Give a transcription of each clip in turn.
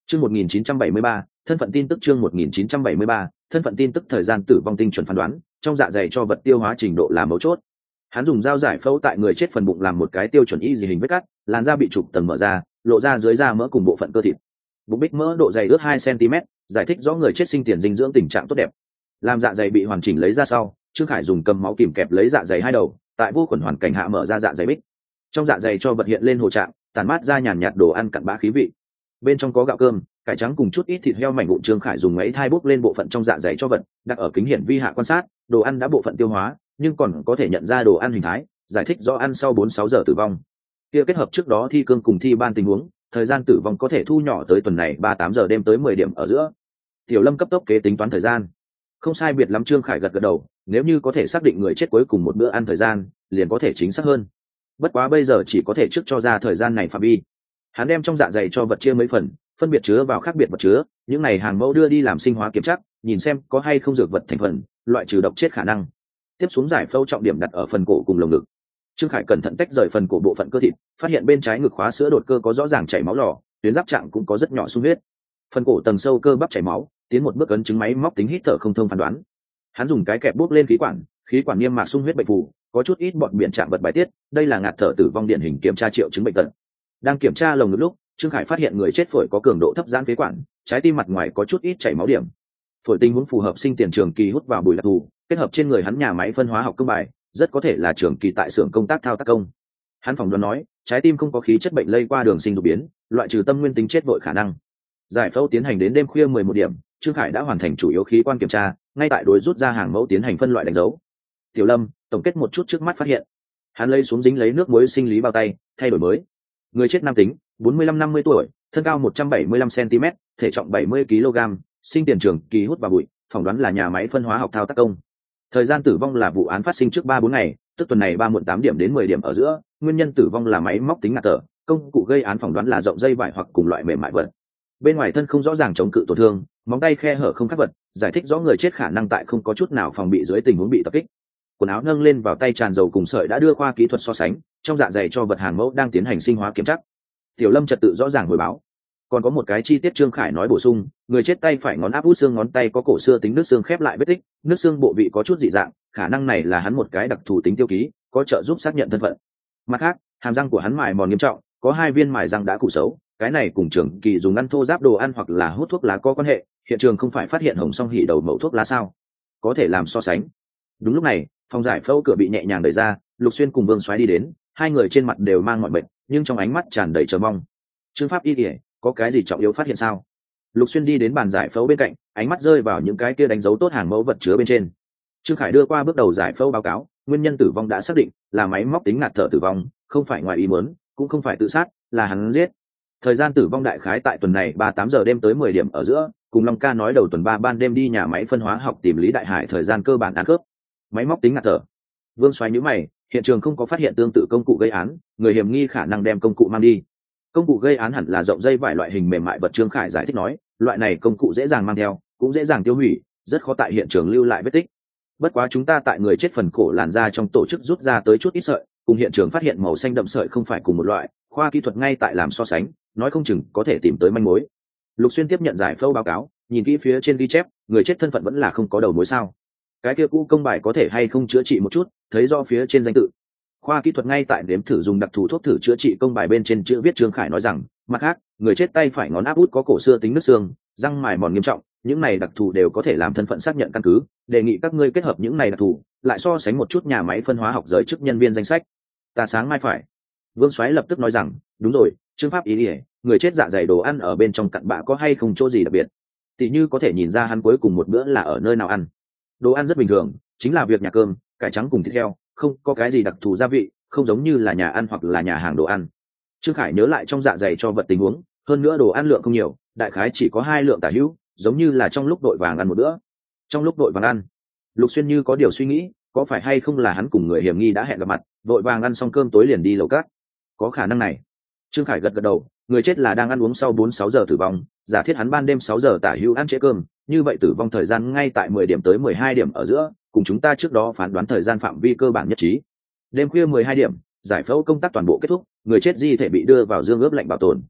Chương 1973, thân phận tin tức. Chương 1973, thân phận tin tức. Thời gian tử vong tinh chuẩn phán đoán, trong dạ dày cho vật tiêu hóa trình độ là mấu chốt. Hắn dùng dao giải phẫu tại người chết phần bụng làm một cái tiêu chuẩn y dị hình vết cắt, làn da bị trục tầng mở ra, lộ ra dưới da mỡ cùng bộ phận cơ thịt. Bụng bích mỡ độ dày ước 2 cm, giải thích rõ người chết sinh tiền dinh dưỡng tình trạng tốt đẹp. Làm dạ dày bị hoàn chỉnh lấy ra sau, Trương Khải dùng cầm máu kìm kẹp lấy dạ dày hai đầu, tại vô khuẩn hoàn cảnh hạ mở ra dạ dày bích. Trong dạ dày cho vật hiện lên hồ trạng, tản mát ra nhàn nhạt đồ ăn cặn bã khí vị. Bên trong có gạo cơm, cải trắng cùng chút ít thịt heo mảnh vụn. Trương Khải dùng máy thai bốc lên bộ phận trong dạ dày cho vật, đặt ở kính hiển vi hạ quan sát, đồ ăn đã bộ phận tiêu hóa, nhưng còn có thể nhận ra đồ ăn hình thái, giải thích rõ ăn sau 4-6 giờ tử vong. Kia kết hợp trước đó thi cương cùng thi ban tình huống, thời gian tử vong có thể thu nhỏ tới tuần này 3-8 giờ đêm tới 10 điểm ở giữa. Tiểu Lâm cấp tốc kế tính toán thời gian. Không sai biệt lắm. Trương Khải gật gật đầu, nếu như có thể xác định người chết cuối cùng một bữa ăn thời gian, liền có thể chính xác hơn. Bất quá bây giờ chỉ có thể trước cho ra thời gian này phạm vi. Hắn đem trong dạ dày cho vật chia mấy phần, phân biệt chứa vào khác biệt vật chứa, những này hàng mẫu đưa đi làm sinh hóa kiểm tra, nhìn xem có hay không dược vật thành phần, loại trừ độc chết khả năng. Tiếp xuống giải phẫu trọng điểm đặt ở phần cổ cùng lồng ngực. Trương Khải cẩn thận tách rời phần cổ bộ phận cơ thịt, phát hiện bên trái ngực khóa sữa đột cơ có rõ ràng chảy máu lò, tuyến giáp trạng cũng có rất nhỏ sung huyết. Phần cổ tầng sâu cơ bắp chảy máu, tiến một bước ấn chứng máy móc tính hít thở không thông phán đoán. Hắn dùng cái kẹp bốc lên khí quản niêm mạc sung huyết bệnh phù, có chút ít bọt biển trạng vật bài tiết, đây là ngạt thở tử vong điển hình kiểm tra triệu chứng bệnh tật. Đang kiểm tra lồng ngực lúc, Trương Khải phát hiện người chết phổi có cường độ thấp giãn phế quản, trái tim mặt ngoài có chút ít chảy máu điểm. Phổi tình huống phù hợp sinh tiền trường kỳ hút vào bụi đặc thù, kết hợp trên người hắn nhà máy phân hóa học công bài, rất có thể là trường kỳ tại xưởng công tác thao tác công. Hắn phỏng đoán nói, trái tim không có khí chất bệnh lây qua đường sinh đột biến, loại trừ tâm nguyên tính chết vội khả năng. Giải phẫu tiến hành đến đêm khuya 11 điểm, Trương Khải đã hoàn thành chủ yếu khí quan kiểm tra, ngay tại đối rút ra hàng mẫu tiến hành phân loại đánh dấu. Tiểu Lâm tổng kết một chút trước mắt phát hiện. Hắn lấy xuống dính lấy nước muối sinh lý bao tay, thay đổi mới. Người chết nam tính, 45-50 tuổi, thân cao 175 cm, thể trọng 70 kg, sinh tiền trường kỳ hút vào bụi, phỏng đoán là nhà máy phân hóa học thao tác công. Thời gian tử vong là vụ án phát sinh trước 3-4 ngày, tức tuần này 3 muộn 8 điểm đến 10 điểm ở giữa. Nguyên nhân tử vong là máy móc tính ngạt thở, công cụ gây án phỏng đoán là rộng dây vải hoặc cùng loại mềm mại vật. Bên ngoài thân không rõ ràng chống cự tổn thương, móng tay khe hở không khắc vật, giải thích rõ người chết khả năng tại không có chút nào phòng bị dưới tình huống bị tập kích. Quần áo nâng lên vào tay tràn dầu cùng sợi đã đưa khoa kỹ thuật so sánh, trong dạ dày cho vật hàng mẫu đang tiến hành sinh hóa kiểm tra. Tiểu Lâm trật tự rõ ràng hồi báo. Còn có một cái chi tiết Trương Khải nói bổ sung, người chết tay phải ngón áp út xương ngón tay có cổ xưa tính nước xương khép lại vết tích, nước xương bộ vị có chút dị dạng, khả năng này là hắn một cái đặc thù tính tiêu ký, có trợ giúp xác nhận thân phận. Mặt khác, hàm răng của hắn mài mòn nghiêm trọng, có 2 viên mài răng đã cụ xấu, cái này cùng trường kỳ dùng ăn thô ráp đồ ăn hoặc là hút thuốc lá có quan hệ. Hiện trường không phải phát hiện hồng song hỉ đầu mẩu thuốc lá sao? Có thể làm so sánh. Đúng lúc này, phòng giải phẫu cửa bị nhẹ nhàng đẩy ra, Lục Xuyên cùng Vương Soái đi đến, hai người trên mặt đều mang mọi bệnh, nhưng trong ánh mắt tràn đầy chờ mong. Trương pháp y kể, có cái gì trọng yếu phát hiện sao? Lục Xuyên đi đến bàn giải phẫu bên cạnh, ánh mắt rơi vào những cái kia đánh dấu tốt hàng mẫu vật chứa bên trên. Trương Khải đưa qua bước đầu giải phẫu báo cáo, nguyên nhân tử vong đã xác định là máy móc tính ngạt thở tử vong, không phải ngoài ý muốn, cũng không phải tự sát, là hắn giết. Thời gian tử vong đại khái tại tuần này 3-8 giờ đêm tới 10 điểm ở giữa, cùng Long Ca nói đầu tuần 3 ban đêm đi nhà máy phân hóa học tìm Lý Đại Hải thời gian cơ bản ăn cướp. Máy móc tính ngạt thở. Vương Soái nhíu mày, hiện trường không có phát hiện tương tự công cụ gây án, người hiểm nghi khả năng đem công cụ mang đi. Công cụ gây án hẳn là rộng dây vải loại hình mềm mại vật. Trương Khải giải thích nói, loại này công cụ dễ dàng mang theo, cũng dễ dàng tiêu hủy, rất khó tại hiện trường lưu lại vết tích. Bất quá chúng ta tại người chết phần cổ làn da trong tổ chức rút ra tới chút ít sợi, cùng hiện trường phát hiện màu xanh đậm sợi không phải cùng một loại, khoa kỹ thuật ngay tại làm so sánh, nói không chừng có thể tìm tới manh mối. Lục Xuyên tiếp nhận giải phẫu báo cáo, nhìn kỹ phía trên ghi chép, người chết thân phận vẫn là không có đầu mối sao? Cái kia cũ công bài có thể hay không chữa trị một chút, thấy do phía trên danh tự. Khoa kỹ thuật ngay tại nếm thử dùng đặc thù thuốc thử chữa trị công bài bên trên chữ viết. Trương Khải nói rằng, mặt khác, người chết tay phải ngón áp út có cổ xưa tính nứt xương, răng mài mòn nghiêm trọng, những này đặc thù đều có thể làm thân phận xác nhận căn cứ, đề nghị các ngươi kết hợp những này đặc thù, lại so sánh một chút nhà máy phân hóa học giới chức nhân viên danh sách. Ta sáng mai phải. Vương Soái lập tức nói rằng, đúng rồi, Trương pháp ý ỉa, người chết dạ dày đồ ăn ở bên trong cặn bã có hay không chỗ gì đặc biệt? Tỷ như có thể nhìn ra hắn cuối cùng một bữa là ở nơi nào ăn. Đồ ăn rất bình thường, chính là việc nhà cơm, cải trắng cùng thịt heo, không có cái gì đặc thù gia vị, không giống như là nhà ăn hoặc là nhà hàng đồ ăn. Trương Khải nhớ lại trong dạ dày cho vật tình huống, hơn nữa đồ ăn lượng không nhiều, đại khái chỉ có 2 lượng tả hữu, giống như là trong lúc đội vàng ăn một bữa. Trong lúc đội vàng ăn, Lục Xuyên như có điều suy nghĩ, có phải hay không là hắn cùng người hiểm nghi đã hẹn gặp mặt, đội vàng ăn xong cơm tối liền đi lầu cát? Có khả năng này. Trương Khải gật gật đầu, người chết là đang ăn uống sau 4-6 giờ tử vong, giả thiết hắn ban đêm 6 giờ tả hữu ăn trễ cơm, như vậy tử vong thời gian ngay tại 10 điểm tới 12 điểm ở giữa, cùng chúng ta trước đó phán đoán thời gian phạm vi cơ bản nhất trí. Đêm khuya 12 điểm, giải phẫu công tác toàn bộ kết thúc, người chết di thể bị đưa vào dương ướp lạnh bảo tồn.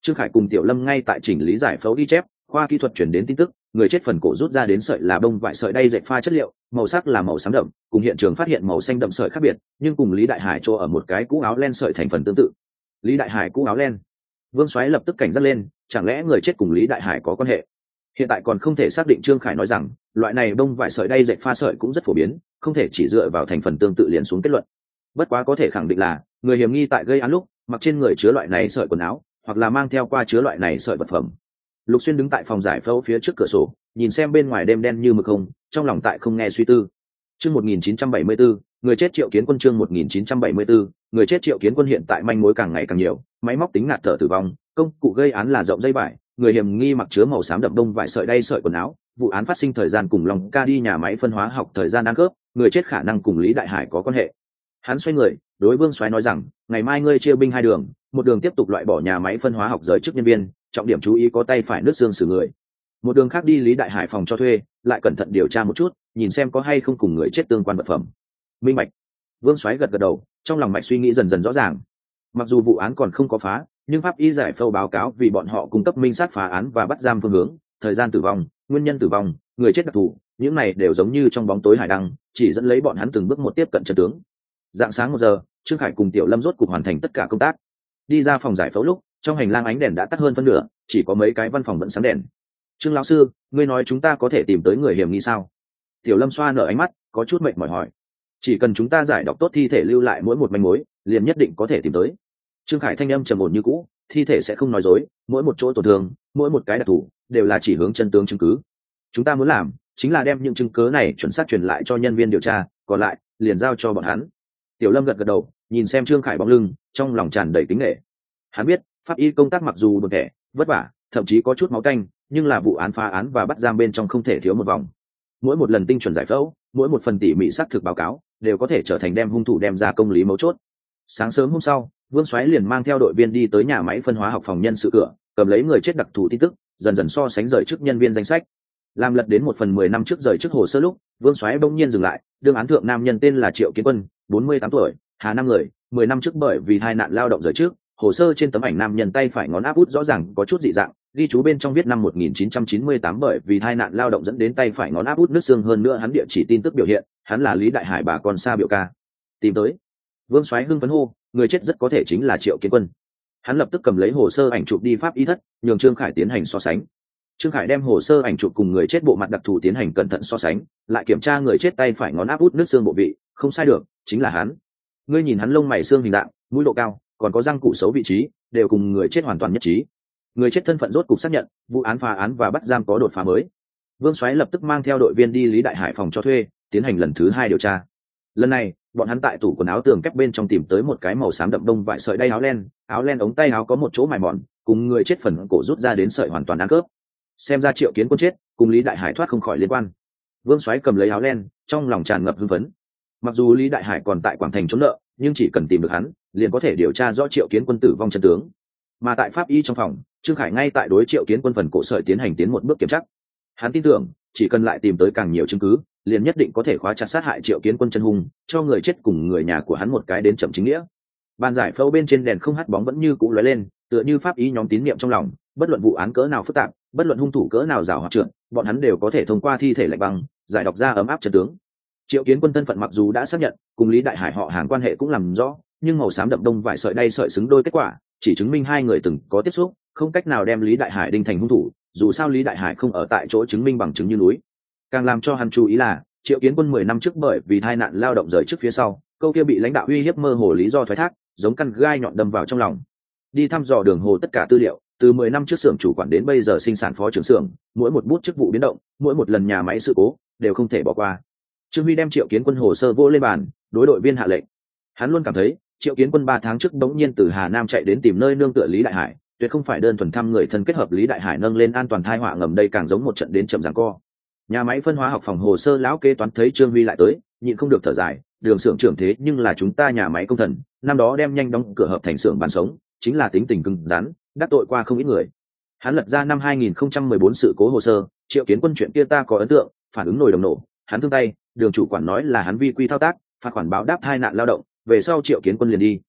Trương Khải cùng Tiểu Lâm ngay tại chỉnh lý giải phẫu ghi chép, khoa kỹ thuật chuyển đến tin tức, người chết phần cổ rút ra đến sợi là bông vải sợi đay dệt pha chất liệu, màu sắc là màu xám đậm, cùng hiện trường phát hiện màu xanh đậm sợi khác biệt, nhưng cùng Lý Đại Hải chỗ ở một cái cũ áo len sợi thành phần tương tự. Lý Đại Hải cũ áo len. Vương Soái lập tức cảnh giác lên, chẳng lẽ người chết cùng Lý Đại Hải có quan hệ? Hiện tại còn không thể xác định. Trương Khải nói rằng, loại này bông vải sợi đay dệt pha sợi cũng rất phổ biến, không thể chỉ dựa vào thành phần tương tự liền xuống kết luận. Bất quá có thể khẳng định là người hiểm nghi tại gây án lúc mặc trên người chứa loại này sợi quần áo, hoặc là mang theo qua chứa loại này sợi vật phẩm. Lục Xuyên đứng tại phòng giải phẫu phía trước cửa sổ, nhìn xem bên ngoài đêm đen như mực không, trong lòng tại không nghe suy tư. Chương 1974, người chết Triệu Kiến Quân. Chương 1974, người chết Triệu Kiến Quân. Hiện tại manh mối càng ngày càng nhiều, máy móc tính ngạt thở tử vong, công cụ gây án là rộng dây vải, người hiểm nghi mặc chứa màu xám đậm đông vải sợi đay sợi quần áo, vụ án phát sinh thời gian cùng Long Ca đi nhà máy phân hóa học thời gian ăn cướp, người chết khả năng cùng Lý Đại Hải có quan hệ. Hắn xoay người, đối Vương Soái nói rằng, ngày mai ngươi chia binh hai đường, một đường tiếp tục loại bỏ nhà máy phân hóa học giới chức nhân viên, trọng điểm chú ý có tay phải nước xương xử người. Một đường khác đi Lý Đại Hải phòng cho thuê, lại cẩn thận điều tra một chút, nhìn xem có hay không cùng người chết tương quan vật phẩm. Minh bạch. Vương Soái gật gật đầu, trong lòng mạch suy nghĩ dần dần rõ ràng. Mặc dù vụ án còn không có phá, nhưng pháp y giải phẫu báo cáo vì bọn họ cung cấp minh xác phá án và bắt giam phương hướng, thời gian tử vong, nguyên nhân tử vong, người chết đặc thù, những này đều giống như trong bóng tối hải đăng, chỉ dẫn lấy bọn hắn từng bước một tiếp cận chân tướng. Dạng sáng 1 giờ, Trương Khải cùng Tiểu Lâm rốt cục hoàn thành tất cả công tác. Đi ra phòng giải phẫu lúc, trong hành lang ánh đèn đã tắt hơn phân nửa, chỉ có mấy cái văn phòng vẫn sáng đèn. Trương lão sư, ngươi nói chúng ta có thể tìm tới người hiểm nghi sao? Tiểu Lâm xoa nở ánh mắt, có chút mệt mỏi hỏi. Chỉ cần chúng ta giải đọc tốt thi thể lưu lại mỗi một manh mối, liền nhất định có thể tìm tới. Trương Khải thanh âm trầm ổn như cũ, thi thể sẽ không nói dối, mỗi một chỗ tổn thương, mỗi một cái đặc thù, đều là chỉ hướng chân tướng chứng cứ. Chúng ta muốn làm, chính là đem những chứng cứ này chuẩn xác truyền lại cho nhân viên điều tra, còn lại liền giao cho bọn hắn. Tiểu Lâm gật gật đầu, nhìn xem Trương Khải bóng lưng, trong lòng tràn đầy kính nể. Hắn biết, pháp y công tác mặc dù buồn tẻ, vất vả, thậm chí có chút máu tanh, nhưng là vụ án phá án và bắt giam bên trong không thể thiếu một vòng. Mỗi một lần tinh chuẩn giải phẫu, mỗi một phần tỉ mỉ xác thực báo cáo, đều có thể trở thành đem hung thủ đem ra công lý mấu chốt. Sáng sớm hôm sau, Vương Soái liền mang theo đội viên đi tới nhà máy phân hóa học phòng nhân sự cửa, cầm lấy người chết đặc thù tin tức, dần dần so sánh rời chức nhân viên danh sách. Làm lật đến 1/10 năm trước rời chức hồ sơ lúc, Vương Soái bỗng nhiên dừng lại, đương án thượng nam nhân tên là Triệu Kiến Quân, 48 tuổi, Hà Nam người, 10 năm trước bởi vì tai nạn lao động rời trước, hồ sơ trên tấm ảnh nam nhân tay phải ngón áp út rõ ràng có chút dị dạng, ghi chú bên trong viết năm 1998 bởi vì tai nạn lao động dẫn đến tay phải ngón áp út nứt xương, hơn nữa hắn địa chỉ tin tức biểu hiện, hắn là Lý Đại Hải bà con xa biểu ca. Tìm tới. Vương Soái hưng phấn hô, người chết rất có thể chính là Triệu Kiến Quân. Hắn lập tức cầm lấy hồ sơ ảnh chụp đi pháp y thất, nhường Trương Khải tiến hành so sánh. Trương Khải đem hồ sơ ảnh chụp cùng người chết bộ mặt đặc thù tiến hành cẩn thận so sánh, lại kiểm tra người chết tay phải ngón áp út nứt xương bộ vị, không sai được, chính là hắn. Ngươi nhìn hắn lông mày xương hình dạng, mũi độ cao, còn có răng cụ xấu vị trí, đều cùng người chết hoàn toàn nhất trí. Người chết thân phận rốt cục xác nhận, vụ án phá án và bắt giam có đột phá mới. Vương Soái lập tức mang theo đội viên đi Lý Đại Hải phòng cho thuê, tiến hành lần thứ 2 điều tra. Lần này, bọn hắn tại tủ quần áo tường kép bên trong tìm tới một cái màu xám đậm đông vải sợi đay áo len ống tay áo có một chỗ mài mòn, cùng người chết phần cổ rút ra đến sợi hoàn toàn ăn khớp. Xem ra Triệu Kiến Quân chết cùng Lý Đại Hải thoát không khỏi liên quan. Vương Soái cầm lấy áo len, trong lòng tràn ngập hưng phấn. Mặc dù Lý Đại Hải còn tại Quảng Thành trốn nợ, nhưng chỉ cần tìm được hắn, liền có thể điều tra rõ Triệu Kiến Quân tử vong chân tướng. Mà tại pháp y trong phòng, Trương Khải ngay tại đối Triệu Kiến Quân phần cổ sợi tiến hành tiến một bước kiểm tra. Hắn tin tưởng, chỉ cần lại tìm tới càng nhiều chứng cứ, liền nhất định có thể khóa chặt sát hại Triệu Kiến Quân chân hung, cho người chết cùng người nhà của hắn một cái đến chậm chính nghĩa. Bàn giải phẫu bên trên đèn không hắt bóng vẫn như cũ lóe lên, tựa như pháp y nhóm tín niệm trong lòng, bất luận vụ án cỡ nào phức tạp, bất luận hung thủ cỡ nào giàu hoạt trượng, bọn hắn đều có thể thông qua thi thể lạnh băng, giải đọc ra ấm áp chân tướng. Triệu Kiến Quân thân phận mặc dù đã xác nhận, cùng Lý Đại Hải họ hàng quan hệ cũng làm rõ, nhưng màu xám đậm đông vải sợi đay sợi xứng đôi kết quả, chỉ chứng minh hai người từng có tiếp xúc, không cách nào đem Lý Đại Hải đinh thành hung thủ, dù sao Lý Đại Hải không ở tại chỗ chứng minh bằng chứng như núi. Càng làm cho hắn chú ý là, Triệu Kiến Quân 10 năm trước bởi vì tai nạn lao động rời trước phía sau, câu kia bị lãnh đạo uy hiếp mơ hồ lý do thoái thác, giống căn gai nhọn đâm vào trong lòng. Đi thăm dò đường hồ tất cả tư liệu, từ 10 năm trước xưởng chủ quản đến bây giờ sinh sản phó trưởng xưởng, mỗi một bút chức vụ biến động, mỗi một lần nhà máy sự cố, đều không thể bỏ qua. Trương Huy đem Triệu Kiến Quân hồ sơ vô lên bàn, đối đội viên hạ lệnh. Hắn luôn cảm thấy, Triệu Kiến Quân 3 tháng trước đống nhiên từ Hà Nam chạy đến tìm nơi nương tựa Lý Đại Hải, tuyệt không phải đơn thuần thăm người thân kết hợp Lý Đại Hải nâng lên an toàn tai họa ngầm, đây càng giống một trận đến chậm giằng co. Nhà máy phân hóa học phòng hồ sơ lão kế toán thấy Trương Huy lại tới, nhịn không được thở dài, Đường xưởng trưởng thế nhưng là chúng ta nhà máy công thần, năm đó đem nhanh đóng cửa hợp thành xưởng bán sống, chính là tính tình cứng rắn, đắc tội qua không ít người. Hắn lật ra năm 2014 sự cố hồ sơ, Triệu Kiến Quân chuyện kia ta có ấn tượng, phản ứng nồi đồng nổ, hắn thương tay, Đường chủ quản nói là hắn vi quy thao tác, phạt khoản báo đáp tai nạn lao động, về sau Triệu Kiến Quân liền đi.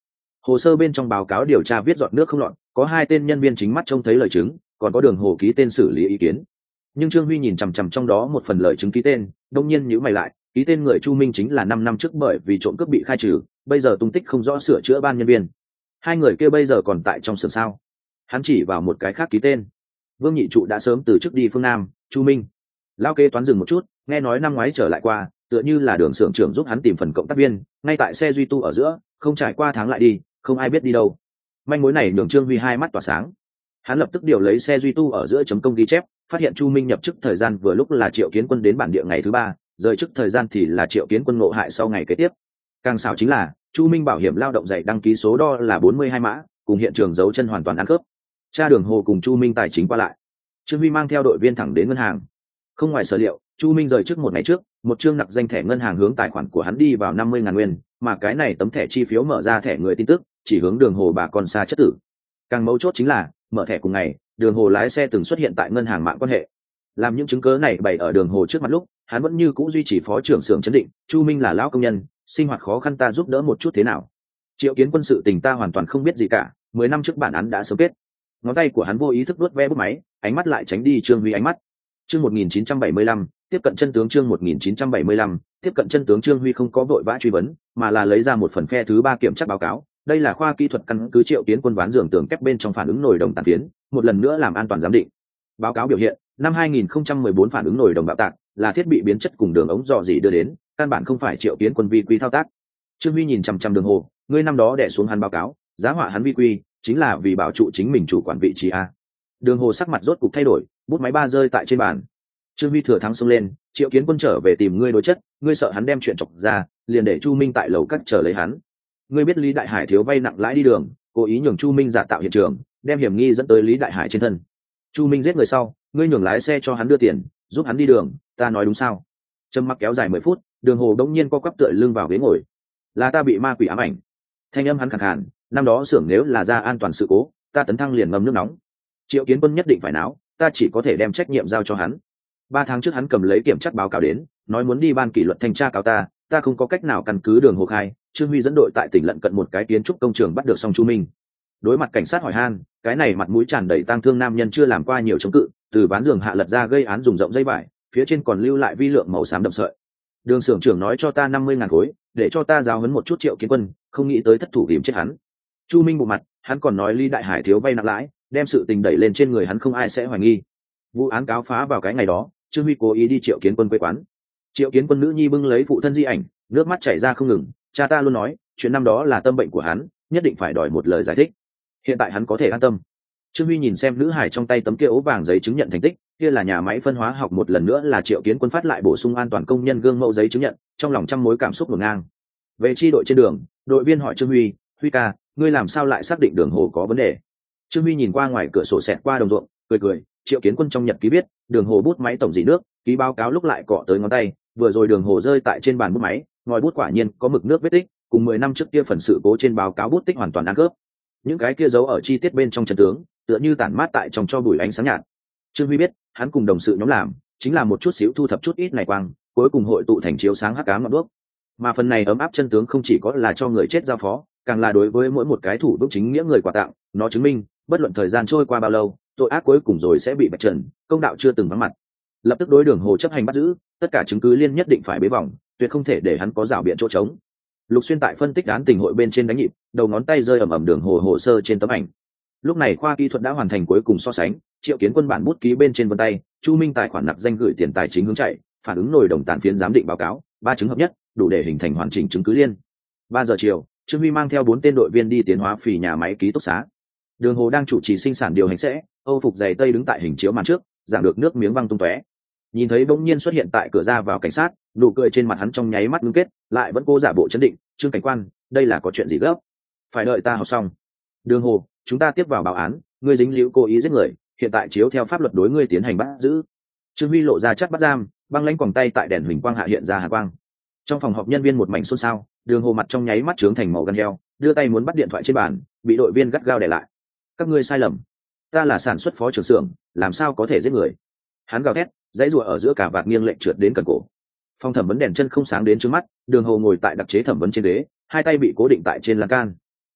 Hồ sơ bên trong báo cáo điều tra viết giọt nước không lọt, có 2 tên nhân viên chính mắt trông thấy lời chứng, còn có Đường Hồ ký tên xử lý ý kiến. Nhưng Trương Huy nhìn chằm chằm trong đó một phần lời chứng ký tên, đông nhiên nhíu mày lại, ký tên người Chu Minh chính là 5 năm trước bởi vì trộm cướp bị khai trừ, bây giờ tung tích không rõ sửa chữa ban nhân viên. 2 người kia bây giờ còn tại trong xưởng sao? Hắn chỉ vào một cái khác ký tên. Vương Nhị Trụ đã sớm từ chức đi phương Nam, Chu Minh. Lao kế toán dừng một chút, nghe nói năm ngoái trở lại qua, tựa như là Đường xưởng trưởng giúp hắn tìm phần cộng tác viên, ngay tại xe duy tu ở giữa, không trải qua tháng lại đi, không ai biết đi đâu. Manh mối này nhường Trương Huy hai mắt tỏa sáng. Hắn lập tức điều lấy xe duy tu ở giữa chấm công ghi chép, phát hiện Chu Minh nhập chức thời gian vừa lúc là Triệu Kiến Quân đến bản địa ngày thứ 3, rời chức thời gian thì là Triệu Kiến Quân ngộ hại sau ngày kế tiếp. Càng xảo chính là Chu Minh bảo hiểm lao động dạy đăng ký số đo là 42 mã, cùng hiện trường dấu chân hoàn toàn ăn khớp. Tra Đường Hồ cùng Chu Minh tài chính qua lại. Trương Huy mang theo đội viên thẳng đến ngân hàng. Không ngoài sở liệu, Chu Minh rời trước một ngày trước, một chương nặc danh thẻ ngân hàng hướng tài khoản của hắn đi vào 50.000 nguyên, mà cái này tấm thẻ chi phiếu mở ra thẻ người tin tức, chỉ hướng Đường Hồ bà con xa chất tử. Càng mấu chốt chính là, mở thẻ cùng ngày, Đường Hồ lái xe từng xuất hiện tại ngân hàng mạng quan hệ. Làm những chứng cứ này bày ở Đường Hồ trước mặt lúc, hắn vẫn như cũ duy trì phó trưởng xưởng chấn định, Chu Minh là lão công nhân, sinh hoạt khó khăn ta giúp đỡ một chút thế nào. Triệu Kiến Quân sự tình ta hoàn toàn không biết gì cả, 10 năm trước bản án đã sớm kết. Ngón tay của hắn vô ý thức vuốt ve bút máy, ánh mắt lại tránh đi Trương Huy ánh mắt. Chương 1975, tiếp cận chân tướng. Chương 1975, tiếp cận chân tướng. Trương Huy không có vội vã truy vấn, mà là lấy ra một phần phe thứ 3 kiểm tra báo cáo. Đây là khoa kỹ thuật căn cứ Triệu Kiến Quân ván giường tường kép bên trong phản ứng nồi đồng tàn phiến, một lần nữa làm an toàn giám định. Báo cáo biểu hiện, năm 2014 phản ứng nồi đồng bạo tạc là thiết bị biến chất cùng đường ống dò dỉ đưa đến, căn bản không phải Triệu Kiến Quân vi quy thao tác. Trương Huy nhìn chằm chằm Đường Hồ, ngươi năm đó đè xuống hắn báo cáo, giá họa hắn vi quy, chính là vì bảo trụ chính mình chủ quản vị trí a. Đường Hồ sắc mặt rốt cục thay đổi, bút máy ba rơi tại trên bàn. Trương Huy thừa thắng xông lên, Triệu Kiến Quân trở về tìm ngươi đối chất, ngươi sợ hắn đem chuyện chọc ra, liền để Chu Minh tại lầu cắt chờ lấy hắn. Ngươi biết Lý Đại Hải thiếu vay nặng lãi đi đường, cố ý nhường Chu Minh giả tạo hiện trường, đem hiểm nghi dẫn tới Lý Đại Hải trên thân. Chu Minh giết người sau, ngươi nhường lái xe cho hắn đưa tiền, giúp hắn đi đường, ta nói đúng sao? Trầm mặc kéo dài 10 phút, Đường Hồ đống nhiên co quắp tựa lưng vào ghế ngồi. Là ta bị ma quỷ ám ảnh. Thanh âm hắn khàn khàn, năm đó xưởng nếu là ra an toàn sự cố, ta tấn thăng liền ngâm nước nóng. Triệu Kiến Quân nhất định phải náo, ta chỉ có thể đem trách nhiệm giao cho hắn. 3 tháng trước hắn cầm lấy kiểm tra báo cáo đến, nói muốn đi ban kỷ luật thanh tra cáo ta không có cách nào căn cứ Đường Hồ khai. Trương Huy dẫn đội tại tỉnh Lận Cận một cái kiến trúc công trường bắt được xong Chu Minh. Đối mặt cảnh sát hỏi han, cái này mặt mũi tràn đầy tang thương nam nhân chưa làm qua nhiều chống cự, từ ván giường hạ lật ra gây án dùng rộng dây vải, phía trên còn lưu lại vi lượng màu xám đậm sợi. Đường xưởng trưởng nói cho ta 50.000 khối, để cho ta giáo huấn một chút Triệu Kiến Quân, không nghĩ tới thất thủ điểm chết hắn. Chu Minh bộ mặt, hắn còn nói Lý Đại Hải thiếu vay nặng lãi, đem sự tình đẩy lên trên người hắn không ai sẽ hoài nghi. Vụ án cáo phá vào cái ngày đó, Trương Huy cố ý đi Triệu Kiến Quân quê quán. Triệu Kiến Quân nữ nhi bưng lấy phụ thân di ảnh, nước mắt chảy ra không ngừng, cha ta luôn nói, chuyện năm đó là tâm bệnh của hắn, nhất định phải đòi một lời giải thích. Hiện tại hắn có thể an tâm. Trương Huy nhìn xem nữ hải trong tay tấm kia ố vàng giấy chứng nhận thành tích, kia là nhà máy phân hóa học, một lần nữa là Triệu Kiến Quân phát lại bổ sung an toàn công nhân gương mẫu giấy chứng nhận, trong lòng trăm mối cảm xúc ngổn ngang. Về chi đội trên đường, đội viên hỏi Trương Huy, Huy ca, ngươi làm sao lại xác định Đường Hồ có vấn đề? Trương Huy nhìn qua ngoài cửa sổ xẹt qua đồng ruộng, cười, Triệu Kiến Quân trong nhật ký viết, Đường Hồ bút máy tổng dỉ nước, ký báo cáo lúc lại cọ tới ngón tay, vừa rồi Đường Hồ rơi tại trên bàn bút máy, ngòi bút quả nhiên có mực nước vết tích, cùng 10 năm trước kia phần sự cố trên báo cáo bút tích hoàn toàn ăn khớp. Những cái kia giấu ở chi tiết bên trong chân tướng, tựa như tản mát tại trong cho bụi ánh sáng nhạt. Trương Huy biết, hắn cùng đồng sự nhóm làm, chính là một chút xíu thu thập chút ít này quang, cuối cùng hội tụ thành chiếu sáng hắc ám ngọn đuốc. Mà phần này ấm áp chân tướng không chỉ có là cho người chết giao phó, càng là đối với mỗi một cái thủ vững chính nghĩa người quà tặng, nó chứng minh, bất luận thời gian trôi qua bao lâu, tội ác cuối cùng rồi sẽ bị bạch trần, công đạo chưa từng vắng mặt. Lập tức đối Đường Hồ chấp hành bắt giữ, tất cả chứng cứ liên nhất định phải bế vòng, tuyệt không thể để hắn có rào biện chỗ trống. Lục Xuyên tại phân tích án tình hội bên trên đánh nhịp, đầu ngón tay rơi ầm Đường Hồ hồ sơ trên tấm ảnh. Lúc này khoa kỹ thuật đã hoàn thành cuối cùng so sánh, Triệu Kiến Quân bản bút ký bên trên vân tay, Chu Minh tài khoản nạp danh gửi tiền tài chính hướng chạy, phản ứng nồi đồng tàn phiến giám định báo cáo, 3 chứng hợp nhất, đủ để hình thành hoàn chỉnh chứng cứ liên. 3 giờ chiều, Trương Huy mang theo 4 tên đội viên đi tiến hóa phỉ nhà máy ký túc xá. Đường Hồ đang chủ trì sinh sản điều hành sẽ, Âu phục giày tây đứng tại hình chiếu màn trước, giảng được nước miếng văng tung tóe. Nhìn thấy bỗng nhiên xuất hiện tại cửa ra vào cảnh sát, nụ cười trên mặt hắn trong nháy mắt ngưng kết, lại vẫn cố giả bộ chấn định, Trương cảnh quan, đây là có chuyện gì gấp? Phải đợi ta học xong. Đường Hồ, chúng ta tiếp vào báo án, ngươi dính líu cố ý giết người, hiện tại chiếu theo pháp luật đối ngươi tiến hành bắt giữ. Trương Huy lộ ra chắt bắt giam, băng lãnh quòng tay tại đèn huỳnh quang hạ hiện ra hà quang. Trong phòng họp nhân viên một mảnh xôn xao, Đường Hồ mặt trong nháy mắt trướng thành màu gan heo, đưa tay muốn bắt điện thoại trên bàn, bị đội viên gắt gao để lại. Các ngươi sai lầm, ta là sản xuất phó trưởng xưởng, làm sao có thể giết người? Hắn gào thét, dãy rùa ở giữa cả vạt nghiêng lệch trượt đến cần cổ. Phòng thẩm vấn đèn chân không sáng đến trước mắt, Đường Hồ ngồi tại đặc chế thẩm vấn trên ghế, hai tay bị cố định tại trên lan can.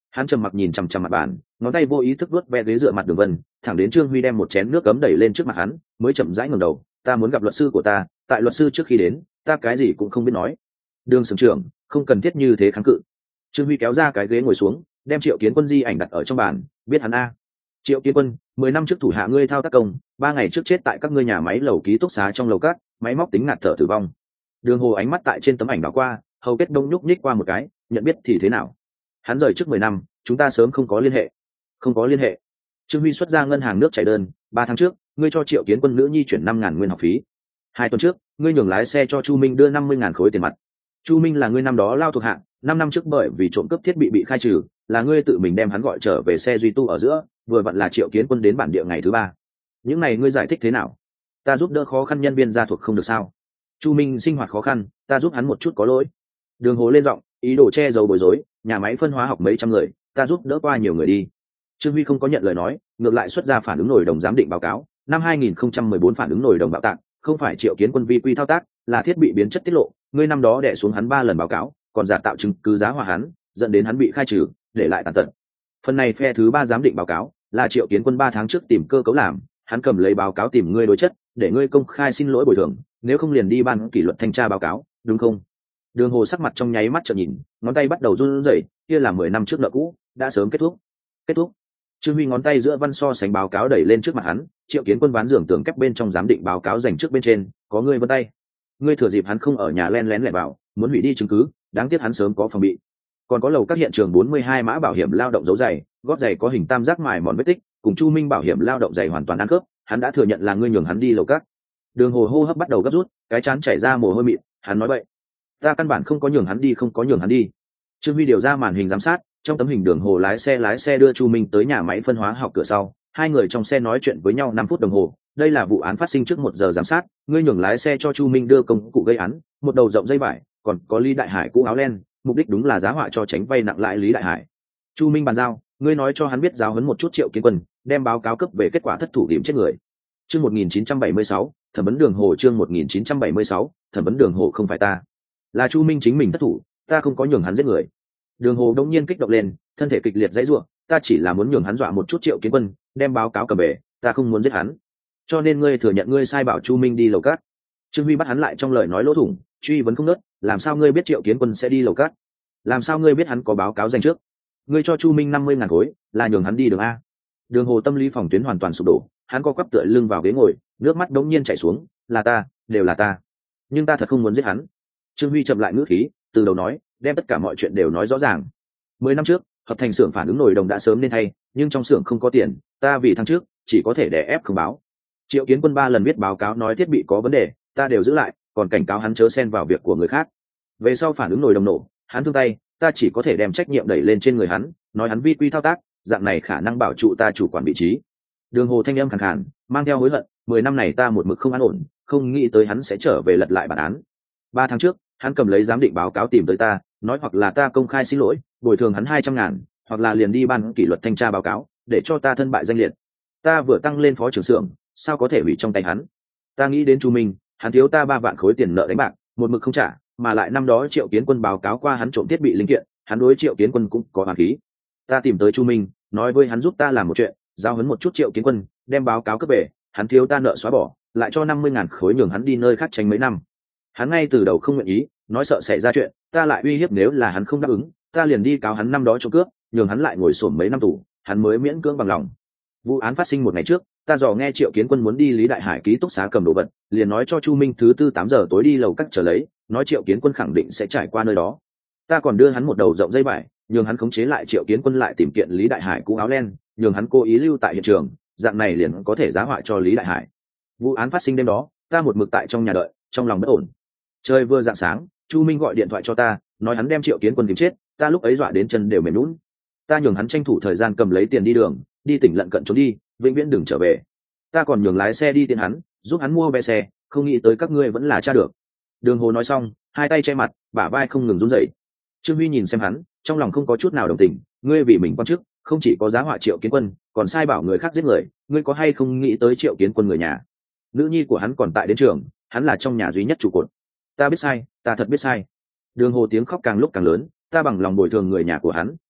Hắn trầm mặc nhìn chằm chằm mặt bàn, ngón tay vô ý thức vuốt ve ghế dựa mặt đường vân, thẳng đến Trương Huy đem một chén nước cấm đẩy lên trước mặt hắn, mới chậm rãi ngẩng đầu. Ta muốn gặp luật sư của ta, tại luật sư trước khi đến, ta cái gì cũng không biết nói. Đường sưởng trưởng, không cần thiết như thế kháng cự. Trương Huy kéo ra cái ghế ngồi xuống, đem Triệu Kiến Quân di ảnh đặt ở trong bàn. Biết hắn a? Triệu Kiến Quân, 10 năm trước thủ hạ ngươi thao tác công, 3 ngày trước chết tại các ngươi nhà máy lầu ký túc xá trong lầu cát, máy móc tính ngạt thở tử vong. Đường Hồ ánh mắt tại trên tấm ảnh đảo qua, hầu kết đông nhúc nhích qua một cái, nhận biết thì thế nào? Hắn rời trước 10 năm, chúng ta sớm không có liên hệ. Không có liên hệ. Trương Huy xuất ra ngân hàng nước chảy đơn, 3 tháng trước, ngươi cho Triệu Kiến Quân nữ nhi chuyển 5.000 nguyên học phí. 2 tuần trước, ngươi nhường lái xe cho Chu Minh đưa 50.000 khối tiền mặt. Chu Minh là ngươi năm đó lao thuộc hạ, 5 năm trước bởi vì trộm cướp thiết bị khai trừ, là ngươi tự mình đem hắn gọi trở về xe duy tu ở giữa, vừa vặn là Triệu Kiến Quân đến bản địa ngày thứ 3. Những này ngươi giải thích thế nào? Ta giúp đỡ khó khăn nhân viên gia thuộc không được sao? Chu Minh sinh hoạt khó khăn, ta giúp hắn một chút có lỗi. Đường Hồ lên giọng, ý đồ che giấu bối rối, nhà máy phân hóa học mấy trăm người, ta giúp đỡ qua nhiều người đi. Trương Huy không có nhận lời nói, ngược lại xuất ra phản ứng nổi đồng giám định báo cáo. Năm 2014 phản ứng nổi đồng bạo tạc, không phải Triệu Kiến Quân vi quy thao tác, là thiết bị biến chất tiết lộ, ngươi năm đó đè xuống hắn 3 lần báo cáo, còn giả tạo chứng cứ giá hòa hắn, dẫn đến hắn bị khai trừ, để lại tàn tật. Phần này phe thứ 3 giám định báo cáo, là Triệu Kiến Quân 3 tháng trước tìm cơ cấu làm, hắn cầm lấy báo cáo tìm ngươi đối chất, để ngươi công khai xin lỗi bồi thường, nếu không liền đi ban kỷ luật thanh tra báo cáo, đúng không? Đường Hồ sắc mặt trong nháy mắt chợt nhìn, ngón tay bắt đầu run rẩy, kia là 10 năm trước nợ cũ, đã sớm kết thúc. Kết thúc. Trương Huy ngón tay giữa văn so sánh báo cáo đẩy lên trước mặt hắn, Triệu Kiến Quân ván giường tường kép bên trong giám định báo cáo dành trước bên trên, có ngươi vân tay. Ngươi thừa dịp hắn không ở nhà len lén lẻn vào, muốn hủy đi chứng cứ, đáng tiếc hắn sớm có phòng bị. Còn có lầu các hiện trường 42 mã bảo hiểm lao động dấu giày, gót giày có hình tam giác mài mòn vết tích, cùng Chu Minh bảo hiểm lao động giày hoàn toàn ăn khớp, hắn đã thừa nhận là ngươi nhường hắn đi lầu các. Đường Hồ hô hấp bắt đầu gấp rút, cái trán chảy ra mồ hôi mịn, hắn nói bậy. Ta căn bản không có nhường hắn đi, không có nhường hắn đi. Trương Huy điều ra màn hình giám sát, trong tấm hình Đường Hồ lái xe đưa Chu Minh tới nhà máy phân hóa học cửa sau, hai người trong xe nói chuyện với nhau 5 phút đồng hồ. Đây là vụ án phát sinh trước 1 giờ giám sát, ngươi nhường lái xe cho Chu Minh đưa công cụ gây án, một đầu rộng dây vải, còn có Lý Đại Hải cũ áo len, mục đích đúng là giá họa cho tránh vay nặng lãi Lý Đại Hải. Chu Minh bàn giao, ngươi nói cho hắn biết giáo huấn một chút Triệu Kiến Quân, đem báo cáo cấp về kết quả thất thủ điểm chết người. Chương 1976, thẩm vấn Đường Hồ. Chương 1976, thẩm vấn Đường Hồ. Không phải ta, là Chu Minh chính mình thất thủ, ta không có nhường hắn giết người. Đường Hồ đống nhiên kích động lên, thân thể kịch liệt dãy rủa, ta chỉ là muốn nhường hắn dọa một chút Triệu Kiến Quân, đem báo cáo cầm về, ta không muốn giết hắn. Cho nên ngươi thừa nhận ngươi sai bảo Chu Minh đi lầu cát. Trương Huy bắt hắn lại trong lời nói lỗ thủng, truy vấn không nớt, làm sao ngươi biết Triệu Kiến Quân sẽ đi lầu cát? Làm sao ngươi biết hắn có báo cáo dành trước? Ngươi cho Chu Minh 50.000 khối, là nhường hắn đi đường a? Đường Hồ tâm lý phòng tuyến hoàn toàn sụp đổ, hắn co quắp tựa lưng vào ghế ngồi, nước mắt đống nhiên chảy xuống, là ta, đều là ta, nhưng ta thật không muốn giết hắn. Trương Huy chậm lại ngữ khí, từ đầu nói, đem tất cả mọi chuyện đều nói rõ ràng. 10 năm trước, hợp thành xưởng phản ứng nổi đồng đã sớm nên thay, nhưng trong xưởng không có tiền, ta vì tháng trước chỉ có thể đè ép không báo. Triệu Kiến Quân 3 lần viết báo cáo nói thiết bị có vấn đề, ta đều giữ lại, còn cảnh cáo hắn chớ xen vào việc của người khác. Về sau phản ứng nổi đồng nổ, hắn thương tay, ta chỉ có thể đem trách nhiệm đẩy lên trên người hắn, nói hắn vi quy thao tác, dạng này khả năng bảo trụ ta chủ quản vị trí. Đường Hồ thanh âm khàn khàn, mang theo hối hận, 10 năm này ta một mực không an ổn, không nghĩ tới hắn sẽ trở về lật lại bản án. 3 tháng trước, hắn cầm lấy giám định báo cáo tìm tới ta, nói hoặc là ta công khai xin lỗi, bồi thường hắn 200.000, hoặc là liền đi ban kỷ luật thanh tra báo cáo, để cho ta thân bại danh liệt. Ta vừa tăng lên phó trưởng xưởng, sao có thể hủy trong tay hắn? Ta nghĩ đến Chu Minh, hắn thiếu ta 3 vạn khối tiền nợ đánh bạc, một mực không trả, mà lại năm đó Triệu Kiến Quân báo cáo qua hắn trộm thiết bị linh kiện, hắn đối Triệu Kiến Quân cũng có hoàn khí. Ta tìm tới Chu Minh, nói với hắn giúp ta làm một chuyện, giao huấn một chút Triệu Kiến Quân, đem báo cáo cấp về, hắn thiếu ta nợ xóa bỏ, lại cho 50.000 khối nhường hắn đi nơi khác tránh mấy năm. Hắn ngay từ đầu không nguyện ý, nói sợ xảy ra chuyện, ta lại uy hiếp nếu là hắn không đáp ứng, ta liền đi cáo hắn năm đó trộm cướp, nhường hắn lại ngồi xổm mấy năm tù, hắn mới miễn cưỡng bằng lòng. Vụ án phát sinh một ngày trước, ta dò nghe Triệu Kiến Quân muốn đi Lý Đại Hải ký túc xá cầm đồ vật, liền nói cho Chu Minh thứ tư 8 giờ tối đi lầu các chờ lấy, nói Triệu Kiến Quân khẳng định sẽ trải qua nơi đó. Ta còn đưa hắn một đầu rộng dây vải, nhường hắn khống chế lại Triệu Kiến Quân lại tìm kiện Lý Đại Hải cũ áo len, nhường hắn cố ý lưu tại hiện trường, dạng này liền có thể giá họa cho Lý Đại Hải. Vụ án phát sinh đêm đó, ta một mực tại trong nhà đợi, trong lòng bất ổn. Trời vừa rạng sáng, Chu Minh gọi điện thoại cho ta, nói hắn đem Triệu Kiến Quân tìm chết, ta lúc ấy dọa đến chân đều mềm nhũn. Ta nhường hắn tranh thủ thời gian cầm lấy tiền đi đường, đi tỉnh lận cận trốn đi, vĩnh viễn đừng trở về. Ta còn nhường lái xe đi tiện hắn, giúp hắn mua vé xe, không nghĩ tới các ngươi vẫn là tra được. Đường Hồ nói xong, hai tay che mặt, bả vai không ngừng run rẩy. Trương Huy nhìn xem hắn, trong lòng không có chút nào đồng tình, ngươi vì mình quan chức, không chỉ có giá họa Triệu Kiến Quân, còn sai bảo người khác giết người, ngươi có hay không nghĩ tới Triệu Kiến Quân người nhà? Nữ nhi của hắn còn tại đến trường, hắn là trong nhà duy nhất trụ cột. Ta biết sai, ta thật biết sai. Đường Hồ tiếng khóc càng lúc càng lớn, ta bằng lòng bồi thường người nhà của hắn,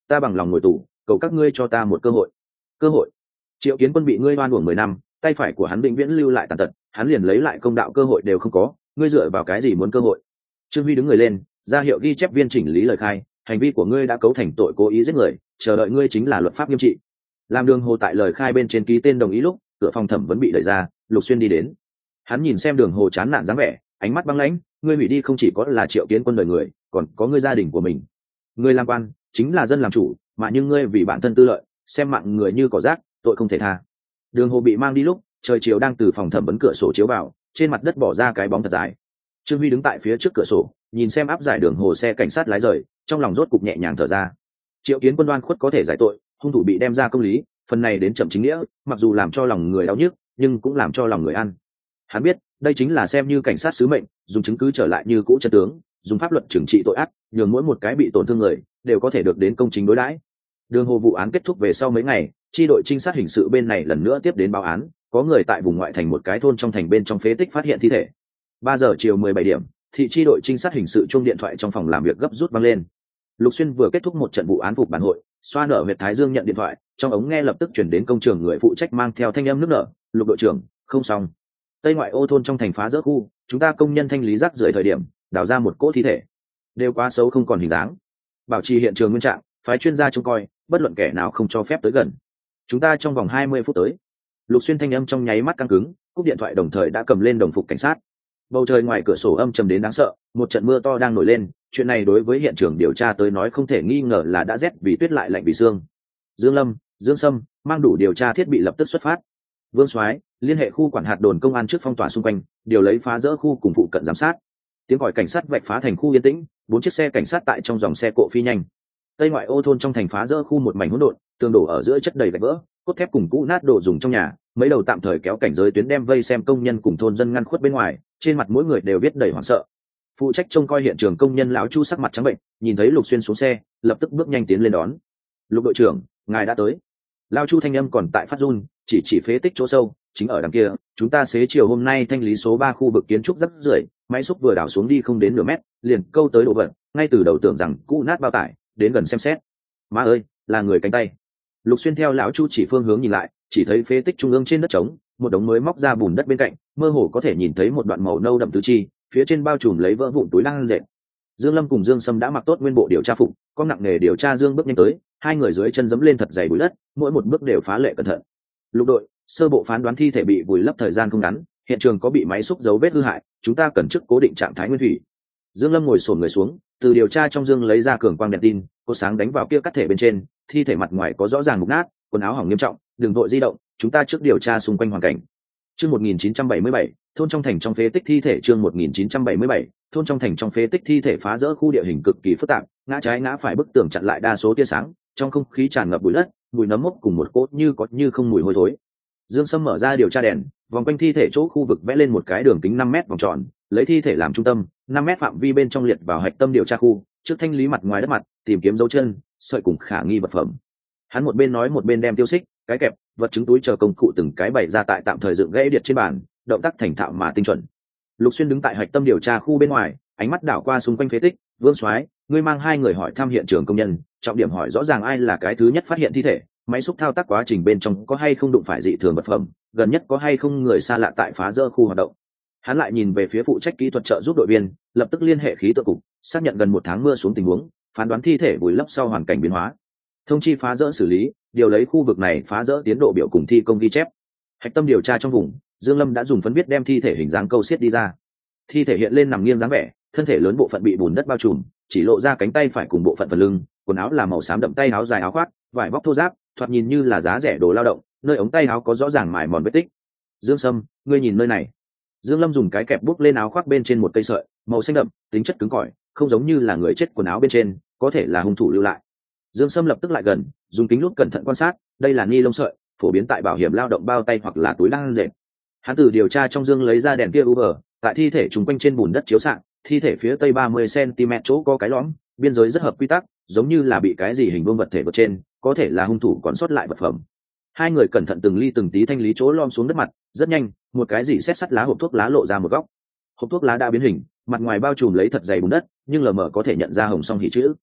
ta bằng lòng ngồi tù, cầu các ngươi cho ta một cơ hội. Cơ hội? Triệu Kiến Quân bị ngươi oan uổng 10 năm, tay phải của hắn vĩnh viễn lưu lại tàn tật, hắn liền lấy lại công đạo cơ hội đều không có, ngươi dựa vào cái gì muốn cơ hội? Trương Huy đứng người lên, ra hiệu ghi chép viên chỉnh lý lời khai, hành vi của ngươi đã cấu thành tội cố ý giết người, chờ đợi ngươi chính là luật pháp nghiêm trị. Làm Đường Hồ tại lời khai bên trên ký tên đồng ý lúc, cửa phòng thẩm vẫn bị đẩy ra, Lục Xuyên đi đến. Hắn nhìn xem Đường Hồ chán nản dáng vẻ, ánh mắt băng lãnh, ngươi hủy đi không chỉ có là Triệu Kiến Quân đời người, còn có ngươi gia đình của mình. Ngươi làm quan chính là dân làm chủ, mà nhưng ngươi vì bản thân tư lợi, xem mạng người như cỏ rác, tội không thể tha. Đường Hồ bị mang đi lúc trời chiều đang từ phòng thẩm vấn cửa sổ chiếu vào, trên mặt đất bỏ ra cái bóng thật dài. Trương Huy đứng tại phía trước cửa sổ, nhìn xem áp giải Đường Hồ xe cảnh sát lái rời, trong lòng rốt cục nhẹ nhàng thở ra. Triệu Kiến Quân đoan khuất có thể giải tội, hung thủ bị đem ra công lý, phần này đến chậm chính nghĩa, mặc dù làm cho lòng người đau nhức, nhưng cũng làm cho lòng người ăn. Hắn biết, đây chính là xem như cảnh sát sứ mệnh, dùng chứng cứ trở lại như cũ chân tướng, dùng pháp luật trừng trị tội ác, nhường mỗi một cái bị tổn thương người đều có thể được đến công chính đối đãi. Đường Hồ vụ án kết thúc về sau mấy ngày, chi đội trinh sát hình sự bên này lần nữa tiếp đến báo án, có người tại vùng ngoại thành một cái thôn trong thành bên trong phế tích phát hiện thi thể. 3 giờ chiều 17 điểm, thị chi đội trinh sát hình sự chuông điện thoại trong phòng làm việc gấp rút vang lên. Lục Xuyên vừa kết thúc một trận vụ án phục bản hội, xoa nở huyệt thái dương nhận điện thoại, trong ống nghe lập tức chuyển đến công trường người phụ trách mang theo thanh âm nức nở, "Lục đội trưởng, không xong. Tây ngoại ô thôn trong thành phá rỡ khu, chúng ta công nhân thanh lý rác rưởi thời điểm, đào ra một cỗ thi thể. Đều quá xấu không còn hình dáng. Bảo trì hiện trường nguyên trạng, phái chuyên gia trông coi, bất luận kẻ nào không cho phép tới gần. Chúng ta trong vòng 20 phút tới." Lục Xuyên thanh âm trong nháy mắt căng cứng, cúp điện thoại đồng thời đã cầm lên đồng phục cảnh sát. Bầu trời ngoài cửa sổ âm trầm đến đáng sợ, một trận mưa to đang nổi lên, chuyện này đối với hiện trường điều tra tới nói không thể nghi ngờ là đã rét vì tuyết lại lạnh vì xương. Dương Lâm, Dương Sâm mang đủ điều tra thiết bị lập tức xuất phát. Vương Soái liên hệ khu quản hạt đồn công an trước phong tỏa xung quanh, điều lấy phá rỡ khu cùng phụ cận giám sát. Tiếng còi cảnh sát vạch phá thành khu yên tĩnh, 4 chiếc xe cảnh sát tại trong dòng xe cộ phi nhanh. Tây ngoại ô thôn trong thành phá rỡ khu một mảnh hỗn độn, tường đổ ở giữa chất đầy gạch vỡ, cốt thép cùng cũ nát đồ dùng trong nhà, mấy đầu tạm thời kéo cảnh giới tuyến đem vây xem công nhân cùng thôn dân ngăn khuất bên ngoài, trên mặt mỗi người đều viết đầy hoảng sợ. Phụ trách trông coi hiện trường công nhân lão Chu sắc mặt trắng bệnh, nhìn thấy Lục Xuyên xuống xe, lập tức bước nhanh tiến lên đón. "Lục đội trưởng, ngài đã tới." Lão Chu thanh âm còn tại phát run, chỉ phế tích chỗ sâu, chính ở đằng kia, chúng ta xế chiều hôm nay thanh lý số 3 khu vực kiến trúc rất rưởi, máy xúc vừa đảo xuống đi không đến nửa mét, liền câu tới độ vật, ngay từ đầu tưởng rằng cũ nát bao tải, đến gần xem xét. Má ơi, là người cánh tay. Lục Xuyên theo lão Chu chỉ phương hướng nhìn lại, chỉ thấy phế tích trung ương trên đất trống, một đống mới móc ra bùn đất bên cạnh, mơ hồ có thể nhìn thấy một đoạn màu nâu đậm tứ chi, phía trên bao trùm lấy vỡ vụn túi lăng dệt. Dương Lâm cùng Dương Sâm đã mặc tốt nguyên bộ điều tra phục, có nặng nghề điều tra Dương bước nhanh tới, hai người dưới chân giẫm lên thật dày bụi đất, mỗi một bước đều phá lệ cẩn thận. Lục đội, sơ bộ phán đoán thi thể bị vùi lấp thời gian không ngắn, hiện trường có bị máy xúc dấu vết hư hại, chúng ta cần trước cố định trạng thái nguyên thủy. Dương Lâm ngồi xổm người xuống, từ điều tra trong dương lấy ra cường quang đèn tin, cột sáng đánh vào kia cắt thể bên trên, thi thể mặt ngoài có rõ ràng mục nát, quần áo hỏng nghiêm trọng, đừng vội di động, chúng ta trước điều tra xung quanh hoàn cảnh. Chương 1977, thôn trong thành trong phế tích thi thể. Chương 1977, thôn trong thành trong phế tích thi thể. Phá rỡ khu địa hình cực kỳ phức tạp, ngã trái ngã phải bức tường chặn lại đa số tia sáng, trong không khí tràn ngập bụi đất, mùi nấm mốc cùng một cốt như có như không mùi hôi thối. Dương Sâm mở ra điều tra đèn, vòng quanh thi thể chỗ khu vực vẽ lên một cái đường kính 5 mét vòng tròn, lấy thi thể làm trung tâm, 5 mét phạm vi bên trong liệt vào hạch tâm điều tra khu, trước thanh lý mặt ngoài đất mặt, tìm kiếm dấu chân, sợi cùng khả nghi vật phẩm. Hắn một bên nói một bên đem tiêu xích, cái kẹp, vật chứng túi chờ công cụ từng cái bày ra tại tạm thời dựng gãy điện trên bàn, động tác thành thạo mà tinh chuẩn. Lục Xuyên đứng tại hạch tâm điều tra khu bên ngoài, ánh mắt đảo qua xung quanh phế tích. Vương Soái, ngươi mang hai người hỏi thăm hiện trường công nhân, trọng điểm hỏi rõ ràng ai là cái thứ nhất phát hiện thi thể, máy xúc thao tác quá trình bên trong có hay không đụng phải dị thường vật phẩm, gần nhất có hay không người xa lạ tại phá rỡ khu hoạt động. Hắn lại nhìn về phía phụ trách kỹ thuật trợ giúp đội viên, lập tức liên hệ khí tượng cục, xác nhận gần 1 tháng mưa xuống tình huống, phán đoán thi thể vùi lấp sau hoàn cảnh biến hóa, thông chi phá rỡ xử lý, điều lấy khu vực này phá rỡ tiến độ biểu cùng thi công ghi chép. Hạch tâm điều tra trong vùng, Dương Lâm đã dùng phấn viết đem thi thể hình dáng câu xiết đi ra. Thi thể hiện lên nằm nghiêng dáng vẻ, thân thể lớn bộ phận bị bùn đất bao trùm, chỉ lộ ra cánh tay phải cùng bộ phận phần lưng, quần áo là màu xám đậm, tay áo dài áo khoác, vải vóc thô ráp, thoạt nhìn như là giá rẻ đồ lao động, nơi ống tay áo có rõ ràng mài mòn vết tích. Dương Sâm, ngươi nhìn nơi này. Dương Lâm dùng cái kẹp bút lên áo khoác bên trên một cây sợi, màu xanh đậm, tính chất cứng cỏi, không giống như là người chết quần áo bên trên, có thể là hung thủ lưu lại. Dương Sâm lập tức lại gần, dùng kính lúp cẩn thận quan sát, đây là ni lông sợi, phổ biến tại bảo hiểm lao động bao tay hoặc là túi lăng dệt. Hắn từ điều tra trong dương lấy ra đèn tia UV, tại thi thể trùng quanh trên bùn đất chiếu xạ, thi thể phía tây 30 cm chỗ có cái lõm, biên giới rất hợp quy tắc, giống như là bị cái gì hình vuông vật thể vượt trên, có thể là hung thủ còn sót lại vật phẩm. Hai người cẩn thận từng ly từng tí thanh lý chỗ lom xuống đất mặt, rất nhanh, một cái gì xét sắt lá hộp thuốc lá lộ ra một góc. Hộp thuốc lá đã biến hình, mặt ngoài bao trùm lấy thật dày bùn đất, nhưng lờ mờ có thể nhận ra hồng song hỉ chữ.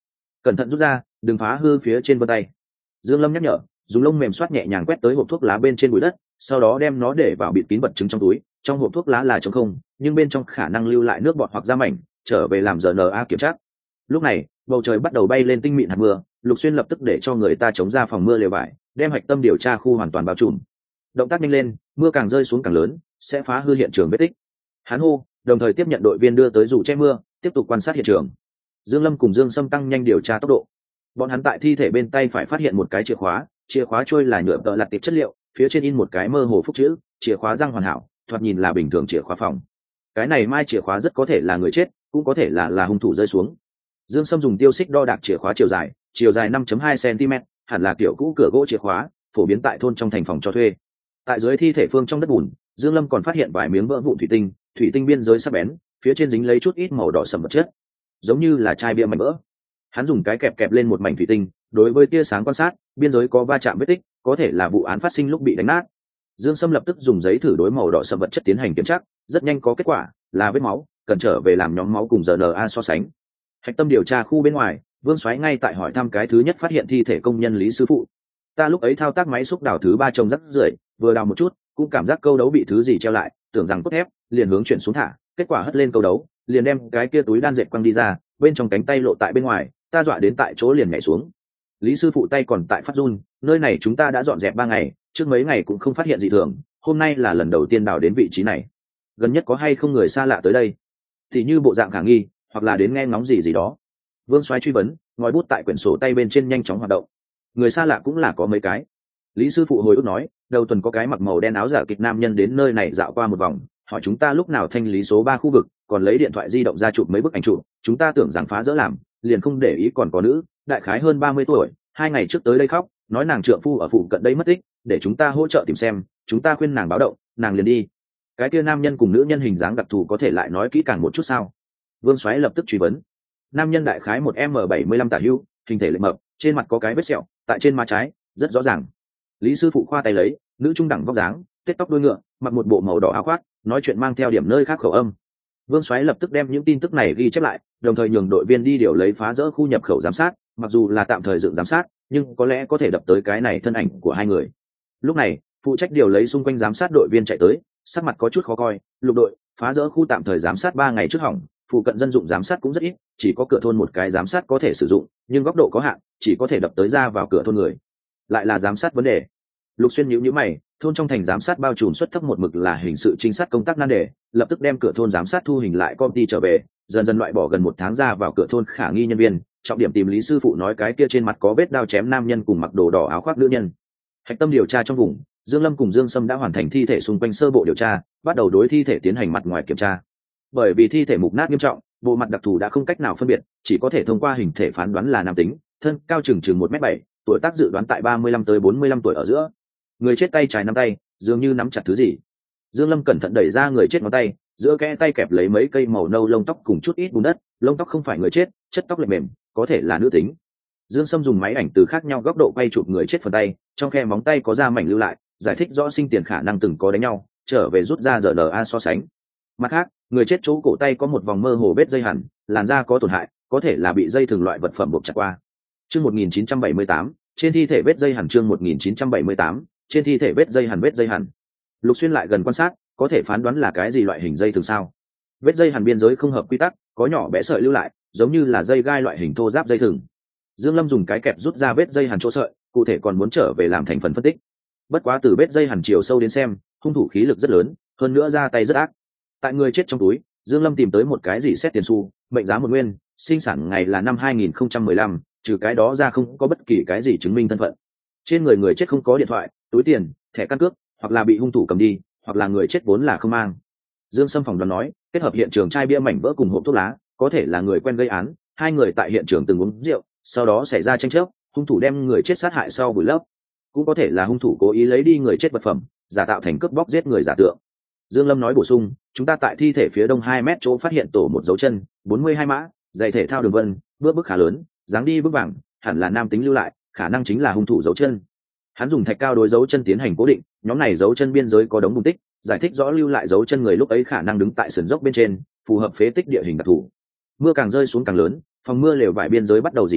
cẩn thận rút ra, đừng phá hư phía trên vân tay. Dương Lâm nhắc nhở, dùng lông mềm xoát nhẹ nhàng quét tới hộp thuốc lá bên trên bụi đất, sau đó đem nó để vào bịt kín vật chứng trong túi. Trong hộp thuốc lá là trống không, nhưng bên trong khả năng lưu lại nước bọt hoặc da mảnh, trở về làm RNA kiểm tra. Lúc này, bầu trời bắt đầu bay lên tinh mịn hạt mưa. Lục Xuyên lập tức để cho người ta chống ra phòng mưa lều vải, đem hạch tâm điều tra khu hoàn toàn bao trùm. Động tác nhanh lên, mưa càng rơi xuống càng lớn, sẽ phá hư hiện trường vết tích. Hắn hô, đồng thời tiếp nhận đội viên đưa tới dù che mưa, tiếp tục quan sát hiện trường. Dương Lâm cùng Dương Sâm tăng nhanh điều tra tốc độ. Bọn hắn tại thi thể bên tay phải phát hiện một cái chìa khóa trôi là nhựa tợ lặt tiệp chất liệu, phía trên in một cái mơ hồ phúc chữ, chìa khóa răng hoàn hảo, thoạt nhìn là bình thường chìa khóa phòng. Cái này mai chìa khóa rất có thể là người chết, cũng có thể là hung thủ rơi xuống. Dương Sâm dùng tiêu xích đo đạc chìa khóa chiều dài 5.2 cm, hẳn là kiểu cũ cửa gỗ chìa khóa, phổ biến tại thôn trong thành phòng cho thuê. Tại dưới thi thể phương trong đất bùn, Dương Lâm còn phát hiện vài miếng vỡ vụn thủy tinh biên giới sắc bén, phía trên dính lấy chút ít màu đỏ sẫm vật chất, giống như là chai bia mảnh vỡ. Hắn dùng cái kẹp lên một mảnh thủy tinh, đối với tia sáng quan sát, biên giới có va chạm vết tích, có thể là vụ án phát sinh lúc bị đánh nát. Dương Sâm lập tức dùng giấy thử đối màu đỏ sẫm vật chất tiến hành kiểm tra, rất nhanh có kết quả, là vết máu, cần trở về làm nhóm máu cùng RNA so sánh. Hạch tâm điều tra khu bên ngoài, Vương Soái ngay tại hỏi thăm cái thứ nhất phát hiện thi thể công nhân Lý sư phụ. Ta lúc ấy thao tác máy xúc đào thứ ba trông rất rưởi, vừa đào một chút, cũng cảm giác câu đấu bị thứ gì treo lại, tưởng rằng cốt thép, liền hướng chuyển xuống thả, kết quả hất lên câu đấu, liền đem cái kia túi đan dệt quăng đi ra, bên trong cánh tay lộ tại bên ngoài, ta dọa đến tại chỗ liền nhảy xuống. Lý sư phụ tay còn tại phát run, nơi này chúng ta đã dọn dẹp 3 ngày, trước mấy ngày cũng không phát hiện gì thường, hôm nay là lần đầu tiên đào đến vị trí này. Gần nhất có hay không người xa lạ tới đây? Thì như bộ dạng khả nghi, hoặc là đến nghe ngóng gì đó. Vương Soái truy vấn, ngòi bút tại quyển sổ tay bên trên nhanh chóng hoạt động. Người xa lạ cũng là có mấy cái. Lý sư phụ hồi ức nói, đầu tuần có cái mặc màu đen áo giả kịch nam nhân đến nơi này dạo qua một vòng, hỏi chúng ta lúc nào thanh lý số 3 khu vực, còn lấy điện thoại di động ra chụp mấy bức ảnh chụp, chúng ta tưởng rằng phá dỡ làm, liền không để ý còn có nữ, đại khái hơn 30 tuổi, 2 ngày trước tới đây khóc, nói nàng trượng phu ở phụ cận đây mất tích, để chúng ta hỗ trợ tìm xem, chúng ta khuyên nàng báo động, nàng liền đi. Cái kia nam nhân cùng nữ nhân hình dáng đặc thù có thể lại nói kỹ càng một chút sao? Vương Soái lập tức truy vấn. Nam nhân đại khái 1m75 tả hữu, hình thể lệch mập, trên mặt có cái vết sẹo, tại trên má trái, rất rõ ràng. Lý sư phụ khoa tay lấy, nữ trung đẳng vóc dáng, tết tóc đuôi ngựa, mặc một bộ màu đỏ áo khoác, nói chuyện mang theo điểm nơi khác khẩu âm. Vương Soái lập tức đem những tin tức này ghi chép lại, đồng thời nhường đội viên đi điều lấy phá rỡ khu nhập khẩu giám sát, mặc dù là tạm thời dựng giám sát, nhưng có lẽ có thể đập tới cái này thân ảnh của hai người. Lúc này, phụ trách điều lấy xung quanh giám sát đội viên chạy tới, sắc mặt có chút khó coi, lục đội, phá rỡ khu tạm thời giám sát 3 ngày trước hỏng, phụ cận dân dụng giám sát cũng rất ít, chỉ có cửa thôn một cái giám sát có thể sử dụng, nhưng góc độ có hạn, chỉ có thể đập tới ra vào cửa thôn người. Lại là giám sát vấn đề. Lục Xuyên nhíu mày, thôn trong thành giám sát bao trùm suất thấp một mực là hình sự trinh sát công tác nan đề, lập tức đem cửa thôn giám sát thu hình lại công ty trở về, dần dần loại bỏ gần 1 tháng ra vào cửa thôn khả nghi nhân viên, trọng điểm tìm Lý sư phụ nói cái kia trên mặt có vết đao chém nam nhân cùng mặc đồ đỏ áo khoác nữ nhân. Hạch tâm điều tra trong vùng, Dương Lâm cùng Dương Sâm đã hoàn thành thi thể xung quanh sơ bộ điều tra, bắt đầu đối thi thể tiến hành mặt ngoài kiểm tra. Bởi vì thi thể mục nát nghiêm trọng, bộ mặt đặc thù đã không cách nào phân biệt, chỉ có thể thông qua hình thể phán đoán là nam tính, thân cao chừng 1m7, tuổi tác dự đoán tại 35 tới 45 tuổi ở giữa. Người chết tay trái nắm tay, dường như nắm chặt thứ gì. Dương Lâm cẩn thận đẩy ra người chết ngón tay, giữa kẽ tay kẹp lấy mấy cây màu nâu lông tóc cùng chút ít bùn đất, lông tóc không phải người chết, chất tóc lệch mềm, có thể là nữ tính. Dương Sâm dùng máy ảnh từ khác nhau góc độ quay chụp người chết phần tay, trong khe móng tay có da mảnh lưu lại, giải thích rõ sinh tiền khả năng từng có đánh nhau, trở về rút ra RNA so sánh. Mặt khác, người chết chỗ cổ tay có một vòng mơ hồ vết dây hằn, làn da có tổn hại, có thể là bị dây thừng loại vật phẩm buộc chặt qua. Chương 1978, trên thi thể vết dây hằn. Chương 1978, trên thi thể vết dây hằn. Lục Xuyên lại gần quan sát, có thể phán đoán là cái gì loại hình dây thường sao? Vết dây hằn biên giới không hợp quy tắc, có nhỏ bé sợi lưu lại, giống như là dây gai loại hình thô ráp dây thừng. Dương Lâm dùng cái kẹp rút ra vết dây hằn chỗ sợi, cụ thể còn muốn trở về làm thành phần phân tích. Bất quá từ vết dây hằn chiều sâu đến xem, hung thủ khí lực rất lớn, hơn nữa ra tay rất ác. Tại người chết trong túi, Dương Lâm tìm tới một cái gì xét tiền xu, mệnh giá 1 nguyên, sinh sản ngày là năm 2015, trừ cái đó ra không có bất kỳ cái gì chứng minh thân phận. Trên người người chết không có điện thoại, túi tiền, thẻ căn cước, hoặc là bị hung thủ cầm đi, hoặc là người chết vốn là không mang. Dương Sâm phỏng đoán nói, kết hợp hiện trường chai bia mảnh vỡ cùng hộp thuốc lá, có thể là người quen gây án, hai người tại hiện trường từng uống rượu, sau đó xảy ra tranh chấp, hung thủ đem người chết sát hại sau vùi lấp. Cũng có thể là hung thủ cố ý lấy đi người chết vật phẩm, giả tạo thành cướp bóc giết người giả tượng. Dương Lâm nói bổ sung, chúng ta tại thi thể phía đông 2 mét chỗ phát hiện tổ một dấu chân, 42 mã, giày thể thao đường vân, bước khá lớn, dáng đi bước vàng, hẳn là nam tính lưu lại, khả năng chính là hung thủ dấu chân. Hắn dùng thạch cao đối dấu chân tiến hành cố định, nhóm này dấu chân biên giới có đống bùn tích, giải thích rõ lưu lại dấu chân người lúc ấy khả năng đứng tại sườn dốc bên trên, phù hợp phế tích địa hình đặc thù. Mưa càng rơi xuống càng lớn, phòng mưa lều vải biên giới bắt đầu rỉ nước,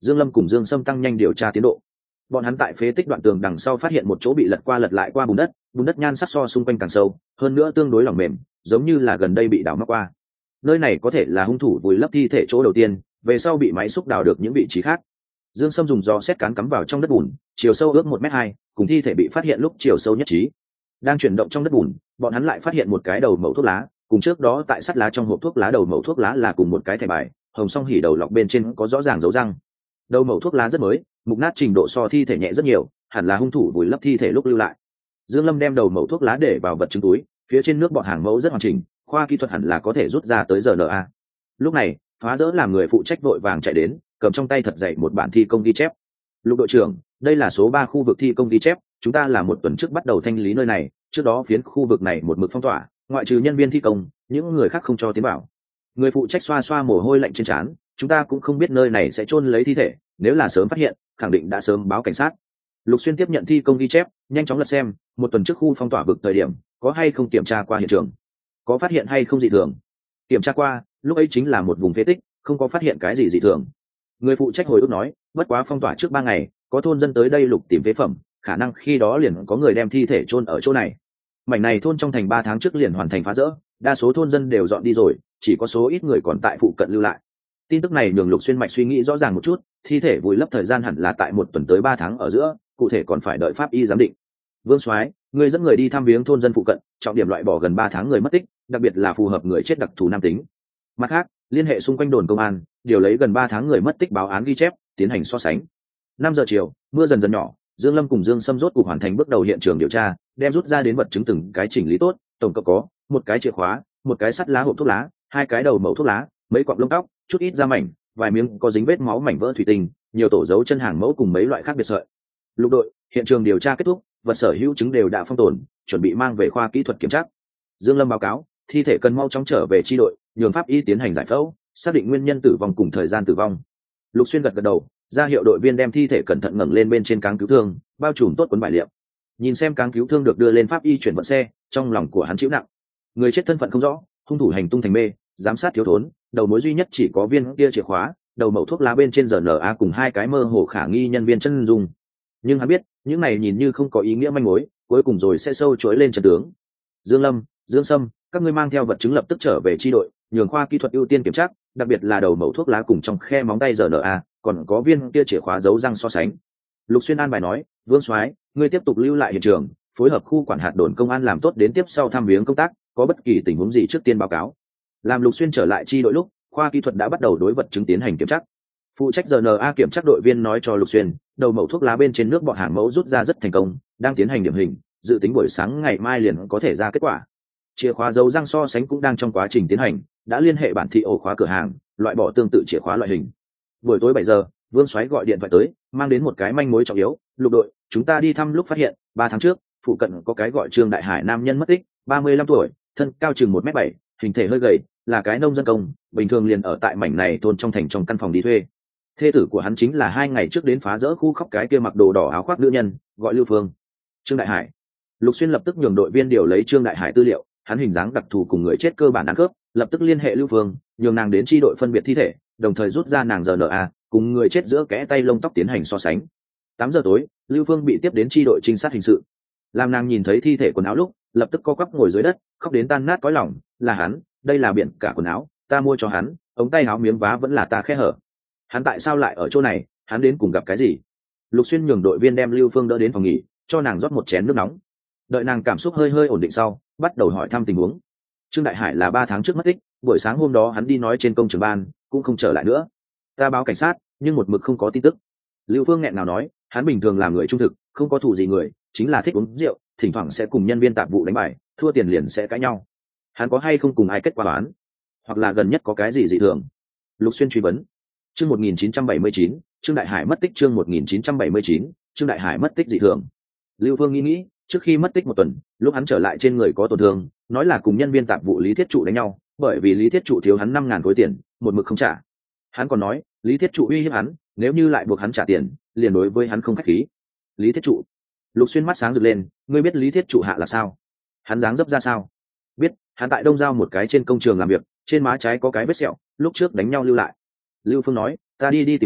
Dương Lâm cùng Dương Sâm tăng nhanh điều tra tiến độ. Bọn hắn tại phế tích đoạn tường đằng sau phát hiện một chỗ bị lật qua lật lại qua bùn đất nhan sắc so xung quanh càng sâu, hơn nữa tương đối lỏng mềm, giống như là gần đây bị đào móc qua. Nơi này có thể là hung thủ vùi lấp thi thể chỗ đầu tiên, về sau bị máy xúc đào được những vị trí khác. Dương Sâm dùng giò xét cán cắm vào trong đất bùn, chiều sâu ước 1m2, cùng thi thể bị phát hiện lúc chiều sâu nhất trí. Đang chuyển động trong đất bùn, bọn hắn lại phát hiện một cái đầu mẩu thuốc lá, cùng trước đó tại sắt lá trong hộp thuốc lá đầu mẩu thuốc lá là cùng một cái thẻ bài, hồng song hỉ đầu lọc bên trên có rõ ràng dấu răng. Đầu mẩu thuốc lá rất mới, mục nát trình độ so thi thể nhẹ rất nhiều, hẳn là hung thủ vùi lấp thi thể lúc lưu lại. Dương Lâm đem đầu mẩu thuốc lá để vào vật chứng túi, phía trên nước bọt hàng mẫu rất hoàn chỉnh, khoa kỹ thuật hẳn là có thể rút ra tới RNA. Lúc này, phá rỡ làm người phụ trách vội vàng chạy đến, cầm trong tay thật dày một bản thi công ghi chép. Lục đội trưởng, đây là số 3 khu vực thi công ghi chép, chúng ta là một tuần trước bắt đầu thanh lý nơi này, trước đó phiến khu vực này một mực phong tỏa, ngoại trừ nhân viên thi công, những người khác không cho tiến vào. Người phụ trách xoa xoa mồ hôi lạnh trên trán, chúng ta cũng không biết nơi này sẽ chôn lấy thi thể, nếu là sớm phát hiện, khẳng định đã sớm báo cảnh sát. Lục Xuyên tiếp nhận thi công ghi chép, nhanh chóng lật xem, một tuần trước khu phong tỏa vực thời điểm, có hay không kiểm tra qua hiện trường, có phát hiện hay không dị thường. Kiểm tra qua, lúc ấy chính là một vùng phế tích, không có phát hiện cái gì dị thường. Người phụ trách hồi ức nói, bất quá phong tỏa trước 3 ngày, có thôn dân tới đây lục tìm phế phẩm, khả năng khi đó liền có người đem thi thể chôn ở chỗ này. Mảnh này thôn trong thành 3 tháng trước liền hoàn thành phá rỡ, đa số thôn dân đều dọn đi rồi, chỉ có số ít người còn tại phụ cận lưu lại. Tin tức này nhường Lục Xuyên mạch suy nghĩ rõ ràng một chút, thi thể vùi lấp thời gian hẳn là tại 1 tuần tới 3 tháng ở giữa, cụ thể còn phải đợi pháp y giám định. Vương Soái, người dẫn người đi thăm viếng thôn dân phụ cận, trọng điểm loại bỏ gần 3 tháng người mất tích, đặc biệt là phù hợp người chết đặc thù nam tính. Mặt khác, liên hệ xung quanh đồn công an, điều lấy gần 3 tháng người mất tích báo án ghi chép, tiến hành so sánh. 5 giờ chiều, mưa dần dần nhỏ, Dương Lâm cùng Dương Sâm rốt cuộc hoàn thành bước đầu hiện trường điều tra, đem rút ra đến vật chứng từng cái chỉnh lý tốt, tổng cộng có một cái chìa khóa, một cái sắt lá hộp thuốc lá, 2 cái đầu mẩu thuốc lá, mấy cọng lông tóc, chút ít da mảnh, vài miếng có dính vết máu mảnh vỡ thủy tinh, nhiều tổ dấu chân hàng mẫu cùng mấy loại khác biệt sợi. Lục đội, hiện trường điều tra kết thúc, vật sở hữu chứng đều đã phong tồn, chuẩn bị mang về khoa kỹ thuật kiểm tra. Dương Lâm báo cáo, thi thể cần mau chóng trở về chi đội, nhường pháp y tiến hành giải phẫu, xác định nguyên nhân tử vong cùng thời gian tử vong. Lục Xuyên gật gật đầu, ra hiệu đội viên đem thi thể cẩn thận ngẩng lên bên trên cáng cứu thương, bao trùm tốt quấn vải liệm. Nhìn xem cáng cứu thương được đưa lên pháp y chuyển vận xe, trong lòng của hắn chịu nặng. Người chết thân phận không rõ, hung thủ hành tung thành mê, giám sát thiếu thốn, đầu mối duy nhất chỉ có viên kia chìa khóa, đầu mẩu thuốc lá bên trên RNA cùng 2 cái mơ hồ khả nghi nhân viên chân dung. Nhưng hắn biết, những này nhìn như không có ý nghĩa manh mối, cuối cùng rồi sẽ sâu chuỗi lên trận tướng. Dương Lâm, Dương Sâm, các ngươi mang theo vật chứng lập tức trở về chi đội, nhường khoa kỹ thuật ưu tiên kiểm tra, đặc biệt là đầu mẩu thuốc lá cùng trong khe móng tay RNA, còn có viên kia chìa khóa giấu răng so sánh. Lục Xuyên an bài nói, Vương Soái, ngươi tiếp tục lưu lại hiện trường, phối hợp khu quản hạt đồn công an làm tốt đến tiếp sau thăm viếng công tác, có bất kỳ tình huống gì trước tiên báo cáo. Làm Lục Xuyên trở lại chi đội lúc, khoa kỹ thuật đã bắt đầu đối vật chứng tiến hành kiểm tra. Phụ trách RNA kiểm tra đội viên nói cho Lục Xuyên, đầu mẩu thuốc lá bên trên nước bọt hàng mẫu rút ra rất thành công, đang tiến hành điểm hình, dự tính buổi sáng ngày mai liền có thể ra kết quả. Chìa khóa dấu răng so sánh cũng đang trong quá trình tiến hành, đã liên hệ bản thị ổ khóa cửa hàng, loại bỏ tương tự chìa khóa loại hình. Buổi tối 7 giờ, Vương Soái gọi điện thoại tới, mang đến một cái manh mối trọng yếu. Lục đội, chúng ta đi thăm lúc phát hiện, 3 tháng trước, phụ cận có cái gọi Trương Đại Hải nam nhân mất tích, 35 tuổi, thân cao chừng 1m7, hình thể hơi gầy, là cái nông dân công, bình thường liền ở tại mảnh này thôn trong thành trong căn phòng đi thuê. Thê tử của hắn chính là 2 ngày trước đến phá rỡ khu khóc cái kia mặc đồ đỏ áo khoác nữ nhân, gọi Lưu Phương. Trương Đại Hải. Lục Xuyên lập tức nhường đội viên điều lấy Trương Đại Hải tư liệu, hắn hình dáng đặc thù cùng người chết cơ bản ăn khớp, lập tức liên hệ Lưu Phương, nhường nàng đến chi đội phân biệt thi thể, đồng thời rút ra nàng RNA, cùng người chết giữa kẽ tay lông tóc tiến hành so sánh. 8 giờ tối, Lưu Phương bị tiếp đến chi đội trinh sát hình sự. Làm nàng nhìn thấy thi thể quần áo lúc, lập tức co quắp ngồi dưới đất, khóc đến tan nát cõi lòng, là hắn, đây là biển cả quần áo, ta mua cho hắn, ống tay áo miếng vá vẫn là ta khe hở. Hắn tại sao lại ở chỗ này, hắn đến cùng gặp cái gì? Lục Xuyên nhường đội viên đem Lưu Phương đỡ đến phòng nghỉ, cho nàng rót một chén nước nóng. Đợi nàng cảm xúc hơi hơi ổn định sau, bắt đầu hỏi thăm tình huống. Trương Đại Hải là 3 tháng trước mất tích, buổi sáng hôm đó hắn đi nói trên công trường ban, cũng không trở lại nữa. Ta báo cảnh sát, nhưng một mực không có tin tức. Lưu Phương nghẹn ngào nói, hắn bình thường là người trung thực, không có thù gì người, chính là thích uống rượu, thỉnh thoảng sẽ cùng nhân viên tạp vụ đánh bài, thua tiền liền sẽ cãi nhau. Hắn có hay không cùng ai kết quả án, hoặc là gần nhất có cái gì dị thường? Lục Xuyên truy vấn. Chương 1979, Trương Đại Hải mất tích. Chương 1979, Trương Đại Hải mất tích dị thường. Lưu Phương nghĩ, trước khi mất tích 1 tuần, lúc hắn trở lại trên người có tổn thương, nói là cùng nhân viên tạp vụ Lý Thiết Trụ đánh nhau, bởi vì Lý Thiết Trụ thiếu hắn 5.000 khối tiền, một mực không trả. Hắn còn nói, Lý Thiết Trụ uy hiếp hắn, nếu như lại buộc hắn trả tiền, liền đối với hắn không khách khí. Lý Thiết Trụ. Lục Xuyên mắt sáng rực lên, ngươi biết Lý Thiết Trụ hạ là sao? Hắn dáng dấp ra sao? Biết, hắn tại Đông Giao một cái trên công trường làm việc, trên má trái có cái vết sẹo, lúc trước đánh nhau lưu lại. Lưu Phương nói, ta đi tìm hắn,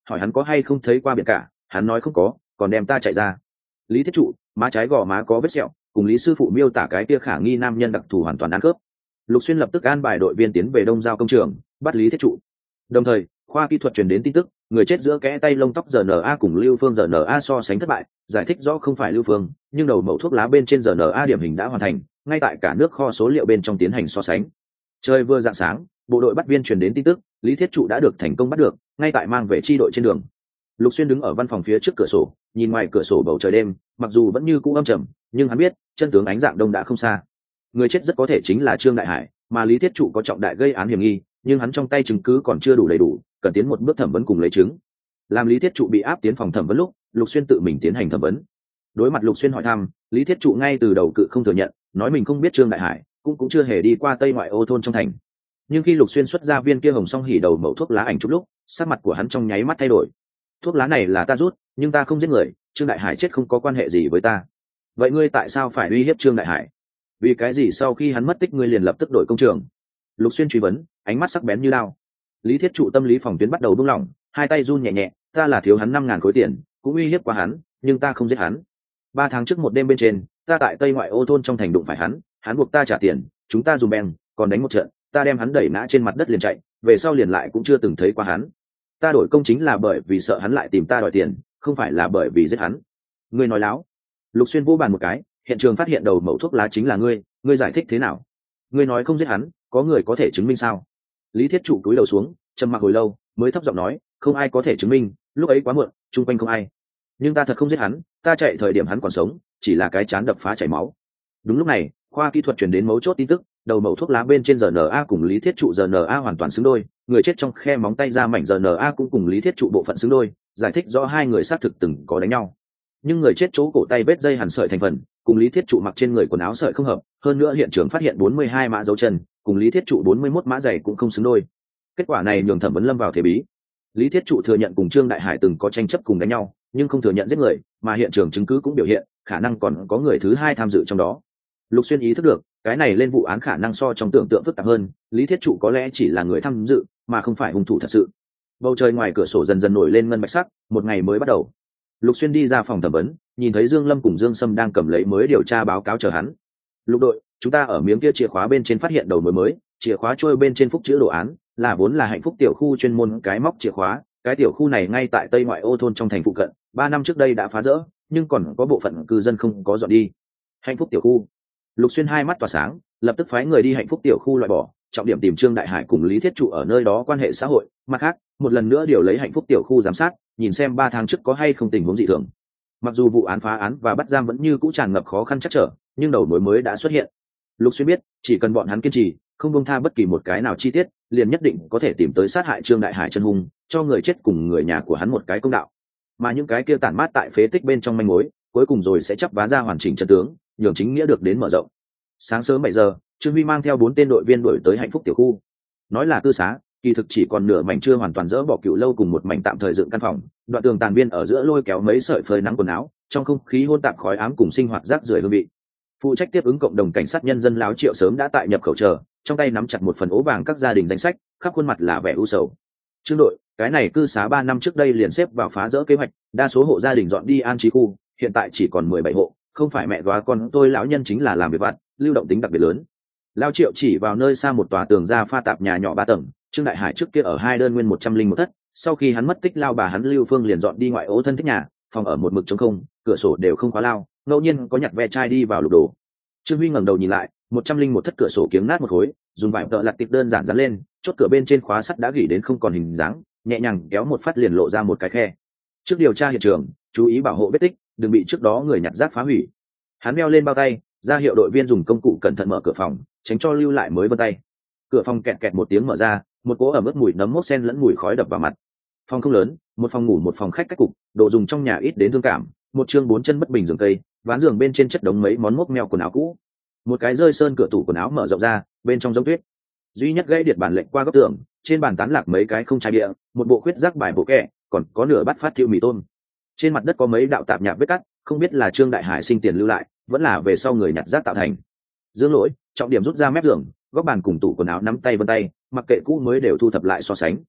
hỏi hắn có hay không thấy qua biển cả, hắn nói không có, còn đem ta chạy ra. Lý Thiết Trụ, má trái gò má có vết sẹo, cùng Lý sư phụ miêu tả cái kia khả nghi nam nhân đặc thù hoàn toàn ăn khớp. Lục Xuyên lập tức an bài đội viên tiến về Đông Giao công trường, bắt Lý Thiết Trụ. Đồng thời, khoa kỹ thuật truyền đến tin tức, người chết giữa kẽ tay lông tóc RNA cùng Lưu Phương RNA so sánh thất bại, giải thích rõ không phải Lưu Phương, nhưng đầu mẩu thuốc lá bên trên RNA điểm hình đã hoàn thành, ngay tại cả nước kho số liệu bên trong tiến hành so sánh. Trời vừa rạng sáng, bộ đội bắt viên truyền đến tin tức, Lý Thiết Trụ đã được thành công bắt được, ngay tại mang về chi đội trên đường. Lục Xuyên đứng ở văn phòng phía trước cửa sổ, nhìn ngoài cửa sổ bầu trời đêm, mặc dù vẫn như cũ âm trầm, nhưng hắn biết, chân tướng ánh dạng đông đã không xa. Người chết rất có thể chính là Trương Đại Hải, mà Lý Thiết Trụ có trọng đại gây án hiểm nghi, nhưng hắn trong tay chứng cứ còn chưa đủ đầy đủ, cần tiến một bước thẩm vấn cùng lấy chứng. Làm Lý Thiết Trụ bị áp tiến phòng thẩm vấn lúc, Lục Xuyên tự mình tiến hành thẩm vấn. Đối mặt Lục Xuyên hỏi thăm, Lý Thiết Trụ ngay từ đầu cự không thừa nhận, nói mình không biết Trương Đại Hải, cũng chưa hề đi qua Tây ngoại ô thôn trong thành. Nhưng khi Lục Xuyên xuất ra viên kia hồng song hỉ đầu mẩu thuốc lá ảnh chụp lúc, sắc mặt của hắn trong nháy mắt thay đổi. Thuốc lá này là ta rút, nhưng ta không giết người, Trương Đại Hải chết không có quan hệ gì với ta. Vậy ngươi tại sao phải uy hiếp Trương Đại Hải? Vì cái gì sau khi hắn mất tích ngươi liền lập tức đổi công trường? Lục Xuyên truy vấn, ánh mắt sắc bén như đao. Lý Thiết Trụ tâm lý phòng tuyến bắt đầu buông lỏng, hai tay run nhẹ nhẹ, ta là thiếu hắn 5.000 khối tiền, cũng uy hiếp qua hắn, nhưng ta không giết hắn. 3 tháng trước một đêm bên trên, ta tại Tây ngoại ô thôn trong thành đụng phải hắn buộc ta trả tiền, chúng ta dùng beng, còn đánh một trận, ta đem hắn đẩy ngã trên mặt đất liền chạy, về sau liền lại cũng chưa từng thấy qua hắn. Ta đổi công chính là bởi vì sợ hắn lại tìm ta đòi tiền, không phải là bởi vì giết hắn. Ngươi nói láo. Lục Xuyên vô bàn một cái, hiện trường phát hiện đầu mẩu thuốc lá chính là ngươi giải thích thế nào? Ngươi nói không giết hắn, có người có thể chứng minh sao? Lý Thiết Trụ cúi đầu xuống, trầm mặc hồi lâu, mới thấp giọng nói, không ai có thể chứng minh, lúc ấy quá muộn, chung quanh không ai. Nhưng ta thật không giết hắn, ta chạy thời điểm hắn còn sống, chỉ là cái chán đập phá chảy máu. Đúng lúc này, khoa kỹ thuật truyền đến mấu chốt tin tức, đầu mẩu thuốc lá bên trên RNA cùng Lý Thiết Trụ RNA hoàn toàn xứng đôi, người chết trong khe móng tay ra mảnh RNA cũng cùng Lý Thiết Trụ bộ phận xứng đôi, giải thích rõ hai người xác thực từng có đánh nhau. Nhưng người chết chỗ cổ tay vết dây hằn sợi thành phần, cùng Lý Thiết Trụ mặc trên người quần áo sợi không hợp, hơn nữa hiện trường phát hiện 42 mã dấu chân, cùng Lý Thiết Trụ 41 mã giày cũng không xứng đôi. Kết quả này nhường thẩm vấn lâm vào thế bí. Lý Thiết Trụ thừa nhận cùng Trương Đại Hải từng có tranh chấp cùng đánh nhau, nhưng không thừa nhận giết người, mà hiện trường chứng cứ cũng biểu hiện khả năng còn có người thứ hai tham dự trong đó. Lục Xuyên ý thức được, cái này lên vụ án khả năng so trong tưởng tượng phức tạp hơn, Lý Thiết Trụ có lẽ chỉ là người tham dự, mà không phải hung thủ thật sự. Bầu trời ngoài cửa sổ dần dần nổi lên ngân bạch sắc, một ngày mới bắt đầu. Lục Xuyên đi ra phòng thẩm vấn, nhìn thấy Dương Lâm cùng Dương Sâm đang cầm lấy mới điều tra báo cáo chờ hắn. Lục đội, chúng ta ở miếng kia chìa khóa bên trên phát hiện đầu mối mới, chìa khóa trôi bên trên phúc chữ đồ án, là vốn là Hạnh Phúc tiểu khu chuyên môn cái móc chìa khóa, cái tiểu khu này ngay tại Tây ngoại ô thôn trong thành phụ cận, 3 năm trước đây đã phá rỡ, nhưng còn có bộ phận cư dân không có dọn đi. Hạnh Phúc tiểu khu. Lục Xuyên hai mắt tỏa sáng, lập tức phái người đi Hạnh Phúc tiểu khu loại bỏ, trọng điểm tìm Trương Đại Hải cùng Lý Thiết Trụ ở nơi đó quan hệ xã hội, mặt khác, một lần nữa điều lấy Hạnh Phúc tiểu khu giám sát, nhìn xem 3 tháng trước có hay không tình huống dị thường. Mặc dù vụ án phá án và bắt giam vẫn như cũ tràn ngập khó khăn chắc trở, nhưng đầu mối mới đã xuất hiện. Lục Xuyên biết, chỉ cần bọn hắn kiên trì, không buông tha bất kỳ một cái nào chi tiết, liền nhất định có thể tìm tới sát hại Trương Đại Hải chân hung, cho người chết cùng người nhà của hắn một cái công đạo. Mà những cái kia tản mát tại phế tích bên trong manh mối, cuối cùng rồi sẽ chắp vá ra hoàn chỉnh chân tướng, nhường chính nghĩa được đến mở rộng. Sáng sớm 7 giờ, Trương Huy mang theo 4 tên đội viên đuổi tới Hạnh Phúc tiểu khu. Nói là cư xá, kỳ thực chỉ còn nửa mảnh chưa hoàn toàn dỡ bỏ cựu lâu cùng một mảnh tạm thời dựng căn phòng, đoạn tường tàn biên ở giữa lôi kéo mấy sợi phơi nắng quần áo, trong không khí hôn tạp khói ám cùng sinh hoạt rác rưởi hương vị. Phụ trách tiếp ứng cộng đồng cảnh sát nhân dân Láo Triệu sớm đã tại nhập khẩu chờ, trong tay nắm chặt một phần ố vàng các gia đình danh sách, khắp khuôn mặt là vẻ u sầu. Trương đội, cái này cư xá 3 năm trước đây liền xếp vào phá rỡ kế hoạch, đa số hộ gia đình dọn đi an trí khu, hiện tại chỉ còn 17 hộ, không phải mẹ góa con tôi lão nhân chính là làm việc vặt, lưu động tính đặc biệt lớn. Lao Triệu chỉ vào nơi xa một tòa tường ra pha tạp nhà nhỏ 3 tầng, Trương Đại Hải trước kia ở 2 đơn nguyên 101 thất, sau khi hắn mất tích lao bà hắn Lưu Phương liền dọn đi ngoại ô thân thích nhà, phòng ở một mực trống không, cửa sổ đều không khóa lao, ngẫu nhiên có nhặt ve chai đi vào lục đồ. Trương Huy ngẩng đầu nhìn lại, 101 thất cửa sổ kiếng nát một khối, dùng vải tợ lặt tiệp đơn giản dán lên, chốt cửa bên trên khóa sắt đã gỉ đến không còn hình dáng, nhẹ nhàng kéo một phát liền lộ ra một cái khe. Trước điều tra hiện trường, chú ý bảo hộ vết tích, đừng bị trước đó người nhặt rác phá hủy. Hắn đeo lên bao tay, ra hiệu đội viên dùng công cụ cẩn thận mở cửa phòng, tránh cho lưu lại mới vân tay. Cửa phòng kẹt kẹt một tiếng mở ra, một cỗ ẩm ướt mùi nấm mốc sen lẫn mùi khói đập vào mặt. Phòng không lớn, một phòng ngủ một phòng khách cách cục, đồ dùng trong nhà ít đến thương cảm, một chương 4 chân bất bình giường cây, ván giường bên trên chất đống mấy món mốc meo quần áo cũ. Một cái rơi sơn cửa tủ quần áo mở rộng ra, bên trong giống tuyết. Duy nhất gãy điện bàn lệnh qua góc tường, trên bàn tán lạc mấy cái không chai bia, một bộ khuyết rác bài bộ kẹ, còn có nửa bát phát thiêu mì tôm. Trên mặt đất có mấy đạo tạp nhạp vết cắt, không biết là Trương Đại Hải sinh tiền lưu lại, vẫn là về sau người nhặt rác tạo thành. Dương Lỗi, trọng điểm rút ra mép giường, góc bàn cùng tủ quần áo nắm tay vân tay, mặc kệ cũ mới đều thu thập lại so sánh.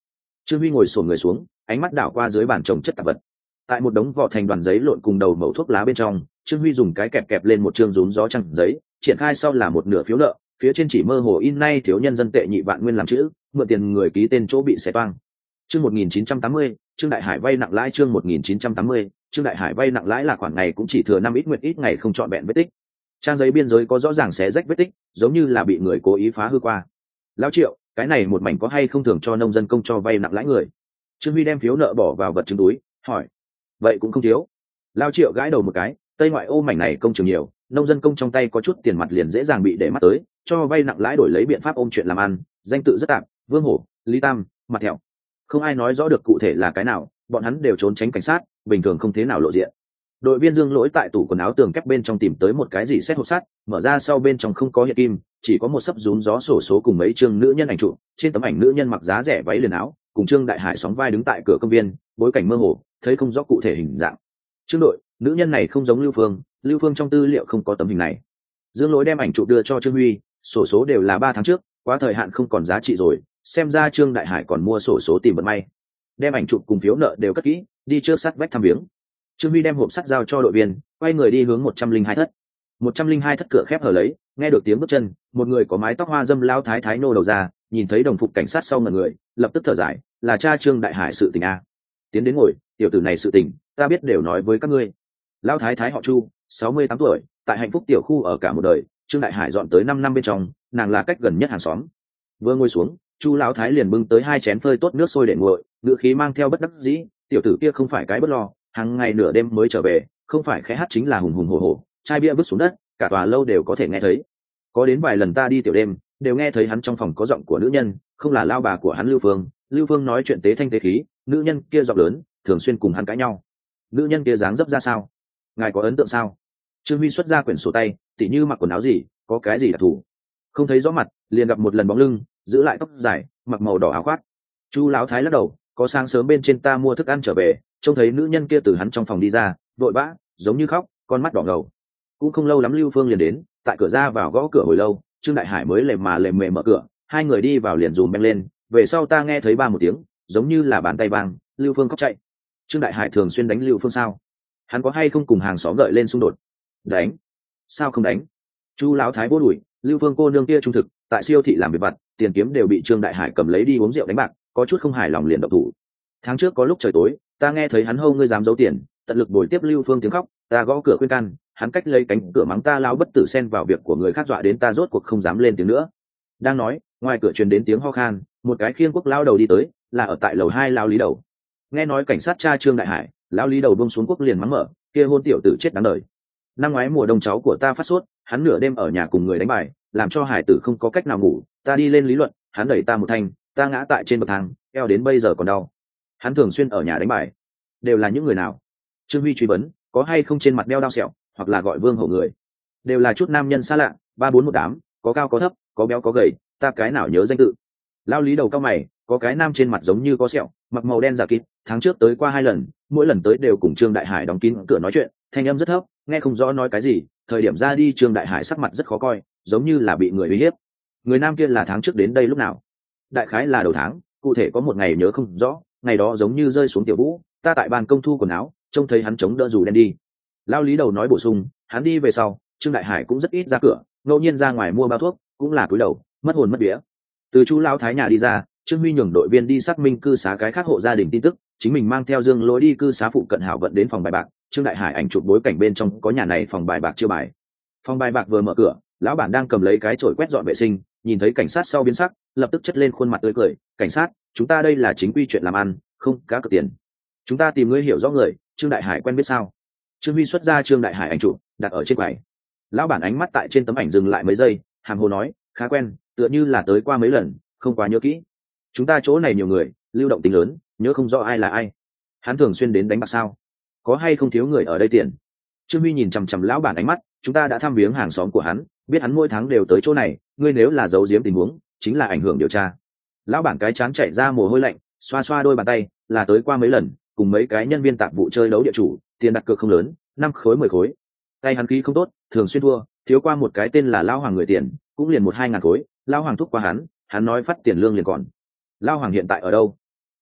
Trương Huy ngồi xổm người xuống, ánh mắt đảo qua dưới bàn trồng chất tạp vật. Tại một đống vỏ thành đoàn giấy lộn cùng đầu mẩu thuốc lá bên trong, Trương Huy dùng cái kẹp kẹp lên một chương rúm gió trắng giấy, triển khai sau là một nửa phiếu nợ, phía trên chỉ mơ hồ in nay thiếu nhân dân tệ nhị vạn nguyên làm chữ, mượn tiền người ký tên chỗ bị xé toang. Chương 1980, Trương Đại Hải vay nặng lãi. Chương 1980, Trương Đại Hải vay nặng lãi là khoản ngày cũng chỉ thừa 5 ít nguyện ít ngày không trọn vẹn vết tích. Trang giấy biên giới có rõ ràng xé rách vết tích, giống như là bị người cố ý phá hư qua. Lão Triệu, cái này một mảnh có hay không thường cho nông dân công cho vay nặng lãi người? Trương Huy đem phiếu nợ bỏ vào vật chứng túi, hỏi. Vậy cũng không thiếu. Lão Triệu gãi đầu một cái, tây ngoại ô mảnh này công trường nhiều, nông dân công trong tay có chút tiền mặt liền dễ dàng bị để mắt tới, cho vay nặng lãi đổi lấy biện pháp ôm chuyện làm ăn, danh tự rất tạm, Vương Hổ, Lý Tam, Mặt Thẹo. Không ai nói rõ được cụ thể là cái nào, bọn hắn đều trốn tránh cảnh sát, bình thường không thế nào lộ diện. Đội viên Dương Lỗi tại tủ quần áo tường kép bên trong tìm tới một cái gì xét hộp sắt, mở ra sau bên trong không có hiện kim, chỉ có một sấp rúm gió sổ số cùng mấy chương nữ nhân ảnh chụp. Trên tấm ảnh nữ nhân mặc giá rẻ váy liền áo, cùng Trương Đại Hải sóng vai đứng tại cửa công viên, bối cảnh mơ hồ, thấy không rõ cụ thể hình dạng. Trương đội, nữ nhân này không giống Lưu Phương trong tư liệu không có tấm hình này. Dương Lỗi đem ảnh chụp đưa cho Trương Huy, sổ số đều là 3 tháng trước, quá thời hạn không còn giá trị rồi, xem ra Trương Đại Hải còn mua sổ số tìm vận may. Đem ảnh chụp cùng phiếu nợ đều cất kỹ, đi trước sát vách thăm viếng. Trương Huy đem hộp sắt giao cho đội viên, quay người đi hướng 102 thất. 102 thất cửa khép hờ lấy, nghe được tiếng bước chân, một người có mái tóc hoa dâm lao thái thái nô đầu ra, nhìn thấy đồng phục cảnh sát sau ngẩn người, lập tức thở dài, là cha Trương Đại Hải sự tình a. Tiến đến ngồi, tiểu tử này sự tình, ta biết đều nói với các ngươi. Lao thái thái họ Chu, 68 tuổi, tại Hạnh Phúc tiểu khu ở cả một đời, Trương Đại Hải dọn tới 5 năm bên trong, nàng là cách gần nhất hàng xóm. Vừa ngồi xuống, Chu lão thái liền bưng tới 2 chén phơi tốt nước sôi để nguội, ngữ khí mang theo bất đắc dĩ, tiểu tử kia không phải cái bất lo, hàng ngày nửa đêm mới trở về, không phải khẽ hát chính là hùng hùng hổ hổ, chai bia vứt xuống đất, cả tòa lâu đều có thể nghe thấy. Có đến vài lần ta đi tiểu đêm, đều nghe thấy hắn trong phòng có giọng của nữ nhân, không là lao bà của hắn Lưu Phương nói chuyện tế thanh tế khí, nữ nhân kia giọng lớn, thường xuyên cùng hắn cãi nhau. Nữ nhân kia dáng dấp ra sao? Ngài có ấn tượng sao? Trương Huy xuất ra quyển sổ tay, tỉ như mặc quần áo gì, có cái gì đặc thù? Không thấy rõ mặt, liền gặp một lần bóng lưng, giữ lại tóc dài, mặc màu đỏ áo khoác. Chu lão thái lắc đầu, có sáng sớm bên trên ta mua thức ăn trở về, trông thấy nữ nhân kia từ hắn trong phòng đi ra, vội vã, giống như khóc, con mắt đỏ ngầu. Cũng không lâu lắm Lưu Phương liền đến, tại cửa ra vào gõ cửa hồi lâu, Trương Đại Hải mới lềm mề mở cửa, hai người đi vào liền dùm beng lên, về sau ta nghe thấy ba một tiếng, giống như là bàn tay vang, Lưu Phương khóc chạy. Trương Đại Hải thường xuyên đánh Lưu Phương sao? Hắn có hay không cùng hàng xóm gợi lên xung đột? Đánh? Sao không đánh? Chu lão thái vô đuổi, Lưu Phương cô nương kia trung thực, tại siêu thị làm việc vặt, tiền kiếm đều bị Trương Đại Hải cầm lấy đi uống rượu đánh bạc, có chút không hài lòng liền động thủ. Tháng trước có lúc trời tối, ta nghe thấy hắn hô ngươi dám giấu tiền, tận lực bồi tiếp Lưu Phương tiếng khóc, ta gõ cửa khuyên can, hắn cách lấy cánh cửa mắng ta lao bất tử xen vào việc của người khác, dọa đến ta rốt cuộc không dám lên tiếng nữa. Đang nói, ngoài cửa truyền đến tiếng ho khan, một cái khiêng quốc lao đầu đi tới, là ở tại lầu 2 lao Lý Đầu. Nghe nói cảnh sát tra Trương Đại Hải, lao Lý Đầu buông xuống quốc liền mắng mở, kia hôn tiểu tử chết đáng đời. Năm ngoái mùa đông cháu của ta phát sốt, hắn nửa đêm ở nhà cùng người đánh bài, làm cho Hải tử không có cách nào ngủ, ta đi lên lý luận, hắn đẩy ta một thanh, ta ngã tại trên bậc thang, eo đến bây giờ còn đau. Hắn thường xuyên ở nhà đánh bài. Đều là những người nào? Trương Huy truy vấn, có hay không trên mặt đeo đao sẹo, hoặc là gọi Vương Hổ người? Đều là chút nam nhân xa lạ, 3-4 một đám, có cao có thấp, có béo có gầy, ta cái nào nhớ danh tự. Lao Lý Đầu cao mày, có cái nam trên mặt giống như có sẹo, mặc màu đen giả kín, tháng trước tới qua 2 lần, mỗi lần tới đều cùng Trương Đại Hải đóng kín cửa nói chuyện, thanh âm rất thấp, nghe không rõ nói cái gì, thời điểm ra đi Trương Đại Hải sắc mặt rất khó coi, giống như là bị người uy hiếp. Người nam kia là tháng trước đến đây lúc nào? Đại khái là đầu tháng, cụ thể có một ngày nhớ không rõ, ngày đó giống như rơi xuống tiểu vũ, ta tại ban công thu quần áo, trông thấy hắn chống đỡ dù đen đi. Lao Lý Đầu nói bổ sung, hắn đi về sau, Trương Đại Hải cũng rất ít ra cửa, ngẫu nhiên ra ngoài mua bao thuốc, cũng là cúi đầu, mất hồn mất vía. Từ Chu lão thái nhà đi ra, Trương Huy nhường đội viên đi xác minh cư xá cái khác hộ gia đình tin tức, chính mình mang theo Dương Lỗi đi cư xá phụ cận hảo vận đến phòng bài bạc. Trương Đại Hải ảnh chụp bối cảnh bên trong có nhà này phòng bài bạc chưa bài. Phòng bài bạc vừa mở cửa, lão bản đang cầm lấy cái chổi quét dọn vệ sinh, nhìn thấy cảnh sát sau biến sắc, lập tức chất lên khuôn mặt tươi cười, cảnh sát, chúng ta đây là chính quy chuyện làm ăn, không cá cược tiền. Chúng ta tìm ngươi hiểu rõ người, Trương Đại Hải quen biết sao? Trương Huy xuất ra Trương Đại Hải ảnh chụp, đặt ở trên quầy. Lão bản ánh mắt tại trên tấm ảnh dừng lại mấy giây, hàm hồ nói, khá quen, tựa như là tới qua mấy lần, không quá nhớ kỹ. Chúng ta chỗ này nhiều người, lưu động tính lớn, nhớ không rõ ai là ai. Hắn thường xuyên đến đánh bạc sao? Có hay không thiếu người ở đây tiền? Trương Huy nhìn chằm chằm lão bản ánh mắt, chúng ta đã thăm viếng hàng xóm của hắn, biết hắn mỗi tháng đều tới chỗ này, ngươi nếu là giấu giếm tình huống, chính là ảnh hưởng điều tra. Lão bản cái trán chảy ra mồ hôi lạnh, xoa xoa đôi bàn tay, là tới qua mấy lần, cùng mấy cái nhân viên tạp vụ chơi đấu địa chủ, tiền đặt cược không lớn, 5 khối 10 khối. Tay hắn khí không tốt, thường xuyên thua, thiếu qua một cái tên là Lão Hoàng người tiền, cũng liền 1-2 ngàn khối, Lão Hoàng thúc qua hắn nói phát tiền lương liền còn. Lão Hoàng hiện tại ở đâu?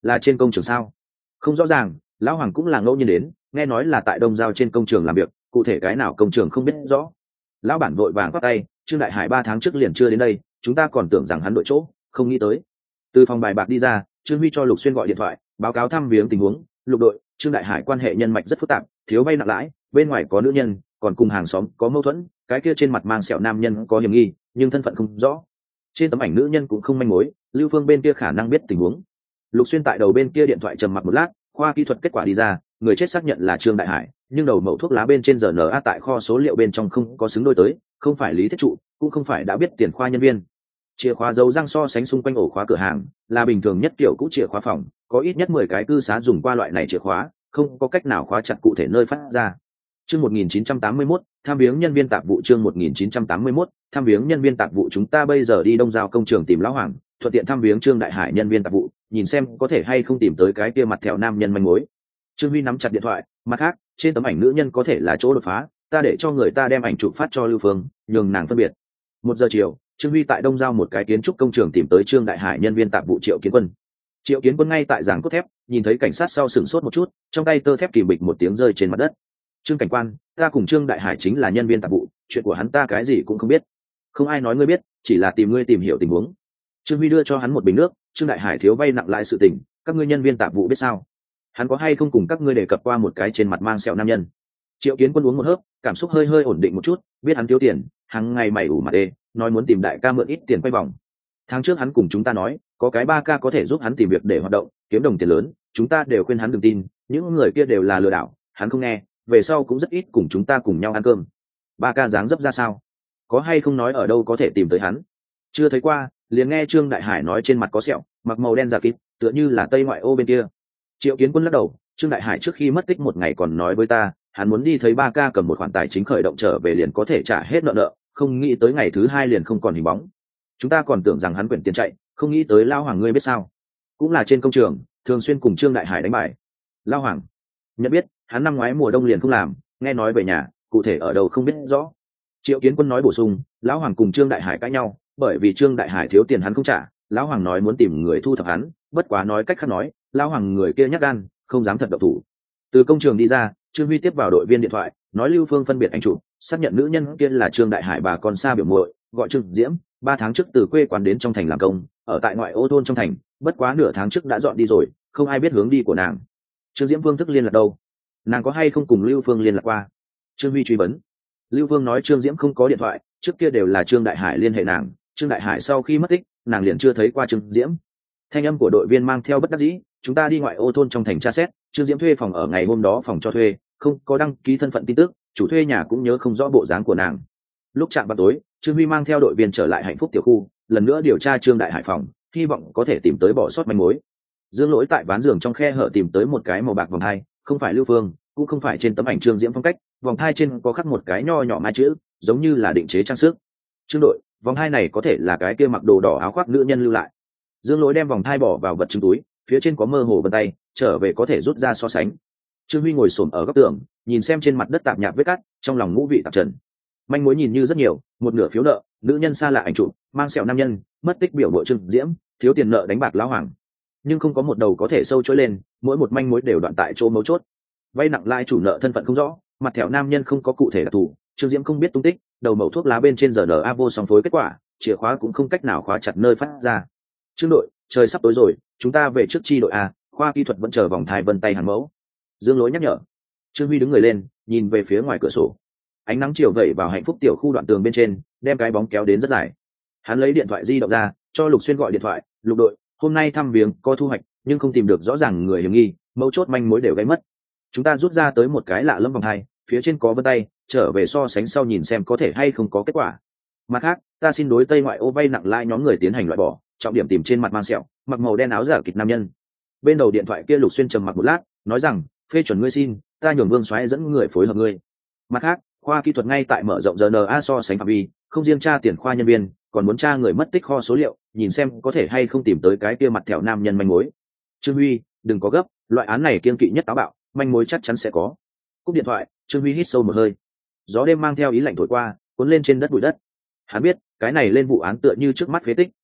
Là trên công trường sao? Không rõ ràng, lão hoàng cũng là ngẫu nhiên đến, nghe nói là tại Đông Giao trên công trường làm việc, cụ thể cái nào công trường không biết rõ. Lão bản vội vàng khoát tay, Trương Đại Hải 3 tháng trước liền chưa đến đây, chúng ta còn tưởng rằng hắn đội chỗ, không nghĩ tới. Từ phòng bài bạc đi ra, Trương Huy cho Lục Xuyên gọi điện thoại, báo cáo thăm viếng tình huống. Lục đội, Trương Đại Hải quan hệ nhân mạch rất phức tạp, thiếu vay nặng lãi, bên ngoài có nữ nhân, còn cùng hàng xóm có mâu thuẫn, cái kia trên mặt mang sẹo nam nhân có hiểm nghi, nhưng thân phận không rõ. Trên tấm ảnh nữ nhân cũng không manh mối, Lưu Phương bên kia khả năng biết tình huống. Lục Xuyên tại đầu bên kia điện thoại trầm mặc một lát, khoa kỹ thuật kết quả đi ra, người chết xác nhận là Trương Đại Hải, nhưng đầu mẩu thuốc lá bên trên RNA tại kho số liệu bên trong không có xứng đôi tới, không phải Lý Thiết Trụ, cũng không phải đã biết tiền khoa nhân viên. Chìa khóa dấu răng so sánh xung quanh ổ khóa cửa hàng, là bình thường nhất kiểu cũ chìa khóa phòng, có ít nhất 10 cái cư xá dùng qua loại này chìa khóa, không có cách nào khóa chặt cụ thể nơi phát ra. Chương 1981, tham viếng nhân viên tạp vụ. Chương 1981, tham viếng nhân viên tạp vụ. Chúng ta bây giờ đi Đông Giao công trường tìm lão Hoàng, thuận tiện thăm viếng Trương Đại Hải nhân viên tạp vụ, nhìn xem có thể hay không tìm tới cái kia mặt thẹo nam nhân manh mối. Trương Huy nắm chặt điện thoại, mặt khác, trên tấm ảnh nữ nhân có thể là chỗ đột phá, ta để cho người ta đem ảnh chụp phát cho Lưu Phương, nhường nàng phân biệt. 1 giờ chiều, Trương Huy tại Đông Giao một cái kiến trúc công trường tìm tới Trương Đại Hải nhân viên tạp vụ Triệu Kiến Quân. Triệu Kiến Quân ngay tại giảng cốt thép, nhìn thấy cảnh sát sau sửng sốt một chút, trong tay tơ thép kìm bịch một tiếng rơi trên mặt đất. Trương cảnh quan, ta cùng Trương Đại Hải chính là nhân viên tạp vụ, chuyện của hắn ta cái gì cũng không biết. Không ai nói ngươi biết, chỉ là tìm ngươi tìm hiểu tình huống. Trương Huy đưa cho hắn một bình nước. Trương Đại Hải thiếu vay nặng lãi sự tình, các ngươi nhân viên tạp vụ biết sao? Hắn có hay không cùng các ngươi đề cập qua một cái trên mặt mang sẹo nam nhân? Triệu Kiến Quân uống một hớp, cảm xúc hơi hơi ổn định một chút, biết hắn thiếu tiền, hàng ngày mày ủ mặt đê, nói muốn tìm đại ca mượn ít tiền quay vòng. Tháng trước hắn cùng chúng ta nói, có cái 3K có thể giúp hắn tìm việc để hoạt động, kiếm đồng tiền lớn, chúng ta đều khuyên hắn đừng tin, những người kia đều là lừa đảo, hắn không nghe, về sau cũng rất ít cùng chúng ta cùng nhau ăn cơm. 3K dáng dấp ra sao? Có hay không nói ở đâu có thể tìm tới hắn? Chưa thấy qua, liền nghe Trương Đại Hải nói trên mặt có sẹo, mặc màu đen giả kít, tựa như là Tây ngoại ô bên kia. Triệu Kiến Quân lắc đầu, Trương Đại Hải trước khi mất tích một ngày còn nói với ta, hắn muốn đi thấy 3K cầm một khoản tài chính khởi động trở về liền có thể trả hết nợ, không nghĩ tới ngày thứ 2 liền không còn hình bóng. Chúng ta còn tưởng rằng hắn quyển tiền chạy, không nghĩ tới Lao Hoàng ngươi biết sao? Cũng là trên công trường, thường xuyên cùng Trương Đại Hải đánh bài. Lao Hoàng nhận biết, hắn năm ngoái mùa đông liền không làm, nghe nói về nhà, cụ thể ở đâu không biết rõ. Triệu Kiến Quân nói bổ sung, Lão Hoàng cùng Trương Đại Hải cãi nhau, bởi vì Trương Đại Hải thiếu tiền hắn không trả, Lão Hoàng nói muốn tìm người thu thập hắn, bất quá nói cách khác nói, Lão Hoàng người kia nhát gan, không dám thật động thủ. Từ công trường đi ra, Trương Huy tiếp vào đội viên điện thoại, nói Lưu Phương phân biệt anh chủ, xác nhận nữ nhân kia là Trương Đại Hải bà con xa biểu muội, gọi Trương Diễm, 3 tháng trước từ quê quán đến trong thành làm công, ở tại ngoại ô thôn trong thành, bất quá nửa tháng trước đã dọn đi rồi, không ai biết hướng đi của nàng. Trương Diễm phương thức liên lạc đâu? Nàng có hay không cùng Lưu Phương liên lạc qua? Trương Huy truy vấn. Lưu Phương nói Trương Diễm không có điện thoại, trước kia đều là Trương Đại Hải liên hệ nàng, Trương Đại Hải sau khi mất tích, nàng liền chưa thấy qua Trương Diễm. Thanh âm của đội viên mang theo bất đắc dĩ, chúng ta đi ngoại ô thôn trong thành tra xét, Trương Diễm thuê phòng ở ngày hôm đó phòng cho thuê, không có đăng ký thân phận tin tức, chủ thuê nhà cũng nhớ không rõ bộ dáng của nàng. Lúc chạm vào tối, Trương Huy mang theo đội viên trở lại Hạnh Phúc tiểu khu, lần nữa điều tra Trương Đại Hải phòng, hy vọng có thể tìm tới bỏ sót manh mối. Dương Lỗi tại ván giường trong khe hở tìm tới một cái màu bạc vòng hai, không phải Lưu Phương, cũng không phải trên tấm ảnh Trương Diễm phong cách, vòng hai trên có khắc một cái nho nhỏ mai chữ, giống như là định chế trang sức. Trương đội, vòng hai này có thể là cái kia mặc đồ đỏ áo khoác nữ nhân lưu lại. Dương Lỗi đem vòng hai bỏ vào vật chứng túi, phía trên có mơ hồ vân tay, trở về có thể rút ra so sánh. Trương Huy ngồi xổm ở góc tường, nhìn xem trên mặt đất tạp nhạp vết cắt, trong lòng ngũ vị tạp trần. Manh mối nhìn như rất nhiều, một nửa phiếu nợ, nữ nhân xa lạ ảnh chụp, mang sẹo nam nhân, mất tích biểu bộ Trương Diễm, thiếu tiền nợ đánh bạc Lão Hoàng, nhưng không có một đầu có thể sâu chối lên, mỗi một manh mối đều đoạn tại chỗ mấu chốt. Vay nặng lãi chủ nợ thân phận không rõ, mặt thẹo nam nhân không có cụ thể đặc thù, Trương Diễm không biết tung tích, đầu mẩu thuốc lá bên trên RNA vô song phối kết quả, chìa khóa cũng không cách nào khóa chặt nơi phát ra. Trương đội, trời sắp tối rồi, chúng ta về trước chi đội A, khoa kỹ thuật vẫn chờ vòng thai vân tay hàn mẫu. Dương Lỗi nhắc nhở. Trương Huy đứng người lên, nhìn về phía ngoài cửa sổ. Ánh nắng chiều vẩy vào Hạnh Phúc tiểu khu đoạn tường bên trên, đem cái bóng kéo đến rất dài. Hắn lấy điện thoại di động ra, cho Lục Xuyên gọi điện thoại, Lục đội, hôm nay thăm viếng có thu hoạch, nhưng không tìm được rõ ràng người hiểm nghi, mấu chốt manh mối đều gây mất. Chúng ta rút ra tới một cái lạ lẫm vòng hai, phía trên có vân tay, trở về so sánh sau nhìn xem có thể hay không có kết quả. Mặt khác, ta xin đối Tây ngoại ô vay nặng lãi nhóm người tiến hành loại bỏ, trọng điểm tìm trên mặt mang sẹo, mặc màu đen áo giả kịch nam nhân. Bên đầu điện thoại kia Lục Xuyên trầm mặc một lát, nói rằng, phê chuẩn ngươi xin, ta nhường Vương Soái dẫn người phối hợp ngươi. Mặt khác, khoa kỹ thuật ngay tại mở rộng RNA so sánh phạm vi, không riêng tra tiền khoa nhân viên, còn muốn tra người mất tích kho số liệu, nhìn xem có thể hay không tìm tới cái kia mặt thẹo nam nhân manh mối. Trương Huy, đừng có gấp, loại án này kiêng kỵ nhất táo bạo, manh mối chắc chắn sẽ có. Cúp điện thoại, Trương Huy hít sâu một hơi. Gió đêm mang theo ý lạnh thổi qua, cuốn lên trên đất bụi đất. Hắn biết, cái này lên vụ án tựa như trước mắt phế tích,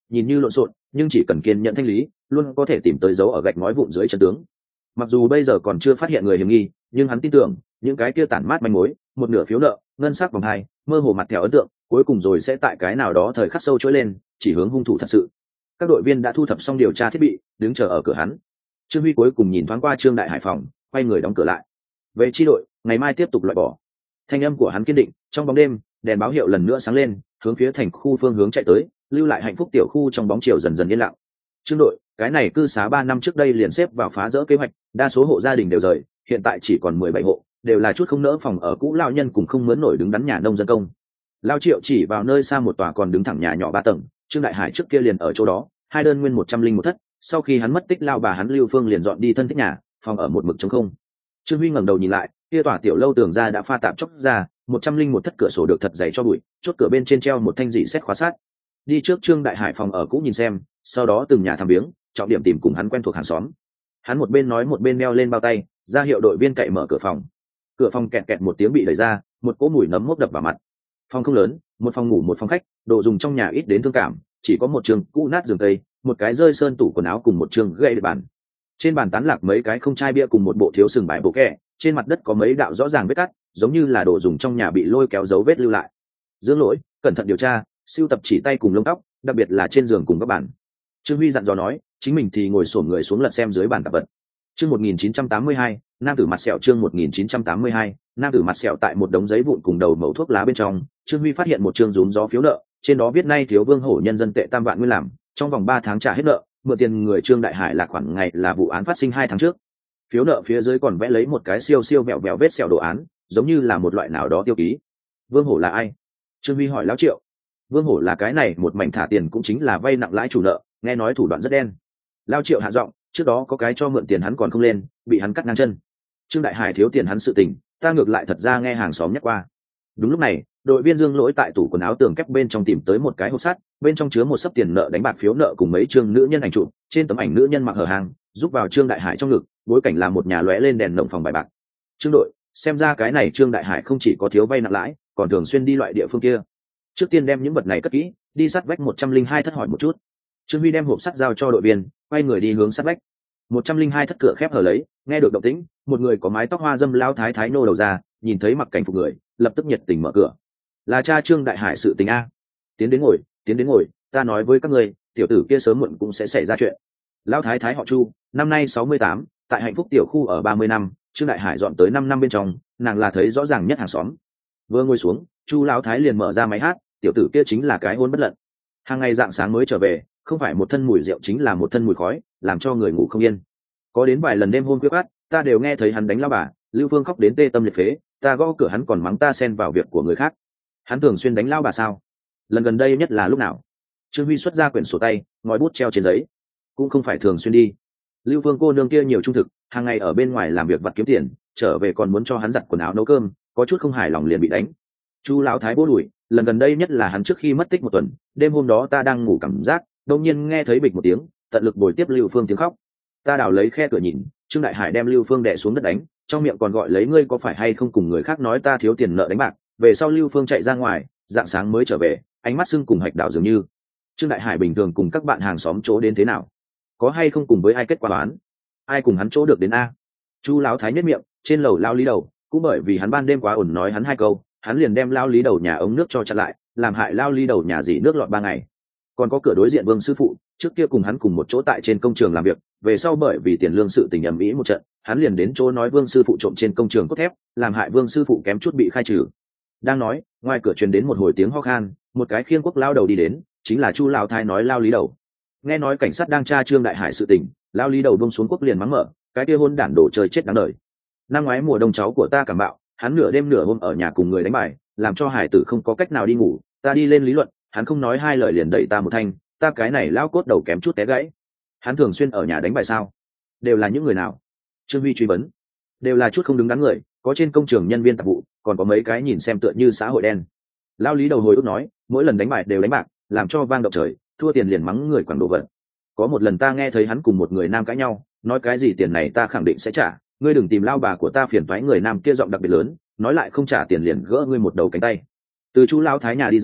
nhìn như lộn xộn nhưng chỉ cần kiên nhẫn thanh lý luôn có thể tìm tới dấu ở gạch ngói vụn dưới chân tướng. Mặc dù bây giờ còn chưa phát hiện người hiểm nghi, nhưng hắn tin tưởng những cái kia tản mát manh mối, một nửa phiếu nợ, ngân sắc vòng hai, mơ hồ mặt theo ấn tượng, cuối cùng rồi sẽ tại cái nào đó thời khắc sâu trỗi lên, chỉ hướng hung thủ thật sự. Các đội viên đã thu thập xong điều tra thiết bị, đứng chờ ở cửa hắn. Trương Huy cuối cùng nhìn thoáng qua Trương Đại Hải phòng, quay người đóng cửa lại. Về chi đội, ngày mai tiếp tục loại bỏ. Thanh âm của hắn kiên định. Trong bóng đêm, đèn báo hiệu lần nữa sáng lên, hướng phía thành khu phương hướng chạy tới, lưu lại hạnh phúc tiểu khu trong bóng chiều dần dần yên lặng. Trương đội, cái này cư xá 3 năm trước đây liền xếp vào phá rỡ kế hoạch, đa số hộ gia đình đều rời, hiện tại chỉ còn 17 hộ, đều là chút không nỡ phòng ở cũ lao nhân cùng không mướn nổi đứng đắn nhà nông dân công. Lao Triệu chỉ vào nơi xa một tòa còn đứng thẳng nhà nhỏ 3 tầng, Trương Đại Hải trước kia liền ở chỗ đó, hai đơn nguyên 101 thất, sau khi hắn mất tích lao bà hắn Lưu Phương liền dọn đi thân thích nhà, phòng ở một mực trống không. Trương Huy ngẩng đầu nhìn lại, kia tòa tiểu lâu tường ra đã pha tạp chốc ra, 101 thất cửa sổ được thật dày cho bụi, chốt cửa bên trên treo một thanh dị xét khóa sát. Đi trước Trương Đại Hải phòng ở cũ nhìn xem, sau đó từng nhà thăm viếng, trọng điểm tìm cùng hắn quen thuộc hàng xóm. Hắn một bên nói một bên đeo lên bao tay, ra hiệu đội viên cậy mở cửa phòng. Cửa phòng kẹt kẹt một tiếng bị đẩy ra, một cỗ mùi nấm mốc đập vào mặt. Phòng không lớn, một phòng ngủ một phòng khách, đồ dùng trong nhà ít đến thương cảm, chỉ có một trường cũ nát giường tây, một cái rơi sơn tủ quần áo cùng một trường gậy để bàn. Trên bàn tán lạc mấy cái không chai bia cùng một bộ thiếu sừng bài bộ kẹ, trên mặt đất có mấy đạo rõ ràng vết cắt, giống như là đồ dùng trong nhà bị lôi kéo dấu vết lưu lại. Dương Lỗi, cẩn thận điều tra, sưu tập chỉ tay cùng lông tóc, đặc biệt là trên giường cùng các bản. Trương Huy dặn dò nói, chính mình thì ngồi xổm người xuống lật xem dưới bàn tạp vật. Chương 1982, nam tử mặt sẹo. Chương 1982, nam tử mặt sẹo. Tại một đống giấy vụn cùng đầu mẩu thuốc lá bên trong, Trương Huy phát hiện một chương rúm gió phiếu nợ, trên đó viết nay thiếu Vương Hổ nhân dân tệ tam vạn nguyên làm, trong vòng 3 tháng trả hết nợ, mượn tiền người Trương Đại Hải là khoản ngày là vụ án phát sinh 2 tháng trước. Phiếu nợ phía dưới còn vẽ lấy một cái siêu siêu vẹo vẹo vết sẹo đồ án, giống như là một loại nào đó tiêu ký. Vương Hổ là ai? Trương Huy hỏi lão Triệu. Vương Hổ là cái này một mảnh thả tiền cũng chính là vay nặng lãi chủ nợ, nghe nói thủ đoạn rất đen. Lão Triệu hạ giọng, trước đó có cái cho mượn tiền hắn còn không lên, bị hắn cắt ngang chân. Trương Đại Hải thiếu tiền hắn sự tình, ta ngược lại thật ra nghe hàng xóm nhắc qua. Đúng lúc này, đội viên Dương Lỗi tại tủ quần áo tường kép bên trong tìm tới một cái hộp sắt, bên trong chứa một xấp tiền nợ đánh bạc phiếu nợ cùng mấy chương nữ nhân ảnh chụp, trên tấm ảnh nữ nhân mặc hở hàng, giúp vào Trương Đại Hải trong ngực, bối cảnh là một nhà lóe lên đèn nồng phòng bài bạc. Trương đội, xem ra cái này Trương Đại Hải không chỉ có thiếu vay nặng lãi, còn thường xuyên đi loại địa phương kia. Trước tiên đem những vật này cất kỹ, đi sát vách 102 thất hỏi một chút. Trương Huy đem hộp sắt giao cho đội viên, quay người đi hướng sát vách. 102 thất cửa khép hở lấy, nghe được động tĩnh, một người có mái tóc hoa dâm lao thái thái nô đầu ra, nhìn thấy mặc cảnh phục người, lập tức nhiệt tình mở cửa. Là cha Trương Đại Hải sự tình a. Tiến đến ngồi, ta nói với các ngươi, tiểu tử kia sớm muộn cũng sẽ xảy ra chuyện. Lao thái thái họ Chu, năm nay 68, tại hạnh phúc tiểu khu ở 30 năm, Trương Đại Hải dọn tới 5 năm bên trong, nàng là thấy rõ ràng nhất hàng xóm. Vừa ngồi xuống, Chu lão thái liền mở ra máy hát, tiểu tử kia chính là cái hôn bất lận. Hàng ngày dạng sáng mới trở về, không phải một thân mùi rượu chính là một thân mùi khói, làm cho người ngủ không yên. Có đến vài lần đêm hôm khuya khoắt, ta đều nghe thấy hắn đánh lao bà, Lưu Phương khóc đến tê tâm liệt phế, ta gõ cửa hắn còn mắng ta xen vào việc của người khác. Hắn thường xuyên đánh lao bà sao? Lần gần đây nhất là lúc nào? Trương Huy xuất ra quyển sổ tay, ngòi bút treo trên giấy. Cũng không phải thường xuyên đi. Lưu Phương cô nương kia nhiều trung thực, hàng ngày ở bên ngoài làm việc vặt kiếm tiền, trở về còn muốn cho hắn giặt quần áo nấu cơm, có chút không hài lòng liền bị đánh. Chu lão thái bố đuổi, lần gần đây nhất là hắn trước khi mất tích 1 tuần, đêm hôm đó ta đang ngủ cảm giác, đột nhiên nghe thấy bịch một tiếng, tận lực bồi tiếp Lưu Phương tiếng khóc. Ta đào lấy khe cửa nhìn, Trương Đại Hải đem Lưu Phương đè xuống đất đánh, trong miệng còn gọi lấy ngươi có phải hay không cùng người khác nói ta thiếu tiền nợ đánh bạc. Về sau Lưu Phương chạy ra ngoài, dạng sáng mới trở về, ánh mắt sưng cùng hạch đảo dường như. Trương Đại Hải bình thường cùng các bạn hàng xóm chỗ đến thế nào? Có hay không cùng với ai kết quả toán? Ai cùng hắn chỗ được đến a? Chu lão thái nhất miệng, trên lầu lao lý đầu, cũng bởi vì hắn ban đêm quá ổn nói hắn 2 câu, hắn liền đem lao lý đầu nhà ống nước cho chặn lại, làm hại lao lý đầu nhà dỉ nước lọt 3 ngày. Còn có cửa đối diện Vương sư phụ, trước kia cùng hắn cùng một chỗ tại trên công trường làm việc, về sau bởi vì tiền lương sự tình ầm ĩ một trận, hắn liền đến chỗ nói Vương sư phụ trộm trên công trường cốt thép, làm hại Vương sư phụ kém chút bị khai trừ. Đang nói, ngoài cửa truyền đến một hồi tiếng ho khan, một cái khiêng quốc lao đầu đi đến, chính là Chu lão thái nói lao lý đầu. Nghe nói cảnh sát đang tra Trương Đại Hải sự tình, lao lý đầu buông xuống quốc liền mắng mở, cái kia hôn đản đồ chơi chết đáng đời. Năm ngoái mùa đông cháu của ta cảm bạo, hắn nửa đêm nửa hôm ở nhà cùng người đánh bài, làm cho Hải tử không có cách nào đi ngủ, ta đi lên lý luận, hắn không nói 2 lời liền đẩy ta một thanh, ta cái này lao cốt đầu kém chút té gãy. Hắn thường xuyên ở nhà đánh bài sao? Đều là những người nào? Trương Huy truy vấn. Đều là chút không đứng đắn người, có trên công trường nhân viên tạp vụ, còn có mấy cái nhìn xem tựa như xã hội đen. Lao lý đầu hồi ức nói, mỗi lần đánh bài đều đánh bạc, làm cho vang động trời, thua tiền liền mắng người quảng đồ vật. Có một lần ta nghe thấy hắn cùng một người nam cãi nhau, nói cái gì tiền này ta khẳng định sẽ trả, ngươi đừng tìm lao bà của ta phiền toái. Người nam kia giọng đặc biệt lớn, nói lại không trả tiền liền gỡ ngươi một đầu cánh tay. Từ Chu lão thái nhà đi ra,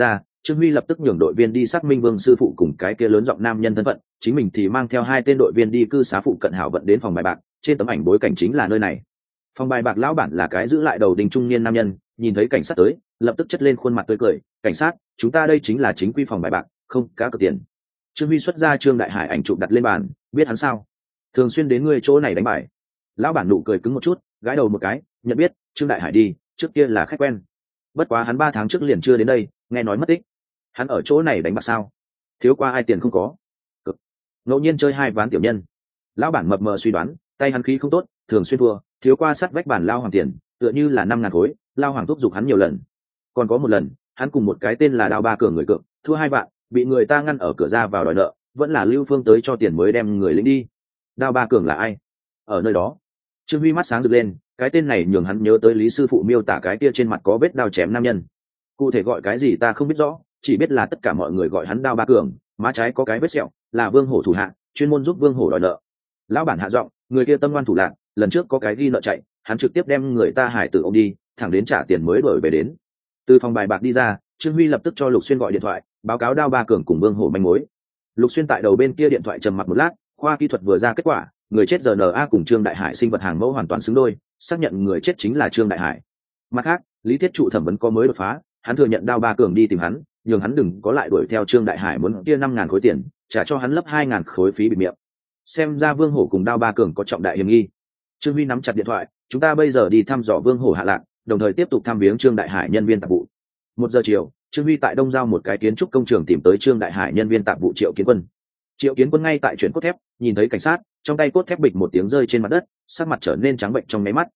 Trương Huy lập tức nhường đội viên đi xác minh Vương sư phụ cùng cái kia lớn giọng nam nhân thân phận, chính mình thì mang theo 2 tên đội viên đi cư xá phụ cận hảo vận đến phòng bài bạc, trên tấm ảnh bối cảnh chính là nơi này. Phòng bài bạc lão bản là cái giữ lại đầu đinh trung niên nam nhân, nhìn thấy cảnh sát tới, lập tức chất lên khuôn mặt tươi cười, "Cảnh sát, chúng ta đây chính là chính quy phòng bài bạc, không cá cược tiền." Trương Huy xuất ra Trương Đại Hải ảnh chụp đặt lên bàn, "Biết hắn sao? Thường xuyên đến ngươi chỗ này đánh bài." Lão bản nụ cười cứng một chút, gãi đầu một cái, "Nhận biết, Trương Đại Hải đi, trước kia là khách quen. Bất quá hắn 3 tháng trước liền chưa đến đây, nghe nói mất tích. Hắn ở chỗ này đánh bạc sao? Thiếu qua ai tiền không có? Cực. Ngẫu nhiên chơi 2 ván tiểu nhân." Lão bản mập mờ suy đoán, tay hắn khí không tốt, thường xuyên thua, thiếu qua sắt vách bản lao hoàng tiền, tựa như là 5.000 khối, lao hoàng thúc giục hắn nhiều lần. Còn có một lần, hắn cùng một cái tên là Đao Ba Cường người cược, thua 2 vạn, bị người ta ngăn ở cửa ra vào đòi nợ, vẫn là Lưu Phương tới cho tiền mới đem người lính đi. Đao Ba Cường là ai? Ở nơi đó. Trương Huy mắt sáng rực lên, cái tên này nhường hắn nhớ tới Lý sư phụ miêu tả cái kia trên mặt có vết đao chém nam nhân. Cụ thể gọi cái gì ta không biết rõ, chỉ biết là tất cả mọi người gọi hắn Đao Ba Cường, má trái có cái vết sẹo, là Vương Hổ thủ hạ, chuyên môn giúp Vương Hổ đòi nợ. Lão bản hạ giọng, người kia tâm ngoan thủ lạn, lần trước có cái ghi nợ chạy, hắn trực tiếp đem người ta hải tử ôm đi, thẳng đến trả tiền mới đổi về đến. Từ phòng bài bạc đi ra, Trương Huy lập tức cho Lục Xuyên gọi điện thoại, báo cáo Đao Ba Cường cùng Vương Hổ manh mối. Lục Xuyên tại đầu bên kia điện thoại trầm mặc một lát, khoa kỹ thuật vừa ra kết quả, người chết RNA cùng Trương Đại Hải sinh vật hàng mẫu hoàn toàn xứng đôi, xác nhận người chết chính là Trương Đại Hải. Mặt khác, Lý Thiết trụ thẩm vấn có mới đột phá, hắn thừa nhận Đao Ba Cường đi tìm hắn, nhường hắn đừng có lại đuổi theo Trương Đại Hải muốn kia 5.000 khối tiền, trả cho hắn lấp 2.000 khối phí bịt miệng. Xem ra Vương Hổ cùng Đao Ba Cường có trọng đại hiểm nghi. Trương Huy nắm chặt điện thoại, "Chúng ta bây giờ đi thăm dò Vương Hổ hạ lạc, đồng thời tiếp tục thăm viếng Trương Đại Hải nhân viên tạp vụ." 1 giờ chiều, Trương Huy tại Đông Giao một cái kiến trúc công trường tìm tới Trương Đại Hải nhân viên tạp vụ Triệu Kiến Quân. Triệu Kiến Quân ngay tại chuyển cốt thép, nhìn thấy cảnh sát, trong tay cốt thép bịch một tiếng rơi trên mặt đất, sắc mặt trở nên trắng bệnh trong nháy mắt.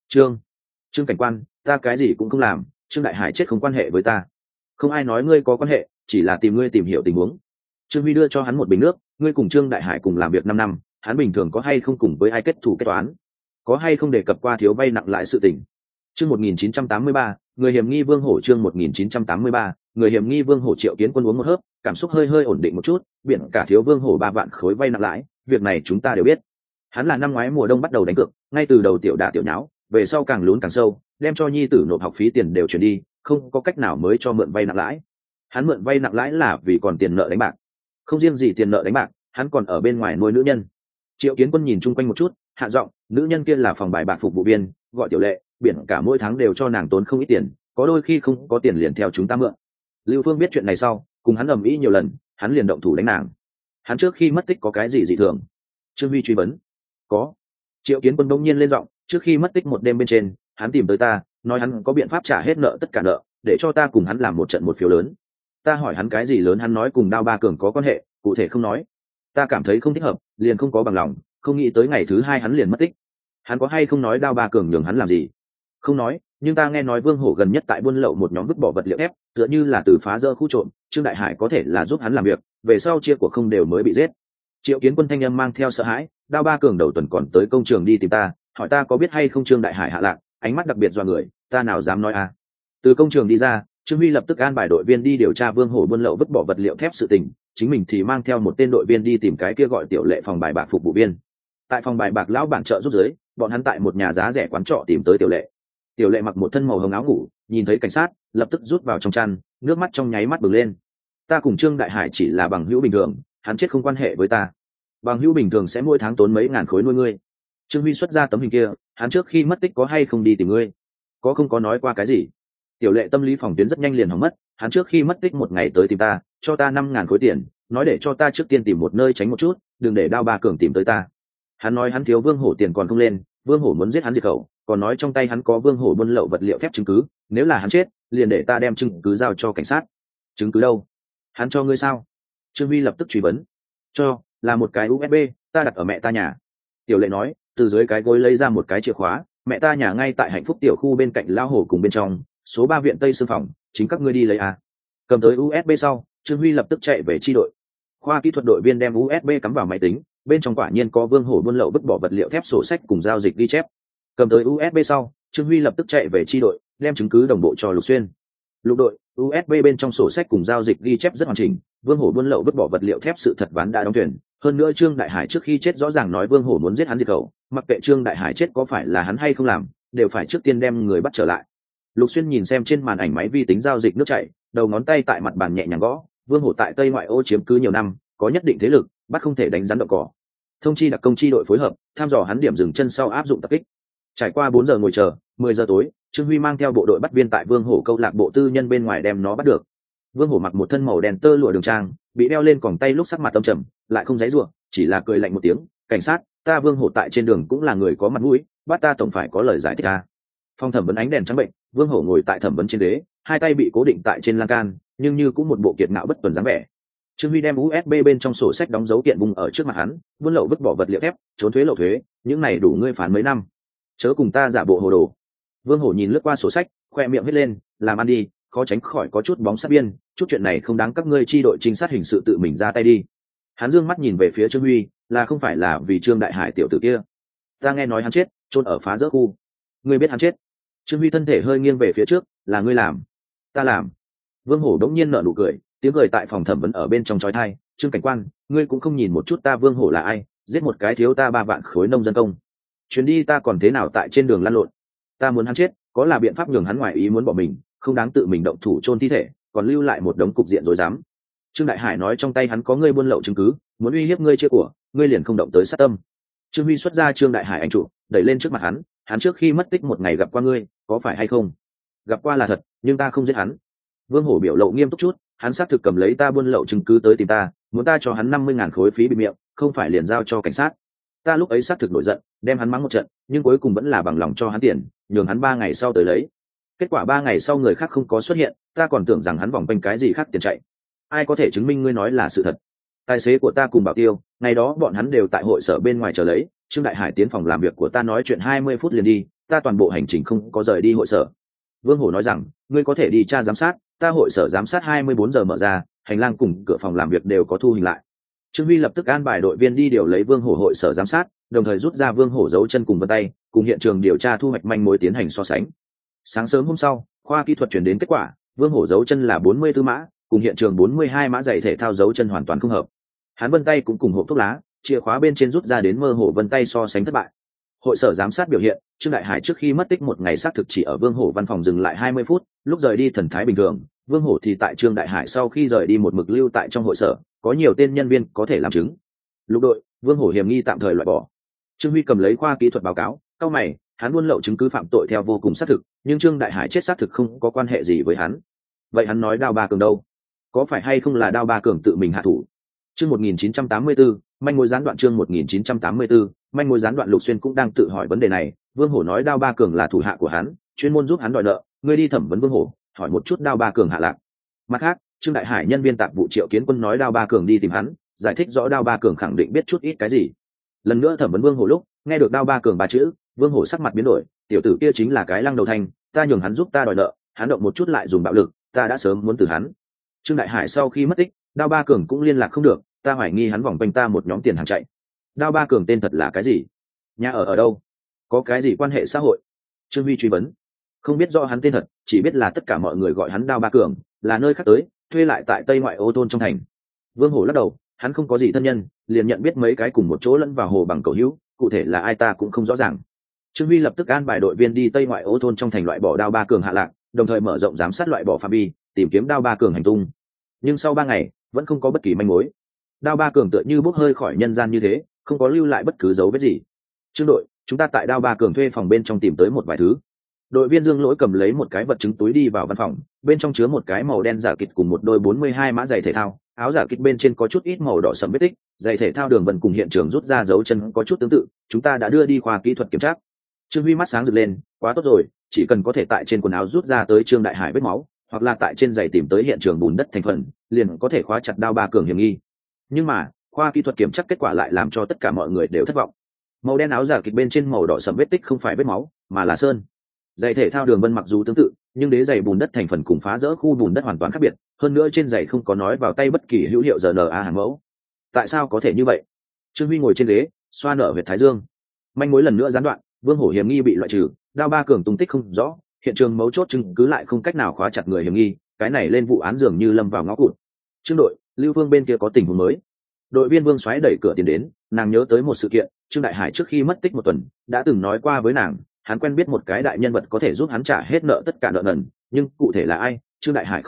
Trương cảnh quan, ta cái gì cũng không làm, Trương Đại Hải chết không quan hệ với ta." "Không ai nói ngươi có quan hệ, chỉ là tìm ngươi tìm hiểu tình huống." Trương Huy đưa cho hắn một bình nước, "Ngươi cùng Trương Đại Hải cùng làm việc 5 năm, hắn bình thường có hay không cùng với ai kết thù kết toán? Có hay không đề cập qua thiếu vay nặng lãi sự tình?" Chương 1983, người hiểm nghi Vương Hổ. Chương 1983, người hiểm nghi Vương Hổ. Triệu Kiến Quân uống một hớp, cảm xúc hơi ổn định một chút, biển cả thiếu Vương Hổ 3 vạn khối vay nặng lãi, việc này chúng ta đều biết. Hắn là năm ngoái mùa đông bắt đầu đánh cược, ngay từ đầu tiểu đả tiểu nháo, về sau càng lún càng sâu, đem cho nhi tử nộp học phí tiền đều chuyển đi, không có cách nào mới cho mượn vay nặng lãi. Hắn mượn vay nặng lãi là vì còn tiền nợ đánh bạc. Không riêng gì tiền nợ đánh bạc, hắn còn ở bên ngoài nuôi nữ nhân. Triệu Kiến Quân nhìn chung quanh một chút, hạ giọng, "Nữ nhân kia là phòng bài bạc phục vụ viên, gọi Tiểu Lệ, biển cả mỗi tháng đều cho nàng tốn không ít tiền, có đôi khi không có tiền liền theo chúng ta mượn." Lưu Phương biết chuyện này sau, cùng hắn ầm ĩ nhiều lần, hắn liền động thủ đánh nàng. "Hắn trước khi mất tích có cái gì dị thường?" Trương Huy truy vấn. "Có." Triệu Kiến Quân đông nhiên lên giọng, "Trước khi mất tích một đêm bên trên, hắn tìm tới ta, nói hắn có biện pháp trả hết nợ tất cả nợ, để cho ta cùng hắn làm một trận một phiếu lớn. Ta hỏi hắn cái gì lớn, hắn nói cùng Đao Ba Cường có quan hệ, cụ thể không nói. Ta cảm thấy không thích hợp, liền không có bằng lòng, không nghĩ tới ngày thứ 2 hắn liền mất tích. Hắn có hay không nói Đao Ba Cường nhường hắn làm gì?" "Không nói, nhưng ta nghe nói Vương Hổ gần nhất tại buôn lậu một nhóm vứt bỏ vật liệu thép, tựa như là từ phá rỡ khu trộm, Trương Đại Hải có thể là giúp hắn làm việc, về sau chia của không đều mới bị giết." Triệu Kiến Quân thanh âm mang theo sợ hãi, "Đao Ba Cường đầu tuần còn tới công trường đi tìm ta, hỏi ta có biết hay không Trương Đại Hải hạ lạc, ánh mắt đặc biệt dọa người, ta nào dám nói à." Từ công trường đi ra, Trương Huy lập tức an bài đội viên đi điều tra Vương Hổ buôn lậu vứt bỏ vật liệu thép sự tình, chính mình thì mang theo một tên đội viên đi tìm cái kia gọi Tiểu Lệ phòng bài bạc phục vụ viên. Tại phòng bài bạc lão bản trợ giúp dưới, bọn hắn tại một nhà giá rẻ quán trọ tìm tới Tiểu Lệ. Tiểu Lệ mặc một thân màu hồng áo ngủ, nhìn thấy cảnh sát, lập tức rút vào trong chăn, nước mắt trong nháy mắt bừng lên. "Ta cùng Trương Đại Hải chỉ là bằng hữu bình thường, hắn chết không quan hệ với ta. Bằng hữu bình thường sẽ mỗi tháng tốn mấy ngàn khối nuôi ngươi." Trương Huy xuất ra tấm hình kia, "Hắn trước khi mất tích có hay không đi tìm ngươi? Có không có nói qua cái gì?" Tiểu Lệ tâm lý phòng tuyến rất nhanh liền hỏng mất, "Hắn trước khi mất tích một ngày tới tìm ta, cho ta 5.000 khối tiền, nói để cho ta trước tiên tìm một nơi tránh một chút, đừng để Đao Ba Cường tìm tới ta. Hắn nói hắn thiếu Vương Hổ tiền còn không lên, Vương Hổ muốn giết hắn diệt khẩu, còn nói trong tay hắn có Vương Hổ buôn lậu vật liệu thép chứng cứ, nếu là hắn chết, liền để ta đem chứng cứ giao cho cảnh sát." "Chứng cứ đâu? Hắn cho ngươi sao?" Trương Huy lập tức truy vấn. "Cho, là một cái USB, ta đặt ở mẹ ta nhà." Tiểu Lệ nói, từ dưới cái gối lấy ra một cái chìa khóa, "Mẹ ta nhà ngay tại Hạnh Phúc tiểu khu bên cạnh Lao Hồ cùng bên trong, số 3 viện Tây Sương phòng, chính các ngươi đi lấy à." Cầm tới USB sau, Trương Huy lập tức chạy về chi đội. Khoa kỹ thuật đội viên đem USB cắm vào máy tính, bên trong quả nhiên có Vương Hổ buôn lậu vứt bỏ vật liệu thép sổ sách cùng giao dịch ghi chép. Cầm tới USB sau, Trương Huy lập tức chạy về chi đội, đem chứng cứ đồng bộ cho Lục Xuyên. "Lục đội, USB bên trong sổ sách cùng giao dịch ghi chép rất hoàn chỉnh, Vương Hổ buôn lậu vứt bỏ vật liệu thép sự thật ván đã đóng thuyền. Hơn nữa Trương Đại Hải trước khi chết rõ ràng nói Vương Hổ muốn giết hắn diệt khẩu, mặc kệ Trương Đại Hải chết có phải là hắn hay không làm, đều phải trước tiên đem người bắt trở lại." Lục Xuyên nhìn xem trên màn ảnh máy vi tính giao dịch nước chảy, đầu ngón tay tại mặt bàn nhẹ nhàng gõ. Vương Hổ tại Tây ngoại ô chiếm cứ nhiều năm, có nhất định thế lực, bắt không thể đánh rắn động cỏ. Thông chi đặc công chi đội phối hợp, tham dò hắn điểm dừng chân sau áp dụng tập kích. Trải qua 4 giờ ngồi chờ, 10 giờ tối, Trương Huy mang theo bộ đội bắt viên tại Vương Hổ câu lạc bộ tư nhân bên ngoài đem nó bắt được. Vương Hổ mặc một thân màu đen tơ lụa đường trang, bị đeo lên còng tay lúc sắc mặt âm trầm, lại không giãy giụa, chỉ là cười lạnh một tiếng, "Cảnh sát, ta Vương Hổ tại trên đường cũng là người có mặt mũi, bắt ta tổng phải có lời giải thích a." Phòng thẩm vấn ánh đèn trắng bệnh, Vương Hổ ngồi tại thẩm vấn trên ghế, hai tay bị cố định tại trên lan can, nhưng như cũng một bộ kiệt ngạo bất tuần dáng vẻ. Trương Huy đem USB bên trong sổ sách đóng dấu kiện vùng ở trước mặt hắn, buôn lậu vứt bỏ vật liệu thép, trốn thuế lậu thuế, những này đủ ngươi phán mấy năm. Chớ cùng ta giả bộ hồ đồ. Vương Hổ nhìn lướt qua sổ sách, khoe miệng hết lên, làm ăn đi, khó tránh khỏi có chút bóng sát biên, chút chuyện này không đáng các ngươi chi đội trinh sát hình sự tự mình ra tay đi. Hắn dương mắt nhìn về phía Trương Huy, là không phải là vì Trương Đại Hải tiểu tử kia? Ta nghe nói hắn chết, chôn ở phá rỡ khu. Ngươi biết hắn chết? Trương Huy thân thể hơi nghiêng về phía trước, là ngươi làm? Ta làm. Vương Hổ đống nhiên nở nụ cười, tiếng cười tại phòng thẩm vấn ở bên trong chói tai. Trương cảnh quan, ngươi cũng không nhìn một chút ta Vương Hổ là ai, giết một cái thiếu ta 3 vạn khối nông dân công. Chuyến đi ta còn thế nào tại trên đường lăn lộn? Ta muốn hắn chết, có là biện pháp nhường hắn ngoài ý muốn bỏ mình, không đáng tự mình động thủ chôn thi thể, còn lưu lại một đống cục diện rối rắm. Trương Đại Hải nói trong tay hắn có ngươi buôn lậu chứng cứ, muốn uy hiếp ngươi chia của, ngươi liền không động tới sát tâm. Trương Huy xuất ra Trương Đại Hải ảnh chụp, đẩy lên trước mặt hắn trước khi mất tích một ngày gặp qua ngươi, có phải hay không? Gặp qua là thật, nhưng ta không giết hắn. Vương Hổ biểu lộ nghiêm túc chút, hắn xác thực cầm lấy ta buôn lậu chứng cứ tới tìm ta, muốn ta cho hắn 50.000 khối phí bịt miệng, không phải liền giao cho cảnh sát. Ta lúc ấy xác thực nổi giận, đem hắn mắng một trận, nhưng cuối cùng vẫn là bằng lòng cho hắn tiền, nhường hắn 3 ngày sau tới lấy. Kết quả 3 ngày sau người khác không có xuất hiện, ta còn tưởng rằng hắn vòng quanh cái gì khác tiền chạy. Ai có thể chứng minh ngươi nói là sự thật? Tài xế của ta cùng Bảo Tiêu, ngày đó bọn hắn đều tại hội sở bên ngoài chờ lấy. Trương Đại Hải tiến phòng làm việc của ta nói chuyện 20 phút liền đi, ta toàn bộ hành trình không có rời đi hội sở. Vương Hổ nói rằng, ngươi có thể đi tra giám sát, ta hội sở giám sát 24 giờ mở ra, hành lang cùng cửa phòng làm việc đều có thu hình lại. Trương Huy lập tức an bài đội viên đi điều lấy Vương Hổ hội sở giám sát, đồng thời rút ra Vương Hổ dấu chân cùng vân tay, cùng hiện trường điều tra thu hoạch manh mối tiến hành so sánh. Sáng sớm hôm sau, khoa kỹ thuật chuyển đến kết quả, Vương Hổ dấu chân là 44 mã, cùng hiện trường 42 mã giày thể thao dấu chân hoàn toàn không hợp. Hắn vân tay cũng cùng hộp thuốc lá, chìa khóa bên trên rút ra đến mơ hồ vân tay so sánh thất bại. Hội sở giám sát biểu hiện, Trương Đại Hải trước khi mất tích một ngày xác thực chỉ ở Vương Hổ văn phòng dừng lại 20 phút, lúc rời đi thần thái bình thường. Vương Hổ thì tại Trương Đại Hải sau khi rời đi một mực lưu tại trong hội sở, có nhiều tên nhân viên có thể làm chứng. Lục đội, Vương Hổ hiểm nghi tạm thời loại bỏ. Trương Huy cầm lấy khoa kỹ thuật báo cáo, cau mày, hắn buôn lậu chứng cứ phạm tội theo vô cùng xác thực, nhưng Trương Đại Hải chết xác thực không có quan hệ gì với hắn. Vậy hắn nói Đao Ba Cường đâu? Có phải hay không là Đao Ba Cường tự mình hạ thủ? Chương 1984, manh mối gián đoạn. Chương 1984, manh mối gián đoạn. Lục Xuyên cũng đang tự hỏi vấn đề này. Vương Hổ nói Đao Ba Cường là thủ hạ của hắn, chuyên môn giúp hắn đòi nợ, ngươi đi thẩm vấn Vương Hổ, hỏi một chút Đao Ba Cường hạ lạc. Mặt khác, Trương Đại Hải nhân viên tạp vụ Triệu Kiến Quân nói Đao Ba Cường đi tìm hắn, giải thích rõ Đao Ba Cường khẳng định biết chút ít cái gì. Lần nữa thẩm vấn Vương Hổ lúc, nghe được Đao Ba Cường 3 chữ, Vương Hổ sắc mặt biến đổi, tiểu tử kia chính là cái lăng đầu thanh, ta nhường hắn giúp ta đòi nợ, hắn động một chút lại dùng bạo lực, ta đã sớm muốn từ hắn. Trương Đại Hải sau khi mất tích, Đao Ba Cường cũng liên lạc không được, ta hoài nghi hắn vòng quanh ta một nhóm tiền hàng chạy. Đao Ba Cường tên thật là cái gì? Nhà ở đâu? Có cái gì quan hệ xã hội? Trương Huy truy vấn. Không biết rõ hắn tên thật, chỉ biết là tất cả mọi người gọi hắn Đao Ba Cường, là nơi khác tới, thuê lại tại Tây ngoại ô thôn trong thành. Vương Hổ lắc đầu, hắn không có gì thân nhân, liền nhận biết mấy cái cùng một chỗ lẫn vào hồ bằng cầu hữu, cụ thể là ai ta cũng không rõ ràng. Trương Huy lập tức an bài đội viên đi Tây ngoại ô thôn trong thành loại bỏ Đao Ba Cường hạ lạc, đồng thời mở rộng giám sát loại bỏ phạm vi, tìm kiếm Đao Ba Cường hành tung. Nhưng sau 3 ngày, vẫn không có bất kỳ manh mối. Đao Ba Cường tựa như bốc hơi khỏi nhân gian như thế, không có lưu lại bất cứ dấu vết gì. Trương đội, chúng ta tại Đao Ba Cường thuê phòng bên trong tìm tới một vài thứ. Đội viên Dương Lỗi cầm lấy một cái vật chứng túi đi vào văn phòng, bên trong chứa một cái màu đen giả kịch cùng một đôi 42 mã giày thể thao, áo giả kịch bên trên có chút ít màu đỏ sẫm vết tích, giày thể thao đường vân cùng hiện trường rút ra dấu chân có chút tương tự, chúng ta đã đưa đi khoa kỹ thuật kiểm tra. Trương Huy mắt sáng rực lên, quá tốt rồi, chỉ cần có thể tại trên quần áo rút ra tới Trương Đại Hải vết máu, hoặc là tại trên giày tìm tới hiện trường bùn đất thành phần, liền có thể khóa chặt Đao Ba Cường hiểm nghi. Nhưng mà, khoa kỹ thuật kiểm tra kết quả lại làm cho tất cả mọi người đều thất vọng. Màu đen áo giả kịch bên trên màu đỏ sẫm vết tích không phải vết máu, mà là sơn. Giày thể thao đường vân mặc dù tương tự, nhưng đế giày bùn đất thành phần cùng phá rỡ khu bùn đất hoàn toàn khác biệt, hơn nữa trên giày không có nói vào tay bất kỳ hữu hiệu RNA hàng mẫu. Tại sao có thể như vậy? Trương Huy ngồi trên ghế, xoa nở huyệt thái dương. Manh mối lần nữa gián đoạn, Vương Hổ hiểm nghi bị loại trừ, Đao Ba Cường tung tích không rõ, hiện trường mấu chốt chứng cứ lại không cách nào khóa chặt người hiểm nghi, cái này lên vụ án dường như lâm vào ngõ cụt. Trương đội, Lưu Vương bên kia có tình huống mới. Đội viên Vương Soái đẩy cửa tiến đến, nàng nhớ tới một sự kiện, Trương Đại Hải trước khi mất tích 1 tuần, đã từng nói qua với nàng, hắn quen biết một cái đại nhân vật có thể giúp hắn trả hết nợ tất cả nợ nần, nhưng cụ thể là ai, Trương Đại Hải không nói,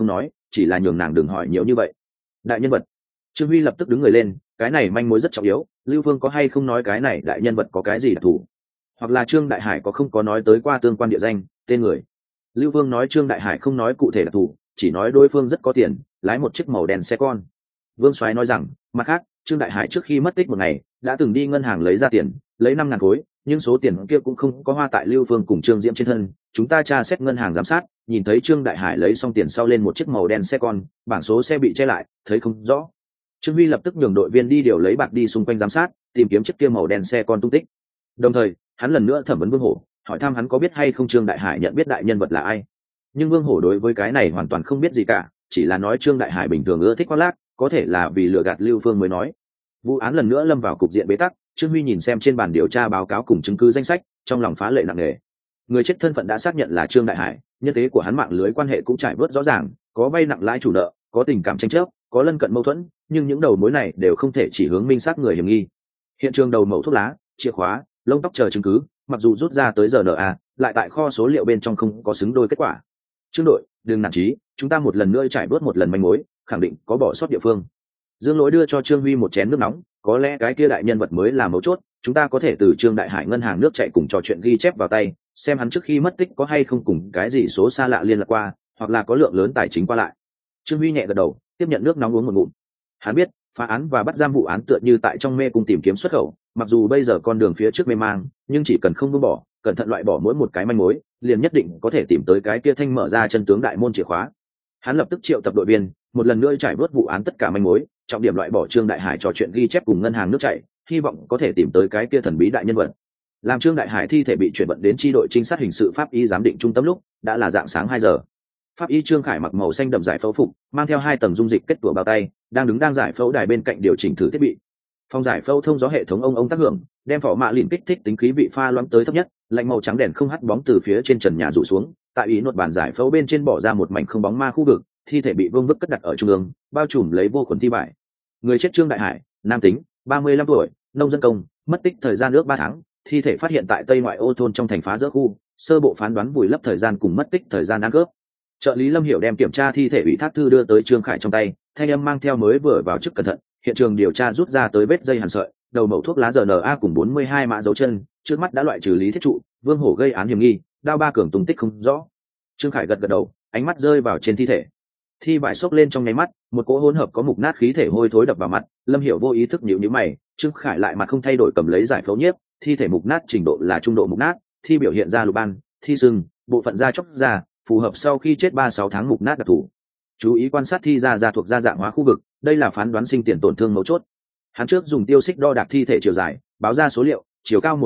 chỉ là nhường nàng đừng hỏi nhiều như vậy. Đại nhân vật. Trương Huy lập tức đứng người lên, cái này manh mối rất trọng yếu, Lưu Phương có hay không nói cái này đại nhân vật có cái gì đặc thù, hoặc là Trương Đại Hải có không có nói tới qua tương quan địa danh tên người. Lưu Phương nói Trương Đại Hải không nói cụ thể đặc thù, chỉ nói đối phương rất có tiền, lái một chiếc màu đen xe con. Vương Soái nói rằng mặt khác Trương Đại Hải trước khi mất tích một ngày đã từng đi ngân hàng lấy ra tiền, lấy 5.000 khối, nhưng số tiền kia cũng không có hoa tại Lưu Phương cùng Trương Diễm trên thân. Chúng ta tra xét ngân hàng giám sát, nhìn thấy Trương Đại Hải lấy xong tiền sau lên một chiếc màu đen xe con, bảng số xe bị che lại, thấy không rõ. Trương Huy lập tức nhường đội viên đi điều lấy bạc đi xung quanh giám sát, tìm kiếm chiếc kia màu đen xe con tung tích. Đồng thời hắn lần nữa thẩm vấn Vương Hổ, hỏi thăm hắn có biết hay không Trương Đại Hải nhận biết đại nhân vật là ai. Nhưng Vương Hổ đối với cái này hoàn toàn không biết gì cả, chỉ là nói Trương Đại Hải bình thường ưa thích khoác lác, có thể là vì lừa gạt Lưu Phương mới nói. Vụ án lần nữa lâm vào cục diện bế tắc. Trương Huy nhìn xem trên bàn điều tra báo cáo cùng chứng cứ danh sách, trong lòng phá lệ nặng nề. Người chết thân phận đã xác nhận là Trương Đại Hải, nhân tế của hắn mạng lưới quan hệ cũng trải bớt rõ ràng, có vay nặng lãi chủ nợ, có tình cảm tranh chấp, có lân cận mâu thuẫn, nhưng những đầu mối này đều không thể chỉ hướng minh xác người hiểm nghi. Hiện trường đầu mẩu thuốc lá, chìa khóa, lông tóc chờ chứng cứ, mặc dù rút ra tới giờ RNA, lại tại kho số liệu bên trong không có xứng đôi kết quả. Trương đội, đừng nản chí, chúng ta một lần nữa trải bớt một lần manh mối, khẳng định có bỏ sót địa phương. Dương Lỗi đưa cho Trương Huy một chén nước nóng, có lẽ cái kia đại nhân vật mới là mấu chốt, chúng ta có thể từ Trương Đại Hải ngân hàng nước chạy cùng trò chuyện ghi chép vào tay, xem hắn trước khi mất tích có hay không cùng cái gì số xa lạ liên lạc qua, hoặc là có lượng lớn tài chính qua lại. Trương Huy nhẹ gật đầu, tiếp nhận nước nóng uống một ngụm. Hắn biết phá án và bắt giam vụ án tựa như tại trong mê cung tìm kiếm xuất khẩu, mặc dù bây giờ con đường phía trước mê mang, nhưng chỉ cần không buông bỏ, cẩn thận loại bỏ mỗi một cái manh mối, liền nhất định có thể tìm tới cái kia thanh mở ra chân tướng đại môn chìa khóa. Hắn lập tức triệu tập đội viên, một lần nữa trải vớt vụ án tất cả manh mối, trọng điểm loại bỏ Trương Đại Hải trò chuyện ghi chép cùng ngân hàng nước chảy, hy vọng có thể tìm tới cái kia thần bí đại nhân vật. Làm Trương Đại Hải thi thể bị chuyển vận đến chi đội trinh sát hình sự pháp y giám định trung tâm lúc đã là dạng sáng 2 giờ. Pháp y Trương Khải mặc màu xanh đậm giải phẫu phục, mang theo 2 tầng dung dịch kết tủa bao tay, đang giải phẫu đài bên cạnh điều chỉnh thử thiết bị. Phòng giải phẫu thông gió hệ thống ông tác hưởng, đem phỏ mạ lìn kích thích tính khí vị pha loãng tới thấp nhất, lạnh màu trắng đèn không hắt bóng từ phía trên trần nhà rủ xuống, tại ý nốt bàn giải phẫu bên trên bỏ ra một mảnh không bóng ma khu vực, thi thể bị vương vức cất đặt ở trung ương, bao trùm lấy vô khuẩn thi vải. Người chết Trương Đại Hải, nam tính, 35 tuổi, nông dân công, mất tích thời gian ước 3 tháng, thi thể phát hiện tại tây ngoại ô thôn trong thành phá rỡ khu, sơ bộ phán đoán vùi lấp thời gian cùng mất tích thời gian ăn cướp. Trợ lý Lâm Hiểu đem kiểm tra thi thể ủy thác thư đưa tới Trương Khải trong tay, thanh âm mang theo mới vừa vào chức cẩn thận, hiện trường điều tra rút ra tới vết dây hàn sợi, đầu mẩu thuốc lá RNA cùng 42 mã dấu chân, trước mắt đã loại trừ Lý Thiết Trụ, Vương Hổ gây án hiểm nghi, đao ba cường tung tích không rõ. Trương Khải gật đầu, ánh mắt rơi vào trên thi thể. Thi vải xốc lên trong nháy mắt, một cỗ hỗn hợp có mục nát khí thể hôi thối đập vào mặt, Lâm Hiểu vô ý thức nhíu mày, Trương Khải lại mặt không thay đổi cầm lấy giải phẫu nhiếp, thi thể mục nát trình độ là trung độ mục nát, thi biểu hiện ra lục ban, thi sưng, bộ phận da chóc da, phù hợp sau khi chết 3-6 tháng mục nát đặc thù. Chú ý quan sát thi da thuộc da dạng hóa khu vực, đây là phán đoán sinh tiền tổn thương mấu chốt. Hắn trước dùng tiêu xích đo đạc thi thể chiều dài, báo ra số liệu, chiều cao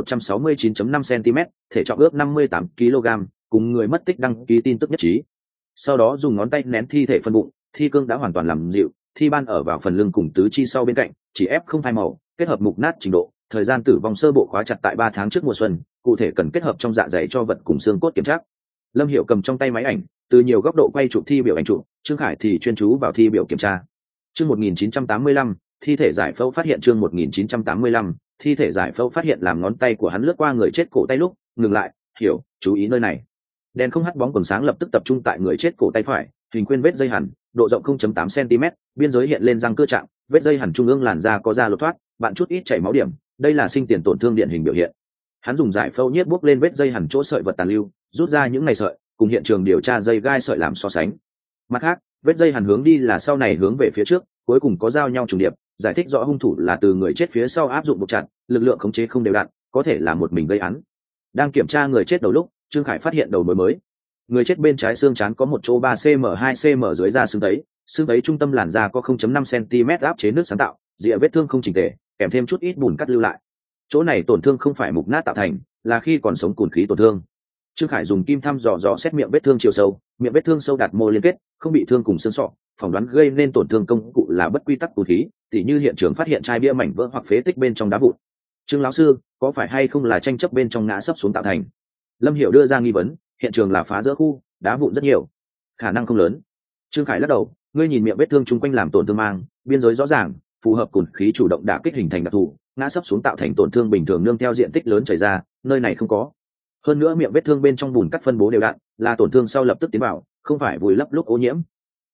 169.5 cm, thể trọng ước 58 kg, cùng người mất tích đăng ký tin tức nhất trí. Sau đó dùng ngón tay nén thi thể phân bụng, thi cương đã hoàn toàn làm dịu, thi ban ở vào phần lưng cùng tứ chi sau bên cạnh, chỉ ép không phai màu, kết hợp mục nát trình độ, thời gian tử vong sơ bộ khóa chặt tại 3 tháng trước mùa xuân, cụ thể cần kết hợp trong dạ dày cho vật cùng xương cốt kiểm tra. Lâm Hiểu cầm trong tay máy ảnh, từ nhiều góc độ quay chụp thi biểu ảnh chụp, Trương Khải thì chuyên chú vào thi biểu kiểm tra. Chương 1985, thi thể giải phẫu phát hiện chương 1985, thi thể giải phẫu phát hiện làm ngón tay của hắn lướt qua người chết cổ tay lúc, ngừng lại, hiểu, chú ý nơi này. Đèn không hắt bóng quần sáng lập tức tập trung tại người chết cổ tay phải, hình khuyên vết dây hằn, độ rộng 0.8 cm, biên giới hiện lên răng cưa trạng, vết dây hằn trung ương làn da có da lột thoát, bạn chút ít chảy máu điểm, đây là sinh tiền tổn thương điển hình biểu hiện. Hắn dùng giải phẫu nhiếp bước lên vết dây hằn chỗ sợi vật tàn lưu, rút ra những ngày sợi, cùng hiện trường điều tra dây gai sợi làm so sánh. Mặt khác, vết dây hằn hướng đi là sau này hướng về phía trước, cuối cùng có giao nhau trùng điệp, giải thích rõ hung thủ là từ người chết phía sau áp dụng buộc chặt, lực lượng khống chế không đều đặn, có thể là một mình gây án. Đang kiểm tra người chết đầu lúc, Trương Khải phát hiện đầu mối mới. Người chết bên trái xương trán có một chỗ 3 cm 2 cm dưới da xương tấy trung tâm làn da có 0.5 cm áp chế nước sáng tạo, rìa vết thương không chỉnh tề, kèm thêm chút ít bùn cắt lưu lại. Chỗ này tổn thương không phải mục nát tạo thành, là khi còn sống cùn khí tổn thương. Trương Khải dùng kim thăm dò xét miệng vết thương chiều sâu, miệng vết thương sâu đạt mô liên kết, không bị thương cùng xương sọ, phỏng đoán gây nên tổn thương công cụ là bất quy tắc cùn khí, tỉ như hiện trường phát hiện chai bia mảnh vỡ hoặc phế tích bên trong đá vụn. Trương lão sư, có phải hay không là tranh chấp bên trong ngã sấp xuống tạo thành? Lâm Hiểu đưa ra nghi vấn, hiện trường là phá rỡ khu, đá vụn rất nhiều, khả năng không lớn. Trương Khải lắc đầu, ngươi nhìn miệng vết thương chung quanh làm tổn thương mang, biên giới rõ ràng, phù hợp cùn khí chủ động đả kích hình thành đặc thù, ngã sấp xuống tạo thành tổn thương bình thường nương theo diện tích lớn chảy ra, nơi này không có. Hơn nữa miệng vết thương bên trong bùn cắt phân bố đều đặn, là tổn thương sau lập tức tiến vào, không phải vùi lấp lúc ô nhiễm.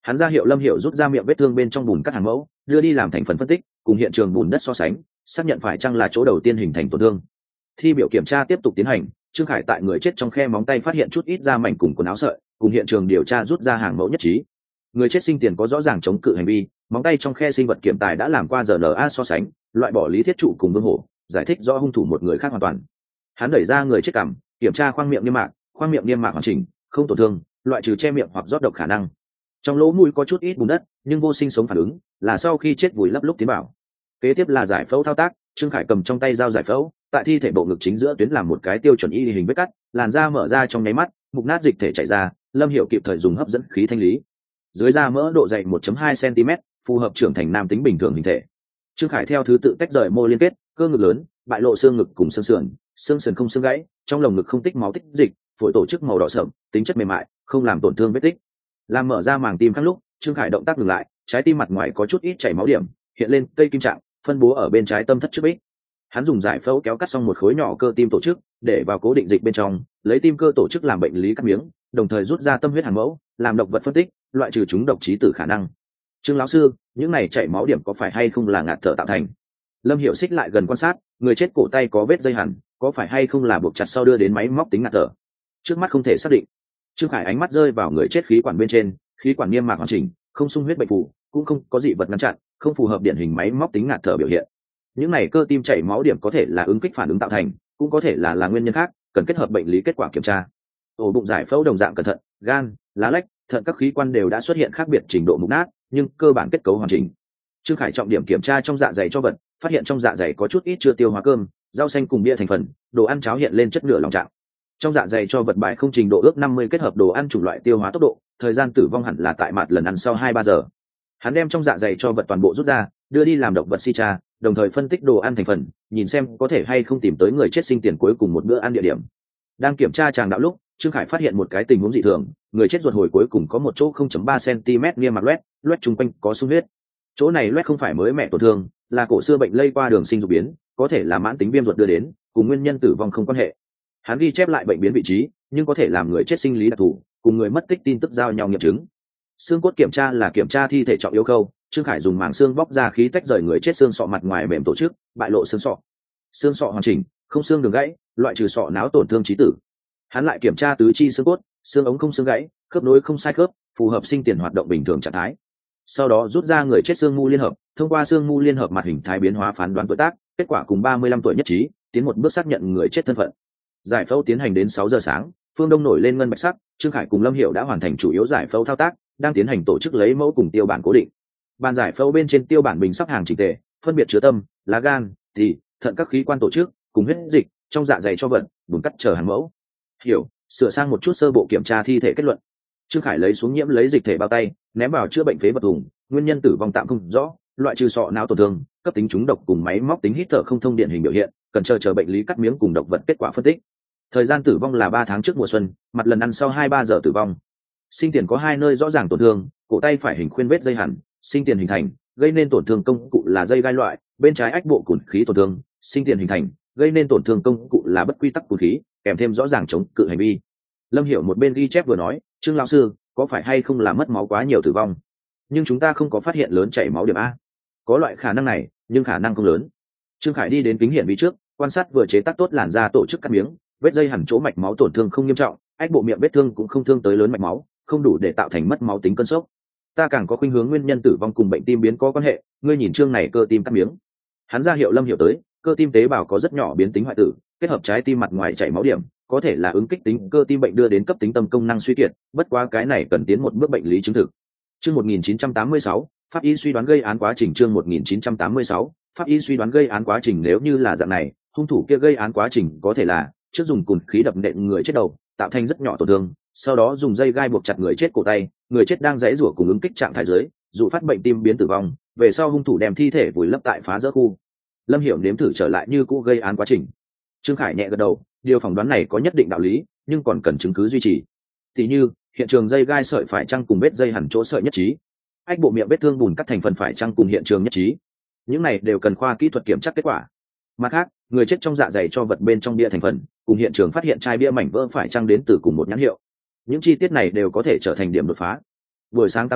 Hắn ra hiệu Lâm Hiểu rút ra miệng vết thương bên trong bùn cắt hàng mẫu, đưa đi làm thành phần phân tích, cùng hiện trường bùn đất so sánh, xác nhận phải chăng là chỗ đầu tiên hình thành tổn thương. Thi biểu kiểm tra tiếp tục tiến hành, Trương Khải tại người chết trong khe móng tay phát hiện chút ít da mảnh cùng quần áo sợi, cùng hiện trường điều tra rút ra hàng mẫu nhất trí. Người chết sinh tiền có rõ ràng chống cự hành vi, móng tay trong khe sinh vật kiểm tài đã làm qua RNA so sánh, loại bỏ lý thiết trụ cùng vương hổ, giải thích rõ hung thủ một người khác hoàn toàn. Hắn đẩy ra người chết cằm, kiểm tra khoang miệng niêm mạc hoàn chỉnh, không tổn thương, loại trừ che miệng hoặc rót độc khả năng. Trong lỗ mũi có chút ít bùn đất, nhưng vô sinh sống phản ứng, là sau khi chết vùi lấp lúc tiến bảo. Kế tiếp là giải phẫu thao tác, Trương Khải cầm trong tay dao giải phẫu, tại thi thể bộ ngực chính giữa tuyến làm một cái tiêu chuẩn y hình vết cắt, làn da mở ra trong nháy mắt, mục nát dịch thể chảy ra, Lâm Hiểu kịp thời dùng hấp dẫn khí thanh lý. Dưới da mỡ độ dày 1.2 cm, phù hợp trưởng thành nam tính bình thường hình thể. Trương Khải theo thứ tự tách rời mô liên kết, cơ ngực lớn, bại lộ xương ngực cùng xương sườn không xương gãy, trong lồng ngực không tích máu tích dịch, phổi tổ chức màu đỏ sẫm, tính chất mềm mại, không làm tổn thương vết tích. Làm mở ra màng tim khác lúc, Trương Khải động tác ngừng lại, trái tim mặt ngoài có chút ít chảy máu điểm, hiện lên cây kim trạng, phân bố ở bên trái tâm thất trước bích. Hắn dùng giải phẫu kéo cắt xong một khối nhỏ cơ tim tổ chức, để vào cố định dịch bên trong, lấy tim cơ tổ chức làm bệnh lý cắt miếng, đồng thời rút ra tâm huyết hàng mẫu, làm độc vật phân tích, loại trừ chúng độc chí tử khả năng. Trương lão sư, những này chảy máu điểm có phải hay không là ngạt thở tạo thành? Lâm Hiểu xích lại gần quan sát, người chết cổ tay có vết dây hằn, có phải hay không là buộc chặt sau đưa đến máy móc tính ngạt thở? Trước mắt không thể xác định. Trương Khải ánh mắt rơi vào người chết khí quản bên trên, khí quản niêm mạc hoàn chỉnh, không sung huyết bệnh phù, cũng không có dị vật ngăn chặn, không phù hợp điển hình máy móc tính ngạt thở biểu hiện. Những này cơ tim chảy máu điểm có thể là ứng kích phản ứng tạo thành, cũng có thể là nguyên nhân khác, cần kết hợp bệnh lý kết quả kiểm tra. Ổ bụng giải phẫu đồng dạng cẩn thận, gan, lá lách, thận các khí quan đều đã xuất hiện khác biệt trình độ mục nát, nhưng cơ bản kết cấu hoàn chỉnh. Trương Khải trọng điểm kiểm tra trong dạ dày cho vật, phát hiện trong dạ dày có chút ít chưa tiêu hóa cơm, rau xanh cùng bia thành phần, đồ ăn cháo hiện lên chất nửa lòng trạng. Trong dạ dày cho vật bài không trình độ ước 50 kết hợp đồ ăn chủng loại tiêu hóa tốc độ, thời gian tử vong hẳn là tại mặt lần ăn sau 2-3 giờ. Hắn đem trong dạ dày cho vật toàn bộ rút ra, đưa đi làm độc vật tra, đồng thời phân tích đồ ăn thành phần, nhìn xem có thể hay không tìm tới người chết sinh tiền cuối cùng một bữa ăn địa điểm. Đang kiểm tra tràng đạo lúc, Trương Khải phát hiện một cái tình huống dị thường, người chết ruột hồi cuối cùng có một chỗ 0.3 cm niêm mạc loét chung quanh có sung huyết. Chỗ này loét không phải mới mẹ tổn thương, là cổ xưa bệnh lây qua đường sinh dục biến, có thể là mãn tính viêm ruột đưa đến, cùng nguyên nhân tử vong không quan hệ. Hắn ghi chép lại bệnh biến vị trí, nhưng có thể làm người chết sinh lý đặc thù, cùng người mất tích tin tức giao nhau nghiệm chứng. Xương cốt kiểm tra là kiểm tra thi thể trọng yếu khâu, Trương Khải dùng màng xương bóc ra khí tách rời người chết xương sọ mặt ngoài mềm tổ chức, bại lộ xương sọ. Xương sọ hoàn chỉnh, không xương đường gãy, loại trừ sọ não tổn thương chí tử. Hắn lại kiểm tra tứ chi xương cốt, xương ống không xương gãy, khớp nối không sai khớp, phù hợp sinh tiền hoạt động bình thường trạng thái. Sau đó rút ra người chết xương mu liên hợp, thông qua xương mu liên hợp mặt hình thái biến hóa phán đoán tuổi tác, kết quả cùng 35 tuổi nhất trí, tiến một bước xác nhận người chết thân phận. Giải phẫu tiến hành đến 6 giờ sáng, phương đông nổi lên ngân bạch sắc, Trương Khải cùng Lâm Hiểu đã hoàn thành chủ yếu giải phẫu thao tác, đang tiến hành tổ chức lấy mẫu cùng tiêu bản cố định. Bàn giải phẫu bên trên tiêu bản bình sắp hàng chỉnh tề, phân biệt chứa tâm, lá gan, thì thận các khí quan tổ chức, cùng huyết dịch, trong dạ dày cho vận, bùn cắt chờ hàng mẫu. Hiểu, sửa sang một chút sơ bộ kiểm tra thi thể kết luận. Trương Khải lấy xuống nhiễm lấy dịch thể bao tay, ném vào chữa bệnh phế vật thùng, nguyên nhân tử vong tạm không rõ, loại trừ sọ não tổn thương, cấp tính trúng độc cùng máy móc tính hít thở không thông điển hình biểu hiện, cần chờ bệnh lý cắt miếng cùng độc vật kết quả phân tích. Thời gian tử vong là 3 tháng trước mùa xuân, mặt lần ăn sau 2-3 giờ tử vong. Sinh tiền có 2 nơi rõ ràng tổn thương, cổ tay phải hình khuyên vết dây hẳn, sinh tiền hình thành, gây nên tổn thương công cụ là dây gai loại, bên trái ách bộ cùn khí tổn thương, sinh tiền hình thành, gây nên tổn thương công cụ là bất quy tắc cùn khí, kèm thêm rõ ràng chống cự hành vi. Lâm Hiểu một bên ghi chép vừa nói, Trương lão sư, có phải hay không là mất máu quá nhiều tử vong? Nhưng chúng ta không có phát hiện lớn chảy máu điểm a. Có loại khả năng này, nhưng khả năng không lớn. Trương Khải đi đến kính hiển vi trước, quan sát vừa chế tác tốt làn da tổ chức cắt miếng, vết dây hẳn chỗ mạch máu tổn thương không nghiêm trọng, ách bộ miệng vết thương cũng không thương tới lớn mạch máu, không đủ để tạo thành mất máu tính cơn sốc. Ta càng có khuynh hướng nguyên nhân tử vong cùng bệnh tim biến có quan hệ, ngươi nhìn chương này cơ tim cắt miếng. Hắn ra hiệu Lâm Hiểu tới, cơ tim tế bào có rất nhỏ biến tính hoại tử, kết hợp trái tim mặt ngoài chảy máu điểm, có thể là ứng kích tính cơ tim bệnh đưa đến cấp tính tâm công năng suy kiệt, bất quá cái này cần tiến một bước bệnh lý chứng thực. Chương 1986, pháp y suy đoán gây án quá trình. Chương 1986, pháp y suy đoán gây án quá trình. Nếu như là dạng này, hung thủ kia gây án quá trình có thể là trước dùng cùn khí đập nện người chết đầu, tạo thành rất nhỏ tổn thương, sau đó dùng dây gai buộc chặt người chết cổ tay, người chết đang giãy giụa cùng ứng kích trạng thái dưới, dụ phát bệnh tim biến tử vong, về sau hung thủ đem thi thể vùi lấp tại phá rỡ khu. Lâm Hiểu nếm thử trở lại như cũ gây án quá trình. Trương Khải nhẹ gật đầu, điều phỏng đoán này có nhất định đạo lý, nhưng còn cần chứng cứ duy trì. Tỷ như hiện trường dây gai sợi phải chăng cùng vết dây hẳn chỗ sợi nhất trí, ách bộ miệng vết thương bùn cắt thành phần phải chăng cùng hiện trường nhất trí, những này đều cần khoa kỹ thuật kiểm tra kết quả. Mặt khác, người chết trong dạ dày cho vật bên trong bia thành phần cùng hiện trường phát hiện chai bia mảnh vỡ phải chăng đến từ cùng một nhãn hiệu, những chi tiết này đều có thể trở thành điểm đột phá. Buổi sáng 8 giờ,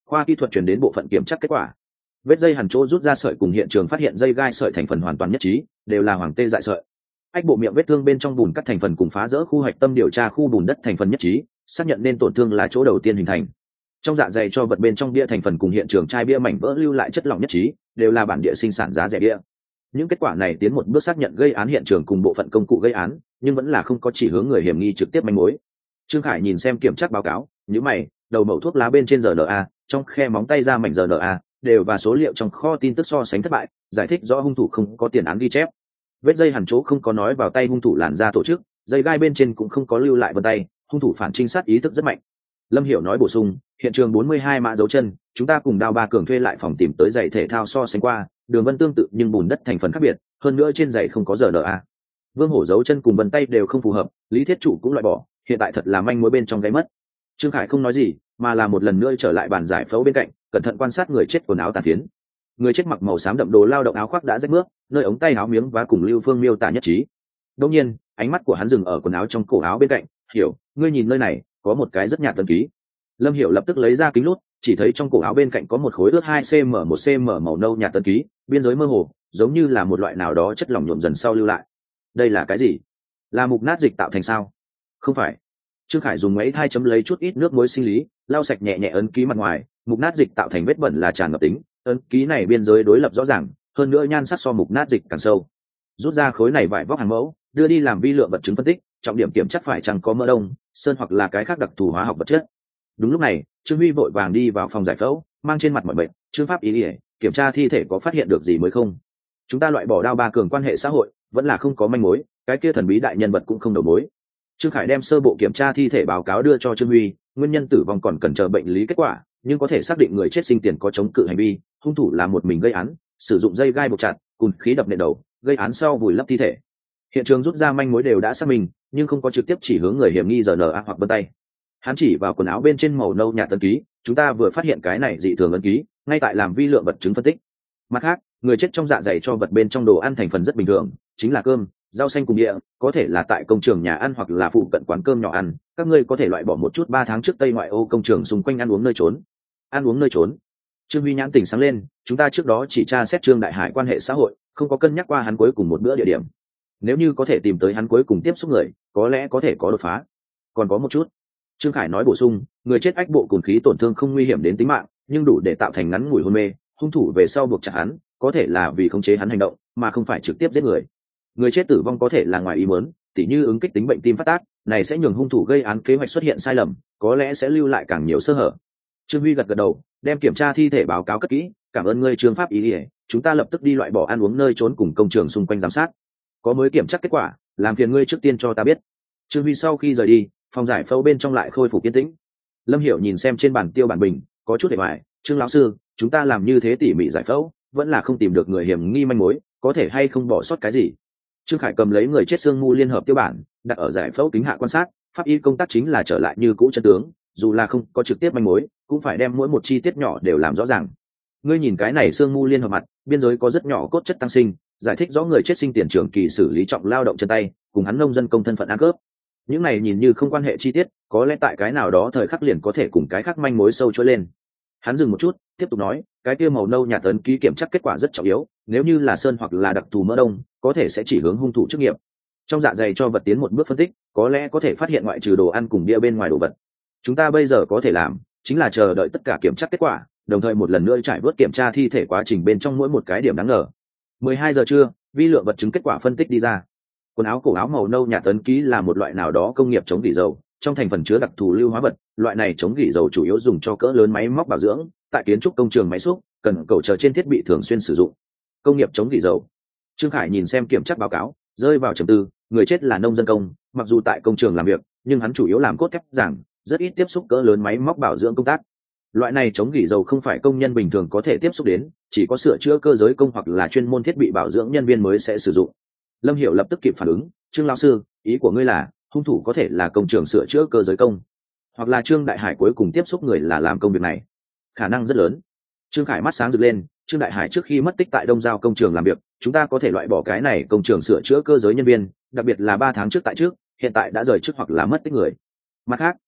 khoa kỹ thuật chuyển đến bộ phận kiểm tra kết quả. Vết dây hằn chỗ rút ra sợi cùng hiện trường phát hiện dây gai sợi thành phần hoàn toàn nhất trí, đều là hoàng tê dại sợi. Ách bộ miệng vết thương bên trong bùn cắt thành phần cùng phá rỡ khu hạch tâm điều tra khu bùn đất thành phần nhất trí, xác nhận nên tổn thương là chỗ đầu tiên hình thành. Trong dạ dày cho vật bên trong bia thành phần cùng hiện trường chai bia mảnh vỡ lưu lại chất lỏng nhất trí, đều là bản địa sinh sản giá rẻ bia. Những kết quả này tiến một bước xác nhận gây án hiện trường cùng bộ phận công cụ gây án, nhưng vẫn là không có chỉ hướng người hiểm nghi trực tiếp manh mối. Trương Khải nhìn xem kiểm tra báo cáo, nhíu mày, đầu mẩu thuốc lá bên trên RNA, trong khe móng tay ra mảnh RNA, đều và số liệu trong kho tin tức so sánh thất bại, giải thích rõ hung thủ không có tiền án ghi chép. Vết dây hằn chỗ không có nói vào tay hung thủ làn da tổ chức, dây gai bên trên cũng không có lưu lại vân tay, hung thủ phản trinh sát ý thức rất mạnh. Lâm Hiểu nói bổ sung, hiện trường 42 mã dấu chân, chúng ta cùng Đao Ba Cường thuê lại phòng tìm tới giày thể thao so sánh qua, đường vân tương tự nhưng bùn đất thành phần khác biệt, hơn nữa trên giày không có RNA. Vương Hổ dấu chân cùng vân tay đều không phù hợp, Lý Thiết Trụ cũng loại bỏ, hiện tại thật là manh mối bên trong gáy mất. Trương Khải không nói gì, mà là một lần nữa trở lại bàn giải phẫu bên cạnh, cẩn thận quan sát người chết quần áo tàn phiến. Người chết mặc màu xám đậm đồ lao động áo khoác đã rách mướp, nơi ống tay áo miếng và cùng Lưu Phương miêu tả nhất trí. Đương nhiên, ánh mắt của hắn dừng ở quần áo trong cổ áo bên cạnh, "Hiểu, ngươi nhìn nơi này, có một cái rất nhạt ấn ký." Lâm Hiểu lập tức lấy ra kính lúp, chỉ thấy trong cổ áo bên cạnh có một khối ước 2 cm 1 cm màu nâu nhạt ấn ký, biên giới mơ hồ, giống như là một loại nào đó chất lỏng nhuộm dần sau lưu lại. Đây là cái gì? Là mục nát dịch tạo thành sao? Không phải. Trương Khải dùng máy thai chấm lấy chút ít nước muối sinh lý, lau sạch nhẹ nhẹ ấn ký mặt ngoài, mục nát dịch tạo thành vết bẩn là tràn ngập tính, ấn ký này biên giới đối lập rõ ràng, hơn nữa nhan sắc so mục nát dịch càng sâu. Rút ra khối này vải vóc hàng mẫu, đưa đi làm vi lượng vật chứng phân tích, trọng điểm kiểm chắc phải chăng có mỡ đông, sơn hoặc là cái khác đặc thù hóa học vật chất. Đúng lúc này, Trương Huy vội vàng đi vào phòng giải phẫu, mang trên mặt mọi bệnh, Trương Pháp ý kiểm tra thi thể có phát hiện được gì mới không? Chúng ta loại bỏ Đao Ba Cường quan hệ xã hội, vẫn là không có manh mối, cái kia thần bí đại nhân vật cũng không đầu mối. Trương Khải đem sơ bộ kiểm tra thi thể báo cáo đưa cho Trương Huy, nguyên nhân tử vong còn cần chờ bệnh lý kết quả, nhưng có thể xác định người chết sinh tiền có chống cự hành vi, hung thủ là một mình gây án, sử dụng dây gai buộc chặt, cùng khí đập nện đầu, gây án sau vùi lấp thi thể. Hiện trường rút ra manh mối đều đã xác minh, nhưng không có trực tiếp chỉ hướng người hiểm nghi RNA hoặc vân tay. Hắn chỉ vào quần áo bên trên màu nâu nhạt ấn ký, chúng ta vừa phát hiện cái này dị thường ấn ký, ngay tại làm vi lượng vật chứng phân tích. Mặt khác, người chết trong dạ dày cho vật bên trong đồ ăn thành phần rất bình thường, chính là cơm, rau xanh cùng địa, có thể là tại công trường nhà ăn hoặc là phụ cận quán cơm nhỏ ăn, các ngươi có thể loại bỏ một chút 3 tháng trước Tây ngoại ô công trường xung quanh ăn uống nơi trốn. Ăn uống nơi trốn. Trương Huy nhãn tỉnh sáng lên, chúng ta trước đó chỉ tra xét Trương Đại Hải quan hệ xã hội, không có cân nhắc qua hắn cuối cùng một bữa địa điểm. Nếu như có thể tìm tới hắn cuối cùng tiếp xúc người, có lẽ có thể có đột phá. Còn có một chút. Trương Khải nói bổ sung, người chết ách bộ cùn khí tổn thương không nguy hiểm đến tính mạng, nhưng đủ để tạo thành ngắn ngủi hôn mê, hung thủ về sau buộc chặt hắn, có thể là vì khống chế hắn hành động, mà không phải trực tiếp giết người. Người chết tử vong có thể là ngoài ý muốn, tỉ như ứng kích tính bệnh tim phát tác, này sẽ nhường hung thủ gây án kế hoạch xuất hiện sai lầm, có lẽ sẽ lưu lại càng nhiều sơ hở. Trương Huy gật gật đầu, đem kiểm tra thi thể báo cáo cất kỹ, cảm ơn ngươi Trương Pháp ý, chúng ta lập tức đi loại bỏ ăn uống nơi trốn cùng công trường xung quanh giám sát. Có mới kiểm tra kết quả, làm phiền ngươi trước tiên cho ta biết. Trương Huy sau khi rời đi, phòng giải phẫu bên trong lại khôi phục yên tĩnh. Lâm Hiểu nhìn xem trên bản tiêu bản bình, có chút hề hoài, Trương lão sư, chúng ta làm như thế tỉ mỉ giải phẫu, vẫn là không tìm được người hiểm nghi manh mối, có thể hay không bỏ sót cái gì? Trương Khải cầm lấy người chết xương mu liên hợp tiêu bản, đặt ở giải phẫu kính hạ quan sát, pháp y công tác chính là trở lại như cũ chân tướng, dù là không có trực tiếp manh mối, cũng phải đem mỗi một chi tiết nhỏ đều làm rõ ràng. Ngươi nhìn cái này xương mu liên hợp mặt, biên giới có rất nhỏ cốt chất tăng sinh, giải thích rõ người chết sinh tiền trưởng kỳ xử lý trọng lao động chân tay, cùng hắn nông dân công thân phận ăn cướp. Những này nhìn như không quan hệ chi tiết, có lẽ tại cái nào đó thời khắc liền có thể cùng cái khác manh mối sâu trôi lên. Hắn dừng một chút, tiếp tục nói, cái kia màu nâu nhạt ấn ký kiểm tra kết quả rất trọng yếu, nếu như là sơn hoặc là đặc thù mỡ đông, có thể sẽ chỉ hướng hung thủ chức nghiệp. Trong dạ dày cho vật tiến một bước phân tích, có lẽ có thể phát hiện ngoại trừ đồ ăn cùng bia bên ngoài đồ vật. Chúng ta bây giờ có thể làm, chính là chờ đợi tất cả kiểm tra kết quả, đồng thời một lần nữa trải vớt kiểm tra thi thể quá trình bên trong mỗi một cái điểm đáng ngờ. 12 giờ trưa, vi lượng vật chứng kết quả phân tích đi ra. Quần áo cổ áo màu nâu nhạt ấn ký là một loại nào đó công nghiệp chống gỉ dầu, trong thành phần chứa đặc thù lưu hóa vật, loại này chống gỉ dầu chủ yếu dùng cho cỡ lớn máy móc bảo dưỡng, tại kiến trúc công trường máy xúc, cần cầu chờ trên thiết bị thường xuyên sử dụng. Công nghiệp chống gỉ dầu. Trương Khải nhìn xem kiểm tra báo cáo, rơi vào trầm tư, người chết là nông dân công, mặc dù tại công trường làm việc, nhưng hắn chủ yếu làm cốt thép giảng, rất ít tiếp xúc cỡ lớn máy móc bảo dưỡng công tác. Loại này chống gỉ dầu không phải công nhân bình thường có thể tiếp xúc đến, chỉ có sửa chữa cơ giới công hoặc là chuyên môn thiết bị bảo dưỡng nhân viên mới sẽ sử dụng. Lâm Hiểu lập tức kịp phản ứng, Trương lão sư, ý của ngươi là hung thủ có thể là công trường sửa chữa cơ giới công, hoặc là Trương Đại Hải cuối cùng tiếp xúc người là làm công việc này? Khả năng rất lớn. Trương Khải mắt sáng rực lên, Trương Đại Hải trước khi mất tích tại Đông Giao công trường làm việc, chúng ta có thể loại bỏ cái này công trường sửa chữa cơ giới nhân viên, đặc biệt là 3 tháng trước tại trước, hiện tại đã rời chức hoặc là mất tích người. Mặt khác,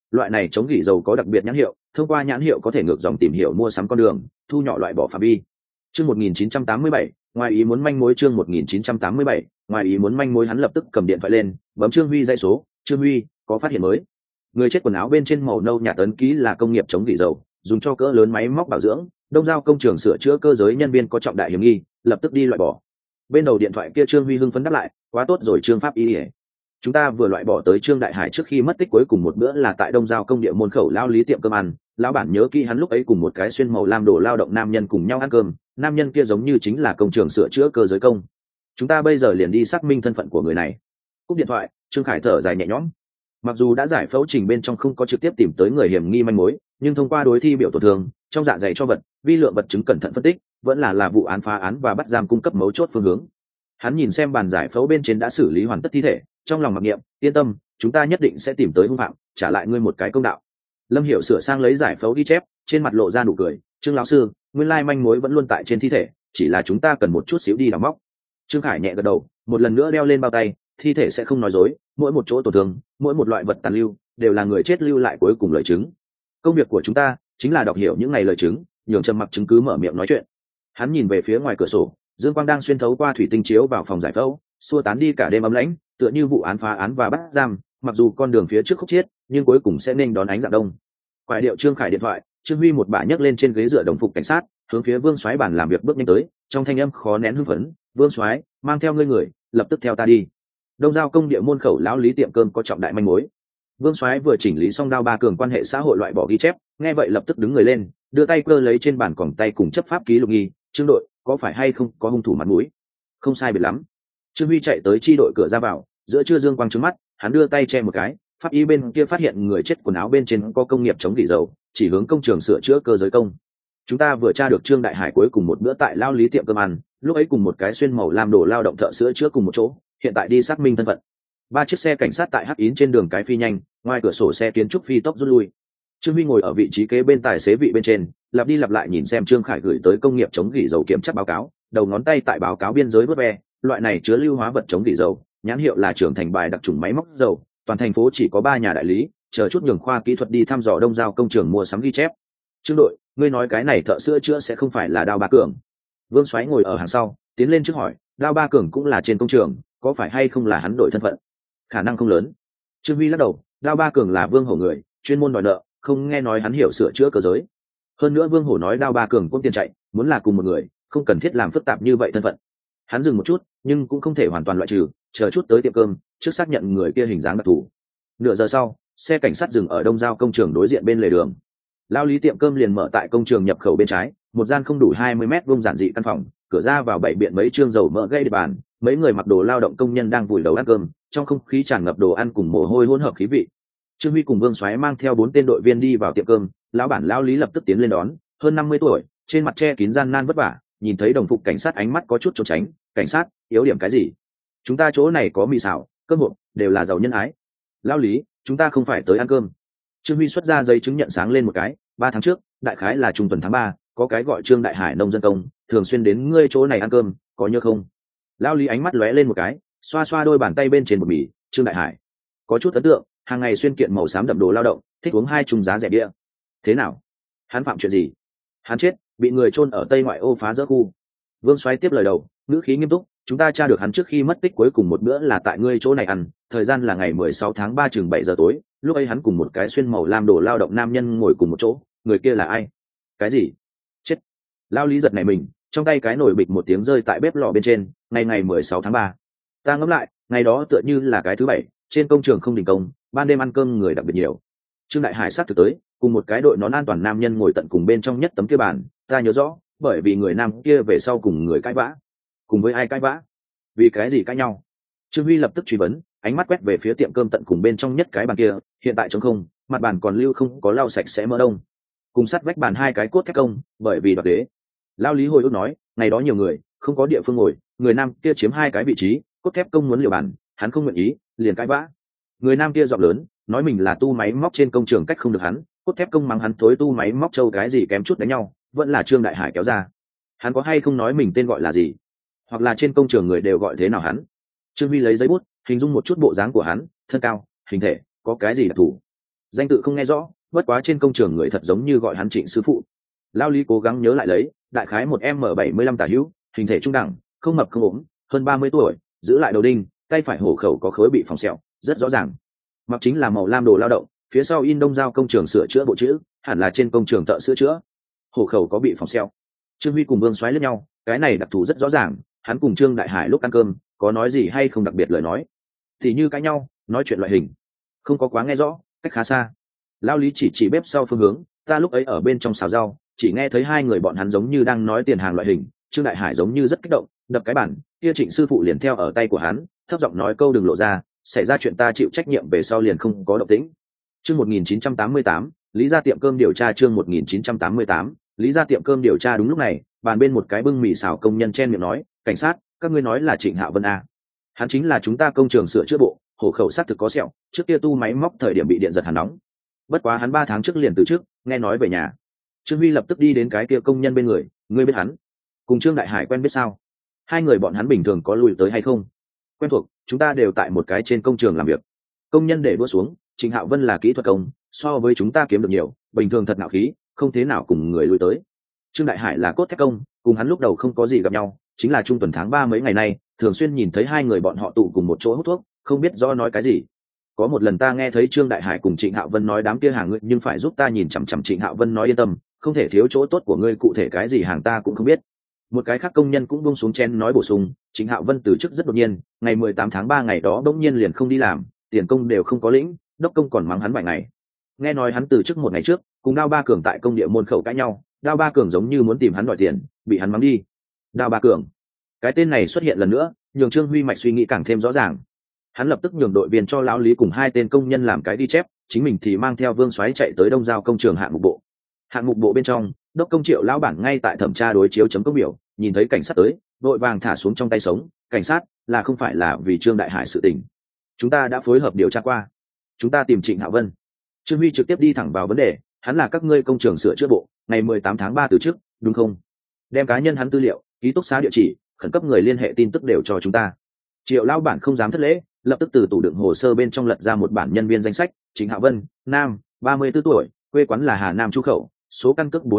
loại này chống gỉ dầu có đặc biệt nhãn hiệu, thông qua nhãn hiệu có thể ngược dòng tìm hiểu mua sắm con đường, thu nhỏ loại bỏ phạm vi. Chương 1987, ngoài ý muốn manh mối. Chương 1987, ngoài ý muốn manh mối. Hắn lập tức cầm điện thoại lên, bấm Trương Huy dãy số. Trương Huy, có phát hiện mới. Người chết quần áo bên trên màu nâu nhạt ấn ký là công nghiệp chống gỉ dầu, dùng cho cỡ lớn máy móc bảo dưỡng, Đông Giao công trường sửa chữa cơ giới nhân viên có trọng đại hiểm nghi, lập tức đi loại bỏ. Bên đầu điện thoại kia Trương Huy hưng phấn đáp lại, quá tốt rồi Trương pháp y. Chúng ta vừa loại bỏ tới Trương Đại Hải trước khi mất tích cuối cùng một bữa là tại Đông Giao công địa môn khẩu lao lý tiệm cơm ăn, lão bản nhớ kỹ hắn lúc ấy cùng một cái xuyên màu lam đồ lao động nam nhân cùng nhau ăn cơm, nam nhân kia giống như chính là công trường sửa chữa cơ giới công. Chúng ta bây giờ liền đi xác minh thân phận của người này. Cúp điện thoại, Trương Khải thở dài nhẹ nhõm. Mặc dù đã giải phẫu trình bên trong không có trực tiếp tìm tới người hiểm nghi manh mối, nhưng thông qua đối thi biểu tổn thương trong dạ dày cho vật, vi lượng vật chứng cẩn thận phân tích, vẫn là vụ án phá án và bắt giam cung cấp mấu chốt phương hướng. Hắn nhìn xem bàn giải phẫu bên trên đã xử lý hoàn tất thi thể, trong lòng mặc niệm, yên tâm, chúng ta nhất định sẽ tìm tới hung phạm, trả lại ngươi một cái công đạo. Lâm Hiểu sửa sang lấy giải phẫu ghi chép, trên mặt lộ ra nụ cười. Trương lão sư, nguyên lai manh mối vẫn luôn tại trên thi thể, chỉ là chúng ta cần một chút xíu đi đào móc. Trương Khải nhẹ gật đầu, một lần nữa đeo lên bao tay. Thi thể sẽ không nói dối, mỗi một chỗ tổn thương, mỗi một loại vật tàn lưu đều là người chết lưu lại cuối cùng lời chứng. Công việc của chúng ta chính là đọc hiểu những ngày lời chứng, nhường trầm mặc chứng cứ mở miệng nói chuyện. Hắn nhìn về phía ngoài cửa sổ, dương quang đang xuyên thấu qua thủy tinh chiếu vào phòng giải phẫu, xua tán đi cả đêm ấm lãnh, tựa như vụ án phá án và bắt giam. Mặc dù con đường phía trước khúc chiết, nhưng cuối cùng sẽ nên đón ánh dạng đông. Quải điệu Trương Khải điện thoại, Trương Huy một bà nhấc lên trên ghế dựa đồng phục cảnh sát, hướng phía Vương Soái bàn làm việc bước nhanh tới, trong thanh âm khó nén hưng phấn. Vương Soái, mang theo ngươi người, lập tức theo ta đi. Đông Giao công địa môn khẩu lão lý tiệm cơm có trọng đại manh mối. Vương Soái vừa chỉnh lý xong Đao Ba Cường quan hệ xã hội loại bỏ ghi chép, nghe vậy lập tức đứng người lên, đưa tay cơ lấy trên bàn còng tay cùng chấp pháp ký lục nghi. Trương đội, có phải hay không có hung thủ mặt mũi? Không sai biệt lắm. Trương Huy chạy tới chi đội cửa ra vào, giữa trưa dương quang trứng mắt, hắn đưa tay che một cái, pháp y bên kia phát hiện người chết quần áo bên trên có công nghiệp chống gỉ dầu, chỉ hướng công trường sửa chữa cơ giới công. Chúng ta vừa tra được Trương Đại Hải cuối cùng một bữa tại lao lý tiệm cơm ăn, lúc ấy cùng một cái xuyên màu lam đồ lao động thợ sữa chữa cùng một chỗ, hiện tại đi xác minh thân phận. 3 chiếc xe cảnh sát tại hắc yến trên đường cái phi nhanh, ngoài cửa sổ xe kiến trúc phi tốc rút lui. Trương Huy ngồi ở vị trí kế bên tài xế vị bên trên, lặp đi lặp lại nhìn xem Trương Khải gửi tới công nghiệp chống gỉ dầu kiểm tra báo cáo, đầu ngón tay tại báo cáo biên giới vớt ve, loại này chứa lưu hóa vật chống gỉ dầu, nhãn hiệu là Trưởng Thành bài đặc trùng máy móc dầu, toàn thành phố chỉ có 3 nhà đại lý, chờ chút nhường khoa kỹ thuật đi thăm dò Đông Giao công trường mua sắm ghi chép. Trương đội, ngươi nói cái này thợ sữa chữa sẽ không phải là Đao Ba Cường? Vương Soái ngồi ở hàng sau, tiến lên trước hỏi, Đao Ba Cường cũng là trên công trường, có phải hay không là hắn đổi thân phận? Khả năng không lớn. Trương Huy lắc đầu, Đao Ba Cường là Vương Hổ người, chuyên môn đòi nợ, không nghe nói hắn hiểu sửa chữa cơ giới. Hơn nữa Vương Hổ nói Đao Ba Cường cũng tiền chạy, muốn là cùng một người, không cần thiết làm phức tạp như vậy thân phận. Hắn dừng một chút, nhưng cũng không thể hoàn toàn loại trừ, chờ chút tới tiệm cơm, trước xác nhận người kia hình dáng đặc thù. Nửa giờ sau, xe cảnh sát dừng ở Đông Giao công trường đối diện bên lề đường. Lao lý tiệm cơm liền mở tại công trường nhập khẩu bên trái, một gian không đủ 20 mét vuông giản dị căn phòng, cửa ra vào bảy biện mấy trương dầu mỡ gây địa bàn, mấy người mặc đồ lao động công nhân đang vùi đầu ăn cơm, trong không khí tràn ngập đồ ăn cùng mồ hôi hỗn hợp khí vị. Trương Huy cùng Vương Soái mang theo 4 tên đội viên đi vào tiệm cơm, lão bản lão lý lập tức tiến lên đón, hơn 50 tuổi, trên mặt che kín gian nan vất vả, nhìn thấy đồng phục cảnh sát ánh mắt có chút trốn tránh. Cảnh sát, yếu điểm cái gì? Chúng ta chỗ này có mì xào, cơm hộp, đều là giàu nhân ái. Lão lý, chúng ta không phải tới ăn cơm. Trương Huy xuất ra giấy chứng nhận sáng lên một cái, 3 tháng trước, đại khái là trung tuần tháng 3, có cái gọi Trương Đại Hải nông dân công, thường xuyên đến ngươi chỗ này ăn cơm, có nhớ không? Lão lý ánh mắt lóe lên một cái, xoa xoa đôi bàn tay bên trên bột mì. Trương Đại Hải, có chút ấn tượng, hàng ngày xuyên kiện màu xám đậm đồ lao động, thích uống 2 chung giá rẻ bia. Thế nào? Hắn phạm chuyện gì? Hắn chết, bị người chôn ở Tây ngoại ô phá rỡ khu. Vương Soái tiếp lời đầu, ngữ khí nghiêm túc, chúng ta tra được hắn trước khi mất tích cuối cùng một bữa là tại ngươi chỗ này ăn, thời gian là ngày 16 tháng 3 chừng 7 giờ tối, lúc ấy hắn cùng một cái xuyên màu lam đồ lao động nam nhân ngồi cùng một chỗ, người kia là ai? Cái gì? Chết. Lao lý giật này mình, trong tay cái nồi bịch một tiếng rơi tại bếp lò bên trên, ngày 16 tháng 3. Ta ngẫm lại, ngày đó tựa như là cái thứ bảy, trên công trường không đình công, ban đêm ăn cơm người đặc biệt nhiều. Trương Đại Hải sát thực tới, cùng một cái đội nón an toàn nam nhân ngồi tận cùng bên trong nhất tấm kia bàn, ta nhớ rõ, bởi vì người nam kia về sau cùng người cãi vã. Cùng với ai cãi vã? Vì cái gì cãi nhau? Trương Huy lập tức truy vấn, ánh mắt quét về phía tiệm cơm tận cùng bên trong nhất cái bàn kia, hiện tại trống không, mặt bàn còn lưu không có lau sạch sẽ mỡ đông. Cùng sát vách bàn 2 cái cốt thép công, bởi vì đoạt đế. Lao lý hồi ức nói, ngày đó nhiều người, không có địa phương ngồi, người nam kia chiếm 2 cái vị trí, cốt thép công muốn liều bàn, hắn không nguyện ý, liền cãi vã. Người nam kia giọng lớn, nói mình là tu máy móc trên công trường cách không được hắn, cốt thép công mắng hắn thối tu máy móc châu cái gì kém chút đánh nhau, vẫn là Trương Đại Hải kéo ra. Hắn có hay không nói mình tên gọi là gì, hoặc là trên công trường người đều gọi thế nào hắn? Trương Huy lấy giấy bút hình dung một chút bộ dáng của hắn, thân cao, hình thể, có cái gì đặc thù? danh tự không nghe rõ, bất quá trên công trường người thật giống như gọi hắn Trịnh sư phụ. Lao lý cố gắng nhớ lại lấy, đại khái một m 75 tả hữu, hình thể trung đẳng, không mập không ốm, hơn 30 tuổi, giữ lại đầu đinh, tay phải hổ khẩu có khối bị phỏng sẹo, rất rõ ràng. Mặc chính là màu lam đồ lao động, phía sau in Đông Giao công trường sửa chữa bộ chữ, hẳn là trên công trường thợ sửa chữa. Hổ khẩu có bị phỏng sẹo. Trương Huy cùng Vương Soái liếc nhau, cái này đặc thù rất rõ ràng, hắn cùng Trương Đại Hải lúc ăn cơm, có nói gì hay không đặc biệt lời nói. Thì như cãi nhau, nói chuyện loại hình, không có quá nghe rõ, cách khá xa. Lao lý chỉ bếp sau phương hướng, ta lúc ấy ở bên trong xào rau, chỉ nghe thấy hai người bọn hắn giống như đang nói tiền hàng loại hình. Trương Đại Hải giống như rất kích động, đập cái bản, kia Trịnh sư phụ liền theo ở tay của hắn, thấp giọng nói câu đừng lộ ra, xảy ra chuyện ta chịu trách nhiệm về sau liền không có động tĩnh. Chương 1988, Lý gia tiệm cơm điều tra. Chương 1988, Lý gia tiệm cơm điều tra. Đúng lúc này, bàn bên một cái bưng mì xào công nhân chen miệng nói, cảnh sát, các ngươi nói là Trịnh Hạo Vân à? Hắn chính là chúng ta công trường sửa chữa bộ, hổ khẩu xác thực có sẹo, trước kia tu máy móc thời điểm bị điện giật hàn nóng. Bất quá hắn 3 tháng trước liền từ trước, nghe nói về nhà. Trương Huy lập tức đi đến cái kia công nhân bên người, ngươi biết hắn? Cùng Trương Đại Hải quen biết sao? Hai người bọn hắn bình thường có lùi tới hay không? Quen thuộc, chúng ta đều tại một cái trên công trường làm việc. Công nhân để đua xuống, Trịnh Hạo Vân là kỹ thuật công, so với chúng ta kiếm được nhiều, bình thường thật ngạo khí, không thế nào cùng người lui tới. Trương Đại Hải là cốt thép công, cùng hắn lúc đầu không có gì gặp nhau, chính là trung tuần tháng 3 mấy ngày nay, thường xuyên nhìn thấy hai người bọn họ tụ cùng một chỗ hút thuốc, không biết do nói cái gì. Có một lần ta nghe thấy Trương Đại Hải cùng Trịnh Hạo Vân nói đám kia hàng ngươi nhưng phải giúp ta nhìn chằm chằm. Trịnh Hạo Vân nói yên tâm, không thể thiếu chỗ tốt của ngươi, cụ thể cái gì hàng ta cũng không biết. Một cái khác công nhân cũng buông xuống chén nói bổ sung, Trịnh Hạo Vân từ chức rất đột nhiên, ngày 18 tháng 3 ngày đó bỗng nhiên liền không đi làm, tiền công đều không có lĩnh, đốc công còn mắng hắn vài ngày. Nghe nói hắn từ chức một ngày trước, cùng Đao Ba Cường tại công địa môn khẩu cãi nhau, Đao Ba Cường giống như muốn tìm hắn đòi tiền, bị hắn mắng đi. Đao Ba Cường, cái tên này xuất hiện lần nữa, nhường Trương Huy mạch suy nghĩ càng thêm rõ ràng. Hắn lập tức nhường đội viên cho lão lý cùng hai tên công nhân làm cái ghi chép, chính mình thì mang theo Vương Soái chạy tới Đông Giao công trường hạng mục bộ. Hạng mục bộ bên trong, đốc công Triệu lão bản ngay tại thẩm tra đối chiếu chấm công biểu, nhìn thấy cảnh sát tới, vội vàng thả xuống trong tay sống, cảnh sát, là không phải là vì Trương Đại Hải sự tình. Chúng ta đã phối hợp điều tra qua, chúng ta tìm Trịnh Hạo Vân. Trương Huy trực tiếp đi thẳng vào vấn đề, hắn là các ngươi công trường sửa chữa bộ, ngày 18 tháng 3 từ trước, đúng không? Đem cá nhân hắn tư liệu, ký túc xá địa chỉ, khẩn cấp người liên hệ tin tức đều cho chúng ta. Triệu lão bản không dám thất lễ, lập tức từ tủ đựng hồ sơ bên trong lật ra một bản nhân viên danh sách. Trịnh Hạo Vân, nam, 34 tuổi, quê quán là Hà Nam Chu Khẩu, số căn cước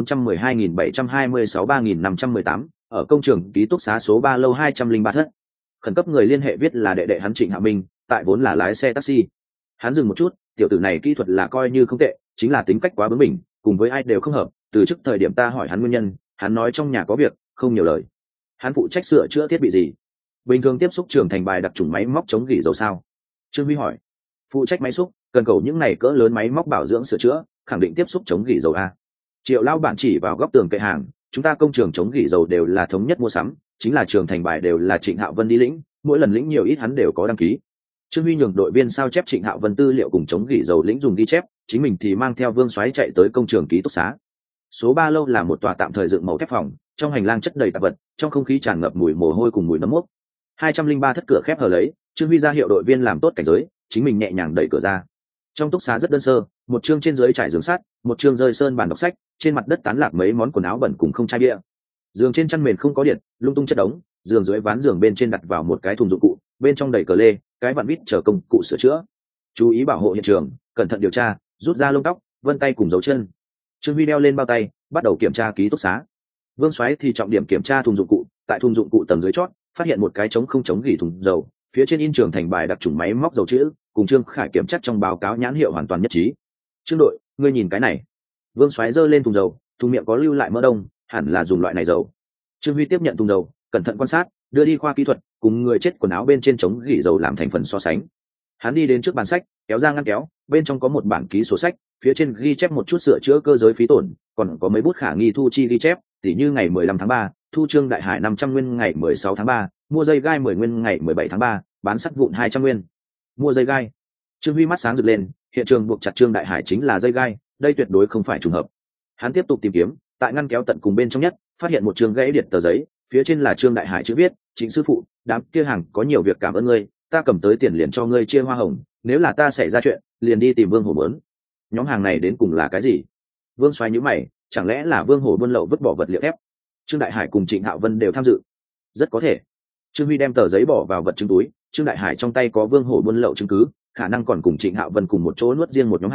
412.726-3518, ở công trường ký túc xá số 3 lâu 203 thất. Khẩn cấp người liên hệ viết là đệ đệ hắn Trịnh Hạo Minh, tại vốn là lái xe taxi. Hắn dừng một chút, tiểu tử này kỹ thuật là coi như không tệ, chính là tính cách quá bướng bỉnh, cùng với ai đều không hợp. Từ trước thời điểm ta hỏi hắn nguyên nhân, hắn nói trong nhà có việc, không nhiều lời. Hắn phụ trách sửa chữa thiết bị gì? Bình thường tiếp xúc trưởng thành bài đặc trùng máy móc chống gỉ dầu sao? Trương Huy hỏi. Phụ trách máy xúc, cần cầu những này cỡ lớn máy móc bảo dưỡng sửa chữa, khẳng định tiếp xúc chống gỉ dầu a. Triệu lão bản chỉ vào góc tường kệ hàng, chúng ta công trường chống gỉ dầu đều là thống nhất mua sắm, chính là trưởng thành bài đều là Trịnh Hạo Vân đi lĩnh, mỗi lần lĩnh nhiều ít hắn đều có đăng ký. Trương Huy nhường đội viên sao chép Trịnh Hạo Vân tư liệu cùng chống gỉ dầu lĩnh dùng ghi chép, chính mình thì mang theo Vương Soái chạy tới công trường ký túc xá. Số 3 lâu là một tòa tạm thời dựng màu thép phòng, trong hành lang chất đầy tạp vật, trong không khí tràn ngập mùi mồ hôi cùng mùi nấm mốc. 203 thất cửa khép hờ lấy, Trương Huy ra hiệu đội viên làm tốt cảnh giới, chính mình nhẹ nhàng đẩy cửa ra. Trong túc xá rất đơn sơ, một chương trên dưới trải giường sắt, một chương rơi sơn bàn đọc sách, trên mặt đất tán lạc mấy món quần áo bẩn cùng không chai bia. Giường trên chăn mền không có điện, lung tung chất đống, giường dưới ván giường bên trên đặt vào một cái thùng dụng cụ, bên trong đầy cờ lê, cái vặn vít chờ công cụ sửa chữa. Chú ý bảo hộ hiện trường, cẩn thận điều tra, rút ra lông tóc, vân tay cùng dấu chân. Trương Huy đeo lên bao tay, bắt đầu kiểm tra ký túc xá. Vương Soái thì trọng điểm kiểm tra thùng dụng cụ, tại thùng dụng cụ tầng dưới chót, phát hiện một cái trống không chống gỉ thùng dầu, phía trên in trường thành bài đặc trùng máy móc dầu chữ, cùng Trương Khải kiểm tra trong báo cáo nhãn hiệu hoàn toàn nhất trí. Trương đội, ngươi nhìn cái này. Vương Soái giơ lên thùng dầu, thùng miệng có lưu lại mỡ đông, hẳn là dùng loại này dầu. Trương Huy tiếp nhận thùng dầu, cẩn thận quan sát, đưa đi khoa kỹ thuật, cùng người chết quần áo bên trên chống gỉ dầu làm thành phần so sánh. Hắn đi đến trước bàn sách, kéo ra ngăn kéo, bên trong có một bản ký sổ sách, phía trên ghi chép một chút sửa chữa cơ giới phí tổn, còn có mấy bút khả nghi thu chi ghi chép, tỉ như ngày 15 tháng 3, thu Trương Đại Hải 500 nguyên ngày 16 tháng 3, mua dây gai 10 nguyên ngày 17 tháng 3, bán sắt vụn 200 nguyên. Mua dây gai. Trương Huy mắt sáng rực lên, hiện trường buộc chặt Trương Đại Hải chính là dây gai, đây tuyệt đối không phải trùng hợp. Hắn tiếp tục tìm kiếm, tại ngăn kéo tận cùng bên trong nhất, phát hiện một trường gãy điện tờ giấy, phía trên là Trương Đại Hải chữ viết, Trịnh sư phụ, đám kia hàng có nhiều việc cảm ơn ngươi, ta cầm tới tiền liền cho ngươi chia hoa hồng, nếu là ta xảy ra chuyện, liền đi tìm Vương Hổ muốn. Nhóm hàng này đến cùng là cái gì? Vương Soái nhíu mày, chẳng lẽ là Vương Hổ buôn lậu vứt bỏ vật liệu ép? Trương Đại Hải cùng Trịnh Hạo Vân đều tham dự. Rất có thể. Trương Huy đem tờ giấy bỏ vào vật chứng túi, Trương Đại Hải trong tay có Vương Hổ buôn lậu chứng cứ, khả năng còn cùng Trịnh Hạo Vân cùng một chỗ nuốt riêng một nhóm hàng,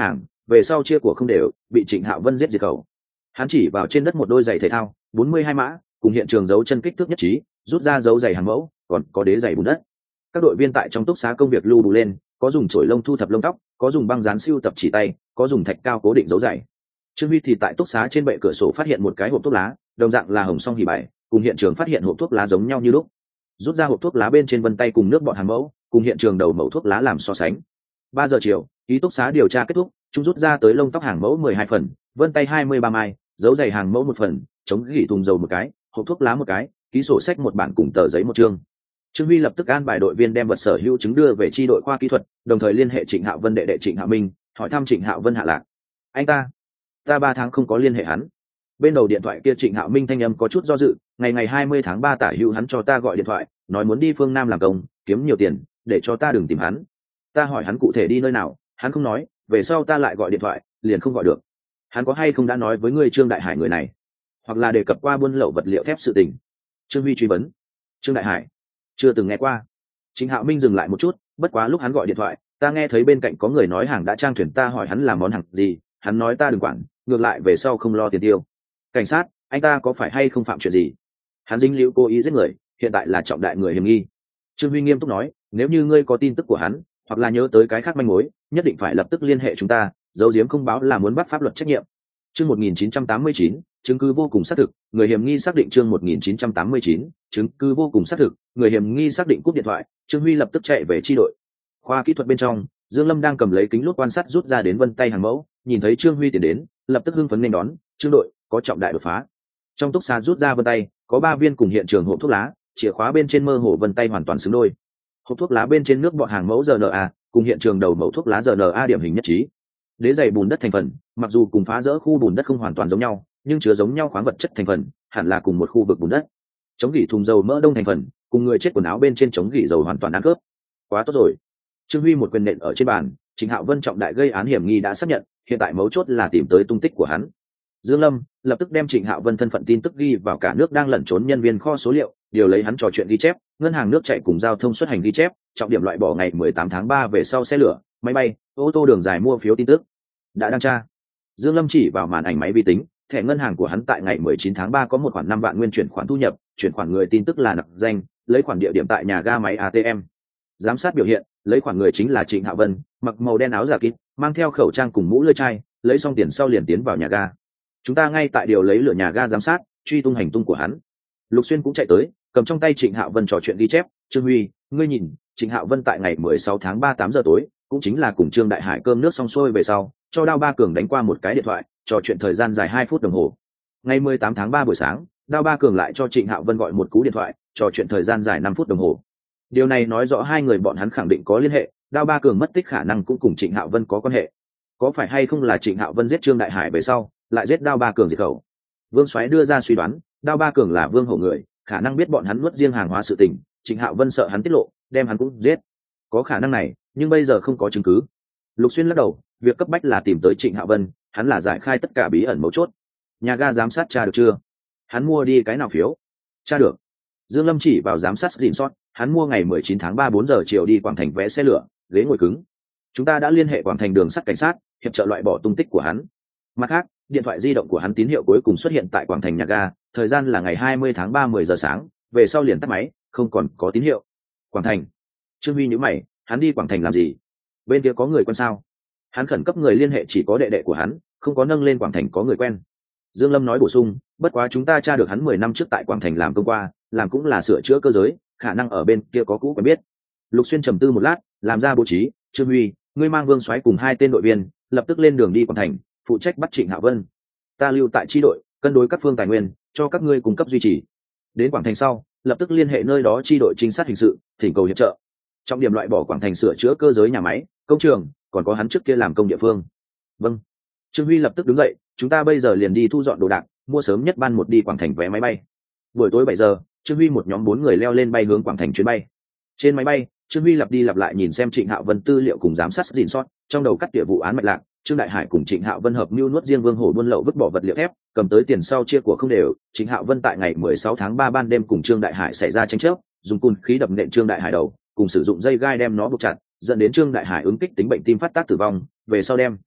về sau chia của không đều, bị Trịnh Hạo Vân giết diệt khẩu. Hắn chỉ vào trên đất một đôi giày thể thao 42 mã, cùng hiện trường dấu chân kích thước nhất trí, rút ra dấu giày hàng mẫu, còn có đế giày bùn đất. Các đội viên tại trong túc xá công việc lưu đủ lên, có dùng chổi lông thu thập lông tóc, có dùng băng dán siêu tập chỉ tay, có dùng thạch cao cố định dấu giày. Trương Huy thì tại túc xá trên bệ cửa sổ phát hiện một cái hộp thuốc lá, đồng dạng là hồng song hỉ bài, cùng hiện trường phát hiện hộp thuốc lá giống nhau như lúc. Rút ra hộp thuốc lá bên trên vân tay cùng nước bọt hàng mẫu, cùng hiện trường đầu mẫu thuốc lá làm so sánh. 3 giờ chiều, ký túc xá điều tra kết thúc, chúng rút ra tới lông tóc hàng mẫu 12 phần, vân tay 23 mai, dấu giày hàng mẫu 1 phần, chống gỉ thùng dầu 1 cái, hộp thuốc lá 1 cái, ký sổ sách 1 bản cùng tờ giấy 1 chương. Trương Huy lập tức an bài đội viên đem vật sở hữu chứng đưa về chi đội khoa kỹ thuật, đồng thời liên hệ Trịnh Hạo Vân đệ đệ Trịnh Hạo Minh, hỏi thăm Trịnh Hạo Vân hạ lạc. Anh ta 3 tháng không có liên hệ hắn. Bên đầu điện thoại kia Trịnh Hạo Minh thanh âm có chút do dự, ngày 20 tháng 3 tả hữu hắn cho ta gọi điện thoại, nói muốn đi phương Nam làm công, kiếm nhiều tiền, để cho ta đừng tìm hắn. Ta hỏi hắn cụ thể đi nơi nào, hắn không nói, về sau ta lại gọi điện thoại, liền không gọi được. Hắn có hay không đã nói với ngươi Trương Đại Hải người này, hoặc là đề cập qua buôn lậu vật liệu thép sự tình? Trương Huy truy vấn. Trương Đại Hải chưa từng nghe qua. Trịnh Hạo Minh dừng lại một chút, bất quá lúc hắn gọi điện thoại, ta nghe thấy bên cạnh có người nói hàng đã trang thuyền, ta hỏi hắn làm món hàng gì, hắn nói ta đừng quản, ngược lại về sau không lo tiền tiêu. Cảnh sát, anh ta có phải hay không phạm chuyện gì? Hắn dính liễu cố ý giết người, hiện tại là trọng đại người hiểm nghi. Trương Huy nghiêm túc nói, nếu như ngươi có tin tức của hắn, hoặc là nhớ tới cái khác manh mối, nhất định phải lập tức liên hệ chúng ta, giấu giếm không báo là muốn bắt pháp luật trách nhiệm. Chương 1989, chứng cứ vô cùng xác thực, người hiểm nghi xác định. Chương 1989, chứng cứ vô cùng xác thực, người hiểm nghi xác định. Cúp điện thoại, Trương Huy lập tức chạy về chi đội. Khoa kỹ thuật bên trong, Dương Lâm đang cầm lấy kính lúp quan sát rút ra đến vân tay hàng mẫu, nhìn thấy Trương Huy tiến đến, lập tức hưng phấn nên đón, "Trương đội, có trọng đại đột phá." Trong túc xá rút ra vân tay, có 3 viên cùng hiện trường hộp thuốc lá, chìa khóa bên trên mơ hồ vân tay hoàn toàn xứng đôi. Hộp thuốc lá bên trên nước bọt hàng mẫu RNA, cùng hiện trường đầu mẫu thuốc lá RNA điểm hình nhất trí. Đế giày bùn đất thành phần, mặc dù cùng phá rỡ khu bùn đất không hoàn toàn giống nhau, nhưng chứa giống nhau khoáng vật chất thành phần, hẳn là cùng một khu vực bùn đất. Chống gỉ thùng dầu mỡ đông thành phần, cùng người chết quần áo bên trên chống gỉ dầu hoàn toàn ăn khớp. Quá tốt rồi. Trương Huy một quyền nện ở trên bàn, Trịnh Hạo Vân trọng đại gây án hiểm nghi đã xác nhận, hiện tại mấu chốt là tìm tới tung tích của hắn. Dương Lâm lập tức đem Trịnh Hạo Vân thân phận tin tức ghi vào cả nước đang lẩn trốn nhân viên kho số liệu, điều lấy hắn trò chuyện ghi chép, ngân hàng nước chạy cùng giao thông xuất hành ghi chép, trọng điểm loại bỏ ngày 18 tháng 3 về sau xe lửa, máy bay, ô tô đường dài mua phiếu tin tức. Đã đăng tra. Dương Lâm chỉ vào màn ảnh máy vi tính, thẻ ngân hàng của hắn tại ngày 19 tháng 3 có một khoản 5 vạn nguyên chuyển khoản thu nhập, chuyển khoản người tin tức là nặc danh, lấy khoản địa điểm tại nhà ga máy ATM. Giám sát biểu hiện, lấy khoản người chính là Trịnh Hạo Vân, mặc màu đen áo giả kín, mang theo khẩu trang cùng mũ lưỡi chai, lấy xong tiền sau liền tiến vào nhà ga. Chúng ta ngay tại điều lấy lửa nhà ga giám sát, truy tung hành tung của hắn. Lục Xuyên cũng chạy tới, cầm trong tay Trịnh Hạo Vân trò chuyện ghi chép, "Trương Huy, ngươi nhìn, Trịnh Hạo Vân tại ngày 16 tháng 3 8 giờ tối, cũng chính là cùng Trương Đại Hải cơm nước xong xuôi về sau, cho Đao Ba Cường đánh qua một cái điện thoại, trò chuyện thời gian dài 2 phút đồng hồ. Ngày 18 tháng 3 buổi sáng, Đao Ba Cường lại cho Trịnh Hạo Vân gọi một cú điện thoại, trò chuyện thời gian dài 5 phút đồng hồ. Điều này nói rõ hai người bọn hắn khẳng định có liên hệ, Đao Ba Cường mất tích khả năng cũng cùng Trịnh Hạo Vân có quan hệ. Có phải hay không là Trịnh Hạo Vân giết Trương Đại Hải về sau, lại giết Đao Ba Cường diệt khẩu?" Vương Soái đưa ra suy đoán, Đao Ba Cường là Vương Hổ người, khả năng biết bọn hắn nuốt riêng hàng hóa sự tình, Trịnh Hạo Vân sợ hắn tiết lộ, đem hắn cũng giết. Có khả năng này, nhưng bây giờ không có chứng cứ. Lục Xuyên lắc đầu, việc cấp bách là tìm tới Trịnh Hạo Vân, hắn là giải khai tất cả bí ẩn mấu chốt. Nhà ga giám sát tra được chưa? Hắn mua đi cái nào phiếu? Tra được. Dương Lâm chỉ vào giám sát gìn sót, hắn mua ngày 19 tháng 3 4 giờ chiều đi Quảng Thành vé xe lửa, ghế ngồi cứng. Chúng ta đã liên hệ Quảng Thành đường sắt cảnh sát, hiệp trợ loại bỏ tung tích của hắn. Mặt khác, điện thoại di động của hắn tín hiệu cuối cùng xuất hiện tại Quảng Thành nhà ga, thời gian là ngày 20 tháng 3 10 giờ sáng, về sau liền tắt máy, không còn có tín hiệu. Quảng Thành. Trương Huy nhíu mày, hắn đi Quảng Thành làm gì? Bên kia có người quen sao? Hắn khẩn cấp người liên hệ chỉ có đệ đệ của hắn, không có nâng lên Quảng Thành có người quen. Dương Lâm nói bổ sung, bất quá chúng ta tra được hắn 10 năm trước tại Quảng Thành làm công qua, làm cũng là sửa chữa cơ giới, khả năng ở bên kia có cũ quen biết. Lục Xuyên trầm tư một lát, làm ra bố trí, Trương Huy, ngươi mang Vương Soái cùng 2 tên đội viên, lập tức lên đường đi Quảng Thành, phụ trách bắt Trịnh Hạo Vân. Ta lưu tại chi đội, cân đối các phương tài nguyên, cho các ngươi cung cấp duy trì. Đến Quảng Thành sau, lập tức liên hệ nơi đó chi đội trinh sát hình sự, thỉnh cầu hiệp trợ. Trọng điểm loại bỏ Quảng Thành sửa chữa cơ giới nhà máy, công trường, còn có hắn trước kia làm công địa phương. Vâng. Trương Huy lập tức đứng dậy, chúng ta bây giờ liền đi thu dọn đồ đạc, mua sớm nhất ban một đi Quảng Thành vé máy bay. Buổi tối 7 giờ, Trương Huy một nhóm 4 người leo lên bay hướng Quảng Thành chuyến bay. Trên máy bay, Trương Huy lặp đi lặp lại nhìn xem Trịnh Hạo Vân tư liệu cùng giám sát gìn sót, trong đầu cắt tỉa vụ án mạch lạc. Trương Đại Hải cùng Trịnh Hạo Vân hợp mưu nuốt riêng Vương Hổ buôn lậu vứt bỏ vật liệu thép, cầm tới tiền sau chia của không đều. Trịnh Hạo Vân tại ngày 16 tháng 3 ban đêm cùng Trương Đại Hải xảy ra tranh chấp, dùng cùn khí đập nện Trương Đại Hải đầu, cùng sử dụng dây gai đem nó buộc chặt, dẫn đến Trương Đại Hải ứng kích tính bệnh tim phát tác tử vong, về sau đem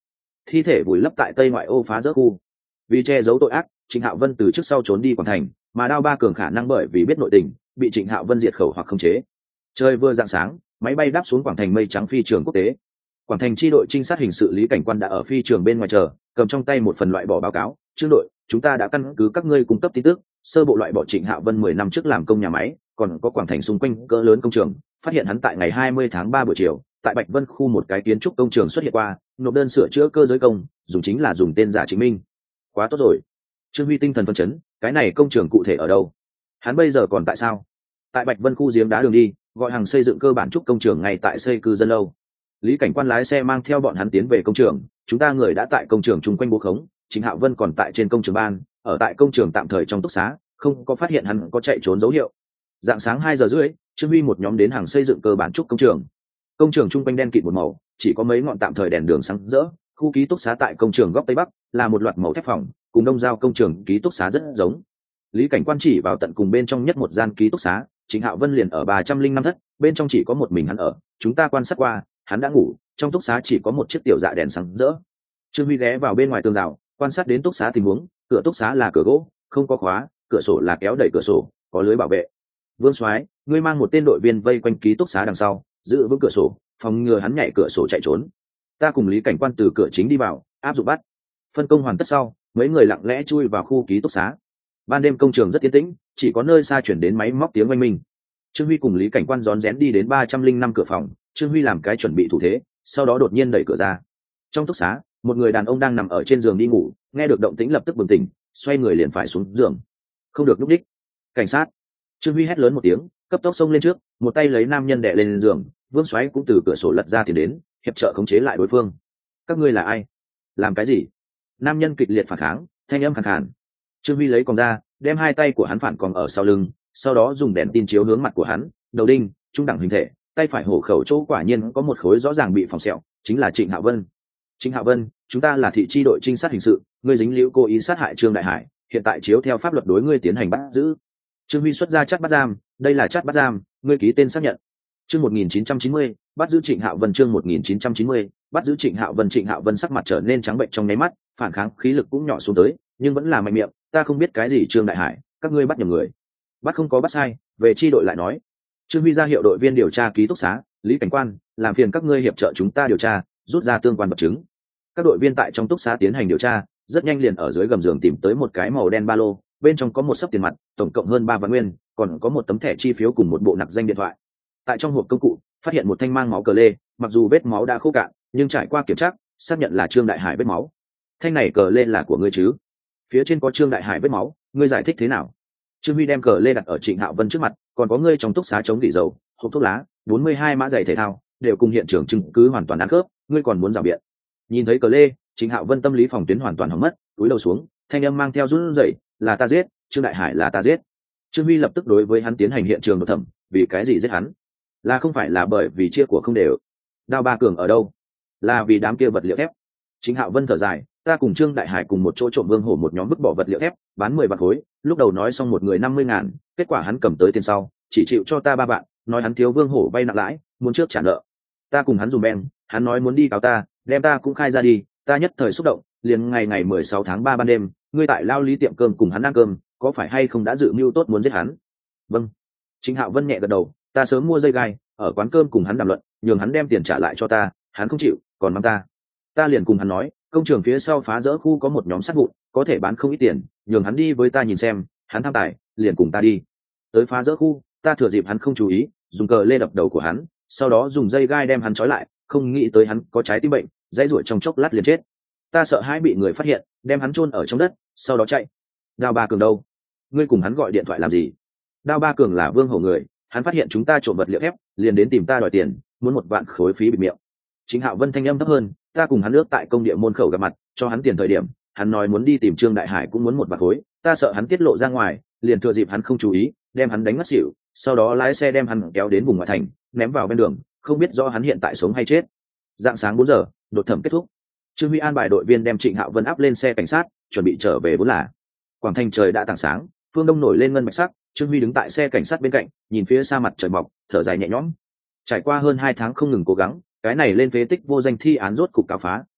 thi thể vùi lấp tại tây ngoại ô phá rỡ khu. Vì che giấu tội ác, Trịnh Hạo Vân từ trước sau trốn đi Quảng Thành, mà Đao Ba Cường khả năng bởi vì biết nội tình, bị Trịnh Hạo Vân diệt khẩu hoặc khống chế. Trời vừa rạng sáng, máy bay đáp xuống Quảng Thành mây trắng phi trường quốc tế. Quảng Thành chi đội trinh sát hình sự Lý Cảnh Quan đã ở phi trường bên ngoài chờ, cầm trong tay một phần loại bỏ báo cáo. Trương đội, chúng ta đã căn cứ các ngươi cung cấp tin tức, sơ bộ loại bỏ Trịnh Hạo Vân 10 năm trước làm công nhà máy, còn có Quảng Thành xung quanh cỡ lớn công trường, phát hiện hắn tại ngày 20 tháng 3 buổi chiều, tại Bạch Vân khu một cái kiến trúc công trường xuất hiện qua, nộp đơn sửa chữa cơ giới công, dùng tên giả chứng minh. Quá tốt rồi. Trương Huy tinh thần phấn chấn, cái này công trường cụ thể ở đâu? Hắn bây giờ còn tại sao? Tại Bạch Vân khu giếng đá đường đi, gọi hàng xây dựng cơ bản trúc công trường ngay tại xây cư dân lâu. Lý Cảnh Quan lái xe mang theo bọn hắn tiến về công trường, chúng ta người đã tại công trường chung quanh bố khống, Trịnh Hạo Vân còn tại trên công trường ban, ở tại công trường tạm thời trong túc xá, không có phát hiện hắn có chạy trốn dấu hiệu. Dạng sáng 2 giờ rưỡi, Trương Huy một nhóm đến hàng xây dựng cơ bản trúc công trường. Công trường chung quanh đen kịt một màu, chỉ có mấy ngọn tạm thời đèn đường sáng rỡ. Khu ký túc xá tại công trường góc tây bắc là một loạt màu thép phòng, cùng đông giao công trường ký túc xá rất giống. Lý Cảnh Quan chỉ vào tận cùng bên trong nhất một gian ký túc xá, Trịnh Hạo Vân liền ở 305 thất, bên trong chỉ có một mình hắn ở. Chúng ta quan sát qua, hắn đã ngủ, trong túc xá chỉ có một chiếc tiểu dạ đèn sáng rỡ. Trương Huy ghé vào bên ngoài tường rào, quan sát đến túc xá tình huống. Cửa túc xá là cửa gỗ, không có khóa, cửa sổ là kéo đẩy cửa sổ, có lưới bảo vệ. Vương Soái, ngươi mang một tên đội viên vây quanh ký túc xá đằng sau, giữ vững cửa sổ, phòng ngừa hắn nhảy cửa sổ chạy trốn. Ta cùng Lý Cảnh Quan từ cửa chính đi vào, áp dụng bắt. Phân công hoàn tất sau, mấy người lặng lẽ chui vào khu ký túc xá. Ban đêm công trường rất yên tĩnh, chỉ có nơi xa chuyển đến máy móc tiếng oanh minh. Trương Huy cùng Lý Cảnh Quan rón rén đi đến 305 cửa phòng. Trương Huy làm cái chuẩn bị thủ thế, sau đó đột nhiên đẩy cửa ra. Trong túc xá, một người đàn ông đang nằm ở trên giường đi ngủ, nghe được động tĩnh lập tức bừng tỉnh, xoay người liền phải xuống giường. Không được lúc đích. Cảnh sát! Trương Huy hét lớn một tiếng, cấp tốc xông lên trước, một tay lấy nam nhân đè lên giường. Vương Soái cũng từ cửa sổ lật ra tiến đến, hiệp trợ khống chế lại đối phương. Các ngươi là ai? Làm cái gì? Nam nhân kịch liệt phản kháng, thanh âm khàn khàn. Trương Huy lấy còng ra, đem hai tay của hắn phản còng ở sau lưng, sau đó dùng đèn tin chiếu hướng mặt của hắn, đầu đinh, trung đẳng hình thể, tay phải hổ khẩu chỗ quả nhiên có một khối rõ ràng bị phỏng sẹo, chính là Trịnh Hạo Vân. Trịnh Hạo Vân, chúng ta là thị chi đội trinh sát hình sự, ngươi dính liễu cố ý sát hại Trương Đại Hải, hiện tại chiếu theo pháp luật đối ngươi tiến hành bắt giữ. Trương Huy xuất ra chát bắt giam, đây là chát bắt giam, ngươi ký tên xác nhận. Chương 1990, bắt giữ Trịnh Hạo Vân. Chương 1990, bắt giữ Trịnh Hạo Vân. Trịnh Hạo Vân sắc mặt trở nên trắng bệnh trong nháy mắt, phản kháng khí lực cũng nhỏ xuống tới, nhưng vẫn là mạnh miệng, ta không biết cái gì Trương Đại Hải, các ngươi bắt nhầm người. Bắt không có bắt sai, về chi đội lại nói. Trương Huy ra hiệu đội viên điều tra ký túc xá, Lý Cảnh Quan, làm phiền các ngươi hiệp trợ chúng ta điều tra, rút ra tương quan vật chứng. Các đội viên tại trong túc xá tiến hành điều tra, rất nhanh liền ở dưới gầm giường tìm tới một cái màu đen ba lô, bên trong có một xấp tiền mặt, tổng cộng hơn 3 vạn nguyên, còn có một tấm thẻ chi phiếu cùng một bộ nặc danh điện thoại. Tại trong hộp công cụ, phát hiện một thanh mang máu cờ lê, mặc dù vết máu đã khô cạn, nhưng trải qua kiểm tra, xác nhận là Trương Đại Hải vết máu. Thanh này cờ lê là của ngươi chứ? Phía trên có Trương Đại Hải vết máu, ngươi giải thích thế nào? Trương Huy đem cờ lê đặt ở Trịnh Hạo Vân trước mặt, còn có ngươi trong túc xá chống gỉ dầu, hộp thuốc lá, 42 mã giày thể thao, đều cùng hiện trường chứng cứ hoàn toàn ăn khớp, ngươi còn muốn rào biện? Nhìn thấy cờ lê, Trịnh Hạo Vân tâm lý phòng tuyến hoàn toàn hỏng mất, cúi đầu xuống, thanh âm mang theo run rẩy, là ta giết, Trương Đại Hải là ta giết. Trương Huy lập tức đối với hắn tiến hành hiện trường đột thẩm, vì cái gì giết hắn? Là không phải là bởi vì chia của không đều? Đao Ba Cường ở đâu? Là vì đám kia vật liệu thép. Trịnh Hạo Vân thở dài, ta cùng Trương Đại Hải cùng một chỗ trộm Vương Hổ một nhóm vứt bỏ vật liệu thép, bán 10 vạn khối, lúc đầu nói xong một người 50.000, kết quả hắn cầm tới tiền sau, chỉ chịu cho ta 3 vạn, nói hắn thiếu Vương Hổ vay nặng lãi, muốn trước trả nợ. Ta cùng hắn dùng beng, hắn nói muốn đi cáo ta, đem ta cũng khai ra đi, ta nhất thời xúc động, liền ngày 16 tháng 3 ban đêm, ngươi tại Lao Lý tiệm cơm cùng hắn ăn cơm, có phải hay không đã dự mưu tốt muốn giết hắn? Vâng. Trịnh Hạo Vân nhẹ gật đầu, ta sớm mua dây gai, ở quán cơm cùng hắn đàm luận, nhường hắn đem tiền trả lại cho ta, hắn không chịu, còn mang ta liền cùng hắn nói, công trường phía sau phá rỡ khu có một nhóm sắt vụn, có thể bán không ít tiền, nhường hắn đi với ta nhìn xem, hắn tham tài, liền cùng ta đi. Tới phá rỡ khu, ta thừa dịp hắn không chú ý, dùng cờ lê đập đầu của hắn, sau đó dùng dây gai đem hắn trói lại, không nghĩ tới hắn có trái tim bệnh, dãy ruổi trong chốc lát liền chết. Ta sợ hãi bị người phát hiện, đem hắn chôn ở trong đất, sau đó chạy. Đao Ba Cường đâu? Ngươi cùng hắn gọi điện thoại làm gì? Đao Ba Cường là Vương Hổ người, hắn phát hiện chúng ta trộm vật liệu thép, liền đến tìm ta đòi tiền, muốn 1 vạn khối phí bịt miệng. Trịnh Hạo Vân thanh âm thấp hơn, ta cùng hắn ước tại công địa môn khẩu gặp mặt, cho hắn tiền thời điểm, hắn nói muốn đi tìm Trương Đại Hải cũng muốn 1 vạn khối, ta sợ hắn tiết lộ ra ngoài, liền thừa dịp hắn không chú ý, đem hắn đánh ngất xỉu, sau đó lái xe đem hắn kéo đến vùng ngoại thành, ném vào bên đường, không biết rõ hắn hiện tại sống hay chết. Dạng sáng 4 giờ, đột thẩm kết thúc. Trương Huy an bài đội viên đem Trịnh Hạo Vân áp lên xe cảnh sát, chuẩn bị trở về vốn là. Quảng Thành trời đã tảng sáng, phương đông nổi lên ngân bạch sắc, Trương Huy đứng tại xe cảnh sát bên cạnh, nhìn phía xa mặt trời mọc, thở dài nhẹ nhõm. Trải qua hơn 2 tháng không ngừng cố gắng, cái này lên phế tích vô danh thi án rốt cục cáo phá,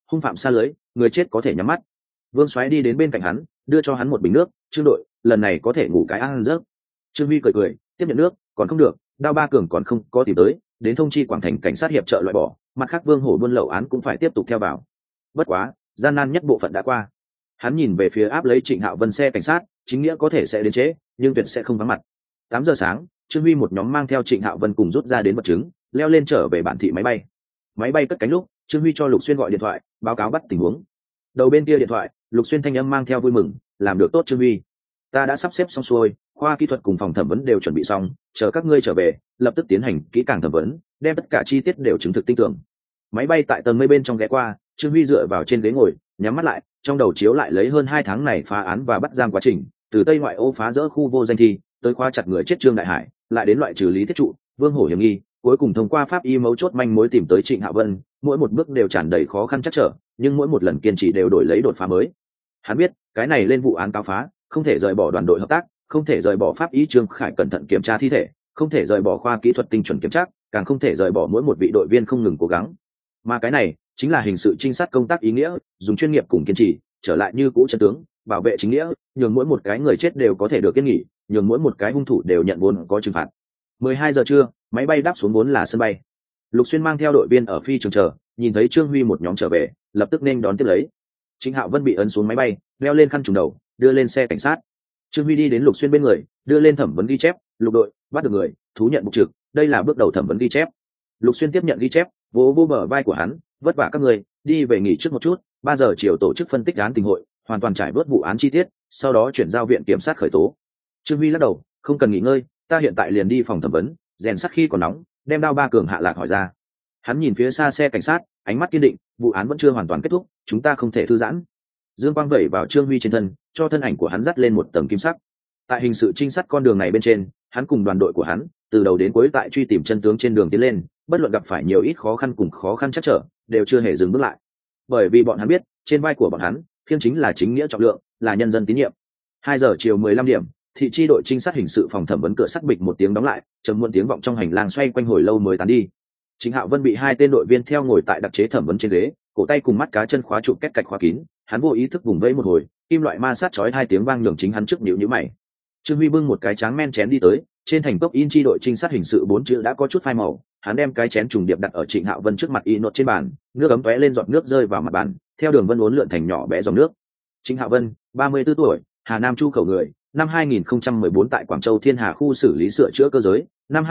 hung phạm xa lưới, người chết có thể nhắm mắt. Vương Soái đi đến bên cạnh hắn, đưa cho hắn một bình nước. Trương đội, lần này có thể ngủ cái ăn giấc. Trương Huy cười cười, tiếp nhận nước. Còn không được, Đao Ba Cường còn không có tìm tới, đến thông chi Quảng Thành cảnh sát hiệp trợ loại bỏ. Mặt khác Vương Hổ buôn lậu án cũng phải tiếp tục theo vào. Bất quá, gian nan nhất bộ phận đã qua. Hắn nhìn về phía áp lấy Trịnh Hạo Vân xe cảnh sát, chính nghĩa có thể sẽ đến trễ, nhưng tuyệt sẽ không vắng mặt. 8 giờ sáng, Trương Huy một nhóm mang theo Trịnh Hạo Vân cùng rút ra đến vật chứng, leo lên trở về bản thị máy bay. Máy bay cất cánh lúc, Trương Huy cho Lục Xuyên gọi điện thoại, báo cáo bắt tình huống. Đầu bên kia điện thoại, Lục Xuyên thanh âm mang theo vui mừng, làm được tốt Trương Huy. Ta đã sắp xếp xong xuôi, khoa kỹ thuật cùng phòng thẩm vấn đều chuẩn bị xong, chờ các ngươi trở về, lập tức tiến hành kỹ càng thẩm vấn, đem tất cả chi tiết đều chứng thực tinh tưởng. Máy bay tại tầng mây bên trong ghé qua, Trương Huy dựa vào trên ghế ngồi, nhắm mắt lại, trong đầu chiếu lại lấy hơn 2 tháng này phá án và bắt giam quá trình, từ Tây ngoại ô phá rỡ khu vô danh thi, tới khóa chặt người chết Trương Đại Hải, lại đến loại trừ lý thiết trụ, Vương Hổ hiểm nghi, cuối cùng thông qua pháp y mấu chốt manh mối tìm tới Trịnh Hạo Vân, mỗi một bước đều tràn đầy khó khăn chắc trở, nhưng mỗi một lần kiên trì đều đổi lấy đột phá mới. Hắn biết, cái này lên vụ án cáo phá, không thể rời bỏ đoàn đội hợp tác, không thể rời bỏ pháp y Trương Khải cẩn thận kiểm tra thi thể, không thể rời bỏ khoa kỹ thuật tinh chuẩn kiểm tra, càng không thể rời bỏ mỗi một vị đội viên không ngừng cố gắng. Mà cái này chính là hình sự trinh sát công tác ý nghĩa, dùng chuyên nghiệp cùng kiên trì, trở lại như cũ chân tướng, bảo vệ chính nghĩa, nhường mỗi một cái người chết đều có thể được yên nghỉ, nhường mỗi một cái hung thủ đều nhận vốn có trừng phạt. 12 giờ trưa, máy bay đáp xuống vốn là sân bay. Lục Xuyên mang theo đội viên ở phi trường chờ, nhìn thấy Trương Huy một nhóm trở về, lập tức nên đón tiếp lấy. Trịnh Hạo Vân bị ấn xuống máy bay, đeo lên khăn trùm đầu, đưa lên xe cảnh sát. Trương Huy đi đến Lục Xuyên bên người, đưa lên thẩm vấn ghi chép. Lục đội, bắt được người, thú nhận mục trực, đây là bước đầu thẩm vấn ghi chép. Lục Xuyên tiếp nhận ghi chép, vỗ vỗ bờ vai của hắn, vất vả các người, đi về nghỉ trước một chút, 3 giờ chiều tổ chức phân tích án tình hội, hoàn toàn trải vớt vụ án chi tiết, sau đó chuyển giao viện kiểm sát khởi tố. Trương Huy lắc đầu, không cần nghỉ ngơi, ta hiện tại liền đi phòng thẩm vấn, rèn sắt khi còn nóng, đem Đao Ba Cường hạ lạc hỏi ra. Hắn nhìn phía xa xe cảnh sát, ánh mắt kiên định, vụ án vẫn chưa hoàn toàn kết thúc, chúng ta không thể thư giãn. Dương quang vẩy vào Trương Huy trên thân, cho thân ảnh của hắn dắt lên một tầng kim sắc. Tại hình sự trinh sát con đường này bên trên, hắn cùng đoàn đội của hắn, từ đầu đến cuối tại truy tìm chân tướng trên đường tiến lên, bất luận gặp phải nhiều ít khó khăn cùng khó khăn chắc trở, đều chưa hề dừng bước lại. Bởi vì bọn hắn biết, trên vai của bọn hắn, khiêng chính là chính nghĩa trọng lượng, là nhân dân tín nhiệm. 2 giờ chiều 15 điểm, thị chi đội trinh sát hình sự phòng thẩm vấn cửa sắt bịch một tiếng đóng lại, trầm muộn tiếng vọng trong hành lang xoay quanh hồi lâu mới tán đi. Trịnh Hạo Vân bị 2 tên đội viên theo ngồi tại đặc chế thẩm vấn trên ghế, cổ tay cùng mắt cá chân khóa trụ két cạch khóa kín, hắn vô ý thức vùng vẫy một hồi, kim loại ma sát chói 2 tiếng vang nhường chính hắn trước nhíu mày. Trương Huy bưng một cái tráng men chén đi tới, trên thành cốc in chi đội trinh sát hình sự 4 chữ đã có chút phai màu, hắn đem cái chén trùng điệp đặt ở Trịnh Hạo Vân trước mặt y nốt trên bàn, nước ấm tóe lên giọt nước rơi vào mặt bàn, theo đường vân uốn lượn thành nhỏ bé dòng nước. Trịnh Hạo Vân, 34 tuổi, Hà Nam Chu khẩu người, năm 2014 tại Quảng Châu Thiên Hà khu xử lý sửa chữa cơ giới, năm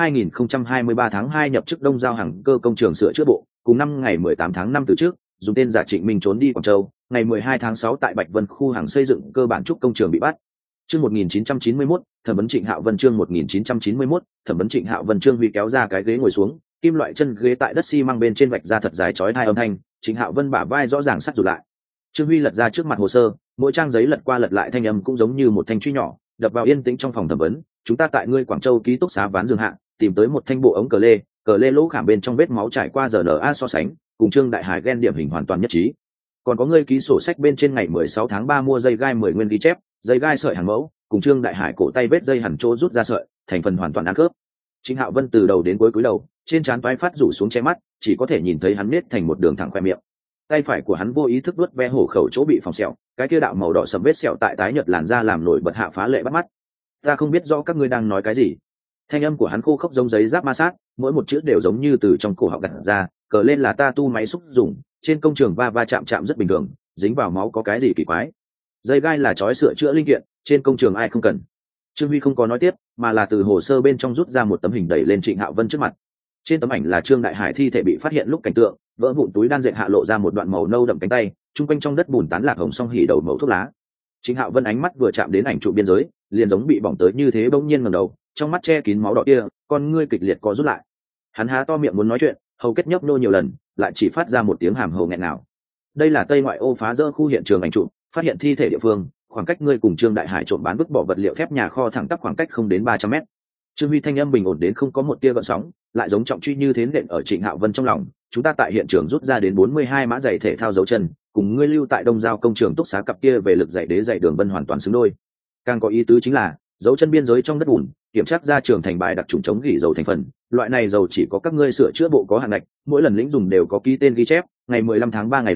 2023 tháng 2 nhập chức Đông Giao hàng cơ công trường sửa chữa bộ, cùng năm ngày 18 tháng 5 từ trước, dùng tên giả Trịnh Minh trốn đi Quảng Châu, ngày 12 tháng 6 tại Bạch Vân khu hàng xây dựng cơ bản trúc công trường bị bắt. Chương 1991, thẩm vấn Trịnh Hạo Vân chương 1991, thẩm vấn Trịnh Hạo Vân. Trương Huy kéo ra cái ghế ngồi xuống, kim loại chân ghế tại đất xi măng bên trên vạch ra thật dài chói tai âm thanh, Trịnh Hạo Vân bả vai rõ ràng sắt rụt lại. Trương Huy lật ra trước mặt hồ sơ, mỗi trang giấy lật qua lật lại thanh âm cũng giống như một thanh truy nhỏ, đập vào yên tĩnh trong phòng thẩm vấn. Chúng ta tại ngươi Quảng Châu ký túc xá ván giường hạ, tìm tới một thanh bộ ống cờ lê lỗ khảm bên trong vết máu trải qua RNA so sánh, cùng Trương Đại Hải gen điểm hình hoàn toàn nhất trí. Còn có ngươi ký sổ sách bên trên ngày 16 tháng 3 mua dây gai 10 nguyên ghi chép, dây gai sợi hàng mẫu, cùng Trương Đại Hải cổ tay vết dây hẳn chỗ rút ra sợi, thành phần hoàn toàn ăn khớp. Trịnh Hạo Vân từ đầu đến cuối cúi đầu, trên trán toái phát rủ xuống che mắt, chỉ có thể nhìn thấy hắn nết thành một đường thẳng khoe miệng. Tay phải của hắn vô ý thức vuốt ve hổ khẩu chỗ bị phỏng sẹo, cái kia đạo màu đỏ sẫm vết sẹo tại tái nhợt làn da làm nổi bật hạ phá lệ bắt mắt. Ta không biết rõ các ngươi đang nói cái gì. Thanh âm của hắn khô khốc giống giấy giáp ma sát, mỗi một chữ đều giống như từ trong cổ họng gặt ra. Cờ lên là ta tu máy xúc dùng, trên công trường va va chạm chạm rất bình thường, dính vào máu có cái gì kỳ quái. Dây gai là chói sửa chữa linh kiện, trên công trường ai không cần. Trương Huy không có nói tiếp, mà là từ hồ sơ bên trong rút ra một tấm hình đẩy lên Trịnh Hạo Vân trước mặt. Trên tấm ảnh là Trương Đại Hải thi thể bị phát hiện lúc cảnh tượng, vỡ vụn túi đan dệt hạ lộ ra một đoạn màu nâu đậm cánh tay, trung quanh trong đất bùn tán lạc hồng song hỉ đầu mẩu thuốc lá. Trịnh Hạo Vân ánh mắt vừa chạm đến ảnh trụ biên giới, liền giống bị bỏng tới như thế, bỗng nhiên ngẩng đầu, trong mắt che kín máu đỏ kia, con ngươi kịch liệt co rút lại. Hắn há to miệng muốn nói chuyện, hầu kết nhấp nô nhiều lần, lại chỉ phát ra một tiếng hàm hồ nghẹn nào. Đây là Tây ngoại ô phá rỡ khu hiện trường ảnh trụ, phát hiện thi thể địa phương, khoảng cách ngươi cùng Trương Đại Hải trộm bán vứt bỏ vật liệu thép nhà kho thẳng tắp khoảng cách không đến 300 mét. Trương Huy thanh âm bình ổn đến không có một tia gợn sóng, lại giống trọng truy như thế nện ở Trịnh Hạo Vân trong lòng. Chúng ta tại hiện trường rút ra đến 42 mã giày thể thao dấu chân, cùng ngươi lưu tại Đông Giao công trường túc xá cặp kia về lực giày đế giày đường vân hoàn toàn xứng đôi. Càng có ý tứ chính là dấu chân biên giới trong đất bùn, kiểm tra ra trường thành bài đặc trùng chống gỉ dầu thành phần, loại này dầu chỉ có các ngươi sửa chữa bộ có hạn ngạch, mỗi lần lĩnh dùng đều có ký tên ghi chép, ngày 15 tháng 3 ngày đó,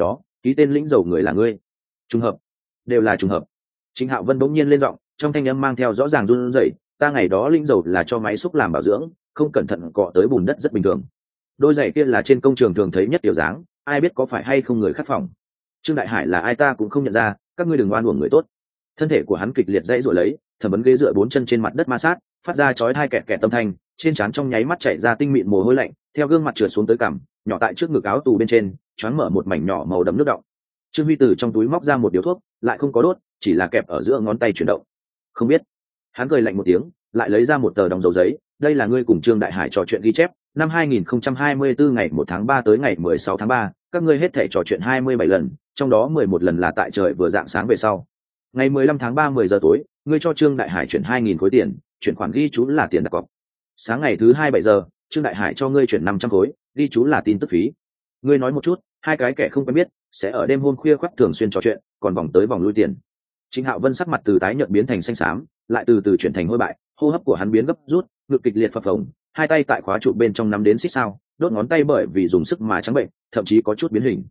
ký tên lĩnh dầu người là ngươi. Trùng hợp, đều là trùng hợp. Trịnh Hạo Vân bỗng nhiên lên giọng, trong thanh âm mang theo rõ ràng run rẩy, ta ngày đó lĩnh dầu là cho máy xúc làm bảo dưỡng, không cẩn thận cọ tới bùn đất rất bình thường. Đôi giày kia là trên công trường thường thấy nhất kiểu dáng, ai biết có phải hay không người khác phòng. Trương Đại Hải là ai ta cũng không nhận ra, các ngươi đừng oan uổng người tốt. Thân thể của hắn kịch liệt dãy dội lấy, thẩm vấn ghế dựa bốn chân trên mặt đất ma sát, phát ra chói hai kẹt kẹt âm thanh, trên trán trong nháy mắt chảy ra tinh mịn mồ hôi lạnh, theo gương mặt trượt xuống tới cằm, nhỏ tại trước ngực áo tù bên trên, choáng mở một mảnh nhỏ màu đậm nước đọng. Trương Huy từ trong túi móc ra một điếu thuốc, lại không có đốt, chỉ là kẹp ở giữa ngón tay chuyển động. Không biết. Hắn cười lạnh một tiếng, lại lấy ra một tờ đóng dấu giấy, đây là ngươi cùng Trương Đại Hải trò chuyện ghi chép, năm 2024 ngày 1 tháng 3 tới ngày 16 tháng 3, các ngươi hết thảy trò chuyện 27 lần, trong đó 11 lần là tại trời vừa rạng sáng về sau. Ngày 15 tháng 3 10 giờ tối, ngươi cho Trương Đại Hải chuyển 2.000 khối tiền, chuyển khoản ghi chú là tiền đặt cọc. Sáng ngày thứ 2 7 giờ, Trương Đại Hải cho ngươi chuyển 500 khối, ghi chú là tin tức phí. Ngươi nói một chút, hai cái kẻ không quen biết sẽ ở đêm hôm khuya khoắt thường xuyên trò chuyện, còn vòng tới vòng lui tiền. Trịnh Hạo Vân sắc mặt từ tái nhợt biến thành xanh xám, lại từ từ chuyển thành hôi bại, hô hấp của hắn biến gấp rút, ngực kịch liệt phập phồng, hai tay tại khóa trụ bên trong nắm đến xích sao, đốt ngón tay bởi vì dùng sức mà trắng bệnh, thậm chí có chút biến hình.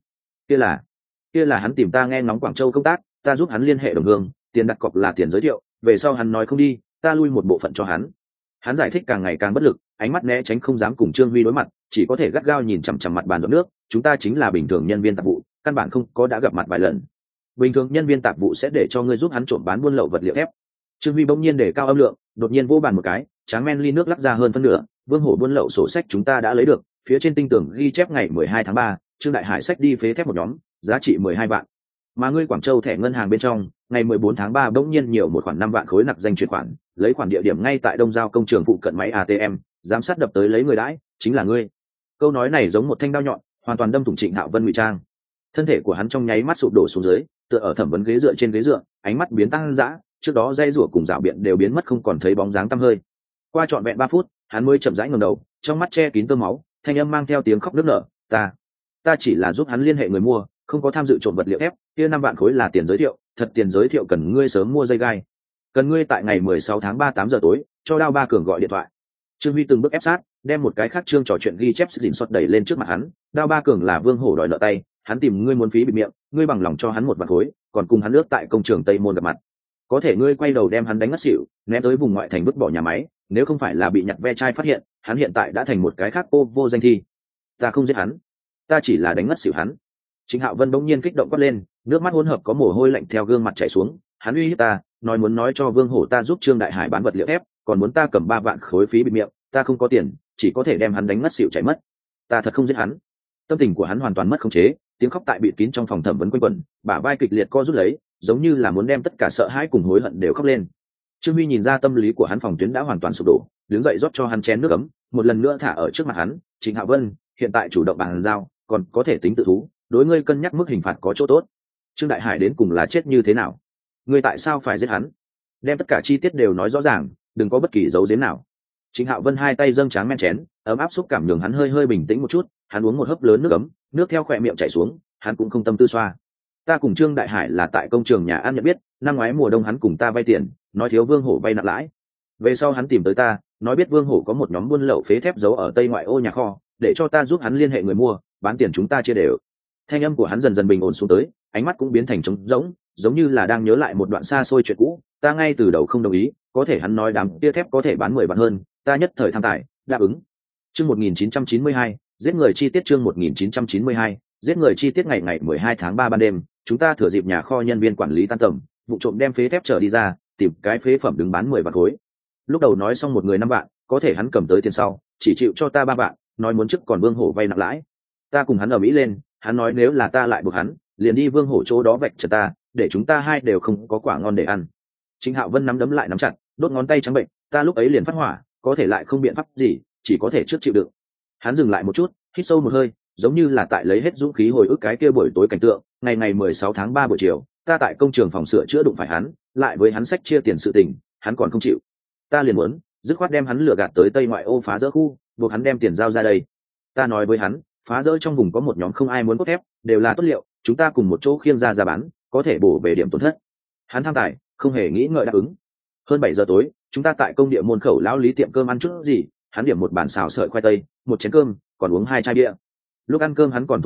Kia là hắn tìm ta nghe ngóng Quảng Châu công tác, ta giúp hắn liên hệ đồng hương, tiền đặt cọc là tiền giới thiệu, về sau hắn nói không đi, ta lui một bộ phận cho hắn. Hắn giải thích càng ngày càng bất lực, ánh mắt né tránh không dám cùng Trương Huy đối mặt, chỉ có thể gắt gao nhìn chằm chằm mặt bàn giọt nước, chúng ta chính là bình thường nhân viên tạp vụ, căn bản không có đã gặp mặt vài lần. Bình thường nhân viên tạp vụ sẽ để cho ngươi giúp hắn trộm bán buôn lậu vật liệu thép. Trương Huy bỗng nhiên để cao âm lượng, đột nhiên vỗ bàn một cái, tráng men ly nước lắc ra hơn phân nửa, Vương Hổ buôn lậu sổ sách chúng ta đã lấy được, phía trên tinh tường ghi chép ngày 12 tháng 3, Trương Đại Hải sách đi phế thép một nhóm, giá trị 12 vạn. Mà ngươi Quảng Châu thẻ ngân hàng bên trong, ngày 14 tháng 3 bỗng nhiên nhiều một khoản 5 vạn khối nặc danh chuyển khoản, lấy khoản địa điểm ngay tại Đông Giao công trường phụ cận máy ATM, giám sát đập tới lấy người đãi, chính là ngươi. Câu nói này giống một thanh đao nhọn, hoàn toàn đâm thủng Trịnh Hạo Vân ngụy trang. Thân thể của hắn trong nháy mắt sụp đổ xuống dưới, tựa ở thẩm vấn ghế dựa trên ghế dựa, ánh mắt biến tăng dã, trước đó dây rủa cùng dạo biện đều biến mất không còn thấy bóng dáng tăm hơi. Qua trọn vẹn 3 phút, hắn mới chậm rãi ngẩng đầu, trong mắt che kín tơ máu, thanh âm mang theo tiếng khóc nức nở, ta chỉ là giúp hắn liên hệ người mua, không có tham dự trộm vật liệu thép, kia 5 vạn khối là tiền giới thiệu, thật tiền giới thiệu cần ngươi sớm mua dây gai. Cần ngươi tại ngày 16 tháng 3 8 giờ tối, cho Đao Ba Cường gọi điện thoại. Trương Huy từng bước ép sát, đem một cái khác chương trò chuyện ghi chép dịn xót đẩy lên trước mặt hắn, Đao Ba Cường là Vương Hổ đòi nợ tay, hắn tìm ngươi muốn phí bịt miệng, ngươi bằng lòng cho hắn 1 vạn khối, còn cùng hắn ước tại công trường Tây Môn gặp mặt. Có thể ngươi quay đầu đem hắn đánh ngất xỉu, ném tới vùng ngoại thành vứt bỏ nhà máy, nếu không phải là bị nhặt ve chai phát hiện, hắn hiện tại đã thành một cái khác vô danh thi. Ta không giết hắn, ta chỉ là đánh ngất xỉu hắn. Trịnh Hạo Vân bỗng nhiên kích động quát lên, nước mắt hỗn hợp có mồ hôi lạnh theo gương mặt chảy xuống, hắn uy hiếp ta, nói cho Vương Hổ ta giúp Trương Đại Hải bán vật liệu thép, còn muốn ta cầm 3 vạn khối phí bịt miệng, ta không có tiền, chỉ có thể đem hắn đánh ngất xỉu chạy mất. Ta thật không giết hắn. Tâm tình của hắn hoàn toàn mất khống chế, tiếng khóc tại bịt kín trong phòng thẩm vấn quanh quẩn, bả vai kịch liệt co rút lấy, giống như là muốn đem tất cả sợ hãi cùng hối hận đều khóc lên. Trương Huy nhìn ra tâm lý của hắn phòng tuyến đã hoàn toàn sụp đổ, đứng dậy rót cho hắn chén nước ấm, một lần nữa thả ở trước mặt hắn. Trịnh Hạo Vân, hiện tại chủ động bàn giao, còn có thể tính tự thú, đối ngươi cân nhắc mức hình phạt có chỗ tốt. Trương Đại Hải đến cùng là chết như thế nào? Ngươi tại sao phải giết hắn? Đem tất cả chi tiết đều nói rõ ràng, đừng có bất kỳ dấu giếm nào. Trịnh Hạo Vân hai tay dâng tráng men chén, ấm áp xúc cảm nhường hắn hơi bình tĩnh một chút, hắn uống một hớp lớn nước ấm, nước theo khóe miệng chảy xuống, hắn cũng không tâm tư xoa. Ta cùng Trương Đại Hải là tại công trường nhà ăn nhận biết, năm ngoái mùa đông hắn cùng ta vay tiền, nói thiếu Vương Hổ vay nặng lãi. Về sau hắn tìm tới ta, nói biết Vương Hổ có một nhóm buôn lậu phế thép giấu ở tây ngoại ô nhà kho, để cho ta giúp hắn liên hệ người mua, bán tiền chúng ta chia đều. Thanh âm của hắn dần dần bình ổn xuống tới, ánh mắt cũng biến thành trống rỗng, giống như là đang nhớ lại một đoạn xa xôi chuyện cũ. Ta ngay từ đầu không đồng ý, có thể hắn nói đám kia thép có thể bán 10 vạn hơn, ta nhất thời tham tài, đáp ứng. Chương 1992, giết người chi tiết chương 1992, giết người chi tiết ngày 12 tháng 3 ban đêm, chúng ta thừa dịp nhà kho nhân viên quản lý tan tầm, vụ trộm đem phế thép chở đi ra, tìm cái phế phẩm đứng bán 10 vạn khối. Lúc đầu nói xong một người 5 vạn, có thể hắn cầm tới tiền sau, chỉ chịu cho ta 3 vạn, nói muốn trước còn Vương Hổ vay nặng lãi. Ta cùng hắn ở mỹ lên, hắn nói nếu là ta lại buộc hắn, liền đi Vương Hổ chỗ đó vạch trần ta, để chúng ta hai đều không có quả ngon để ăn. Trịnh Hạo Vân nắm đấm lại nắm chặt, đốt ngón tay trắng bệnh, ta lúc ấy liền phát hỏa, có thể lại không biện pháp gì, chỉ có thể trước chịu đựng. Hắn dừng lại một chút, hít sâu một hơi, giống như là tại lấy hết dũng khí hồi ức cái kia buổi tối cảnh tượng, ngày 16 tháng 3 buổi chiều, ta tại công trường phòng sửa chữa đụng phải hắn, lại với hắn sách chia tiền sự tình, hắn còn không chịu. Ta liền muốn, dứt khoát đem hắn lừa gạt tới tây ngoại ô phá rỡ khu, buộc hắn đem tiền giao ra đây. Ta nói với hắn, phá rỡ trong vùng có một nhóm không ai muốn cốt thép, đều là tốt liệu, chúng ta cùng một chỗ khiêng ra bán, có thể bổ về điểm tổn thất. Hắn tham tài, không hề nghĩ ngợi đáp ứng. Hơn 7 giờ tối, chúng ta tại công địa môn khẩu lão Lý tiệm cơm ăn chút gì, hắn điểm một bàn xào sợi khoai tây, một chén cơm, còn uống 2 chai bia. Lúc ăn cơm hắn còn thúc ta,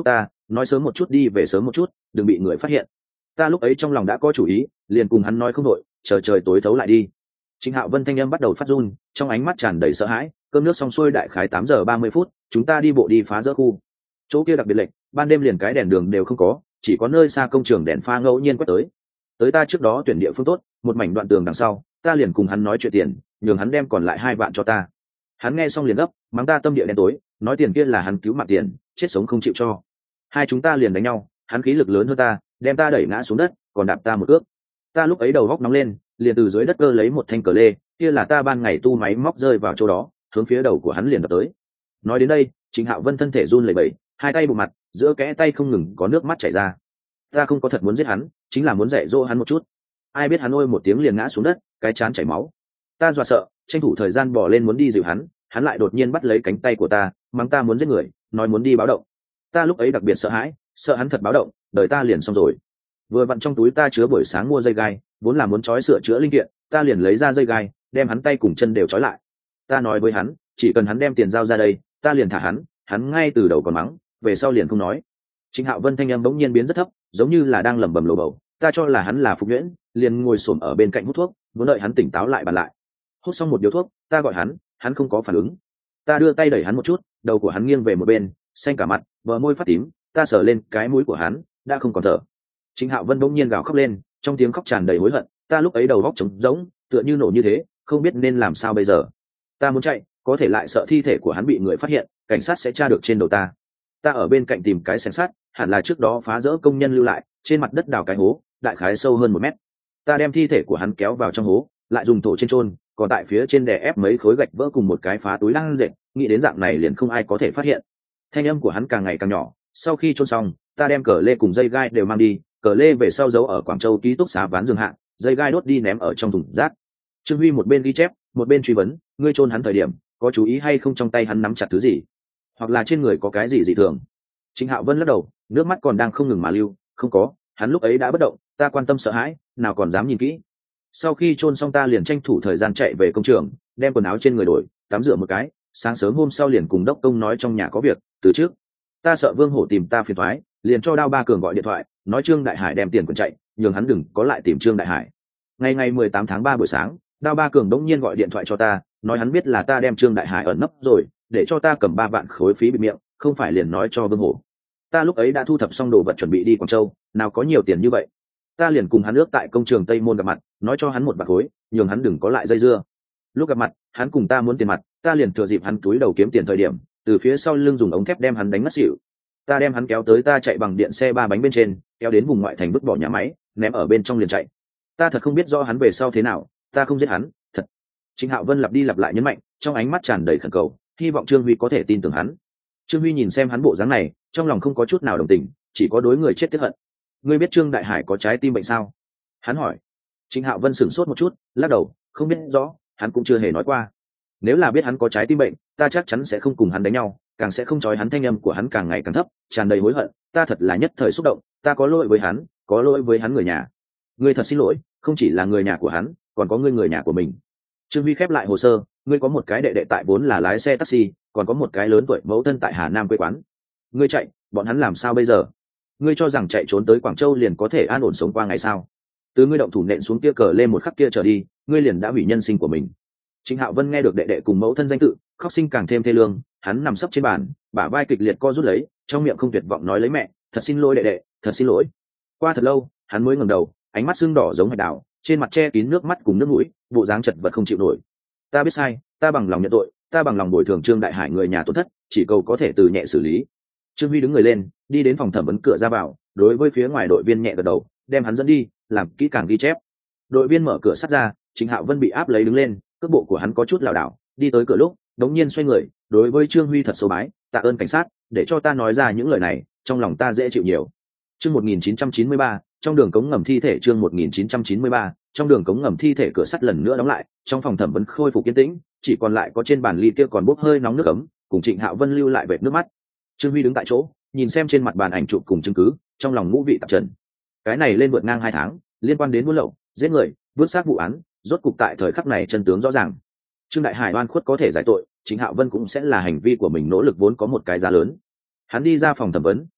nói sớm một chút đi về sớm một chút, đừng bị người phát hiện. Ta lúc ấy trong lòng đã có chủ ý, liền cùng hắn nói không đội, chờ trời tối thấu lại đi. Trịnh Hạo Vân thanh âm bắt đầu phát run, trong ánh mắt tràn đầy sợ hãi. Cơm nước xong xuôi đại khái 8 giờ 30 phút, chúng ta đi bộ đi phá dỡ khu. Chỗ kia đặc biệt lệch, ban đêm liền cái đèn đường đều không có, chỉ có nơi xa công trường đèn pha ngẫu nhiên quét tới ta trước đó tuyển địa phương tốt, một mảnh đoạn tường đằng sau, ta liền cùng hắn nói chuyện tiền, nhường hắn đem còn lại 2 vạn cho ta. Hắn nghe xong liền gấp, mắng ta tâm địa đen tối, nói tiền kia là hắn cứu mạng tiền, chết sống không chịu cho. Hai chúng ta liền đánh nhau, hắn khí lực lớn hơn ta, đem ta đẩy ngã xuống đất, còn đạp ta một cước. Ta lúc ấy đầu góc nóng lên, liền từ dưới đất cơ lấy một thanh cờ lê, kia là ta ban ngày tu máy móc rơi vào chỗ đó, hướng phía đầu của hắn liền đập tới. Nói đến đây, Trịnh Hạo Vân thân thể run lẩy bẩy, hai tay bụng mặt, giữa kẽ tay không ngừng có nước mắt chảy ra. Ta không có thật muốn giết hắn, chính là muốn dạy dỗ hắn một chút. Ai biết hắn ôi một tiếng liền ngã xuống đất, cái trán chảy máu. Ta dọa sợ, tranh thủ thời gian bỏ lên muốn đi dịu hắn, hắn lại đột nhiên bắt lấy cánh tay của ta, mắng ta muốn giết người, nói muốn đi báo động. Ta lúc ấy đặc biệt sợ hãi, sợ hắn thật báo động, đời ta liền xong rồi. Vừa vặn trong túi ta chứa buổi sáng mua dây gai, vốn là muốn trói sửa chữa linh kiện, ta liền lấy ra dây gai, đem hắn tay cùng chân đều trói lại. Ta nói với hắn, chỉ cần hắn đem tiền giao ra đây, ta liền thả hắn ngay từ đầu còn mắng, về sau liền không nói. Trịnh Hạo Vân thanh âm bỗng nhiên biến rất thấp, giống như là đang lẩm bẩm lồ bầu. Ta cho là hắn là Phục Nhuyễn, liền ngồi xổm ở bên cạnh hút thuốc, muốn đợi hắn tỉnh táo lại bàn lại. Hút xong một điếu thuốc, ta gọi hắn không có phản ứng. Ta đưa tay đẩy hắn một chút, đầu của hắn nghiêng về một bên, xanh cả mặt, bờ môi phát tím. Ta sờ lên cái mũi của hắn, đã không còn thở. Trịnh Hạo Vân bỗng nhiên gào khóc lên, trong tiếng khóc tràn đầy hối hận. Ta lúc ấy đầu óc trống rỗng, tựa như nổ như thế, không biết nên làm sao bây giờ. Ta muốn chạy, có thể lại sợ thi thể của hắn bị người phát hiện, cảnh sát sẽ tra được trên đầu ta. Ta ở bên cạnh tìm cái xẻng sắt, hẳn là trước đó phá rỡ công nhân lưu lại, trên mặt đất đào cái hố, đại khái sâu hơn 1 mét. Ta đem thi thể của hắn kéo vào trong hố, lại dùng thổ trên chôn, còn tại phía trên đè ép mấy khối gạch vỡ cùng một cái phá túi lăng dệt, nghĩ đến dạng này liền không ai có thể phát hiện. Thanh âm của hắn càng ngày càng nhỏ. Sau khi chôn xong, ta đem cờ lê cùng dây gai đều mang đi, cờ lê về sau giấu ở Quảng Châu ký túc xá ván giường hạ, dây gai đốt đi ném ở trong thùng rác. Trương Huy một bên ghi chép, một bên truy vấn, ngươi chôn hắn thời điểm, có chú ý hay không trong tay hắn nắm chặt thứ gì, hoặc là trên người có cái gì dị thường? Trịnh Hạo Vân lắc đầu, nước mắt còn đang không ngừng mà lưu, không có, hắn lúc ấy đã bất động, ta quan tâm sợ hãi, nào còn dám nhìn kỹ. Sau khi chôn xong ta liền tranh thủ thời gian chạy về công trường, đem quần áo trên người đổi, tắm rửa một cái, sáng sớm hôm sau liền cùng đốc công nói trong nhà có việc, từ trước ta sợ Vương Hổ tìm ta phiền toái, liền cho Đao Ba Cường gọi điện thoại, nói Trương Đại Hải đem tiền còn chạy, nhường hắn đừng có lại tìm Trương Đại Hải. Ngày 18 tháng 3 buổi sáng, Đao Ba Cường đống nhiên gọi điện thoại cho ta, nói hắn biết là ta đem Trương Đại Hải ẩn nấp rồi, để cho ta cầm 3 vạn khối phí bịt miệng, không phải liền nói cho Vương Hổ. Ta lúc ấy đã thu thập xong đồ vật chuẩn bị đi Quảng Châu, nào có nhiều tiền như vậy. Ta liền cùng hắn ước tại công trường Tây Môn gặp mặt, nói cho hắn 1 bạc khối, nhường hắn đừng có lại dây dưa. Lúc gặp mặt, hắn cùng ta muốn tiền mặt, ta liền thừa dịp hắn túi đầu kiếm tiền thời điểm, từ phía sau lưng dùng ống thép đem hắn đánh ngất xỉu. Ta đem hắn kéo tới ta chạy bằng điện xe 3 bánh bên trên, kéo đến vùng ngoại thành vứt bỏ nhà máy, ném ở bên trong liền chạy. Ta thật không biết do hắn về sau thế nào, ta không giết hắn, thật. Trịnh Hạo Vân lặp đi lặp lại nhấn mạnh, trong ánh mắt tràn đầy khẩn cầu, hy vọng Trương Huy có thể tin tưởng hắn. Trương Huy nhìn xem hắn bộ dáng này, trong lòng không có chút nào đồng tình, chỉ có đối người chết tiếc hận. Ngươi biết Trương Đại Hải có trái tim bệnh sao? Hắn hỏi. Trịnh Hạo Vân sửng sốt một chút, lắc đầu, không biết rõ, hắn cũng chưa hề nói qua. Nếu là biết hắn có trái tim bệnh, ta chắc chắn sẽ không cùng hắn đánh nhau, càng sẽ không trói hắn. Thanh âm của hắn càng ngày càng thấp, tràn đầy hối hận. Ta thật là nhất thời xúc động, ta có lỗi với hắn, có lỗi với hắn người nhà. Ngươi thật xin lỗi, không chỉ là người nhà của hắn, còn có ngươi người nhà của mình. Trương Huy khép lại hồ sơ, ngươi có một cái đệ đệ tại vốn là lái xe taxi, còn có một cái lớn tuổi mẫu thân tại Hà Nam quê quán. Ngươi chạy, bọn hắn làm sao bây giờ? Ngươi cho rằng chạy trốn tới Quảng Châu liền có thể an ổn sống qua ngày sao? Từ ngươi động thủ nện xuống kia cờ lên một khắc kia trở đi, ngươi liền đã hủy nhân sinh của mình. Trịnh Hạo Vân nghe được đệ đệ cùng mẫu thân danh tự, khóc sinh càng thêm thê lương, hắn nằm sấp trên bàn, bả vai kịch liệt co rút lấy, trong miệng không tuyệt vọng nói lấy mẹ, thật xin lỗi đệ đệ, thật xin lỗi. Qua thật lâu, hắn mới ngẩng đầu, ánh mắt sưng đỏ giống hạch đào, trên mặt che kín nước mắt cùng nước mũi, bộ dáng chật vật không chịu nổi. Ta biết sai, ta bằng lòng nhận tội, ta bằng lòng bồi thường Trương Đại Hải người nhà tổn thất, chỉ cầu có thể từ nhẹ xử lý. Trương Huy đứng người lên, đi đến phòng thẩm vấn cửa ra vào, đối với phía ngoài đội viên nhẹ gật đầu, đem hắn dẫn đi, làm kỹ càng ghi chép. Đội viên mở cửa sắt ra, Trịnh Hạo Vân bị áp lấy đứng lên, cước bộ của hắn có chút lảo đảo, đi tới cửa lúc, đống nhiên xoay người, đối với Trương Huy thật sâu bái, tạ ơn cảnh sát, để cho ta nói ra những lời này, trong lòng ta dễ chịu nhiều. Chương 1993, trong đường cống ngầm thi thể. Chương 1993, trong đường cống ngầm thi thể. Cửa sắt lần nữa đóng lại, trong phòng thẩm vấn khôi phục yên tĩnh, chỉ còn lại có trên bàn ly kia còn bốc hơi nóng nước ấm, cùng Trịnh Hạo Vân lưu lại vệt nước mắt. Trương Huy đứng tại chỗ, nhìn xem trên mặt bàn ảnh chụp cùng chứng cứ, trong lòng ngũ vị tạp trần. Cái này lên vượt ngang 2 tháng, liên quan đến buôn lậu, giết người, vứt xác vụ án, rốt cục tại thời khắc này chân tướng rõ ràng. Trương Đại Hải oan khuất có thể giải tội, Trịnh Hạo Vân cũng sẽ là hành vi của mình nỗ lực vốn có một cái giá lớn. Hắn đi ra phòng thẩm vấn,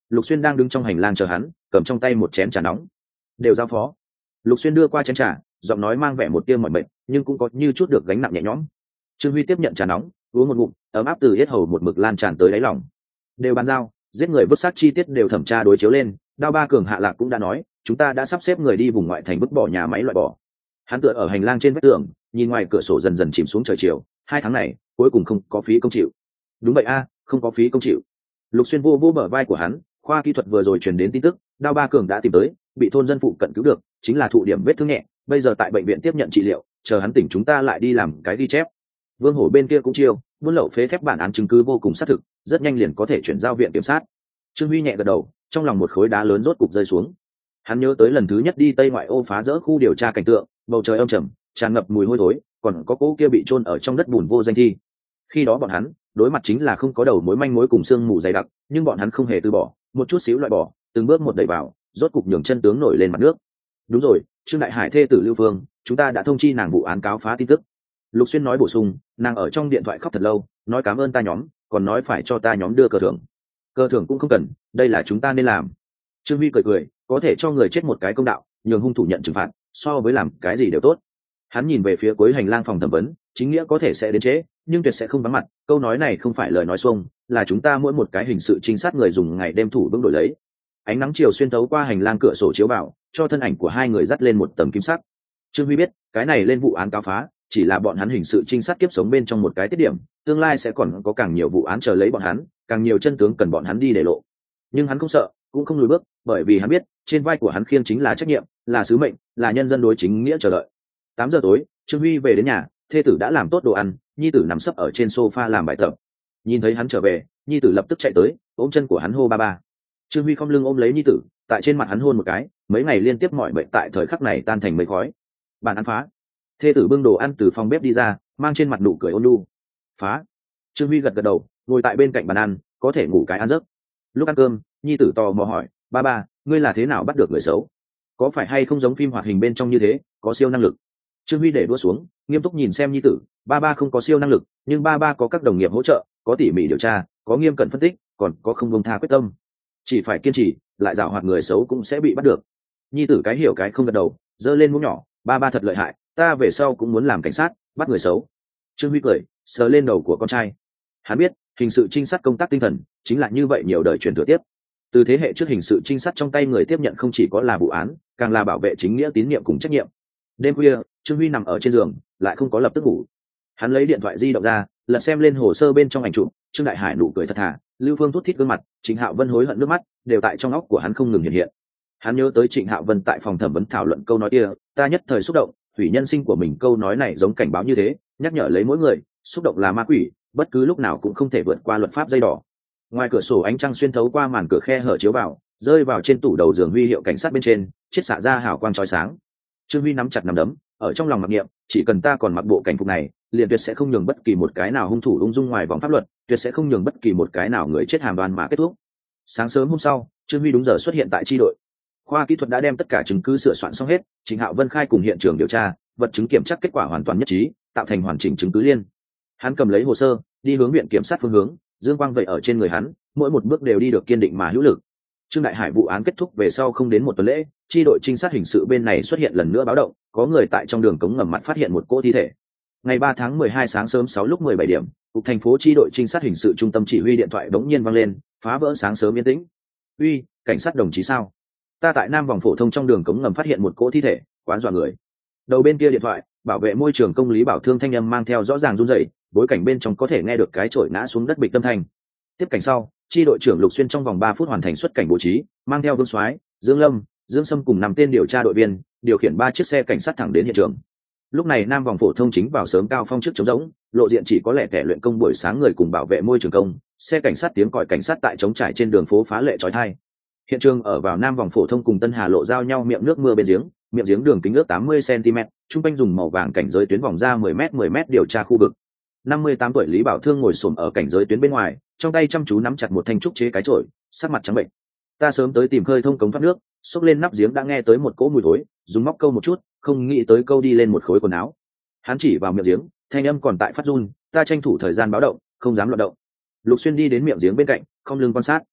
Lục Xuyên đang đứng trong hành lang chờ hắn, cầm trong tay một chén trà nóng. Đều giao phó. Lục Xuyên đưa qua chén trà, giọng nói mang vẻ một tia mỏi mệt, nhưng cũng có như chút được gánh nặng nhẹ nhõm. Trương Huy tiếp nhận trà nóng, uống một ngụm, ấm áp từ yết hầu một mực lan tràn tới đáy lòng. Đều bàn giao, giết người vứt xác chi tiết đều thẩm tra đối chiếu lên. Đao Ba Cường hạ lạc cũng đã nói, chúng ta đã sắp xếp người đi vùng ngoại thành vứt bỏ nhà máy loại bỏ. Hắn tựa ở hành lang trên vách tường, nhìn ngoài cửa sổ dần dần chìm xuống trời chiều. 2 tháng này, cuối cùng không có phí công chịu. Đúng vậy a, không có phí công chịu. Lục Xuyên vô vô bờ vai của hắn, khoa kỹ thuật vừa rồi truyền đến tin tức, Đao Ba Cường đã tìm tới, bị thôn dân phụ cận cứu được, chính là thụ điểm vết thương nhẹ, bây giờ tại bệnh viện tiếp nhận trị liệu, chờ hắn tỉnh chúng ta lại đi làm cái ghi chép. Vương Hổ bên kia cũng chiêu, buôn lậu phế thép bản án chứng cứ vô cùng xác thực, rất nhanh liền có thể chuyển giao viện kiểm sát. Trương Huy nhẹ gật đầu, trong lòng một khối đá lớn rốt cục rơi xuống. Hắn nhớ tới lần thứ nhất đi Tây Ngoại ô phá rỡ khu điều tra cảnh tượng, bầu trời âm trầm, tràn ngập mùi hôi thối, còn có cô kia bị chôn ở trong đất bùn vô danh thi. Khi đó bọn hắn đối mặt chính là không có đầu mối manh mối cùng xương mù dày đặc, nhưng bọn hắn không hề từ bỏ, một chút xíu loại bỏ, từng bước một đẩy vào, rốt cục nhường chân tướng nổi lên mặt nước. Đúng rồi, Trương Đại Hải thê tử Lưu Phương, chúng ta đã thông chi nàng vụ án cáo phá tin tức. Lục Xuyên nói bổ sung, nàng ở trong điện thoại khóc thật lâu, nói cảm ơn ta nhóm, còn nói phải cho ta nhóm đưa cờ thưởng. Cờ thưởng cũng không cần, đây là chúng ta nên làm. Trương Huy cười cười, có thể cho người chết một cái công đạo, nhường hung thủ nhận trừng phạt, so với làm cái gì đều tốt. Hắn nhìn về phía cuối hành lang phòng thẩm vấn, chính nghĩa có thể sẽ đến trễ, nhưng tuyệt sẽ không vắng mặt. Câu nói này không phải lời nói xuông, là chúng ta mỗi một cái hình sự trinh sát người dùng ngày đêm thủ vững đổi lấy. Ánh nắng chiều xuyên thấu qua hành lang cửa sổ chiếu vào, cho thân ảnh của hai người dắt lên một tầng kim sắc. Trương Huy biết, cái này lên vụ án cáo phá, chỉ là bọn hắn hình sự trinh sát kiếp sống bên trong một cái tiết điểm, tương lai sẽ còn có càng nhiều vụ án chờ lấy bọn hắn, càng nhiều chân tướng cần bọn hắn đi để lộ. Nhưng hắn không sợ, cũng không lùi bước, bởi vì hắn biết, trên vai của hắn khiêng chính là trách nhiệm, là sứ mệnh, là nhân dân đối chính nghĩa chờ đợi. 8 giờ tối, Trương Huy về đến nhà, thê tử đã làm tốt đồ ăn, nhi tử nằm sấp ở trên sofa làm bài tập. Nhìn thấy hắn trở về, nhi tử lập tức chạy tới, ôm chân của hắn hô ba ba. Trương Huy không lưng ôm lấy nhi tử, tại trên mặt hắn hôn một cái, mấy ngày liên tiếp mọi bệnh tại thời khắc này tan thành mây khói. Bàn ăn phá. Thê tử bưng đồ ăn từ phòng bếp đi ra, mang trên mặt nụ cười ôn nhu. Phá. Trương Huy gật gật đầu, ngồi tại bên cạnh bàn ăn, có thể ngủ cái ăn giấc. Lúc ăn cơm, nhi tử tò mò hỏi, ba ba, ngươi là thế nào bắt được người xấu? Có phải hay không giống phim hoạt hình bên trong như thế, có siêu năng lực? Trương Huy để đũa xuống, nghiêm túc nhìn xem nhi tử, ba ba không có siêu năng lực, nhưng ba ba có các đồng nghiệp hỗ trợ, có tỉ mỉ điều tra, có nghiêm cẩn phân tích, còn có không buông tha quyết tâm. Chỉ phải kiên trì, lại giảo hoạt người xấu cũng sẽ bị bắt được. Nhi tử cái hiểu cái không gật đầu, giơ lên muỗng nhỏ, ba ba thật lợi hại, ta về sau cũng muốn làm cảnh sát, bắt người xấu. Trương Huy cười, sờ lên đầu của con trai. Hắn biết, hình sự trinh sát công tác tinh thần chính là như vậy, nhiều đời truyền thừa tiếp. Từ thế hệ trước hình sự trinh sát trong tay người tiếp nhận không chỉ có là vụ án, càng là bảo vệ chính nghĩa tín nhiệm cùng trách nhiệm. Đêm khuya, Trương Huy nằm ở trên giường, lại không có lập tức ngủ. Hắn lấy điện thoại di động ra, lật xem lên hồ sơ bên trong ảnh chụp. Trương Đại Hải nụ cười thật thà, Lưu Phương thút thít gương mặt, Trịnh Hạo Vân hối hận nước mắt, đều tại trong óc của hắn không ngừng hiện hiện. Hắn nhớ tới Trịnh Hạo Vân tại phòng thẩm vấn thảo luận câu nói kia, ta nhất thời xúc động, hủy nhân sinh của mình. Câu nói này giống cảnh báo như thế, nhắc nhở lấy mỗi người, xúc động là ma quỷ, bất cứ lúc nào cũng không thể vượt qua luật pháp dây đỏ. Ngoài cửa sổ ánh trăng xuyên thấu qua màn cửa khe hở chiếu vào, rơi vào trên tủ đầu giường huy hiệu cảnh sát bên trên, chiết xạ ra hào quang chói sáng. Trương Huy nắm chặt nắm đấm, ở trong lòng mặc niệm, chỉ cần ta còn mặc bộ cảnh phục này, liền tuyệt sẽ không nhường bất kỳ một cái nào hung thủ ung dung ngoài vòng pháp luật, tuyệt sẽ không nhường bất kỳ một cái nào người chết hàm đoan mà kết thúc. Sáng sớm hôm sau, Trương Huy đúng giờ xuất hiện tại chi đội. Khoa kỹ thuật đã đem tất cả chứng cứ sửa soạn xong hết, Trịnh Hạo Vân khai cùng hiện trường điều tra, vật chứng kiểm tra kết quả hoàn toàn nhất trí, tạo thành hoàn chỉnh chứng cứ liên. Hắn cầm lấy hồ sơ, đi hướng viện kiểm sát phương hướng, dương quang vậy ở trên người hắn, mỗi một bước đều đi được kiên định mà hữu lực. Trương Đại Hải vụ án kết thúc về sau không đến một tuần lễ, chi đội trinh sát hình sự bên này xuất hiện lần nữa báo động, có người tại trong đường cống ngầm mặt phát hiện một cỗ thi thể. Ngày 3 tháng 12 sáng sớm 6 lúc 17 điểm, cục thành phố chi đội trinh sát hình sự trung tâm chỉ huy điện thoại bỗng nhiên vang lên, phá vỡ sáng sớm yên tĩnh. "Uy, cảnh sát đồng chí sao? Ta tại Nam vòng phổ thông trong đường cống ngầm phát hiện một cỗ thi thể, quán dọa người." Đầu bên kia điện thoại, bảo vệ môi trường công Lý Bảo Thương thanh âm mang theo rõ ràng run rẩy, bối cảnh bên trong có thể nghe được cái chổi ngã xuống đất bịch âm thanh. Tiếp cảnh sau, chi đội trưởng Lục Xuyên trong vòng 3 phút hoàn thành xuất cảnh bố trí, mang theo Vương Soái, Dương Lâm, Dương Sâm cùng 5 tên điều tra đội viên, điều khiển 3 chiếc xe cảnh sát thẳng đến hiện trường. Lúc này Nam vòng phổ thông chính vào sớm cao phong trước trống rỗng, lộ diện chỉ có lẻ tẻ luyện công buổi sáng người cùng bảo vệ môi trường công, xe cảnh sát tiếng còi cảnh sát tại trống trải trên đường phố phá lệ chói tai. Hiện trường ở vào Nam vòng phổ thông cùng Tân Hà lộ giao nhau miệng nước mưa bên giếng, miệng giếng đường kính ước 80 cm, trung quanh dùng màu vàng cảnh giới tuyến vòng ra 10 m điều tra khu vực. 58 tuổi Lý Bảo Thương ngồi xổm ở cảnh giới tuyến bên ngoài, trong tay chăm chú nắm chặt một thanh trúc chế cái chổi, sắc mặt trắng bệnh. Ta sớm tới tìm khơi thông cống thoát nước, xốc lên nắp giếng đã nghe tới một cỗ mùi thối, dùng móc câu một chút, không nghĩ tới câu đi lên một khối quần áo. Hắn chỉ vào miệng giếng, thanh âm còn tại phát run, ta tranh thủ thời gian báo động, không dám loạn động. Lục Xuyên đi đến miệng giếng bên cạnh, không lưng quan sát.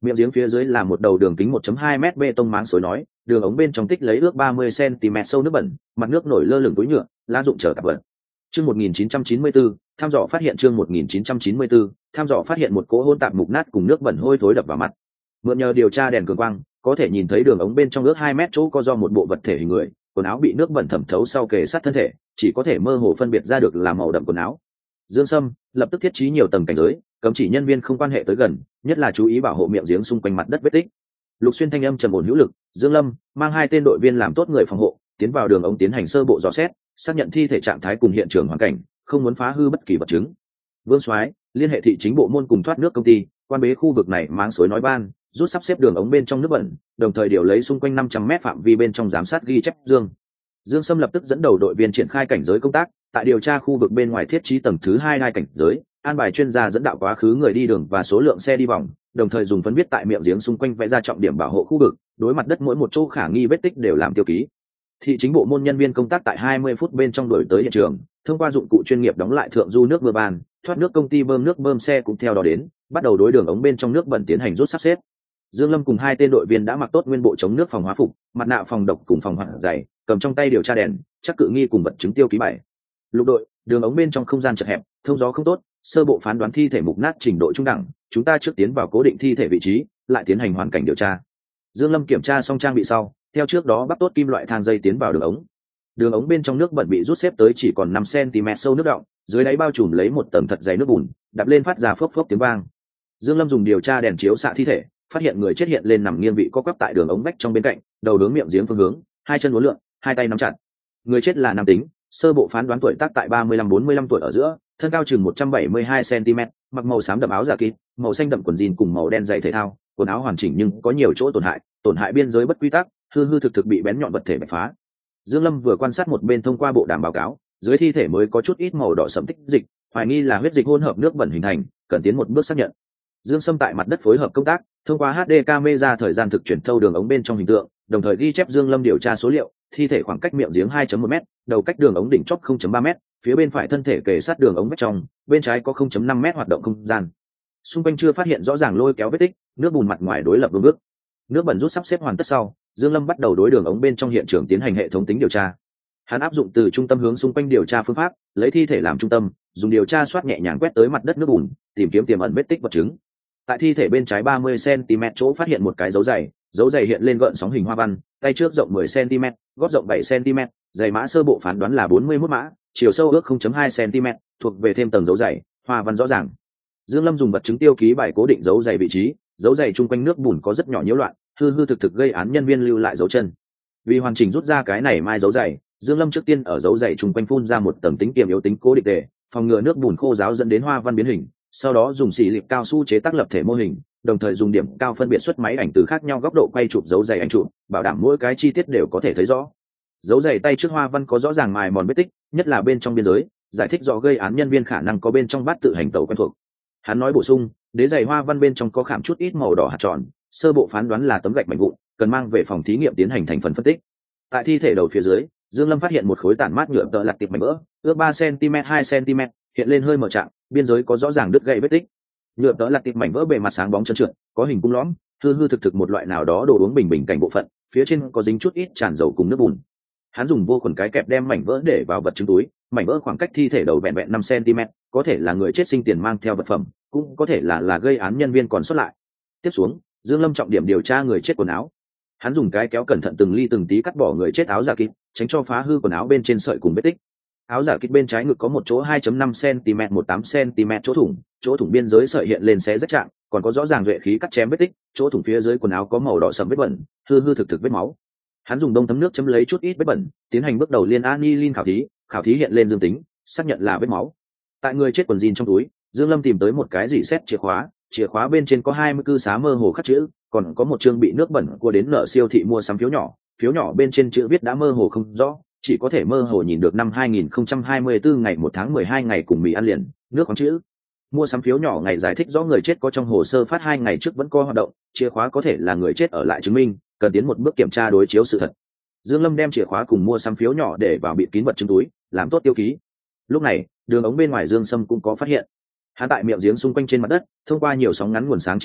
Miệng giếng phía dưới là một đầu đường kính 1.2 mét bê tông máng xối nói, đường ống bên trong tích lấy ước 30 cm sâu nước bẩn, mặt nước nổi lơ lửng túi nhựa, lá dụng trở tạp vật. Chương 1994, tham dò phát hiện chương 1994, tham dò phát hiện một cỗ hỗn tạp mục nát cùng nước bẩn hôi thối đập vào mặt. Mượn nhờ điều tra đèn cường quang, có thể nhìn thấy đường ống bên trong ước 2 mét chỗ có do một bộ vật thể hình người, quần áo bị nước bẩn thẩm thấu sau kề sát thân thể, chỉ có thể mơ hồ phân biệt ra được là màu đậm quần áo. Dương Sâm lập tức thiết trí nhiều tầng cảnh giới, cấm chỉ nhân viên không quan hệ tới gần, nhất là chú ý bảo hộ miệng giếng xung quanh mặt đất vết tích. Lục Xuyên thanh âm trầm ổn hữu lực, Dương Lâm mang 2 tên đội viên làm tốt người phòng hộ, tiến vào đường ống tiến hành sơ bộ dò xét, xác nhận thi thể trạng thái cùng hiện trường hoàn cảnh, không muốn phá hư bất kỳ vật chứng. Vương Soái liên hệ thị chính bộ môn cùng thoát nước công ty, quan bế khu vực này máng xối nói ban, rút sắp xếp đường ống bên trong nước bẩn, đồng thời điều lấy xung quanh 500 m phạm vi bên trong giám sát ghi chép Dương Sâm lập tức dẫn đầu đội viên triển khai cảnh giới công tác, tại điều tra khu vực bên ngoài thiết trí tầng thứ 2 đai cảnh giới, an bài chuyên gia dẫn đạo quá khứ người đi đường và số lượng xe đi vòng, đồng thời dùng phấn viết tại miệng giếng xung quanh vẽ ra trọng điểm bảo hộ khu vực, đối mặt đất mỗi một chỗ khả nghi vết tích đều làm tiêu ký. Thị chính bộ môn nhân viên công tác tại 20 phút bên trong đuổi tới hiện trường, thông qua dụng cụ chuyên nghiệp đóng lại thượng du nước mưa ban, thoát nước công ty bơm nước bơm xe cũng theo đó đến, bắt đầu đối đường ống bên trong nước bẩn tiến hành rút sắp xếp. Dương Lâm cùng 2 tên đội viên đã mặc tốt nguyên bộ chống nước phòng hóa phục, mặt nạ phòng độc cùng phòng hoạt dày, cầm trong tay điều tra đèn, chắc cự nghi cùng vật chứng tiêu ký bài. Lục đội, đường ống bên trong không gian chật hẹp, thông gió không tốt, sơ bộ phán đoán thi thể mục nát trình độ trung đẳng, chúng ta trước tiến vào cố định thi thể vị trí, lại tiến hành hoàn cảnh điều tra. Dương Lâm kiểm tra xong trang bị sau, theo trước đó bắt tốt kim loại thang dây tiến vào đường ống. Đường ống bên trong nước bẩn bị rút xếp tới chỉ còn 5 cm sâu nước đọng, dưới đáy bao trùm lấy một tầng thật dày nước bùn, đập lên phát ra phốc phốc tiếng vang. Dương Lâm dùng điều tra đèn chiếu xạ thi thể, phát hiện người chết hiện lên nằm nghiêng vị co quắp tại đường ống vách trong bên cạnh, đầu hướng miệng giếng phương hướng, 2 chân uốn lượn, 2 tay nắm chặt. Người chết là nam tính, sơ bộ phán đoán tuổi tác tại 35-45 tuổi ở giữa, thân cao chừng 172 cm, mặc màu xám đậm áo giả kín, màu xanh đậm quần jean cùng màu đen giày thể thao, quần áo hoàn chỉnh nhưng có nhiều chỗ tổn hại biên giới bất quy tắc, hư hư thực thực bị bén nhọn vật thể bẻ phá. Dương Lâm vừa quan sát một bên thông qua bộ đàm báo cáo, dưới thi thể mới có chút ít màu đỏ sẫm tích dịch, hoài nghi là huyết dịch hỗn hợp nước bẩn hình thành, cần tiến một bước xác nhận. Dương Sâm tại mặt đất phối hợp công tác, thông qua HD camera thời gian thực chuyển thâu đường ống bên trong hình tượng, đồng thời ghi chép Dương Lâm điều tra số liệu, thi thể khoảng cách miệng giếng 2.1 m, đầu cách đường ống đỉnh chóp 0.3 m, phía bên phải thân thể kề sát đường ống vách trong, bên trái có 0.5 m hoạt động không gian. Xung quanh chưa phát hiện rõ ràng lôi kéo vết tích, nước bùn mặt ngoài đối lập vương bước. Nước bẩn rút sắp xếp hoàn tất sau, Dương Lâm bắt đầu đối đường ống bên trong hiện trường tiến hành hệ thống tính điều tra. Hắn áp dụng từ trung tâm hướng xung quanh điều tra phương pháp, lấy thi thể làm trung tâm, dùng điều tra soát nhẹ nhàng quét tới mặt đất nước bùn, tìm kiếm tiềm ẩn vết tích vật chứng. Tại thi thể bên trái 30 cm chỗ phát hiện một cái dấu giày hiện lên gợn sóng hình hoa văn, tay trước rộng 10 cm, gót rộng 7 cm, giày mã sơ bộ phán đoán là 41 mã, chiều sâu ước 0.2 cm, thuộc về thêm tầng dấu giày, hoa văn rõ ràng. Dương Lâm dùng vật chứng tiêu ký bài cố định dấu giày vị trí, dấu giày chung quanh nước bùn có rất nhỏ nhiễu loạn, hư hư thực thực gây án nhân viên lưu lại dấu chân. Vì hoàn chỉnh rút ra cái này mai dấu giày, Dương Lâm trước tiên ở dấu giày chung quanh phun ra một tầng tính kiềm yếu tính cố định tề, phòng ngừa nước bùn khô ráo dẫn đến hoa văn biến hình. Sau đó dùng xì lịp cao su chế tác lập thể mô hình, đồng thời dùng điểm cao phân biệt xuất máy ảnh từ khác nhau góc độ quay chụp dấu giày ảnh chụp, bảo đảm mỗi cái chi tiết đều có thể thấy rõ. Dấu giày tay trước hoa văn có rõ ràng mài mòn vết tích, nhất là bên trong biên giới, giải thích rõ gây án nhân viên khả năng có bên trong bát tự hành tẩu quen thuộc. Hắn nói bổ sung, đế giày hoa văn bên trong có khảm chút ít màu đỏ hạt tròn, sơ bộ phán đoán là tấm gạch mảnh vụn, cần mang về phòng thí nghiệm tiến hành thành phần phân tích. Tại thi thể đầu phía dưới, Dương Lâm phát hiện một khối tản mát nhựa tợ lặt tiệp mảnh vỡ, ước 3 cm 2 cm, hiện lên hơi mở trạng, biên giới có rõ ràng đứt gãy vết tích. Nhựa tợ lặt tiệp mảnh vỡ bề mặt sáng bóng trơn trượt, có hình cung lõm, hư hư thực thực một loại nào đó đồ uống bình bình cảnh bộ phận, phía trên có dính chút ít tràn dầu cùng nước bùn. Hắn dùng vô khuẩn cái kẹp đem mảnh vỡ để vào vật chứng túi, mảnh vỡ khoảng cách thi thể đầu vẹn vẹn 5 cm, có thể là người chết sinh tiền mang theo vật phẩm, cũng có thể là gây án nhân viên còn sót lại. Tiếp xuống, Dương Lâm trọng điểm điều tra người chết quần áo. Hắn dùng cái kéo cẩn thận từng ly từng tí cắt bỏ người chết áo giả kín, tránh cho phá hư quần áo bên trên sợi cùng vết tích. Áo giả kín bên trái ngực có một chỗ 2.5 cm 18 cm chỗ thủng biên giới sợi hiện lên xé rách trạng, còn có rõ ràng duệ khí cắt chém vết tích, chỗ thủng phía dưới quần áo có màu đỏ sẫm vết bẩn, hư hư thực thực vết máu. Hắn dùng đông thấm nước chấm lấy chút ít vết bẩn, tiến hành bước đầu liên aniline khảo thí hiện lên dương tính, xác nhận là vết máu. Tại người chết quần jean trong túi, Dương Lâm tìm tới một cái rỉ sét chìa khóa bên trên có 20 cư xá mơ hồ khắc chữ, còn có một chương bị nước bẩn của đến nợ siêu thị mua sắm phiếu nhỏ bên trên chữ viết đã mơ hồ không rõ, chỉ có thể mơ hồ nhìn được năm 2024 ngày 1 tháng 12 ngày cùng mì ăn liền, nước khoáng chữ. Mua sắm phiếu nhỏ ngày giải thích rõ người chết có trong hồ sơ phát 2 ngày trước vẫn có hoạt động, chìa khóa có thể là người chết ở lại chứng minh, cần tiến một bước kiểm tra đối chiếu sự thật. Dương Lâm đem chìa khóa cùng mua sắm phiếu nhỏ để vào bịt kín vật chứng túi, làm tốt tiêu ký. Lúc này, đường ống bên ngoài Dương Sâm cũng có phát hiện. Hắn tại miệng giếng xung quanh trên mặt đất, thông qua nhiều sóng ngắn nguồn sáng chiếu xạ,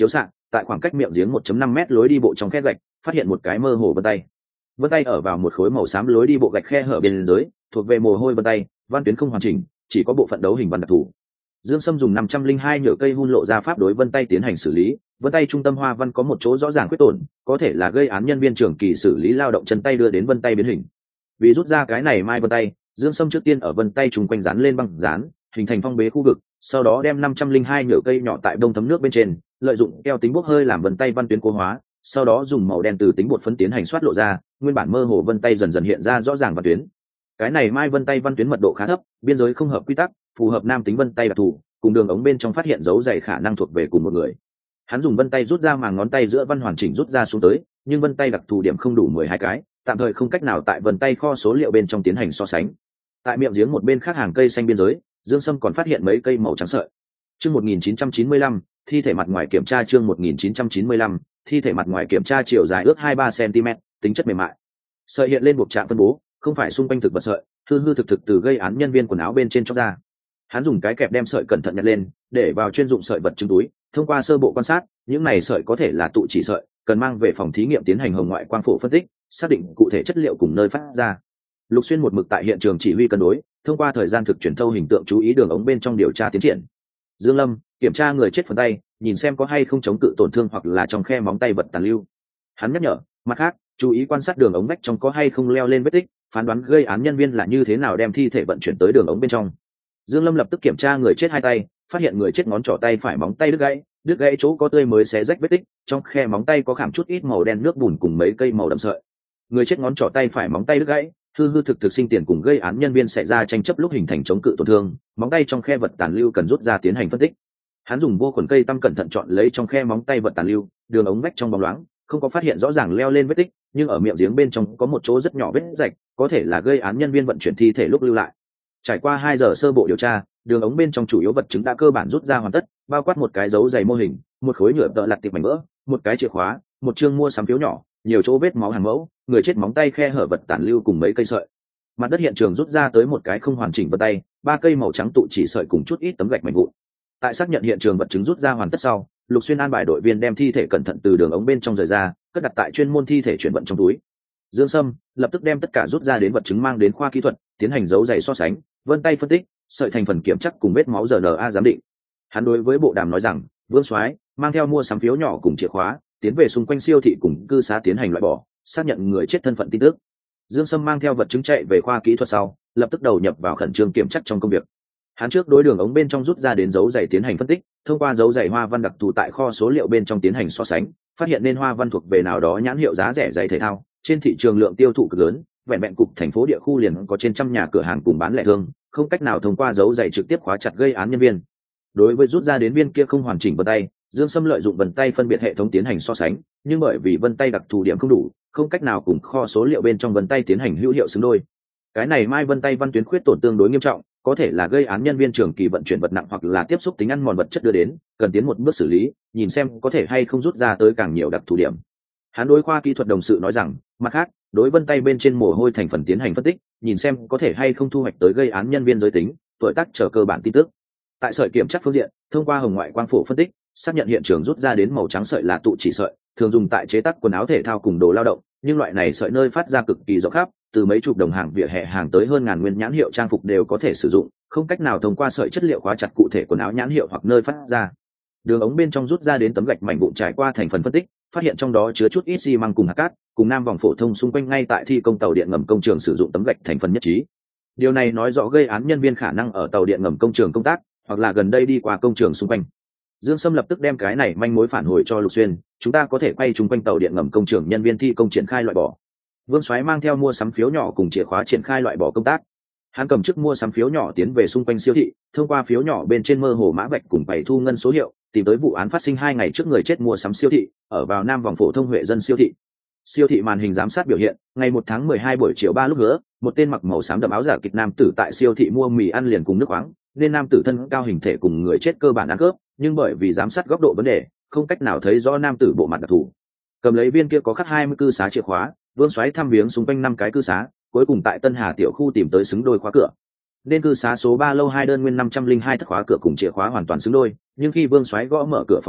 tại khoảng cách miệng giếng 1.5 mét lối đi bộ trong khe gạch phát hiện một cái mơ hồ vân tay. Vân tay ở vào một khối màu xám lối đi bộ gạch khe hở bên dưới, thuộc về mồ hôi vân tay, văn tuyến không hoàn chỉnh, chỉ có bộ phận đấu hình văn đặc thù. Dương Sâm dùng 502 nhựa cây hun lộ ra pháp đối vân tay tiến hành xử lý. Vân tay trung tâm hoa văn có một chỗ rõ ràng khuyết tổn, có thể là gây án nhân viên trưởng kỳ xử lý lao động chân tay đưa đến vân tay biến hình. Vì rút ra cái này mai vân tay, Dương Sâm trước tiên ở vân tay trùng quanh dán lên băng dán, hình thành phong bế khu vực, sau đó đem 502 nhựa cây nhỏ tại đông thấm nước bên trên, lợi dụng keo tính bốc hơi làm vân tay văn tuyến cố hóa, sau đó dùng màu đen từ tính bột phấn tiến hành xoát lộ ra, nguyên bản mơ hồ vân tay dần dần hiện ra rõ ràng văn tuyến. Cái này mai vân tay văn tuyến mật độ khá thấp, biên giới không hợp quy tắc, phù hợp nam tính vân tay đặc thù, cùng đường ống bên trong phát hiện dấu dày khả năng thuộc về cùng một người. Hắn dùng vân tay rút ra màng ngón tay giữa văn hoàn chỉnh rút ra xuống tới, nhưng vân tay đặc thù điểm không đủ 12 cái, tạm thời không cách nào tại vân tay kho số liệu bên trong tiến hành so sánh. Tại miệng giếng một bên khác hàng cây xanh biên giới, Dương Sâm còn phát hiện mấy cây màu trắng sợi. Chương 1995, thi thể mặt ngoài kiểm tra. Chương 1995, thi thể mặt ngoài kiểm tra, chiều dài ước 23 cm, tính chất mềm mại. Sợi hiện lên buộc trạng phân bố, không phải xung quanh thực vật sợi, hư hư thực thực từ gây án nhân viên quần áo bên trên chóc ra. Hắn dùng cái kẹp đem sợi cẩn thận nhặt lên, để vào chuyên dụng sợi vật chứng túi. Thông qua sơ bộ quan sát, những này sợi có thể là tụ chỉ sợi, cần mang về phòng thí nghiệm tiến hành hồng ngoại quang phổ phân tích, xác định cụ thể chất liệu cùng nơi phát ra. Lục Xuyên một mực tại hiện trường chỉ huy cân đối, thông qua thời gian thực chuyển thâu hình tượng chú ý đường ống bên trong điều tra tiến triển. Dương Lâm kiểm tra người chết phần tay, nhìn xem có hay không chống cự tổn thương hoặc là trong khe móng tay vật tàn lưu. Hắn nhắc nhở, mặt khác, chú ý quan sát đường ống vách trong có hay không leo lên vết tích, phán đoán gây án nhân viên là như thế nào đem thi thể vận chuyển tới đường ống bên trong. Dương Lâm lập tức kiểm tra người chết hai tay, phát hiện người chết ngón trỏ tay phải móng tay đứt gãy chỗ có tươi mới xé rách vết tích, trong khe móng tay có khảm chút ít màu đen nước bùn cùng mấy cây màu đậm sợi. Người chết ngón trỏ tay phải móng tay đứt gãy, hư hư thực thực sinh tiền cùng gây án nhân viên xảy ra tranh chấp lúc hình thành chống cự tổn thương, móng tay trong khe vật tàn lưu cần rút ra tiến hành phân tích. Hắn dùng vô khuẩn cây tăm cẩn thận chọn lấy trong khe móng tay vật tàn lưu, đường ống vách trong bóng loáng, không có phát hiện rõ ràng leo lên vết tích, nhưng ở miệng giếng bên trong có một chỗ rất nhỏ vết rạch, có thể là gây án nhân viên vận chuyển thi thể lúc lưu lại. Trải qua 2 giờ sơ bộ điều tra, đường ống bên trong chủ yếu vật chứng đã cơ bản rút ra hoàn tất, bao quát một cái dấu giày mô hình, một khối nhựa tợ lặt tiệp mảnh vỡ, một cái chìa khóa, một chương mua sắm phiếu nhỏ, nhiều chỗ vết máu hàng mẫu, người chết móng tay khe hở vật tàn lưu cùng mấy cây sợi. Mặt đất hiện trường rút ra tới một cái không hoàn chỉnh vân tay, 3 cây màu trắng tụ chỉ sợi cùng chút ít tấm gạch mảnh vụn. Tại xác nhận hiện trường vật chứng rút ra hoàn tất sau, Lục Xuyên an bài đội viên đem thi thể cẩn thận từ đường ống bên trong rời ra, cất đặt tại chuyên môn thi thể chuyển vận trong túi. Dương Sâm lập tức đem tất cả rút ra đến vật chứng mang đến khoa kỹ thuật, tiến hành dấu giày so sánh, vân tay phân tích, sợi thành phần kiểm chắc cùng vết máu RNA giám định. Hắn đối với bộ đàm nói rằng, Vương Soái mang theo mua sắm phiếu nhỏ cùng chìa khóa, tiến về xung quanh siêu thị cùng cư xá tiến hành loại bỏ, xác nhận người chết thân phận tin tức. Dương Sâm mang theo vật chứng chạy về khoa kỹ thuật sau, lập tức đầu nhập vào khẩn trương kiểm chắc trong công việc. Hắn trước đối đường ống bên trong rút ra đến dấu giày tiến hành phân tích, thông qua dấu giày hoa văn đặc thù tại kho số liệu bên trong tiến hành so sánh, phát hiện nên hoa văn thuộc về nào đó nhãn hiệu giá rẻ giày thể thao, trên thị trường lượng tiêu thụ cực lớn, vẹn vẹn cục thành phố địa khu liền có trên trăm nhà cửa hàng cùng bán lẻ thương, không cách nào thông qua dấu giày trực tiếp khóa chặt gây án nhân viên. Đối với rút ra đến viên kia không hoàn chỉnh vân tay, Dương Sâm lợi dụng vân tay phân biệt hệ thống tiến hành so sánh, nhưng bởi vì vân tay đặc thù điểm không đủ, không cách nào cùng kho số liệu bên trong vân tay tiến hành hữu hiệu xứng đôi. Cái này mai vân tay văn tuyến khuyết tổn tương đối nghiêm trọng, có thể là gây án nhân viên trường kỳ vận chuyển vật nặng hoặc là tiếp xúc tính ăn mòn vật chất đưa đến, cần tiến một bước xử lý, nhìn xem có thể hay không rút ra tới càng nhiều đặc thù điểm. Hắn đối khoa kỹ thuật đồng sự nói rằng, mặt khác, đối vân tay bên trên mồ hôi thành phần tiến hành phân tích, nhìn xem có thể hay không thu hoạch tới gây án nhân viên giới tính, tuổi tác chờ cơ bản tin tức. Tại sợi kiểm tra phương diện, thông qua hồng ngoại quang phổ phân tích, xác nhận hiện trường rút ra đến màu trắng sợi là tụ chỉ sợi, thường dùng tại chế tác quần áo thể thao cùng đồ lao động, nhưng loại này sợi nơi phát ra cực kỳ rộng khắp, từ mấy chục đồng hàng vỉa hè hàng tới hơn ngàn nguyên nhãn hiệu trang phục đều có thể sử dụng, không cách nào thông qua sợi chất liệu khóa chặt cụ thể quần áo nhãn hiệu hoặc nơi phát ra. Đường ống bên trong rút ra đến tấm gạch mảnh vụn trải qua thành phần phân tích, phát hiện trong đó chứa chút ít xi măng cùng hạt cát, cùng nam vòng phổ thông xung quanh ngay tại thi công tàu điện ngầm công trường sử dụng tấm gạch thành phần nhất trí. Điều này nói rõ gây án nhân viên khả năng ở tàu điện ngầm công trường công tác, hoặc là gần đây đi qua công trường xung quanh. Dương Sâm lập tức đem cái này manh mối phản hồi cho Lục Xuyên, chúng ta có thể quay chung quanh tàu điện ngầm công trường nhân viên thi công triển khai loại bỏ. Vương Soái mang theo mua sắm phiếu nhỏ cùng chìa khóa triển khai loại bỏ công tác. Hắn cầm chức mua sắm phiếu nhỏ tiến về xung quanh siêu thị, thông qua phiếu nhỏ bên trên mơ hồ mã vạch cùng bảy thu ngân số hiệu, tìm tới vụ án phát sinh 2 ngày trước người chết mua sắm siêu thị, ở vào nam vòng phổ thông Huệ dân siêu thị. Siêu thị màn hình giám sát biểu hiện, ngày 1 tháng 12 buổi chiều 3 lúc nữa, một tên mặc màu xám đậm áo giả kịch nam tử tại siêu thị mua mì ăn liền cùng nước khoáng, nên nam tử thân cao hình thể cùng người chết cơ bản ăn khớp, nhưng bởi vì giám sát góc độ vấn đề, không cách nào thấy rõ nam tử bộ mặt đặc thù. Cầm lấy viên kia có khắc 20 cư xá chìa khóa, Vương Soái thăm viếng xung quanh 5 cái cư xá, cuối cùng tại Tân Hà tiểu khu tìm tới xứng đôi khóa cửa. Nên cư xá số 3 lâu 2 đơn nguyên 502 thất khóa cửa cùng chìa khóa hoàn toàn xứng đôi, nhưng khi Vương Soái gõ mở cửa phòng lúc,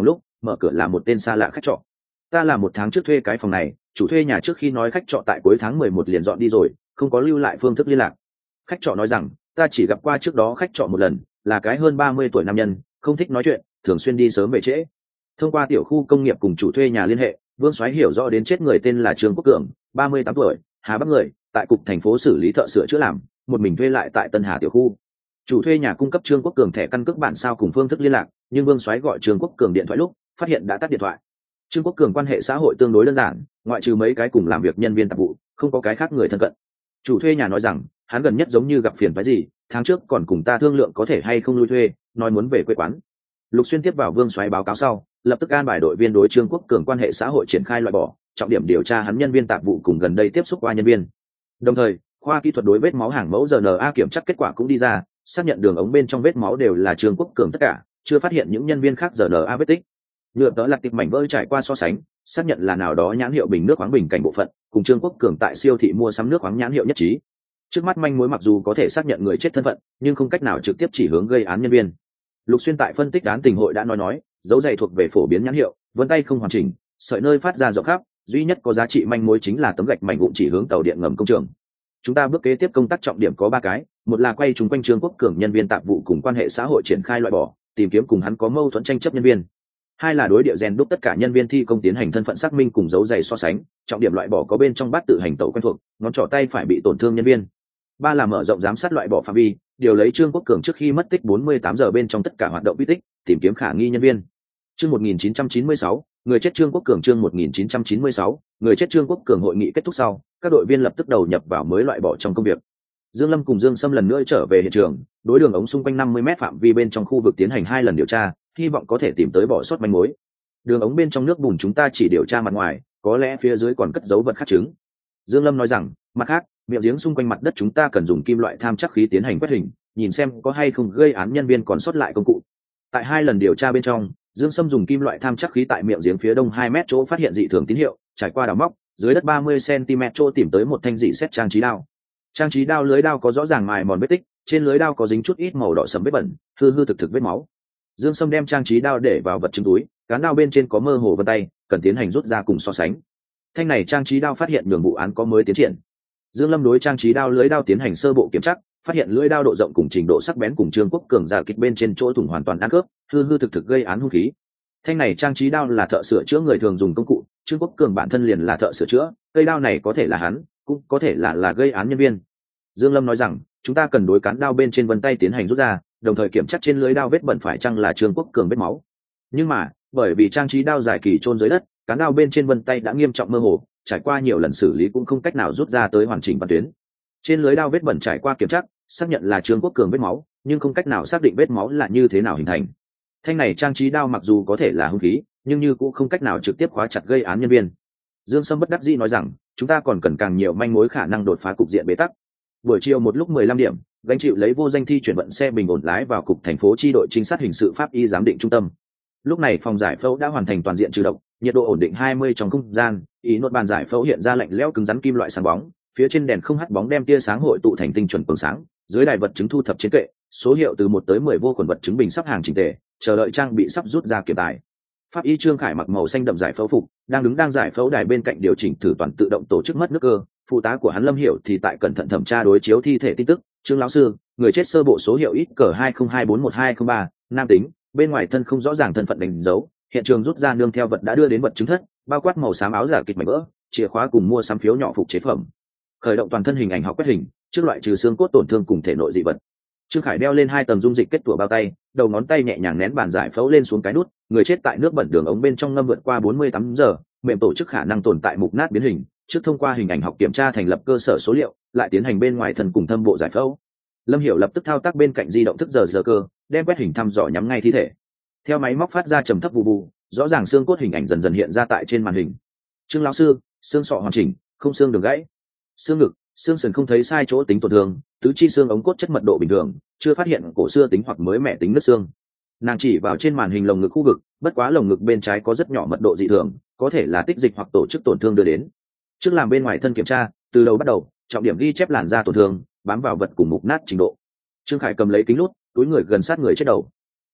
mở cửa là một tên xa lạ khách trọ. Ta là 1 tháng trước thuê cái phòng này, chủ thuê nhà trước khi nói khách trọ tại cuối tháng 11 liền dọn đi rồi, không có lưu lại phương thức liên lạc. Khách trọ nói rằng ta chỉ gặp qua trước đó khách trọ một lần, là cái hơn 30 tuổi nam nhân, không thích nói chuyện, thường xuyên đi sớm về trễ. Thông qua tiểu khu công nghiệp cùng chủ thuê nhà liên hệ, Vương Soái hiểu rõ đến chết người tên là Trương Quốc Cường, 38 tuổi, Hà Bắc người, tại cục thành phố xử lý thợ sửa chữa làm, một mình thuê lại tại Tân Hà tiểu khu. Chủ thuê nhà cung cấp Trương Quốc Cường thẻ căn cước bản sao cùng phương thức liên lạc, nhưng Vương Soái gọi Trương Quốc Cường điện thoại lúc, phát hiện đã tắt điện thoại. Trương Quốc Cường quan hệ xã hội tương đối đơn giản, ngoại trừ mấy cái cùng làm việc nhân viên tạp vụ, không có cái khác người thân cận. Chủ thuê nhà nói rằng hắn gần nhất giống như gặp phiền phức gì, tháng trước còn cùng ta thương lượng có thể hay không lui thuê, nói muốn về quê quán. Lục Xuyên tiếp vào Vương Soái báo cáo sau, lập tức an bài đội viên đối Trương Quốc Cường quan hệ xã hội triển khai loại bỏ, trọng điểm điều tra hắn nhân viên tạp vụ cùng gần đây tiếp xúc qua nhân viên. Đồng thời, khoa kỹ thuật đối vết máu hàng mẫu RNA kiểm tra kết quả cũng đi ra, xác nhận đường ống bên trong vết máu đều là Trương Quốc Cường tất cả, chưa phát hiện những nhân viên khác RNA vết tích. Nhựa tớ lạc tiệp mảnh vỡ trải qua so sánh, xác nhận là nào đó nhãn hiệu bình nước khoáng bình cảnh bộ phận, cùng Trương Quốc Cường tại siêu thị mua sắm nước khoáng nhãn hiệu nhất trí. Trước mắt manh mối mặc dù có thể xác nhận người chết thân phận, nhưng không cách nào trực tiếp chỉ hướng gây án nhân viên. Lục Xuyên tại phân tích án tình hội đã nói, dấu giày thuộc về phổ biến nhãn hiệu, vân tay không hoàn chỉnh, sợi nơi phát ra rộng khắp, duy nhất có giá trị manh mối chính là tấm gạch mảnh vụn chỉ hướng tàu điện ngầm công trường. Chúng ta bước kế tiếp công tác trọng điểm có 3 cái, một là quay chúng quanh Trương Quốc Cường nhân viên tạp vụ cùng quan hệ xã hội triển khai loại bỏ, tìm kiếm cùng hắn có mâu thuẫn tranh chấp nhân viên. 2 là đối địa rèn đúc tất cả nhân viên thi công tiến hành thân phận xác minh cùng dấu giày so sánh, trọng điểm loại bỏ có bên trong bát tự hành tẩu quen thuộc, ngón trỏ tay phải bị tổn thương nhân viên. 3 là mở rộng giám sát loại bỏ phạm vi, điều lấy Trương Quốc Cường trước khi mất tích 48 giờ bên trong tất cả hoạt động vi tích, tìm kiếm khả nghi nhân viên. Chương 1996, người chết Trương Quốc Cường. Chương 1996, người chết Trương Quốc Cường. Hội nghị kết thúc sau, các đội viên lập tức đầu nhập vào mới loại bỏ trong công việc. Dương Lâm cùng Dương Sâm lần nữa trở về hiện trường, đối đường ống xung quanh 50m phạm vi bên trong khu vực tiến hành 2 lần điều tra, hy vọng có thể tìm tới bỏ sót manh mối. Đường ống bên trong nước bùn chúng ta chỉ điều tra mặt ngoài, có lẽ phía dưới còn cất giấu vật khác chứng. Dương Lâm nói rằng, mặt khác, miệng giếng xung quanh mặt đất chúng ta cần dùng kim loại tham chắc khí tiến hành quét hình, nhìn xem có hay không gây án nhân viên còn sót lại công cụ. Tại 2 lần điều tra bên trong, Dương Sâm dùng kim loại tham chắc khí tại miệng giếng phía đông 2m chỗ phát hiện dị thường tín hiệu, trải qua đào móc, dưới đất 30cm chỗ tìm tới một thanh dị xét trang trí đao. Trang trí đao lưới đao có rõ ràng mài mòn vết tích, trên lưới đao có dính chút ít màu đỏ sẫm vết bẩn, hư thực vết máu. Dương Sâm đem trang trí đao để vào vật chứng túi, cán đao bên trên có mơ hồ vân tay, cần tiến hành rút ra cùng so sánh. Thanh này trang trí đao phát hiện nhường vụ án có mới tiến triển. Dương Lâm đối trang trí đao lưới đao tiến hành sơ bộ kiểm tra, phát hiện lưỡi đao độ rộng cùng trình độ sắc bén cùng Trương Quốc Cường giả kịch bên trên chỗ thủng hoàn toàn ăn khớp, hư thực gây án hung khí. Thanh này trang trí đao là thợ sửa chữa người thường dùng công cụ, Trương Quốc Cường bản thân liền là thợ sửa chữa, cây đao này có thể là hắn, cũng có thể là gây án nhân viên. Dương Lâm nói rằng, chúng ta cần đối cán đao bên trên vân tay tiến hành rút ra, đồng thời kiểm tra trên lưới đao vết bẩn phải chăng là Trương Quốc Cường vết máu. Nhưng mà, bởi vì trang trí đao dài kỳ chôn dưới đất, cán đao bên trên vân tay đã nghiêm trọng mơ hồ, trải qua nhiều lần xử lý cũng không cách nào rút ra tới hoàn chỉnh văn tuyến. Trên lưới đao vết bẩn trải qua kiểm tra, xác nhận là Trương Quốc Cường vết máu, nhưng không cách nào xác định vết máu là như thế nào hình thành. Thanh này trang trí đao mặc dù có thể là hung khí, nhưng như cũng không cách nào trực tiếp khóa chặt gây án nhân viên. Dương Sâm bất đắc dĩ nói rằng, chúng ta còn cần càng nhiều manh mối khả năng đột phá cục diện bế tắc. Buổi chiều một lúc 15 điểm, gánh chịu lấy vô danh thi chuyển vận xe bình ổn lái vào cục thành phố chi đội trinh sát hình sự pháp y giám định trung tâm. Lúc này phòng giải phẫu đã hoàn thành toàn diện trừ độc, nhiệt độ ổn định 20 trong không gian, ý nốt bàn giải phẫu hiện ra lạnh lẽo cứng rắn kim loại sáng bóng, phía trên đèn không hắt bóng đem tia sáng hội tụ thành tinh chuẩn cường sáng, dưới đài vật chứng thu thập trên kệ, số hiệu từ 1 tới 10 vô khuẩn vật chứng bình sắp hàng chỉnh tề, chờ đợi trang bị sắp rút ra kiểm tài. Pháp y Trương Khải mặc màu xanh đậm giải phẫu phục, đang giải phẫu đài bên cạnh điều chỉnh thử toàn tự động tổ chức mất nước cơ, phụ tá của hắn Lâm Hiểu thì tại cẩn thận thẩm tra đối chiếu thi thể tin tức. Trương lão sư, người chết sơ bộ số hiệu ít cờ 20241203, nam tính, bên ngoài thân không rõ ràng thân phận đánh dấu, hiện trường rút ra nương theo vật đã đưa đến vật chứng thất, bao quát màu xám áo giả kịch mảnh vỡ, chìa khóa cùng mua sắm phiếu nhỏ phục chế phẩm. Khởi động toàn thân hình ảnh học quét hình, trước loại trừ xương cốt tổn thương cùng thể nội dị vật. Trương Khải đeo lên 2 tầng dung dịch kết tủa bao tay, đầu ngón tay nhẹ nhàng nén bàn giải phẫu lên xuống cái nút, người chết tại nước bẩn đường ống bên trong ngâm vượt qua 48 giờ, mềm tổ chức khả năng tồn tại mục nát biến hình, trước thông qua hình ảnh học kiểm tra thành lập cơ sở số liệu, lại tiến hành bên ngoài thần cùng thâm bộ giải phẫu. Lâm Hiểu lập tức thao tác bên cạnh di động thức giờ cơ, đem quét hình thăm dò nhắm ngay thi thể. Theo máy móc phát ra trầm thấp vù vù, rõ ràng xương cốt hình ảnh dần dần hiện ra tại trên màn hình. Trương lão sư, xương sọ hoàn chỉnh, không xương đường gãy. Xương ngực, xương sườn không thấy sai chỗ tính tổn thương, tứ chi xương ống cốt chất mật độ bình thường, chưa phát hiện cổ xưa tính hoặc mới mẻ tính nứt xương. Nàng chỉ vào trên màn hình lồng ngực khu vực, bất quá lồng ngực bên trái có rất nhỏ mật độ dị thường, có thể là tích dịch hoặc tổ chức tổn thương đưa đến. Trước làm bên ngoài thân kiểm tra, từ đầu bắt đầu, trọng điểm ghi chép làn da tổn thương, bám vào vật cùng mục nát trình độ. Trương Khải cầm lấy kính lút, túi người gần sát người chết đầu.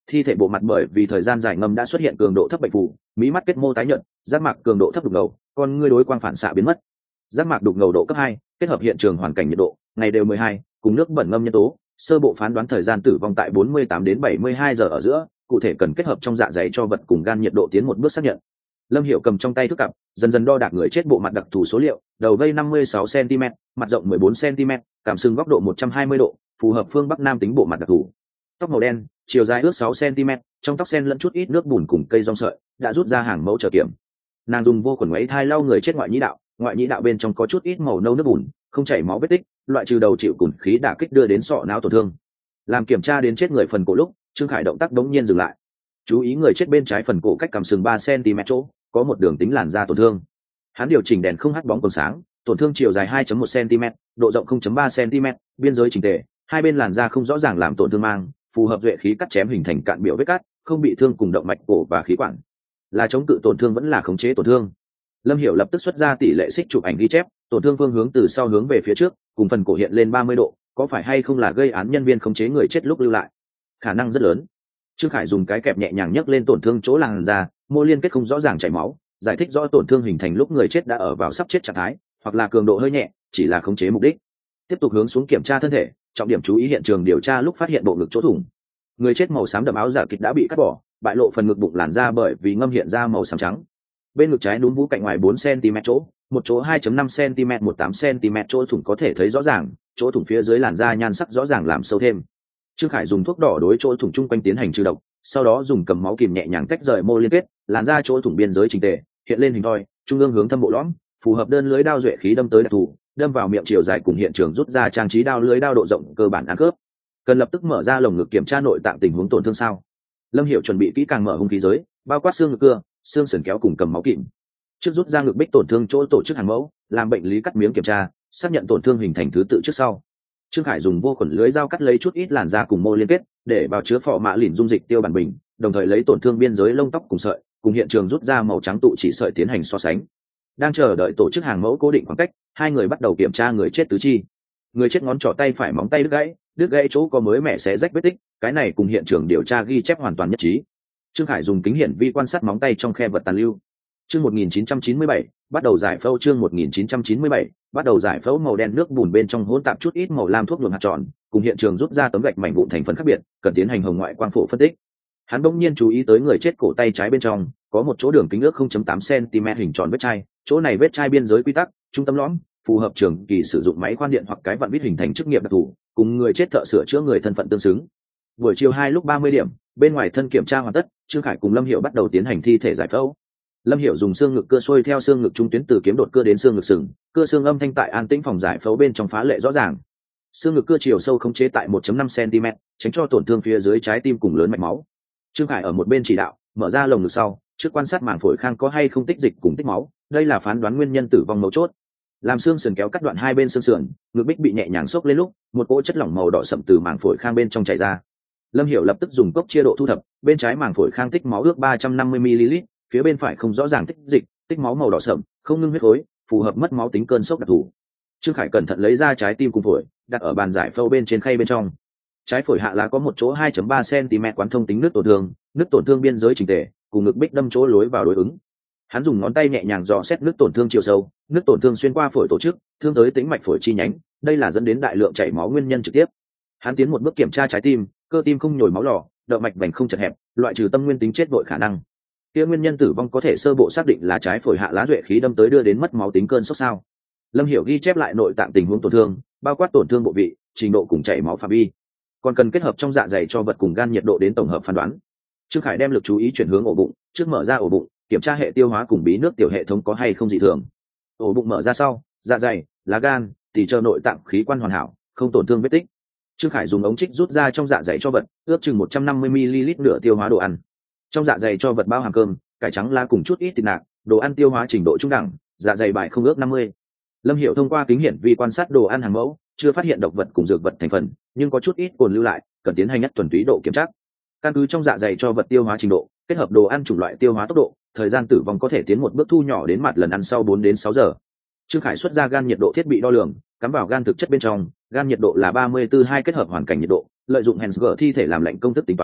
thi thể bộ mặt bởi vì thời gian dài ngâm đã xuất hiện cường độ thấp bệnh phù, mí mắt kết mô tái nhợt, giác mạc cường độ thấp đục ngầu, con ngươi đối quang phản xạ biến mất. Giác mạc đục ngầu độ cấp 2, kết hợp hiện trường hoàn cảnh nhiệt độ, ngày đều 12, cùng nước bẩn ngâm nhân tố, sơ bộ phán đoán thời gian tử vong tại 48 đến 72 giờ ở giữa, cụ thể cần kết hợp trong dạ dày cho vật cùng gan nhiệt độ tiến một bước xác nhận. Lâm Hiểu cầm trong tay thước cặp, dần dần đo đạc người chết bộ mặt đặc thù số liệu, đầu vây 56 cm, mặt rộng 14 cm, cảm sưng góc độ 120 độ, phù hợp phương Bắc Nam tính bộ mặt đặc thù. Tóc màu đen, chiều dài ước 6 cm, trong tóc sen lẫn chút ít nước bùn cùng cây rong sợi, đã rút ra hàng mẫu trở kiểm. Nàng dùng vô khuẩn máy thai lau người chết ngoại nhĩ đạo bên trong có chút ít màu nâu nước bùn, không chảy máu vết tích, loại trừ đầu chịu cùn khí đả kích đưa đến sọ não tổn thương. Làm kiểm tra đến chết người phần cổ lúc, Trương Khải động tác đống nhiên dừng lại. Chú ý người chết bên trái phần cổ cách cằm sừng 3 cm chỗ, có một đường tính làn da tổn thương. Hắn điều chỉnh đèn không hắt bóng còn sáng, tổn thương chiều dài 2.1 cm, độ rộng 0.3 cm, biên giới chỉnh tề, hai bên làn da không rõ ràng làm tổn thương mang, phù hợp duệ khí cắt chém hình thành cạn biểu vết cắt, không bị thương cùng động mạch cổ và khí quản. Là chống cự tổn thương vẫn là khống chế tổn thương. Lâm Hiểu lập tức xuất ra tỷ lệ xích chụp ảnh ghi chép, tổn thương phương hướng từ sau hướng về phía trước, cùng phần cổ hiện lên 30 độ, có phải hay không là gây án nhân viên khống chế người chết lúc lưu lại? Khả năng rất lớn. Trương Khải dùng cái kẹp nhẹ nhàng nhấc lên tổn thương chỗ làn da, mô liên kết không rõ ràng chảy máu, giải thích rõ tổn thương hình thành lúc người chết đã ở vào sắp chết trạng thái, hoặc là cường độ hơi nhẹ, chỉ là khống chế mục đích. Tiếp tục hướng xuống kiểm tra thân thể, trọng điểm chú ý hiện trường điều tra lúc phát hiện bộ ngực chỗ thủng. Người chết màu xám đậm áo giả kịch đã bị cắt bỏ, bại lộ phần ngực bụng làn da bởi vì ngâm hiện ra màu xám trắng. Bên ngực trái núm vú cạnh ngoài 4 cm chỗ, một chỗ 2.5 cm 18 cm chỗ thủng có thể thấy rõ ràng, chỗ thủng phía dưới làn da nhan sắc rõ ràng làm sâu thêm. Trương Khải dùng thuốc đỏ đối chỗ thủng chung quanh tiến hành trừ độc, sau đó dùng cầm máu kìm nhẹ nhàng tách rời mô liên kết, làn da chỗ thủng biên giới chỉnh tề, hiện lên hình thoi, trung ương hướng thâm bộ lõm, phù hợp đơn lưới đao duệ khí đâm tới đặc thù, đâm vào miệng chiều dài cùng hiện trường rút ra trang trí đao lưới đao độ rộng cơ bản ăn khớp. Cần lập tức mở ra lồng ngực kiểm tra nội tạng tình huống tổn thương sao. Lâm Hiểu chuẩn bị kỹ càng mở hung khí giới, bao quát xương ngực cưa, xương sườn kéo cùng cầm máu kìm. Trước rút ra ngực bích tổn thương chỗ tổ chức hàng mẫu, làm bệnh lý cắt miếng kiểm tra, xác nhận tổn thương hình thành thứ tự trước sau. Trương Khải dùng vô khuẩn lưới dao cắt lấy chút ít làn da cùng mô liên kết, để vào chứa phọ mạ lìn dung dịch tiêu bản bình, đồng thời lấy tổn thương biên giới lông tóc cùng sợi, cùng hiện trường rút ra màu trắng tụ chỉ sợi tiến hành so sánh. Đang chờ đợi tổ chức hàng mẫu cố định khoảng cách, hai người bắt đầu kiểm tra người chết tứ chi. Người chết ngón trỏ tay phải móng tay đứt gãy chỗ có mới mẻ xé rách vết tích, cái này cùng hiện trường điều tra ghi chép hoàn toàn nhất trí. Trương Khải dùng kính hiển vi quan sát móng tay trong khe vật tàn lưu. Chương 1997, bắt đầu giải phẫu. Chương 1997, bắt đầu giải phẫu. Màu đen nước bùn bên trong hỗn tạp chút ít màu lam thuốc nhuộm hạt tròn, cùng hiện trường rút ra tấm gạch mảnh vụn thành phần khác biệt, cần tiến hành hồng ngoại quang phổ phân tích. Hắn bỗng nhiên chú ý tới người chết cổ tay trái bên trong có một chỗ đường kính ước 0.8 cm hình tròn vết chai, chỗ này vết chai biên giới quy tắc, trung tâm lõm, phù hợp trường kỳ sử dụng máy khoan điện hoặc cái vặn vít hình thành chức nghiệp đặc thù, cùng người chết thợ sửa chữa người thân phận tương xứng. Buổi chiều 2 lúc 30 điểm, bên ngoài thân kiểm tra hoàn tất, Trương Khải cùng Lâm Hiểu bắt đầu tiến hành thi thể giải phẫu. Lâm Hiểu dùng xương ngực cưa xuôi theo xương ngực trung tuyến từ kiếm đột cưa đến xương ngực sừng, cưa xương âm thanh tại an tĩnh phòng giải phẫu bên trong phá lệ rõ ràng. Xương ngực cưa chiều sâu khống chế tại 1.5 cm, tránh cho tổn thương phía dưới trái tim cùng lớn mạch máu. Trương Khải ở một bên chỉ đạo, mở ra lồng ngực sau, trước quan sát màng phổi khang có hay không tích dịch cùng tích máu, đây là phán đoán nguyên nhân tử vong mấu chốt. Làm xương sườn kéo cắt đoạn hai bên xương sườn, ngực bích bị nhẹ nhàng xốc lên lúc, một cỗ chất lỏng màu đỏ sậm từ màng phổi khang bên trong chảy ra. Lâm Hiểu lập tức dùng cốc chia độ thu thập, bên trái màng phổi khang tích máu ước 350 ml, phía bên phải không rõ ràng tích dịch, tích máu màu đỏ sậm, không ngưng huyết khối, phù hợp mất máu tính cơn sốc đặc thù. Trương Khải cẩn thận lấy ra trái tim cùng phổi, đặt ở bàn giải phẫu bên trên khay bên trong. Trái phổi hạ lá có một chỗ 2.3 cm quán thông tính nứt tổn thương biên giới chỉnh tề, cùng ngực bích đâm chỗ lối vào đối ứng. Hắn dùng ngón tay nhẹ nhàng dò xét nứt tổn thương chiều sâu, nứt tổn thương xuyên qua phổi tổ chức, thương tới tĩnh mạch phổi chi nhánh, đây là dẫn đến đại lượng chảy máu nguyên nhân trực tiếp. Hắn tiến một bước kiểm tra trái tim, cơ tim không nhồi máu lò, động mạch vành không chật hẹp, loại trừ tâm nguyên tính chết vội khả năng. Kia nguyên nhân tử vong có thể sơ bộ xác định là trái phổi hạ lá duệ khí đâm tới đưa đến mất máu tính cơn sốc sao. Lâm Hiểu ghi chép lại nội tạng tình huống tổn thương, bao quát tổn thương bộ vị, trình độ cùng chảy máu phạm vi, còn cần kết hợp trong dạ dày cho vật cùng gan nhiệt độ đến tổng hợp phán đoán. Trương Khải đem lực chú ý chuyển hướng ổ bụng, trước mở ra ổ bụng, kiểm tra hệ tiêu hóa cùng bí nước tiểu hệ thống có hay không dị thường. Ổ bụng mở ra sau, dạ dày, lá gan, tỳ chờ nội tạng khí quan hoàn hảo, không tổn thương vết tích. Trương Khải dùng ống trích rút ra trong dạ dày cho vật, ước chừng 150 ml nửa tiêu hóa đồ ăn. Trong dạ dày cho vật bao hàm cơm, cải trắng lá cùng chút ít thịt nạc, đồ ăn tiêu hóa trình độ trung đẳng, dạ dày bài không ước 50. Lâm Hiểu thông qua kính hiển vi quan sát đồ ăn hàng mẫu, chưa phát hiện độc vật cùng dược vật thành phần, nhưng có chút ít cồn lưu lại, cần tiến hành nhất tuần túy độ kiểm tra. Căn cứ trong dạ dày cho vật tiêu hóa trình độ, kết hợp đồ ăn chủng loại tiêu hóa tốc độ, thời gian tử vong có thể tiến một bước thu nhỏ đến mặt lần ăn sau 4 đến 6 giờ. Trương Khải xuất ra gan nhiệt độ thiết bị đo lường, cắm vào gan thực chất bên trong, gan nhiệt độ là 34,2 kết hợp hoàn cảnh nhiệt độ, lợi dụng Hensger thi thể làm lạnh công thức tính toán,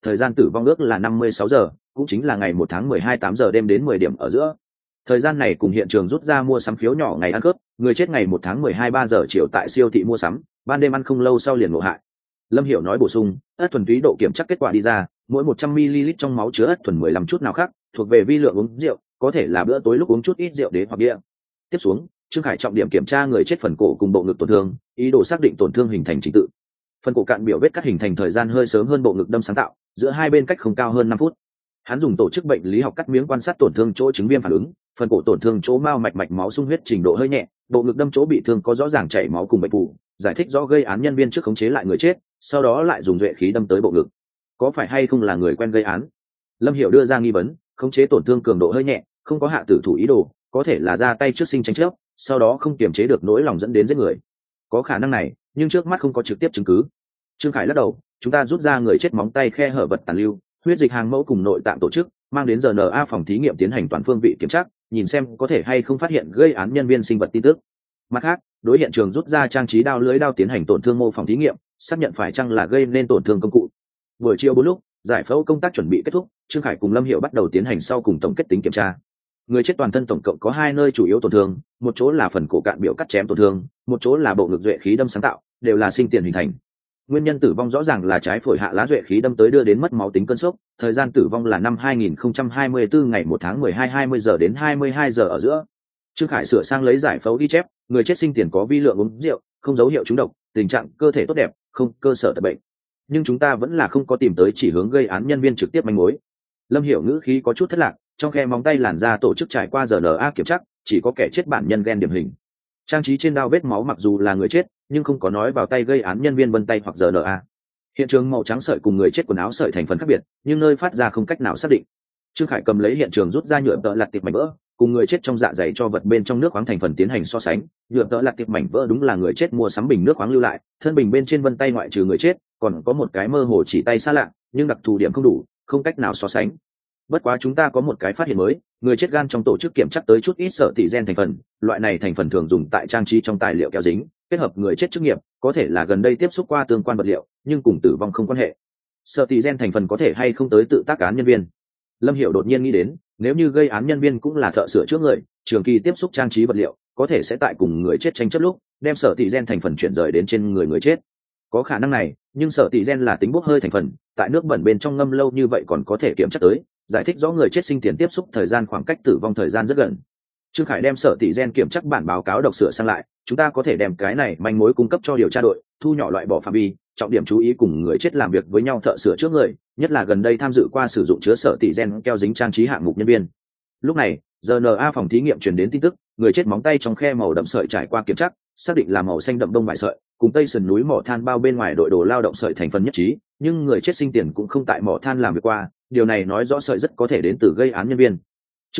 thời gian tử vong ước là 56 giờ, cũng chính là ngày 1 tháng 12 8 giờ đêm đến 10 điểm ở giữa. Thời gian này cùng hiện trường rút ra mua sắm phiếu nhỏ ngày ăn cướp, người chết ngày 1 tháng 12 3 giờ chiều tại siêu thị mua sắm, ban đêm ăn không lâu sau liền ngộ hại. Lâm Hiểu nói bổ sung, ớt thuần túy độ kiểm chắc kết quả đi ra, mỗi 100 ml trong máu chứa ớt thuần 15 chút nào khác, thuộc về vi lượng uống rượu, có thể là bữa tối lúc uống chút ít rượu đế hoặc bia. Tiếp xuống, Trương Khải trọng điểm kiểm tra người chết phần cổ cùng bộ ngực tổn thương, ý đồ xác định tổn thương hình thành trình tự. Phần cổ cạn biểu vết cắt hình thành thời gian hơi sớm hơn bộ ngực đâm sáng tạo, giữa hai bên cách không cao hơn 5 phút. Hắn dùng tổ chức bệnh lý học cắt miếng quan sát tổn thương chỗ chứng viêm phản ứng, phần cổ tổn thương chỗ mao mạch máu sung huyết trình độ hơi nhẹ, bộ ngực đâm chỗ bị thương có rõ ràng chảy máu cùng bệnh phụ, giải thích rõ gây án nhân viên trước khống chế lại người chết, sau đó lại dùng duệ khí đâm tới bộ ngực. Có phải hay không là người quen gây án? Lâm Hiểu đưa ra nghi vấn, khống chế tổn thương cường độ hơi nhẹ, không có hạ tử thủ ý đồ, có thể là ra tay trước sinh tranh chấp, sau đó không kiềm chế được nỗi lòng dẫn đến giết người. Có khả năng này, nhưng trước mắt không có trực tiếp chứng cứ. Trương Khải lắc đầu, chúng ta rút ra người chết móng tay khe hở vật tàn lưu, huyết dịch hàng mẫu cùng nội tạng tổ chức, mang đến RNA phòng thí nghiệm tiến hành toàn phương vị kiểm tra, nhìn xem có thể hay không phát hiện gây án nhân viên sinh vật tin tức. Mặt khác, đối hiện trường rút ra trang trí đao lưới đao tiến hành tổn thương mô phòng thí nghiệm, xác nhận phải chăng là gây nên tổn thương công cụ. Buổi chiều 4 lúc, giải phẫu công tác chuẩn bị kết thúc, Trương Khải cùng Lâm Hiểu bắt đầu tiến hành sau cùng tổng kết tính kiểm tra. Người chết toàn thân tổng cộng có 2 nơi chủ yếu tổn thương, một chỗ là phần cổ cạn biểu cắt chém tổn thương, một chỗ là bộ ngực duệ khí đâm sáng tạo, đều là sinh tiền hình thành. Nguyên nhân tử vong rõ ràng là trái phổi hạ lá duệ khí đâm tới đưa đến mất máu tính cơn sốc, thời gian tử vong là năm 2024 ngày 1 tháng 12 20 giờ đến 22 giờ ở giữa. Trương Khải sửa sang lấy giải phẫu ghi chép, người chết sinh tiền có vi lượng uống rượu, không dấu hiệu trúng độc, tình trạng cơ thể tốt đẹp, không cơ sở tật bệnh. Nhưng chúng ta vẫn là không có tìm tới chỉ hướng gây án nhân viên trực tiếp manh mối. Lâm Hiểu ngữ khí có chút thất lạc, trong khe móng tay làn da tổ chức trải qua RNA kiểm tra, chỉ có kẻ chết bản nhân gen điểm hình. Trang trí trên đao vết máu mặc dù là người chết, nhưng không có nói vào tay gây án nhân viên vân tay hoặc RNA. Hiện trường màu trắng sợi cùng người chết quần áo sợi thành phần khác biệt, nhưng nơi phát ra không cách nào xác định. Trương Khải cầm lấy hiện trường rút ra nhựa tợ lặt tiệp mảnh vỡ, cùng người chết trong dạ dày cho vật bên trong nước khoáng thành phần tiến hành so sánh. Nhựa tợ lặt tiệp mảnh vỡ đúng là người chết mua sắm bình nước khoáng lưu lại, thân bình bên trên vân tay ngoại trừ người chết, còn có một cái mơ hồ chỉ tay xa lạ, nhưng đặc thù điểm không đủ, không cách nào so sánh. Bất quá chúng ta có một cái phát hiện mới, người chết gan trong tổ chức kiểm tra tới chút ít sợ tỷ gen thành phần, loại này thành phần thường dùng tại trang trí trong tài liệu keo dính, kết hợp người chết chức nghiệp, có thể là gần đây tiếp xúc qua tương quan vật liệu, nhưng cùng tử vong không quan hệ. Sợ tỷ gen thành phần có thể hay không tới tự tác án nhân viên. Lâm Hiểu đột nhiên nghĩ đến, nếu như gây án nhân viên cũng là thợ sửa chữa người, trường kỳ tiếp xúc trang trí vật liệu, có thể sẽ tại cùng người chết tranh chấp lúc, đem sợ tỷ gen thành phần chuyển rời đến trên người chết. Có khả năng này, nhưng sợ tỷ gen là tính bốc hơi thành phần, tại nước bẩn bên trong ngâm lâu như vậy còn có thể kiểm tra tới, giải thích rõ người chết sinh tiền tiếp xúc thời gian khoảng cách tử vong thời gian rất gần. Trương Khải đem sở tỷ gen kiểm chắc bản báo cáo đọc sửa sang lại, chúng ta có thể đem cái này manh mối cung cấp cho điều tra đội, thu nhỏ loại bỏ phạm vi, trọng điểm chú ý cùng người chết làm việc với nhau thợ sửa trước người, nhất là gần đây tham dự qua sử dụng chứa sở tỷ gen keo dính trang trí hạng mục nhân viên. Lúc này, RNA phòng thí nghiệm truyền đến tin tức, người chết móng tay trong khe màu đậm sợi trải qua kiểm chắc, xác định là màu xanh đậm đông vải sợi, cùng tây sườn núi mỏ than bao bên ngoài đội đồ lao động sợi thành phần nhất trí, nhưng người chết sinh tiền cũng không tại mỏ than làm việc qua, điều này nói rõ sợi rất có thể đến từ gây án nhân viên. Chương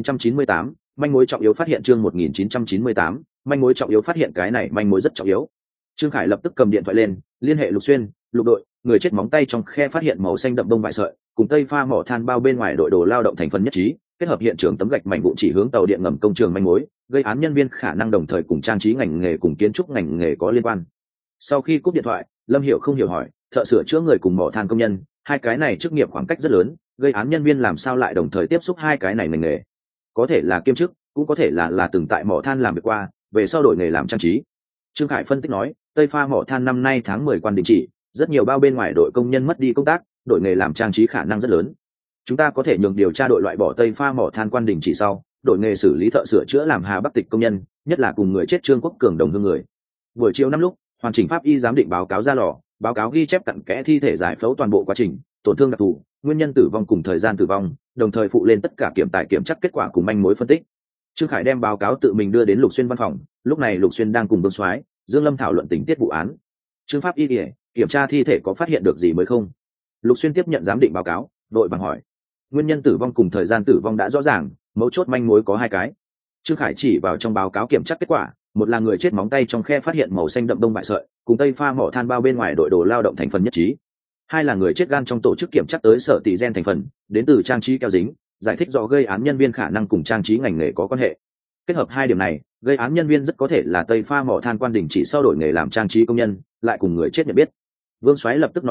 1998, manh mối trọng yếu phát hiện. Chương 1998, manh mối trọng yếu phát hiện. Cái này manh mối rất trọng yếu. Trương Khải lập tức cầm điện thoại lên, liên hệ Lục Xuyên, Lục đội, người chết móng tay trong khe phát hiện màu xanh đậm đông vải sợi, cùng tây pha mỏ than bao bên ngoài đội đồ lao động thành phần nhất trí, kết hợp hiện trường tấm gạch mảnh vụn chỉ hướng tàu điện ngầm công trường manh mối, gây án nhân viên khả năng đồng thời cùng trang trí ngành nghề cùng kiến trúc ngành nghề có liên quan. Sau khi cúp điện thoại, Lâm Hiểu không hiểu hỏi, thợ sửa chữa người cùng mỏ than công nhân, hai cái này chức nghiệp khoảng cách rất lớn, gây án nhân viên làm sao lại đồng thời tiếp xúc hai cái này ngành nghề? Có thể là kiêm chức, cũng có thể là từng tại mỏ than làm việc qua, về sau đổi nghề làm trang trí. Trương Khải phân tích nói, tây pha mỏ than năm nay tháng 10 quan đình chỉ, rất nhiều bao bên ngoài đội công nhân mất đi công tác, đổi nghề làm trang trí khả năng rất lớn. Chúng ta có thể nhường điều tra đội loại bỏ tây pha mỏ than quan đình chỉ sau, đổi nghề xử lý thợ sửa chữa làm Hà Bắc tịch công nhân, nhất là cùng người chết Trương Quốc Cường đồng hương người. Buổi chiều 5 lúc, hoàn chỉnh pháp y giám định báo cáo ra lò, báo cáo ghi chép cặn kẽ thi thể giải phẫu toàn bộ quá trình, tổn thương đặc thù, nguyên nhân tử vong cùng thời gian tử vong, đồng thời phụ lên tất cả kiểm tài kiểm chắc kết quả cùng manh mối phân tích. Trương Khải đem báo cáo tự mình đưa đến Lục Xuyên văn phòng, lúc này Lục Xuyên đang cùng Vương Soái, Dương Lâm thảo luận tình tiết vụ án. Trương pháp y kiểm tra thi thể có phát hiện được gì mới không? Lục Xuyên tiếp nhận giám định báo cáo, đội bằng hỏi. Nguyên nhân tử vong cùng thời gian tử vong đã rõ ràng, mấu chốt manh mối có hai cái. Trương Khải chỉ vào trong báo cáo kiểm tra kết quả, một là người chết móng tay trong khe phát hiện màu xanh đậm đông bại sợi, cùng tây pha mỏ than bao bên ngoài đội đồ lao động thành phần nhất trí. Hai là người chết gan trong tổ chức kiểm tra tới sở tỷ gen thành phần, đến từ trang trí keo dính, giải thích rõ gây án nhân viên khả năng cùng trang trí ngành nghề có quan hệ. Kết hợp hai điểm này, gây án nhân viên rất có thể là tây pha mỏ than quan đình chỉ sau đổi nghề làm trang trí công nhân, lại cùng người chết nhận biết. Vương Soái lập tức nói rằng,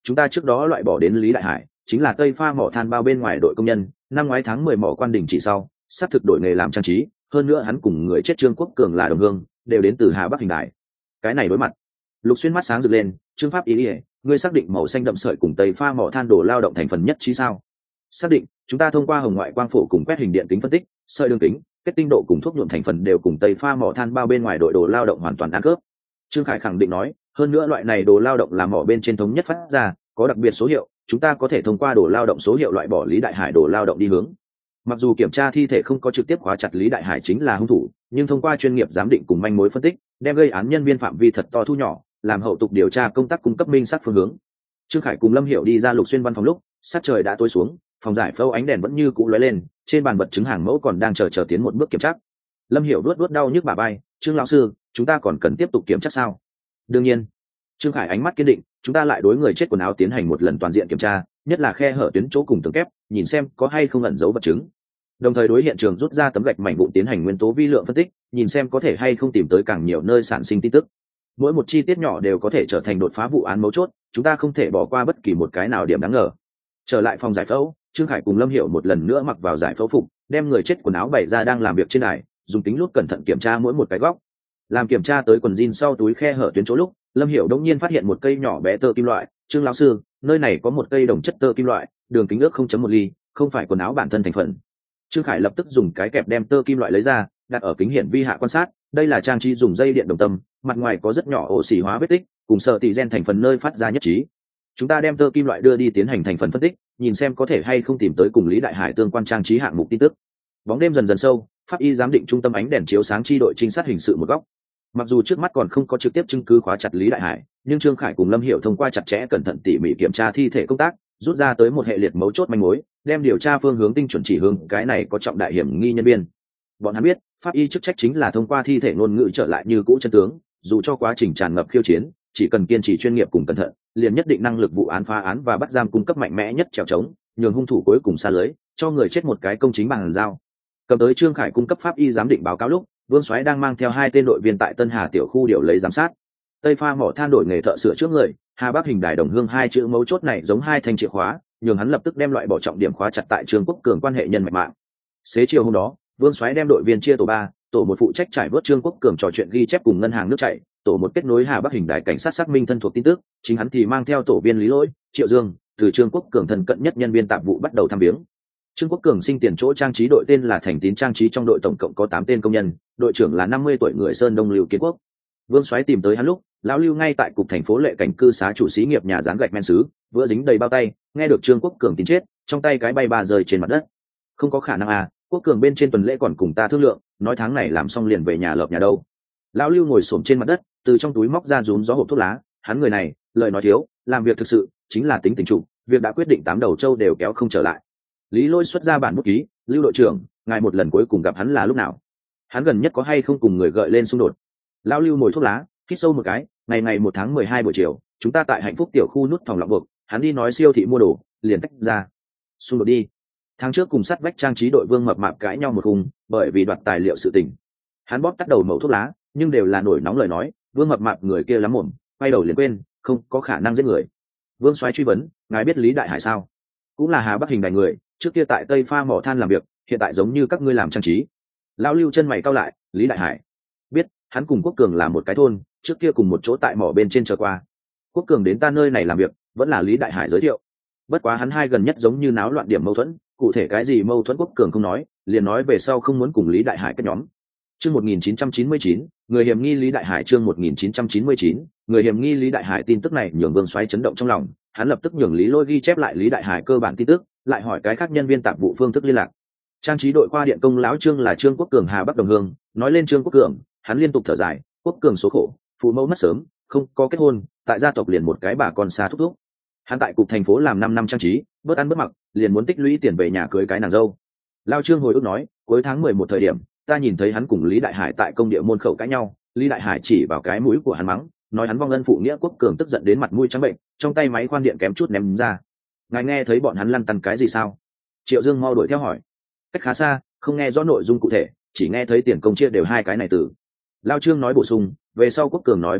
chúng ta trước đó loại bỏ đến Lý Đại Hải chính là Tây Pha mỏ than bao bên ngoài đội công nhân, năm ngoái tháng 10 mỏ quan đình chỉ sau sắp thực đổi nghề làm trang trí, hơn nữa hắn cùng người chết Trương Quốc Cường là đồng hương, đều đến từ Hà Bắc Hình Đại. Cái này đối mặt, Lục Xuyên mắt sáng rực lên. Trương Pháp ý, ngươi xác định màu xanh đậm sợi cùng Tây Pha mỏ than đồ lao động thành phần nhất trí sao? Xác định. Chúng ta thông qua hồng ngoại quang phổ cùng quét hình điện kính phân tích, sợi đường kính, kết tinh độ cùng thuốc nhuộm thành phần đều cùng Tây Pha mỏ than bao bên ngoài đội đồ lao động hoàn toàn ăn khớp. Trương Khải khẳng định nói, hơn nữa loại này đồ lao động là mỏ bên trên thống nhất phát ra, có đặc biệt số hiệu, chúng ta có thể thông qua đồ lao động số hiệu loại bỏ Lý Đại Hải đồ lao động đi hướng. Mặc dù kiểm tra thi thể không có trực tiếp khóa chặt Lý Đại Hải chính là hung thủ, nhưng thông qua chuyên nghiệp giám định cùng manh mối phân tích, đem gây án nhân viên phạm vi thật to thu nhỏ, làm hậu tục điều tra công tác cung cấp minh xác phương hướng. Trương Khải cùng Lâm Hiểu đi ra Lục Xuyên văn phòng lúc, sát trời đã tối xuống, phòng giải phẫu ánh đèn vẫn như cũ lóe lên, trên bàn vật chứng hàng mẫu còn đang chờ tiến một bước kiểm tra. Lâm Hiểu vuốt đau nhức bả vai, "Trương lão sư, chúng ta còn cần tiếp tục kiểm tra sao?" "Đương nhiên." Trương Khải ánh mắt kiên định, "Chúng ta lại đối người chết quần áo tiến hành một lần toàn diện kiểm tra, nhất là khe hở tuyến chỗ cùng tường kép, nhìn xem có hay không ẩn dấu vật chứng. Đồng thời đối hiện trường rút ra tấm gạch mảnh vụn tiến hành nguyên tố vi lượng phân tích, nhìn xem có thể hay không tìm tới càng nhiều nơi sản sinh tin tức. Mỗi một chi tiết nhỏ đều có thể trở thành đột phá vụ án mấu chốt, chúng ta không thể bỏ qua bất kỳ một cái nào điểm đáng ngờ." Trở lại phòng giải phẫu, Trương Khải cùng Lâm Hiểu một lần nữa mặc vào giải phẫu phục, đem người chết quần áo bày ra đang làm việc trên đài, dùng tính lút cẩn thận kiểm tra mỗi một cái góc. Làm kiểm tra tới quần jean sau túi khe hở tuyến chỗ lúc, Lâm Hiểu đột nhiên phát hiện một cây nhỏ bé tơ kim loại. "Trương lão sư, nơi này có một cây đồng chất tơ kim loại, đường kính ước 0.1 ly, không phải quần áo bản thân thành phần." Trương Khải lập tức dùng cái kẹp đem tơ kim loại lấy ra, đặt ở kính hiển vi hạ quan sát. Đây là trang trí dùng dây điện đồng tâm, mặt ngoài có rất nhỏ ổ xỉ hóa vết tích, cùng sợ tỷ gen thành phần nơi phát ra nhất trí. Chúng ta đem tơ kim loại đưa đi tiến hành thành phần phân tích, nhìn xem có thể hay không tìm tới cùng Lý Đại Hải tương quan trang trí hạng mục tin tức. Bóng đêm dần dần sâu, pháp y giám định trung tâm ánh đèn chiếu sáng chi đội trinh sát hình sự một góc. Mặc dù trước mắt còn không có trực tiếp chứng cứ khóa chặt Lý Đại Hải, nhưng Trương Khải cùng Lâm Hiểu thông qua chặt chẽ cẩn thận tỉ mỉ kiểm tra thi thể công tác, rút ra tới một hệ liệt mấu chốt manh mối, đem điều tra phương hướng tinh chuẩn chỉ hướng cái này có trọng đại hiểm nghi nhân viên. Bọn hắn biết, pháp y chức trách chính là thông qua thi thể ngôn ngữ trở lại như cũ chân tướng, dù cho quá trình tràn ngập khiêu chiến, chỉ cần kiên trì chuyên nghiệp cùng cẩn thận, liền nhất định năng lực vụ án phá án và bắt giam cung cấp mạnh mẽ nhất trèo trống, nhường hung thủ cuối cùng xa lưới, cho người chết một cái công chính bằng dao. Cầm tới Trương Khải cung cấp pháp y giám định báo cáo lúc, Vương Soái đang mang theo 2 tên đội viên tại Tân Hà tiểu khu điều lấy giám sát. Tây Pha mỏ than đổi nghề thợ sửa trước người, Hà Bắc Hình Đài Đồng Hương 2 chữ mấu chốt này giống 2 thanh chìa khóa, nhường hắn lập tức đem loại bỏ trọng điểm khóa chặt tại Trương Quốc Cường quan hệ nhân mạch mạng. Xế chiều hôm đó, Vương Soái đem đội viên chia tổ 3, tổ 1 phụ trách trải vớt Trương Quốc Cường trò chuyện ghi chép cùng ngân hàng nước chảy, tổ 1 kết nối Hà Bắc Hình Đài cảnh sát xác minh thân thuộc tin tức, chính hắn thì mang theo tổ viên Lý Lỗi, Triệu Dương, từ Trương Quốc Cường thân cận nhất nhân viên tạp vụ bắt đầu thăm viếng. Trương Quốc Cường sinh tiền chỗ trang trí đội tên là Thành Tín trang trí, trong đội tổng cộng có 8 tên công nhân, đội trưởng là 50 tuổi người Sơn Đông Lưu Kiến Quốc. Vương Soái tìm tới hắn lúc, lão Lưu ngay tại cục thành phố lệ cảnh cư xá chủ xí nghiệp nhà dán gạch men sứ, vừa dính đầy bao tay, nghe được Trương Quốc Cường tin chết, trong tay cái bay ba rơi trên mặt đất. "Không có khả năng à, Quốc Cường bên trên tuần lễ còn cùng ta thương lượng, nói tháng này làm xong liền về nhà lợp nhà đâu." Lão Lưu ngồi xổm trên mặt đất, từ trong túi móc ra rúm gió hộp thuốc lá, hắn người này, lời nói thiếu, làm việc thực sự chính là tính tình trụ, việc đã quyết định 8 đầu trâu đều kéo không trở lại. Lý Lôi xuất ra bản bút ký, "Lưu đội trưởng, ngài một lần cuối cùng gặp hắn là lúc nào? Hắn gần nhất có hay không cùng người gợi lên xung đột?" Lão Lưu ngồi thuốc lá, hít sâu một cái, "Ngày 1 tháng 12 buổi chiều, chúng ta tại Hạnh Phúc tiểu khu nút phòng lọc buộc, hắn đi nói siêu thị mua đồ, liền tách ra. Xung đột đi. Tháng trước cùng sát vách trang trí đội Vương Mập Mạp cãi nhau một khung, bởi vì đoạt tài liệu sự tình." Hắn bóp tắt đầu mẩu thuốc lá, nhưng đều là nổi nóng lời nói, Vương Mập Mạp người kia lắm mồm, quay đầu liền quên, không có khả năng giết người. Vương Soái truy vấn, "Ngài biết Lý Đại Hải sao?" "Cũng là Hà Bắc Hình Đài người, trước kia tại Tây Pha mỏ than làm việc, hiện tại giống như các ngươi làm trang trí." Lão Lưu chân mày cau lại, "Lý Đại Hải?" "Biết, hắn cùng Quốc Cường là một cái thôn, trước kia cùng một chỗ tại mỏ bên trên chờ qua. Quốc Cường đến ta nơi này làm việc, vẫn là Lý Đại Hải giới thiệu. Bất quá hắn 2 gần nhất giống như náo loạn điểm mâu thuẫn, cụ thể cái gì mâu thuẫn Quốc Cường không nói, liền nói về sau không muốn cùng Lý Đại Hải kết nhóm." Chương 1999, người hiểm nghi Lý Đại Hải. Chương 1999, người hiểm nghi Lý Đại Hải. Tin tức này nhường Vương Soái chấn động trong lòng, hắn lập tức nhường Lý Lôi ghi chép lại Lý Đại Hải cơ bản tin tức, lại hỏi cái khác nhân viên tạp vụ phương thức liên lạc. Trang trí đội khoa điện công lão Trương là Trương Quốc Cường Hà Bắc đồng hương, nói lên Trương Quốc Cường, hắn liên tục thở dài, Quốc Cường số khổ, phụ mẫu mất sớm, không có kết hôn, tại gia tộc liền một cái bà con xa thúc thúc. Hắn tại cục thành phố làm 5 năm trang trí, bớt ăn bớt mặc, liền muốn tích lũy tiền về nhà cưới cái nàng dâu. Lao Trương hồi ức nói, cuối tháng 11 thời điểm, ta nhìn thấy hắn cùng Lý Đại Hải tại công địa môn khẩu cãi nhau, Lý Đại Hải chỉ vào cái mũi của hắn mắng, nói hắn vong ân phụ nghĩa. Quốc Cường tức giận đến mặt mũi trắng bệnh, trong tay máy khoan điện kém chút ném ra. Ngài nghe thấy bọn hắn lăn tăn cái gì sao? Triệu Dương mau đuổi theo hỏi. Cách khá xa, không nghe rõ nội dung cụ thể, chỉ nghe thấy tiền công chia đều 2 cái này từ. Lao Trương nói bổ sung, về sau Quốc Cường nói với ta,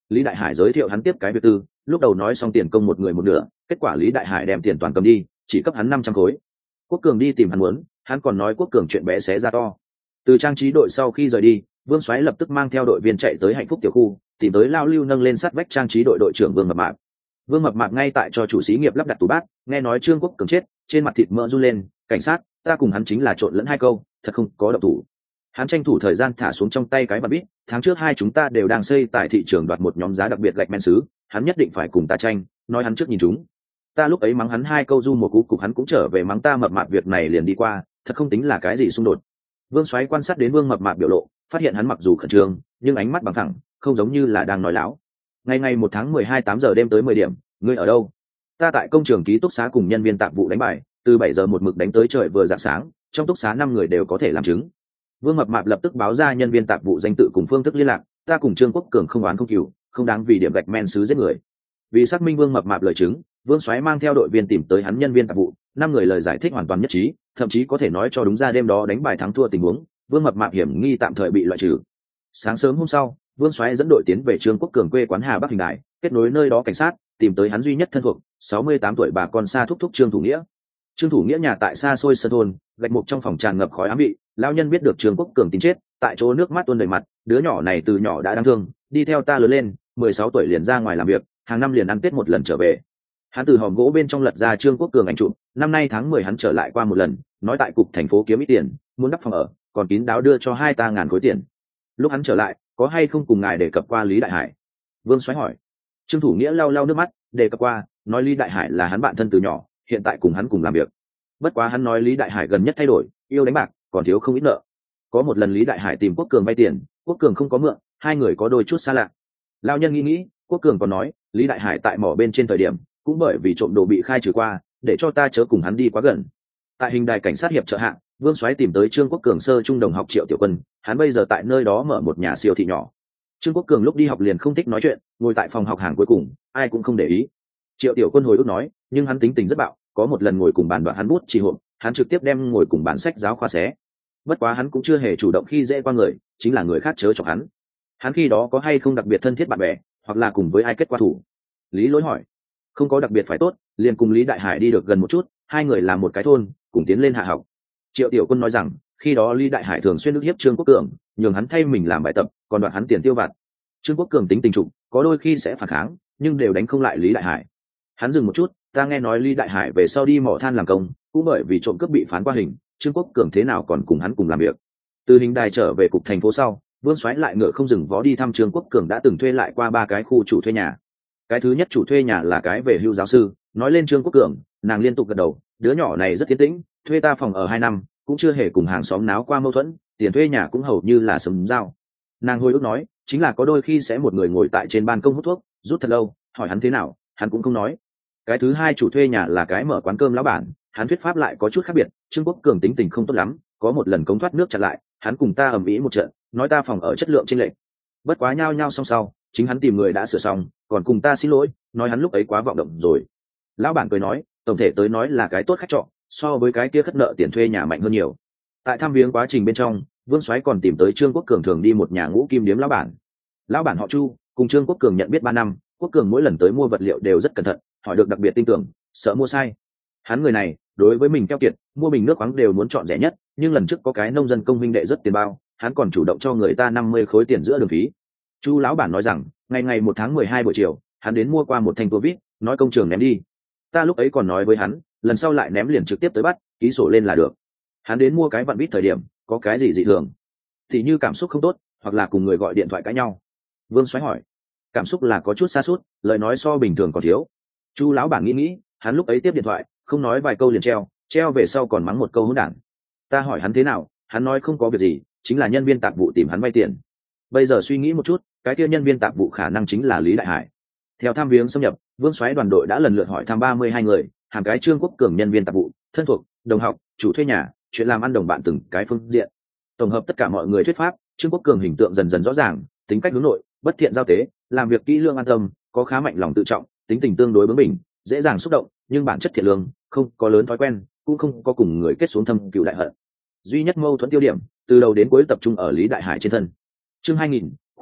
Lý Đại Hải giới thiệu hắn tiếp cái việc tư, lúc đầu nói xong tiền công một người một nửa, kết quả Lý Đại Hải đem tiền toàn cầm đi, chỉ cấp hắn 500 khối. Quốc Cường đi tìm hắn muốn, hắn còn nói Quốc Cường chuyện bé xé ra to. Từ trang trí đội sau khi rời đi, Vương Soái lập tức mang theo đội viên chạy tới Hạnh Phúc tiểu khu, tìm tới Lao Lưu nâng lên sát vách trang trí đội đội trưởng Vương Mập Mạp. Vương Mập Mạp ngay tại cho chủ xí nghiệp lắp đặt tủ bát, nghe nói Trương Quốc Cường chết, trên mặt thịt mỡ run lên, cảnh sát, ta cùng hắn chính là trộn lẫn hai câu, thật không có động thủ. Hắn tranh thủ thời gian thả xuống trong tay cái bạt bít, tháng trước hai chúng ta đều đang xây tại thị trường đoạt một nhóm giá đặc biệt gạch men sứ, hắn nhất định phải cùng ta tranh, nói hắn trước nhìn chúng. Ta lúc ấy mắng hắn hai câu du một cú cục hắn cũng trở về mắng ta. Mập Mạp việc này liền đi qua, thật không tính là cái gì xung đột. Vương Soái quan sát đến Vương Mập Mạp biểu lộ, phát hiện hắn mặc dù khẩn trương, nhưng ánh mắt bằng thẳng, không giống như là đang nói láo. Ngày 1 tháng 12 8 giờ đêm tới 10 điểm, ngươi ở đâu? Ta tại công trường ký túc xá cùng nhân viên tạp vụ đánh bài, từ 7 giờ một mực đánh tới trời vừa rạng sáng, trong túc xá 5 người đều có thể làm chứng. Vương Mập Mạp lập tức báo ra nhân viên tạp vụ danh tự cùng phương thức liên lạc, ta cùng Trương Quốc Cường không oán không cừu, không đáng vì điểm gạch men sứ giết người. Vì xác minh Vương Mập Mạp lời chứng, Vương Soái mang theo đội viên tìm tới hắn nhân viên tạp vụ, 5 người lời giải thích hoàn toàn nhất trí, thậm chí có thể nói cho đúng ra đêm đó đánh bài thắng thua tình huống, Vương Mập Mạp hiểm nghi tạm thời bị loại trừ. Sáng sớm hôm sau, Vương Soái dẫn đội tiến về Trương Quốc Cường quê quán Hà Bắc Hình Đại, kết nối nơi đó cảnh sát, tìm tới hắn duy nhất thân thuộc, 68 tuổi bà con xa thúc thúc Trương Thủ Nghĩa. Trương Thủ Nghĩa nhà tại xa xôi sơn thôn, gạch mục trong phòng tràn ngập khói ám bị, lão nhân biết được Trương Quốc Cường tin chết, tại chỗ nước mắt tuôn đầy mặt, đứa nhỏ này từ nhỏ đã đáng thương, đi theo ta lớn lên, 16 tuổi liền ra ngoài làm việc, hàng năm liền ăn Tết một lần trở về. Hắn từ hòm gỗ bên trong lật ra Trương Quốc Cường ảnh chụp, năm nay tháng 10 hắn trở lại qua một lần, nói tại cục thành phố kiếm ít tiền, muốn đắp phòng ở, còn kín đáo đưa cho hai ta ngàn khối tiền. Lúc hắn trở lại, có hay không cùng ngài đề cập qua Lý Đại Hải? Vương Soái hỏi. Trương Thủ Nghĩa lau lau nước mắt, đề cập qua, nói Lý Đại Hải là hắn bạn thân từ nhỏ, hiện tại cùng hắn cùng làm việc. Bất quá hắn nói Lý Đại Hải gần nhất thay đổi, yêu đánh bạc, còn thiếu không ít nợ. Có một lần Lý Đại Hải tìm Quốc Cường vay tiền, Quốc Cường không có mượn, hai người có đôi chút xa lạ. Lão nhân nghĩ, Quốc Cường còn nói, Lý Đại Hải tại mỏ bên trên thời điểm, cũng bởi vì trộm đồ bị khai trừ qua, để cho ta chớ cùng hắn đi quá gần. Tại Hình Đài cảnh sát hiệp trợ hạng, Vương Soái tìm tới Trương Quốc Cường sơ trung đồng học Triệu Tiểu Quân, hắn bây giờ tại nơi đó mở một nhà siêu thị nhỏ. Trương Quốc Cường lúc đi học liền không thích nói chuyện, ngồi tại phòng học hàng cuối cùng, ai cũng không để ý. Triệu Tiểu Quân hồi ức nói, nhưng hắn tính tình rất bạo, có một lần ngồi cùng bàn đoạn hắn bút chỉ hộp, hắn trực tiếp đem ngồi cùng bàn sách giáo khoa xé. Bất quá hắn cũng chưa hề chủ động khi dễ qua người, chính là người khác chớ chọc hắn. Hắn khi đó có hay không đặc biệt thân thiết bạn bè, hoặc là cùng với ai kết qua thủ? Lý Lỗi hỏi. Không có đặc biệt phải tốt, liền cùng Lý Đại Hải đi được gần một chút, hai người làm một cái thôn, cùng tiến lên hạ học. Triệu Tiểu Quân nói rằng, khi đó Lý Đại Hải thường xuyên ức hiếp Trương Quốc Cường, nhường hắn thay mình làm bài tập, còn đoạt hắn tiền tiêu vặt. Trương Quốc Cường tính tình trục, có đôi khi sẽ phản kháng, nhưng đều đánh không lại Lý Đại Hải. Hắn dừng một chút, ta nghe nói Lý Đại Hải về sau đi mỏ than làm công, cũng bởi vì trộm cướp bị phán qua hình, Trương Quốc Cường thế nào còn cùng hắn cùng làm việc. Từ Hình Đài trở về cục thành phố sau, Vương Soái lại ngựa không dừng vó đi thăm Trương Quốc Cường đã từng thuê lại qua 3 cái khu chủ thuê nhà. Cái thứ nhất chủ thuê nhà là cái về hưu giáo sư, nói lên Trương Quốc Cường, nàng liên tục gật đầu, đứa nhỏ này rất tiến tĩnh, thuê ta phòng ở 2 năm, cũng chưa hề cùng hàng xóm náo qua mâu thuẫn, tiền thuê nhà cũng hầu như là sớm giao. Nàng hồi ức nói, chính là có đôi khi sẽ một người ngồi tại trên ban công hút thuốc, rút thật lâu, hỏi hắn thế nào, hắn cũng không nói. Cái thứ hai chủ thuê nhà là cái mở quán cơm lão bản, hắn thuyết pháp lại có chút khác biệt. Trương Quốc Cường tính tình không tốt lắm, có một lần cống thoát nước chặn lại, hắn cùng ta ầm ĩ một trận, nói ta phòng ở chất lượng chênh lệch. Bất quá nhao nhao xong sau, chính hắn tìm người đã sửa xong, còn cùng ta xin lỗi, nói hắn lúc ấy quá vọng động rồi. Lão bản cười nói, tổng thể tới nói là cái tốt khách trọ, so với cái kia khất nợ tiền thuê nhà mạnh hơn nhiều. Tại thăm viếng quá trình bên trong, Vương Soái còn tìm tới Trương Quốc Cường thường đi một nhà ngũ kim điếm lão bản. Lão bản họ Chu, cùng Trương Quốc Cường nhận biết 3 năm, Quốc Cường mỗi lần tới mua vật liệu đều rất cẩn thận, hỏi được đặc biệt tin tưởng, sợ mua sai. Hắn người này, đối với mình keo kiệt, mua bình nước khoáng đều muốn chọn rẻ nhất, nhưng lần trước có cái nông dân công huynh đệ rất tiền bao, hắn còn chủ động cho người ta 50 khối tiền giữa đường phí. Chu lão bản nói rằng, ngày 1 tháng 12 buổi chiều, hắn đến mua qua một thanh tua vít, nói công trường ném đi. Ta lúc ấy còn nói với hắn, lần sau lại ném liền trực tiếp tới bắt, ký sổ lên là được. Hắn đến mua cái vặn vít thời điểm, có cái gì dị thường? Thì như cảm xúc không tốt, hoặc là cùng người gọi điện thoại cãi nhau. Vương Soái hỏi. Cảm xúc là có chút sa sút, lời nói so bình thường còn thiếu. Chu lão bản nghĩ, hắn lúc ấy tiếp điện thoại, không nói vài câu liền treo về sau còn mắng một câu hỗn đản. Ta hỏi hắn thế nào, hắn nói không có việc gì, chính là nhân viên tạp vụ tìm hắn vay tiền. Bây giờ suy nghĩ một chút, cái kia nhân viên tạp vụ khả năng chính là Lý Đại Hải. Theo thăm viếng xâm nhập, Vương Soái đoàn đội đã lần lượt hỏi thăm 32 người, hàng cái Trương Quốc Cường nhân viên tạp vụ, thân thuộc, đồng học, chủ thuê nhà, chuyện làm ăn đồng bạn từng cái phương diện. Tổng hợp tất cả mọi người thuyết pháp, Trương Quốc Cường hình tượng dần dần rõ ràng, tính cách hướng nội, bất thiện giao tế, làm việc kỹ lưỡng an tâm, có khá mạnh lòng tự trọng, tính tình tương đối bướng bỉnh, dễ dàng xúc động, nhưng bản chất thiện lương, không có lớn thói quen, cũng không có cùng người kết xuống thâm cừu đại hận. Duy nhất mâu thuẫn tiêu điểm, từ đầu đến cuối tập trung ở Lý Đại Hải trên thân. Chương 2000,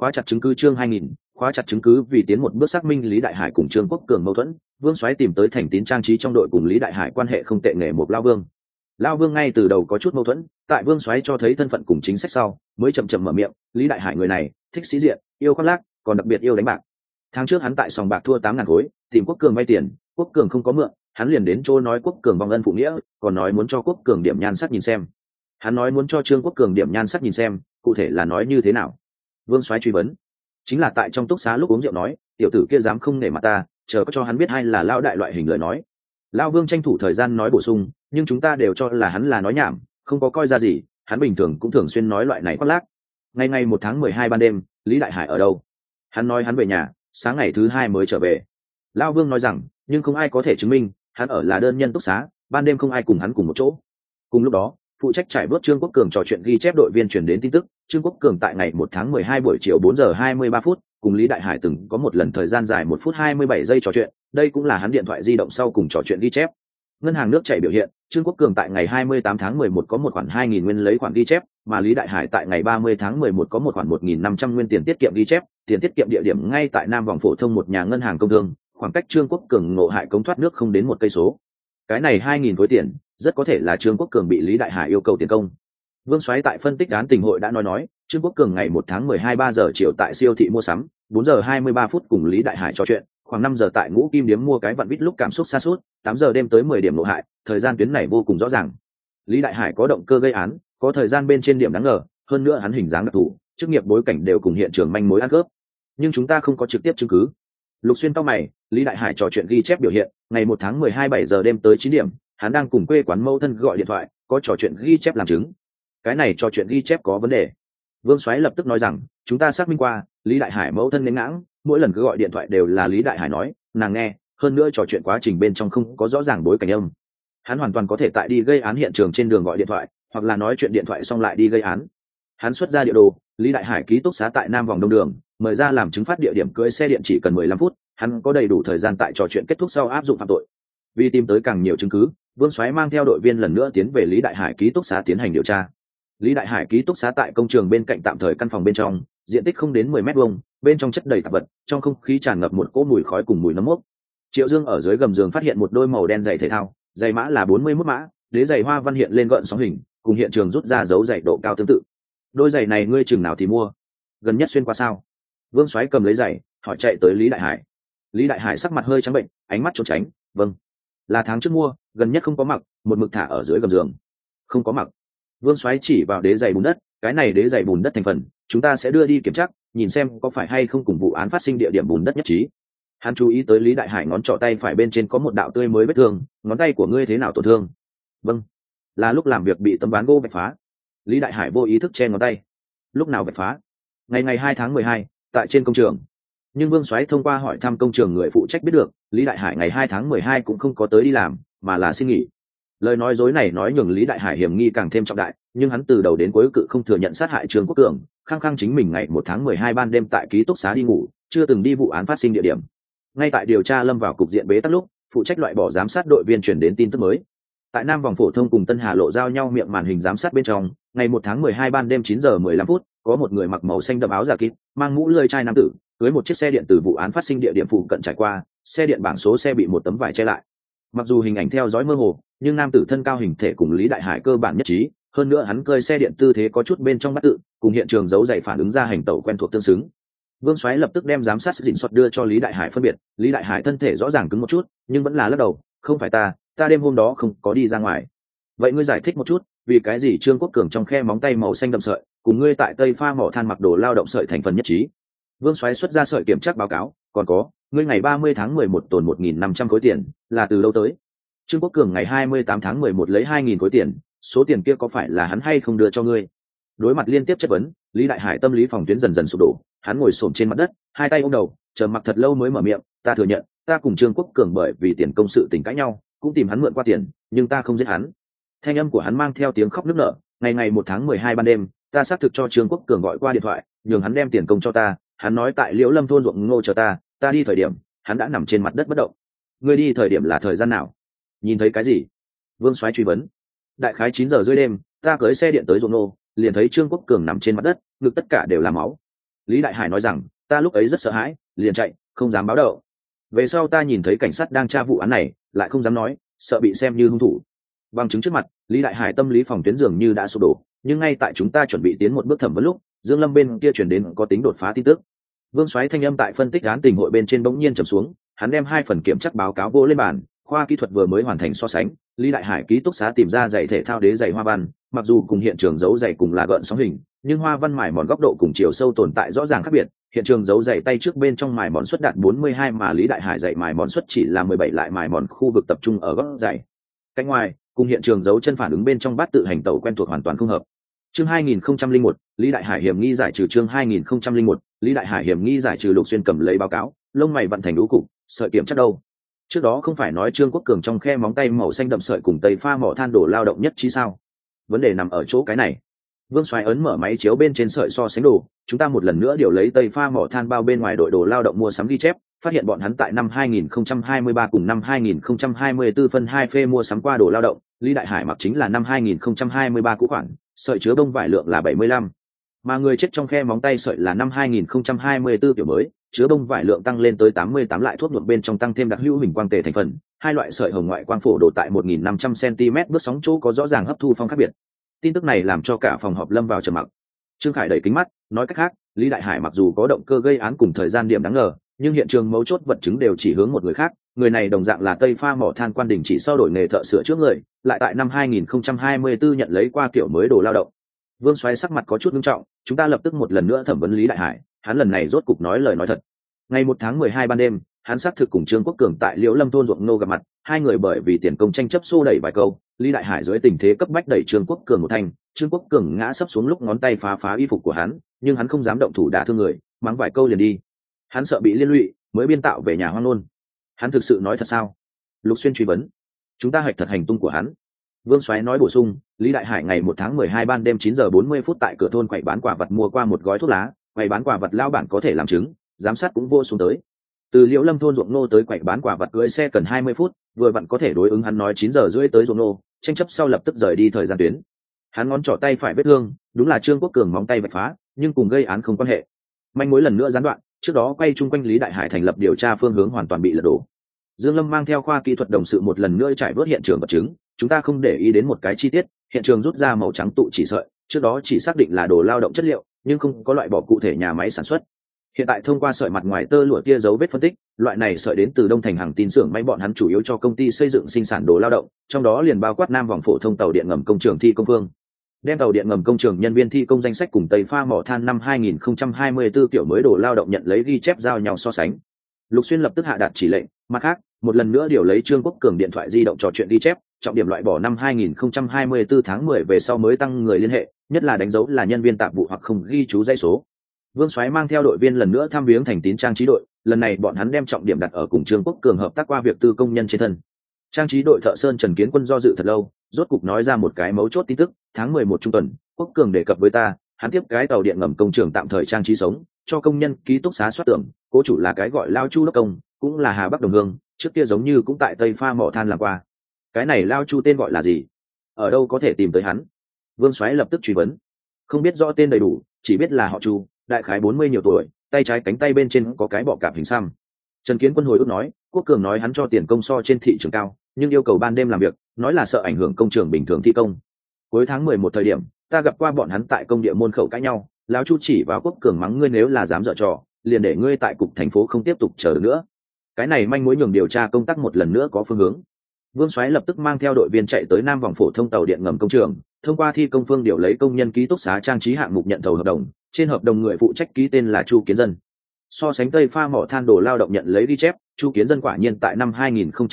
khóa chặt chứng cứ chương 2000, khóa chặt chứng cứ vì tiến một bước xác minh Lý Đại Hải cùng Trương Quốc Cường mâu thuẫn, Vương Soái tìm tới thành tín trang trí trong đội cùng Lý Đại Hải quan hệ không tệ nghề một Lao Vương. Lao Vương ngay từ đầu có chút mâu thuẫn, tại Vương Soái cho thấy thân phận cùng chính sách sau, mới chậm chậm mở miệng, Lý Đại Hải người này, thích sĩ diện, yêu khoác lác, còn đặc biệt yêu đánh bạc. Tháng trước hắn tại sòng bạc thua 8.000 khối, tìm Quốc Cường vay tiền, Quốc Cường không có mượn, hắn liền đến chỗ nói Quốc Cường vong ân phụ nghĩa, còn nói muốn cho Quốc Cường điểm nhan sắc nhìn xem. Hắn nói muốn cho Trương Quốc Cường điểm nhan sắc nhìn xem, cụ thể là nói như thế nào? Vương Soái truy vấn. Chính là tại trong túc xá lúc uống rượu nói, tiểu tử kia dám không nể mặt ta, chờ có cho hắn biết hay là lao đại loại hình lời nói. Lao Vương tranh thủ thời gian nói bổ sung, nhưng chúng ta đều cho là hắn là nói nhảm, không có coi ra gì, hắn bình thường cũng thường xuyên nói loại này khoác lác. Ngày 1 tháng 12 ban đêm, Lý Đại Hải ở đâu? Hắn nói hắn về nhà, sáng ngày thứ 2 mới trở về. Lao Vương nói rằng, nhưng không ai có thể chứng minh, hắn ở là đơn nhân túc xá, ban đêm không ai cùng hắn cùng một chỗ. Cùng lúc đó, phụ trách trải bớt Trương Quốc Cường trò chuyện ghi chép đội viên truyền đến tin tức, Trương Quốc Cường tại ngày 1 tháng 12 buổi chiều 4 giờ 23 phút, cùng Lý Đại Hải từng có một lần thời gian dài 1 phút 27 giây trò chuyện, đây cũng là hắn điện thoại di động sau cùng trò chuyện ghi chép. Ngân hàng nước chảy biểu hiện, Trương Quốc Cường tại ngày 28 tháng 11 có một khoản 2.000 nguyên lấy khoản ghi chép, mà Lý Đại Hải tại ngày 30 tháng 11 có một khoản 1.500 nguyên tiền tiết kiệm ghi chép, tiền tiết kiệm địa điểm ngay tại Nam Vòng phổ thông một nhà ngân hàng công thương, khoảng cách Trương Quốc Cường ngộ hại cống thoát nước không đến 1 cây số. Cái này 2.000 khối tiền, rất có thể là Trương Quốc Cường bị Lý Đại Hải yêu cầu tiền công. Vương Soái tại phân tích án tình hội đã nói, Trương Quốc Cường ngày 1 tháng 12 3 giờ chiều tại siêu thị mua sắm, 4 giờ 23 phút cùng Lý Đại Hải trò chuyện, khoảng 5 giờ tại Ngũ Kim Điếm mua cái vặn vít lúc cảm xúc sa sút, 8 giờ đêm tới 10 điểm nộ hại, thời gian tuyến này vô cùng rõ ràng. Lý Đại Hải có động cơ gây án, có thời gian bên trên điểm đáng ngờ, hơn nữa hắn hình dáng đặc thù, chức nghiệp bối cảnh đều cùng hiện trường manh mối ăn cướp. Nhưng chúng ta không có trực tiếp chứng cứ. Lục Xuyên cau mày, Lý Đại Hải trò chuyện ghi chép biểu hiện, ngày 1 tháng 12 7 giờ đêm tới 9 điểm, hắn đang cùng quê quán mâu thân gọi điện thoại, có trò chuyện ghi chép làm chứng. Cái này trò chuyện ghi chép có vấn đề. Vương Soái lập tức nói rằng, chúng ta xác minh qua, Lý Đại Hải mẫu thân đến ngãng, mỗi lần cứ gọi điện thoại đều là Lý Đại Hải nói, nàng nghe, hơn nữa trò chuyện quá trình bên trong không có rõ ràng bối cảnh âm. Hắn hoàn toàn có thể tại đi gây án hiện trường trên đường gọi điện thoại, hoặc là nói chuyện điện thoại xong lại đi gây án. Hắn xuất ra địa đồ, Lý Đại Hải ký túc xá tại Nam Vòng Đông Đường, mời ra làm chứng phát địa điểm cưỡi xe điện chỉ cần 15 phút, hắn có đầy đủ thời gian tại trò chuyện kết thúc sau áp dụng phạm tội. Vì tìm tới càng nhiều chứng cứ, Vương Soái mang theo đội viên lần nữa tiến về Lý Đại Hải ký túc xá tiến hành điều tra. Lý Đại Hải ký túc xá tại công trường bên cạnh tạm thời căn phòng bên trong, diện tích không đến 10 mét vuông, bên trong chất đầy tạp vật, trong không khí tràn ngập một cỗ mùi khói cùng mùi nấm mốc. Triệu Dương ở dưới gầm giường phát hiện một đôi màu đen giày thể thao, giày mã là 41 mã, đế giày hoa văn hiện lên gợn sóng hình, cùng hiện trường rút ra dấu giày độ cao tương tự. Đôi giày này ngươi chừng nào thì mua? Gần nhất xuyên qua sao? Vương Soái cầm lấy giày, hỏi chạy tới Lý Đại Hải. Lý Đại Hải sắc mặt hơi trắng bệnh, ánh mắt trốn tránh, vâng, là tháng trước mua, gần nhất không có mặc, một mực thả ở dưới gầm giường. Không có mặc. Vương Soái chỉ vào đế giày bùn đất, cái này đế giày bùn đất thành phần, chúng ta sẽ đưa đi kiểm tra, nhìn xem có phải hay không cùng vụ án phát sinh địa điểm bùn đất nhất trí. Hắn chú ý tới Lý Đại Hải ngón trỏ tay phải bên trên có một đạo tươi mới vết thương, ngón tay của ngươi thế nào tổn thương? Vâng, là lúc làm việc bị tấm ván gỗ vạch phá. Lý Đại Hải vô ý thức che ngón tay. Lúc nào vạch phá? Ngày 2 tháng 12, tại trên công trường. Nhưng Vương Soái thông qua hỏi thăm công trường người phụ trách biết được, Lý Đại Hải ngày 2 tháng 12 cũng không có tới đi làm, mà là xin nghỉ. Lời nói dối này nói nhường Lý Đại Hải hiểm nghi càng thêm trọng đại, nhưng hắn từ đầu đến cuối cự không thừa nhận sát hại Trương Quốc Cường, khăng khăng chính mình ngày 1 tháng 12 ban đêm tại ký túc xá đi ngủ, chưa từng đi vụ án phát sinh địa điểm. Ngay tại điều tra lâm vào cục diện bế tắc lúc, phụ trách loại bỏ giám sát đội viên truyền đến tin tức mới. Tại Nam Vòng phổ thông cùng Tân Hà lộ giao nhau miệng màn hình giám sát bên trong, ngày 1 tháng 12 ban đêm 9 giờ 15 phút, có một người mặc màu xanh đậm áo giả kín, mang mũ lưỡi chai nam tử, cưới một chiếc xe điện từ vụ án phát sinh địa điểm phụ cận trải qua, xe điện bảng số xe bị một tấm vải che lại. Mặc dù hình ảnh theo dõi mơ hồ, nhưng nam tử thân cao hình thể cùng Lý Đại Hải cơ bản nhất trí, hơn nữa hắn cơi xe điện tư thế có chút bên trong bắt tự, cùng hiện trường dấu giày phản ứng ra hành tẩu quen thuộc tương xứng. Vương Soái lập tức đem giám sát dịnh soát đưa cho Lý Đại Hải phân biệt, Lý Đại Hải thân thể rõ ràng cứng một chút, nhưng vẫn là lắc đầu, không phải ta đêm hôm đó không có đi ra ngoài. Vậy ngươi giải thích một chút, vì cái gì Trương Quốc Cường trong khe móng tay màu xanh đậm sợi, cùng ngươi tại Tây Pha mỏ than mặc đồ lao động sợi thành phần nhất trí? Vương Soái xuất ra sợi kiểm tra báo cáo, còn có, ngươi ngày 30 tháng 11 tồn 1.500 khối tiền, là từ lâu tới? Trương Quốc Cường ngày 28 tháng 11 lấy 2.000 khối tiền, số tiền kia có phải là hắn hay không đưa cho ngươi? Đối mặt liên tiếp chất vấn, Lý Đại Hải tâm lý phòng tuyến dần dần sụp đổ, hắn ngồi xổm trên mặt đất, hai tay ôm đầu, chờ mặc thật lâu mới mở miệng, ta thừa nhận, ta cùng Trương Quốc Cường bởi vì tiền công sự tình cãi nhau, cũng tìm hắn mượn qua tiền, nhưng ta không giết hắn. Thanh âm của hắn mang theo tiếng khóc nức nở, ngày 1 tháng 12 ban đêm, ta xác thực cho Trương Quốc Cường gọi qua điện thoại, nhường hắn đem tiền công cho ta, hắn nói tại Liễu Lâm thôn ruộng ngô chờ ta đi thời điểm, hắn đã nằm trên mặt đất bất động. Ngươi đi thời điểm là thời gian nào? Nhìn thấy cái gì? Vương Soái truy vấn. Đại khái 9 giờ rưỡi đêm, ta cưỡi xe điện tới ruộng ngô, liền thấy Trương Quốc Cường nằm trên mặt đất, ngực tất cả đều là máu. Lý Đại Hải nói rằng, ta lúc ấy rất sợ hãi, liền chạy, không dám báo động. Về sau ta nhìn thấy cảnh sát đang tra vụ án này, lại không dám nói, sợ bị xem như hung thủ. Bằng chứng trước mặt, Lý Đại Hải tâm lý phòng tuyến dường như đã sụp đổ, nhưng ngay tại chúng ta chuẩn bị tiến một bước thẩm vấn lúc, Dương Lâm bên kia truyền đến có tính đột phá tin tức. Vương Soái thanh âm tại phân tích án tình hội bên trên bỗng nhiên trầm xuống, hắn đem 2 phần kiểm tra báo cáo vô lên bàn, khoa kỹ thuật vừa mới hoàn thành so sánh, Lý Đại Hải ký túc xá tìm ra giày thể thao đế giày hoa văn, mặc dù cùng hiện trường dấu giày cùng là gợn sóng hình, nhưng hoa văn mài mòn góc độ cùng chiều sâu tồn tại rõ ràng khác biệt. Hiện trường dấu giày tay trước bên trong mài mòn suất đạt 42 mà Lý Đại Hải giày mài mòn suất chỉ là 17, lại mài mòn khu vực tập trung ở gót giày. Cạnh ngoài, cùng hiện trường dấu chân phản ứng bên trong bát tự hành tẩu quen thuộc hoàn toàn không hợp. Chương 2001, Lý Đại Hải hiểm nghi giải trừ. Chương 2001, Lý Đại Hải hiểm nghi giải trừ. Lục Xuyên cầm lấy báo cáo, lông mày vận thành đũ cục, sợi kiểm chắc đâu? Trước đó không phải nói Trương Quốc Cường trong khe móng tay màu xanh đậm sợi cùng tây pha mỏ than đổ lao động nhất trí sao? Vấn đề nằm ở chỗ cái này. Vương Soái ấn mở máy chiếu bên trên sợi so sánh đồ, chúng ta một lần nữa điều lấy tây pha mỏ than bao bên ngoài đội đồ lao động mua sắm ghi chép, phát hiện bọn hắn tại năm 2023 cùng năm 2024 phân 2 phê mua sắm qua đồ lao động, Lý Đại Hải mặc chính là năm 2023 cũ khoản, sợi chứa bông vải lượng là 75, mà người chết trong khe móng tay sợi là năm 2024 kiểu mới, chứa bông vải lượng tăng lên tới 88, lại thuốc nhuộm bên trong tăng thêm đặc hữu huỳnh quang tề thành phần, hai loại sợi hồng ngoại quang phổ độ tại 1500 cm bước sóng chỗ có rõ ràng hấp thu phong khác biệt. Tin tức này làm cho cả phòng họp lâm vào trầm mặc. Trương Khải đẩy kính mắt, nói cách khác, Lý Đại Hải mặc dù có động cơ gây án cùng thời gian điểm đáng ngờ, nhưng hiện trường mấu chốt vật chứng đều chỉ hướng một người khác, người này đồng dạng là tây pha mỏ than quan đình chỉ sau đổi nghề thợ sửa trước người, lại tại năm 2024 nhận lấy qua kiểu mới đồ lao động. Vương Soái sắc mặt có chút nghiêm trọng, chúng ta lập tức một lần nữa thẩm vấn Lý Đại Hải, hắn lần này rốt cục nói lời nói thật. Ngày 1 tháng 12 ban đêm, hắn xác thực cùng Trương Quốc Cường tại Liễu Lâm thôn ruộng nô gặp mặt, hai người bởi vì tiền công tranh chấp xô đẩy vài câu, Lý Đại Hải dưới tình thế cấp bách đẩy Trương Quốc Cường một thanh, Trương Quốc Cường ngã sấp xuống lúc ngón tay phá y phục của hắn, nhưng hắn không dám động thủ đả thương người, mắng vài câu liền đi. Hắn sợ bị liên lụy, mới biên tạo về nhà hoang nôn. Hắn thực sự nói thật sao? Lục Xuyên truy vấn. Chúng ta hạch thật hành tung của hắn. Vương Soái nói bổ sung, Lý Đại Hải ngày 1 tháng 12 ban đêm 9 giờ 40 phút tại cửa thôn quầy bán quả vật mua qua một gói thuốc lá, quầy bán quả vật lao bản có thể làm chứng, giám sát cũng vô xuống tới. Từ Liễu Lâm thôn ruộng nô tới quầy bán quả vật cưỡi xe cần 20 phút, vừa vặn có thể đối ứng hắn nói 9 giờ rưỡi tới ruộng nô, tranh chấp sau lập tức rời đi thời gian tuyến. Hắn ngón trỏ tay phải vết thương, đúng là Trương Quốc Cường móng tay vạch phá, nhưng cùng gây án không quan hệ. Manh mối lần nữa gián đoạn, trước đó quay chung quanh Lý Đại Hải thành lập điều tra phương hướng hoàn toàn bị lật đổ. Dương Lâm mang theo khoa kỹ thuật đồng sự một lần nữa trải vớt hiện trường vật chứng, chúng ta không để ý đến một cái chi tiết, hiện trường rút ra màu trắng tụ chỉ sợi, trước đó chỉ xác định là đồ lao động chất liệu, nhưng không có loại bỏ cụ thể nhà máy sản xuất. Hiện tại thông qua sợi mặt ngoài tơ lụa tia dấu vết phân tích, loại này sợi đến từ Đông Thành hàng tin xưởng may bọn hắn chủ yếu cho công ty xây dựng sinh sản đồ lao động, trong đó liền bao quát Nam vòng phổ thông tàu điện ngầm công trường thi công phương. Đem tàu điện ngầm công trường nhân viên thi công danh sách cùng tây pha mỏ than năm 2024 kiểu mới đồ lao động nhận lấy ghi chép giao nhau so sánh. Lục Xuyên lập tức hạ đạt chỉ lệnh, mặt khác, một lần nữa điều lấy Trương Quốc Cường điện thoại di động trò chuyện ghi chép, trọng điểm loại bỏ năm 2024 tháng 10 về sau mới tăng người liên hệ, nhất là đánh dấu là nhân viên tạp vụ hoặc không ghi chú dãy số. Vương Soái mang theo đội viên lần nữa thăm viếng thành tín trang trí đội, lần này bọn hắn đem trọng điểm đặt ở cùng Trương Quốc Cường hợp tác qua việc tư công nhân trên thân. Trang trí đội thợ sơn Trần Kiến Quân do dự thật lâu, rốt cục nói ra một cái mấu chốt tin tức, tháng 11 trung tuần, Quốc Cường đề cập với ta, hắn tiếp cái tàu điện ngầm công trường tạm thời trang trí sống, cho công nhân ký túc xá soát tưởng, cố chủ là cái gọi Lao Chu đốc công, cũng là Hà Bắc đồng hương, trước kia giống như cũng tại Tây Pha mỏ than làm qua. Cái này Lao Chu tên gọi là gì? Ở đâu có thể tìm tới hắn? Vương Soái lập tức truy vấn. Không biết rõ tên đầy đủ, chỉ biết là họ Chu, đại khái 40 nhiều tuổi, tay trái cánh tay bên trên có cái bọ cạp hình xăm. Trần Kiến Quân hồi ức nói, Quốc Cường nói hắn cho tiền công so trên thị trường cao, nhưng yêu cầu ban đêm làm việc, nói là sợ ảnh hưởng công trường bình thường thi công. Cuối tháng 11 thời điểm, ta gặp qua bọn hắn tại công địa môn khẩu cãi nhau, lão Chu chỉ vào Quốc Cường mắng ngươi nếu là dám dở trò, liền để ngươi tại cục thành phố không tiếp tục chờ nữa. Cái này manh mối nhường điều tra công tác một lần nữa có phương hướng. Vương Soái lập tức mang theo đội viên chạy tới Nam vòng phổ thông tàu điện ngầm công trường, thông qua thi công phương điều lấy công nhân ký túc xá trang trí hạng mục nhận thầu hợp đồng, trên hợp đồng người phụ trách ký tên là Chu Kiến Dân. So sánh Tây Pha mỏ than đồ lao động nhận lấy ghi chép, Chu Kiến Dân quả nhiên tại năm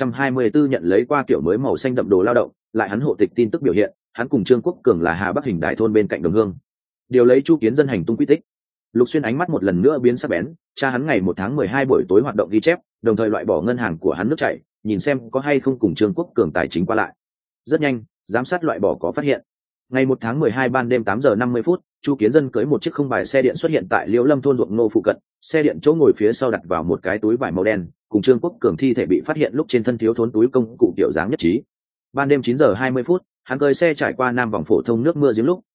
2024 nhận lấy qua kiểu mới màu xanh đậm đồ lao động, lại hắn hộ tịch tin tức biểu hiện, hắn cùng Trương Quốc Cường là Hà Bắc hình đại thôn bên cạnh đồng hương. Điều lấy Chu Kiến Dân hành tung quy tích. Lục Xuyên ánh mắt một lần nữa biến sắc bén, cha hắn ngày 1 tháng 12 buổi tối hoạt động ghi chép, đồng thời loại bỏ ngân hàng của hắn nước chảy, nhìn xem có hay không cùng Trương Quốc Cường tài chính qua lại. Rất nhanh, giám sát loại bỏ có phát hiện. Ngày 1 tháng 12 ban đêm 8 giờ 50 phút, Chu Kiến Dân cưỡi một chiếc không bài xe điện xuất hiện tại Liễu Lâm thôn ruộng nô phụ cận, xe điện chỗ ngồi phía sau đặt vào một cái túi vải màu đen, cùng Trương Quốc Cường thi thể bị phát hiện lúc trên thân thiếu thốn túi công cụ kiểu dáng nhất trí. Ban đêm 9 giờ 20 phút, hắn cưỡi xe trải qua Nam vòng phổ thông nước mưa giếng lúc,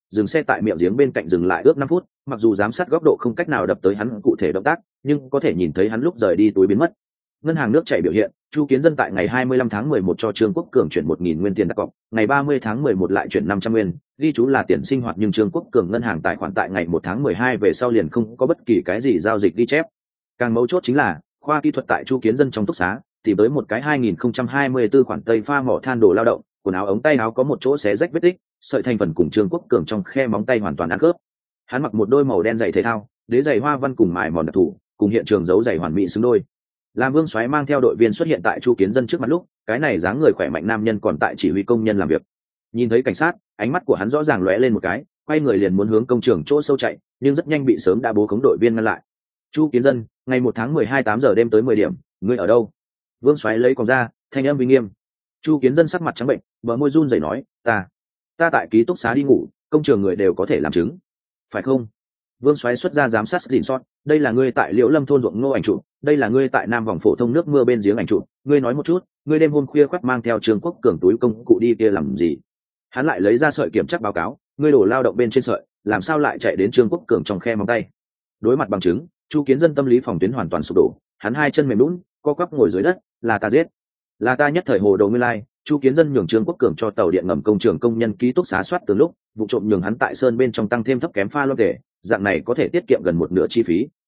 dừng xe tại miệng giếng bên cạnh dừng lại ước 5 phút, mặc dù giám sát góc độ không cách nào đập tới hắn cụ thể động tác, nhưng có thể nhìn thấy hắn lúc rời đi túi biến mất. Ngân hàng nước chảy biểu hiện, Chu Kiến Dân tại ngày 25 tháng 11 cho Trương Quốc Cường chuyển 1.000 nguyên tiền đặt cọc, ngày 30 tháng 11 lại chuyển 500 nguyên, ghi chú là tiền sinh hoạt nhưng Trương Quốc Cường ngân hàng tài khoản tại ngày 1 tháng 12 về sau liền không có bất kỳ cái gì giao dịch ghi chép. Càng mấu chốt chính là, khoa kỹ thuật tại Chu Kiến Dân trong túc xá, tìm tới một cái 2024 khoản tây pha mỏ than đồ lao động, quần áo ống tay áo có một chỗ xé rách vết tích, sợi thành phần cùng Trương Quốc Cường trong khe móng tay hoàn toàn ăn khớp. Hắn mặc một đôi màu đen giày thể thao, đế giày hoa văn cùng mài mòn đặc thù, cùng hiện trường dấu giày hoàn mỹ xứng đôi. Làm Vương Soái mang theo đội viên xuất hiện tại Chu Kiến Dân trước mặt lúc, cái này dáng người khỏe mạnh nam nhân còn tại chỉ huy công nhân làm việc. Nhìn thấy cảnh sát, ánh mắt của hắn rõ ràng lóe lên một cái, quay người liền muốn hướng công trường chỗ sâu chạy, nhưng rất nhanh bị sớm đã bố khống đội viên ngăn lại. Chu Kiến Dân, ngày 1 tháng 12 8 giờ đêm tới 10 điểm, ngươi ở đâu? Vương Soái lấy còng ra, thanh âm uy nghiêm. Chu Kiến Dân sắc mặt trắng bệnh, bờ môi run rẩy nói, ta tại ký túc xá đi ngủ, công trường người đều có thể làm chứng, phải không? Vương Soái xuất ra giám sát gìn sót, đây là ngươi tại Liễu Lâm thôn ruộng ngô ảnh chụp, đây là ngươi tại Nam vòng phổ thông nước mưa bên giếng ảnh chụp, ngươi nói một chút, ngươi đêm hôm khuya khoắt mang theo Trương Quốc Cường túi công cụ đi kia làm gì? Hắn lại lấy ra sợi kiểm tra báo cáo, ngươi đổ lao động bên trên sợi, làm sao lại chạy đến Trương Quốc Cường trong khe móng tay? Đối mặt bằng chứng, Chu Kiến Dân tâm lý phòng tuyến hoàn toàn sụp đổ, hắn hai chân mềm nhũn, co quắp ngồi dưới đất, là ta giết, là ta nhất thời hồ đồ nguyên lai. Chu Kiến Dân nhường Trương Quốc Cường cho tàu điện ngầm công trường công nhân ký túc xá soát từ lúc vụ trộm nhường hắn tại sơn bên trong tăng thêm thấp kém pha loan kể, dạng này có thể tiết kiệm gần một nửa chi phí.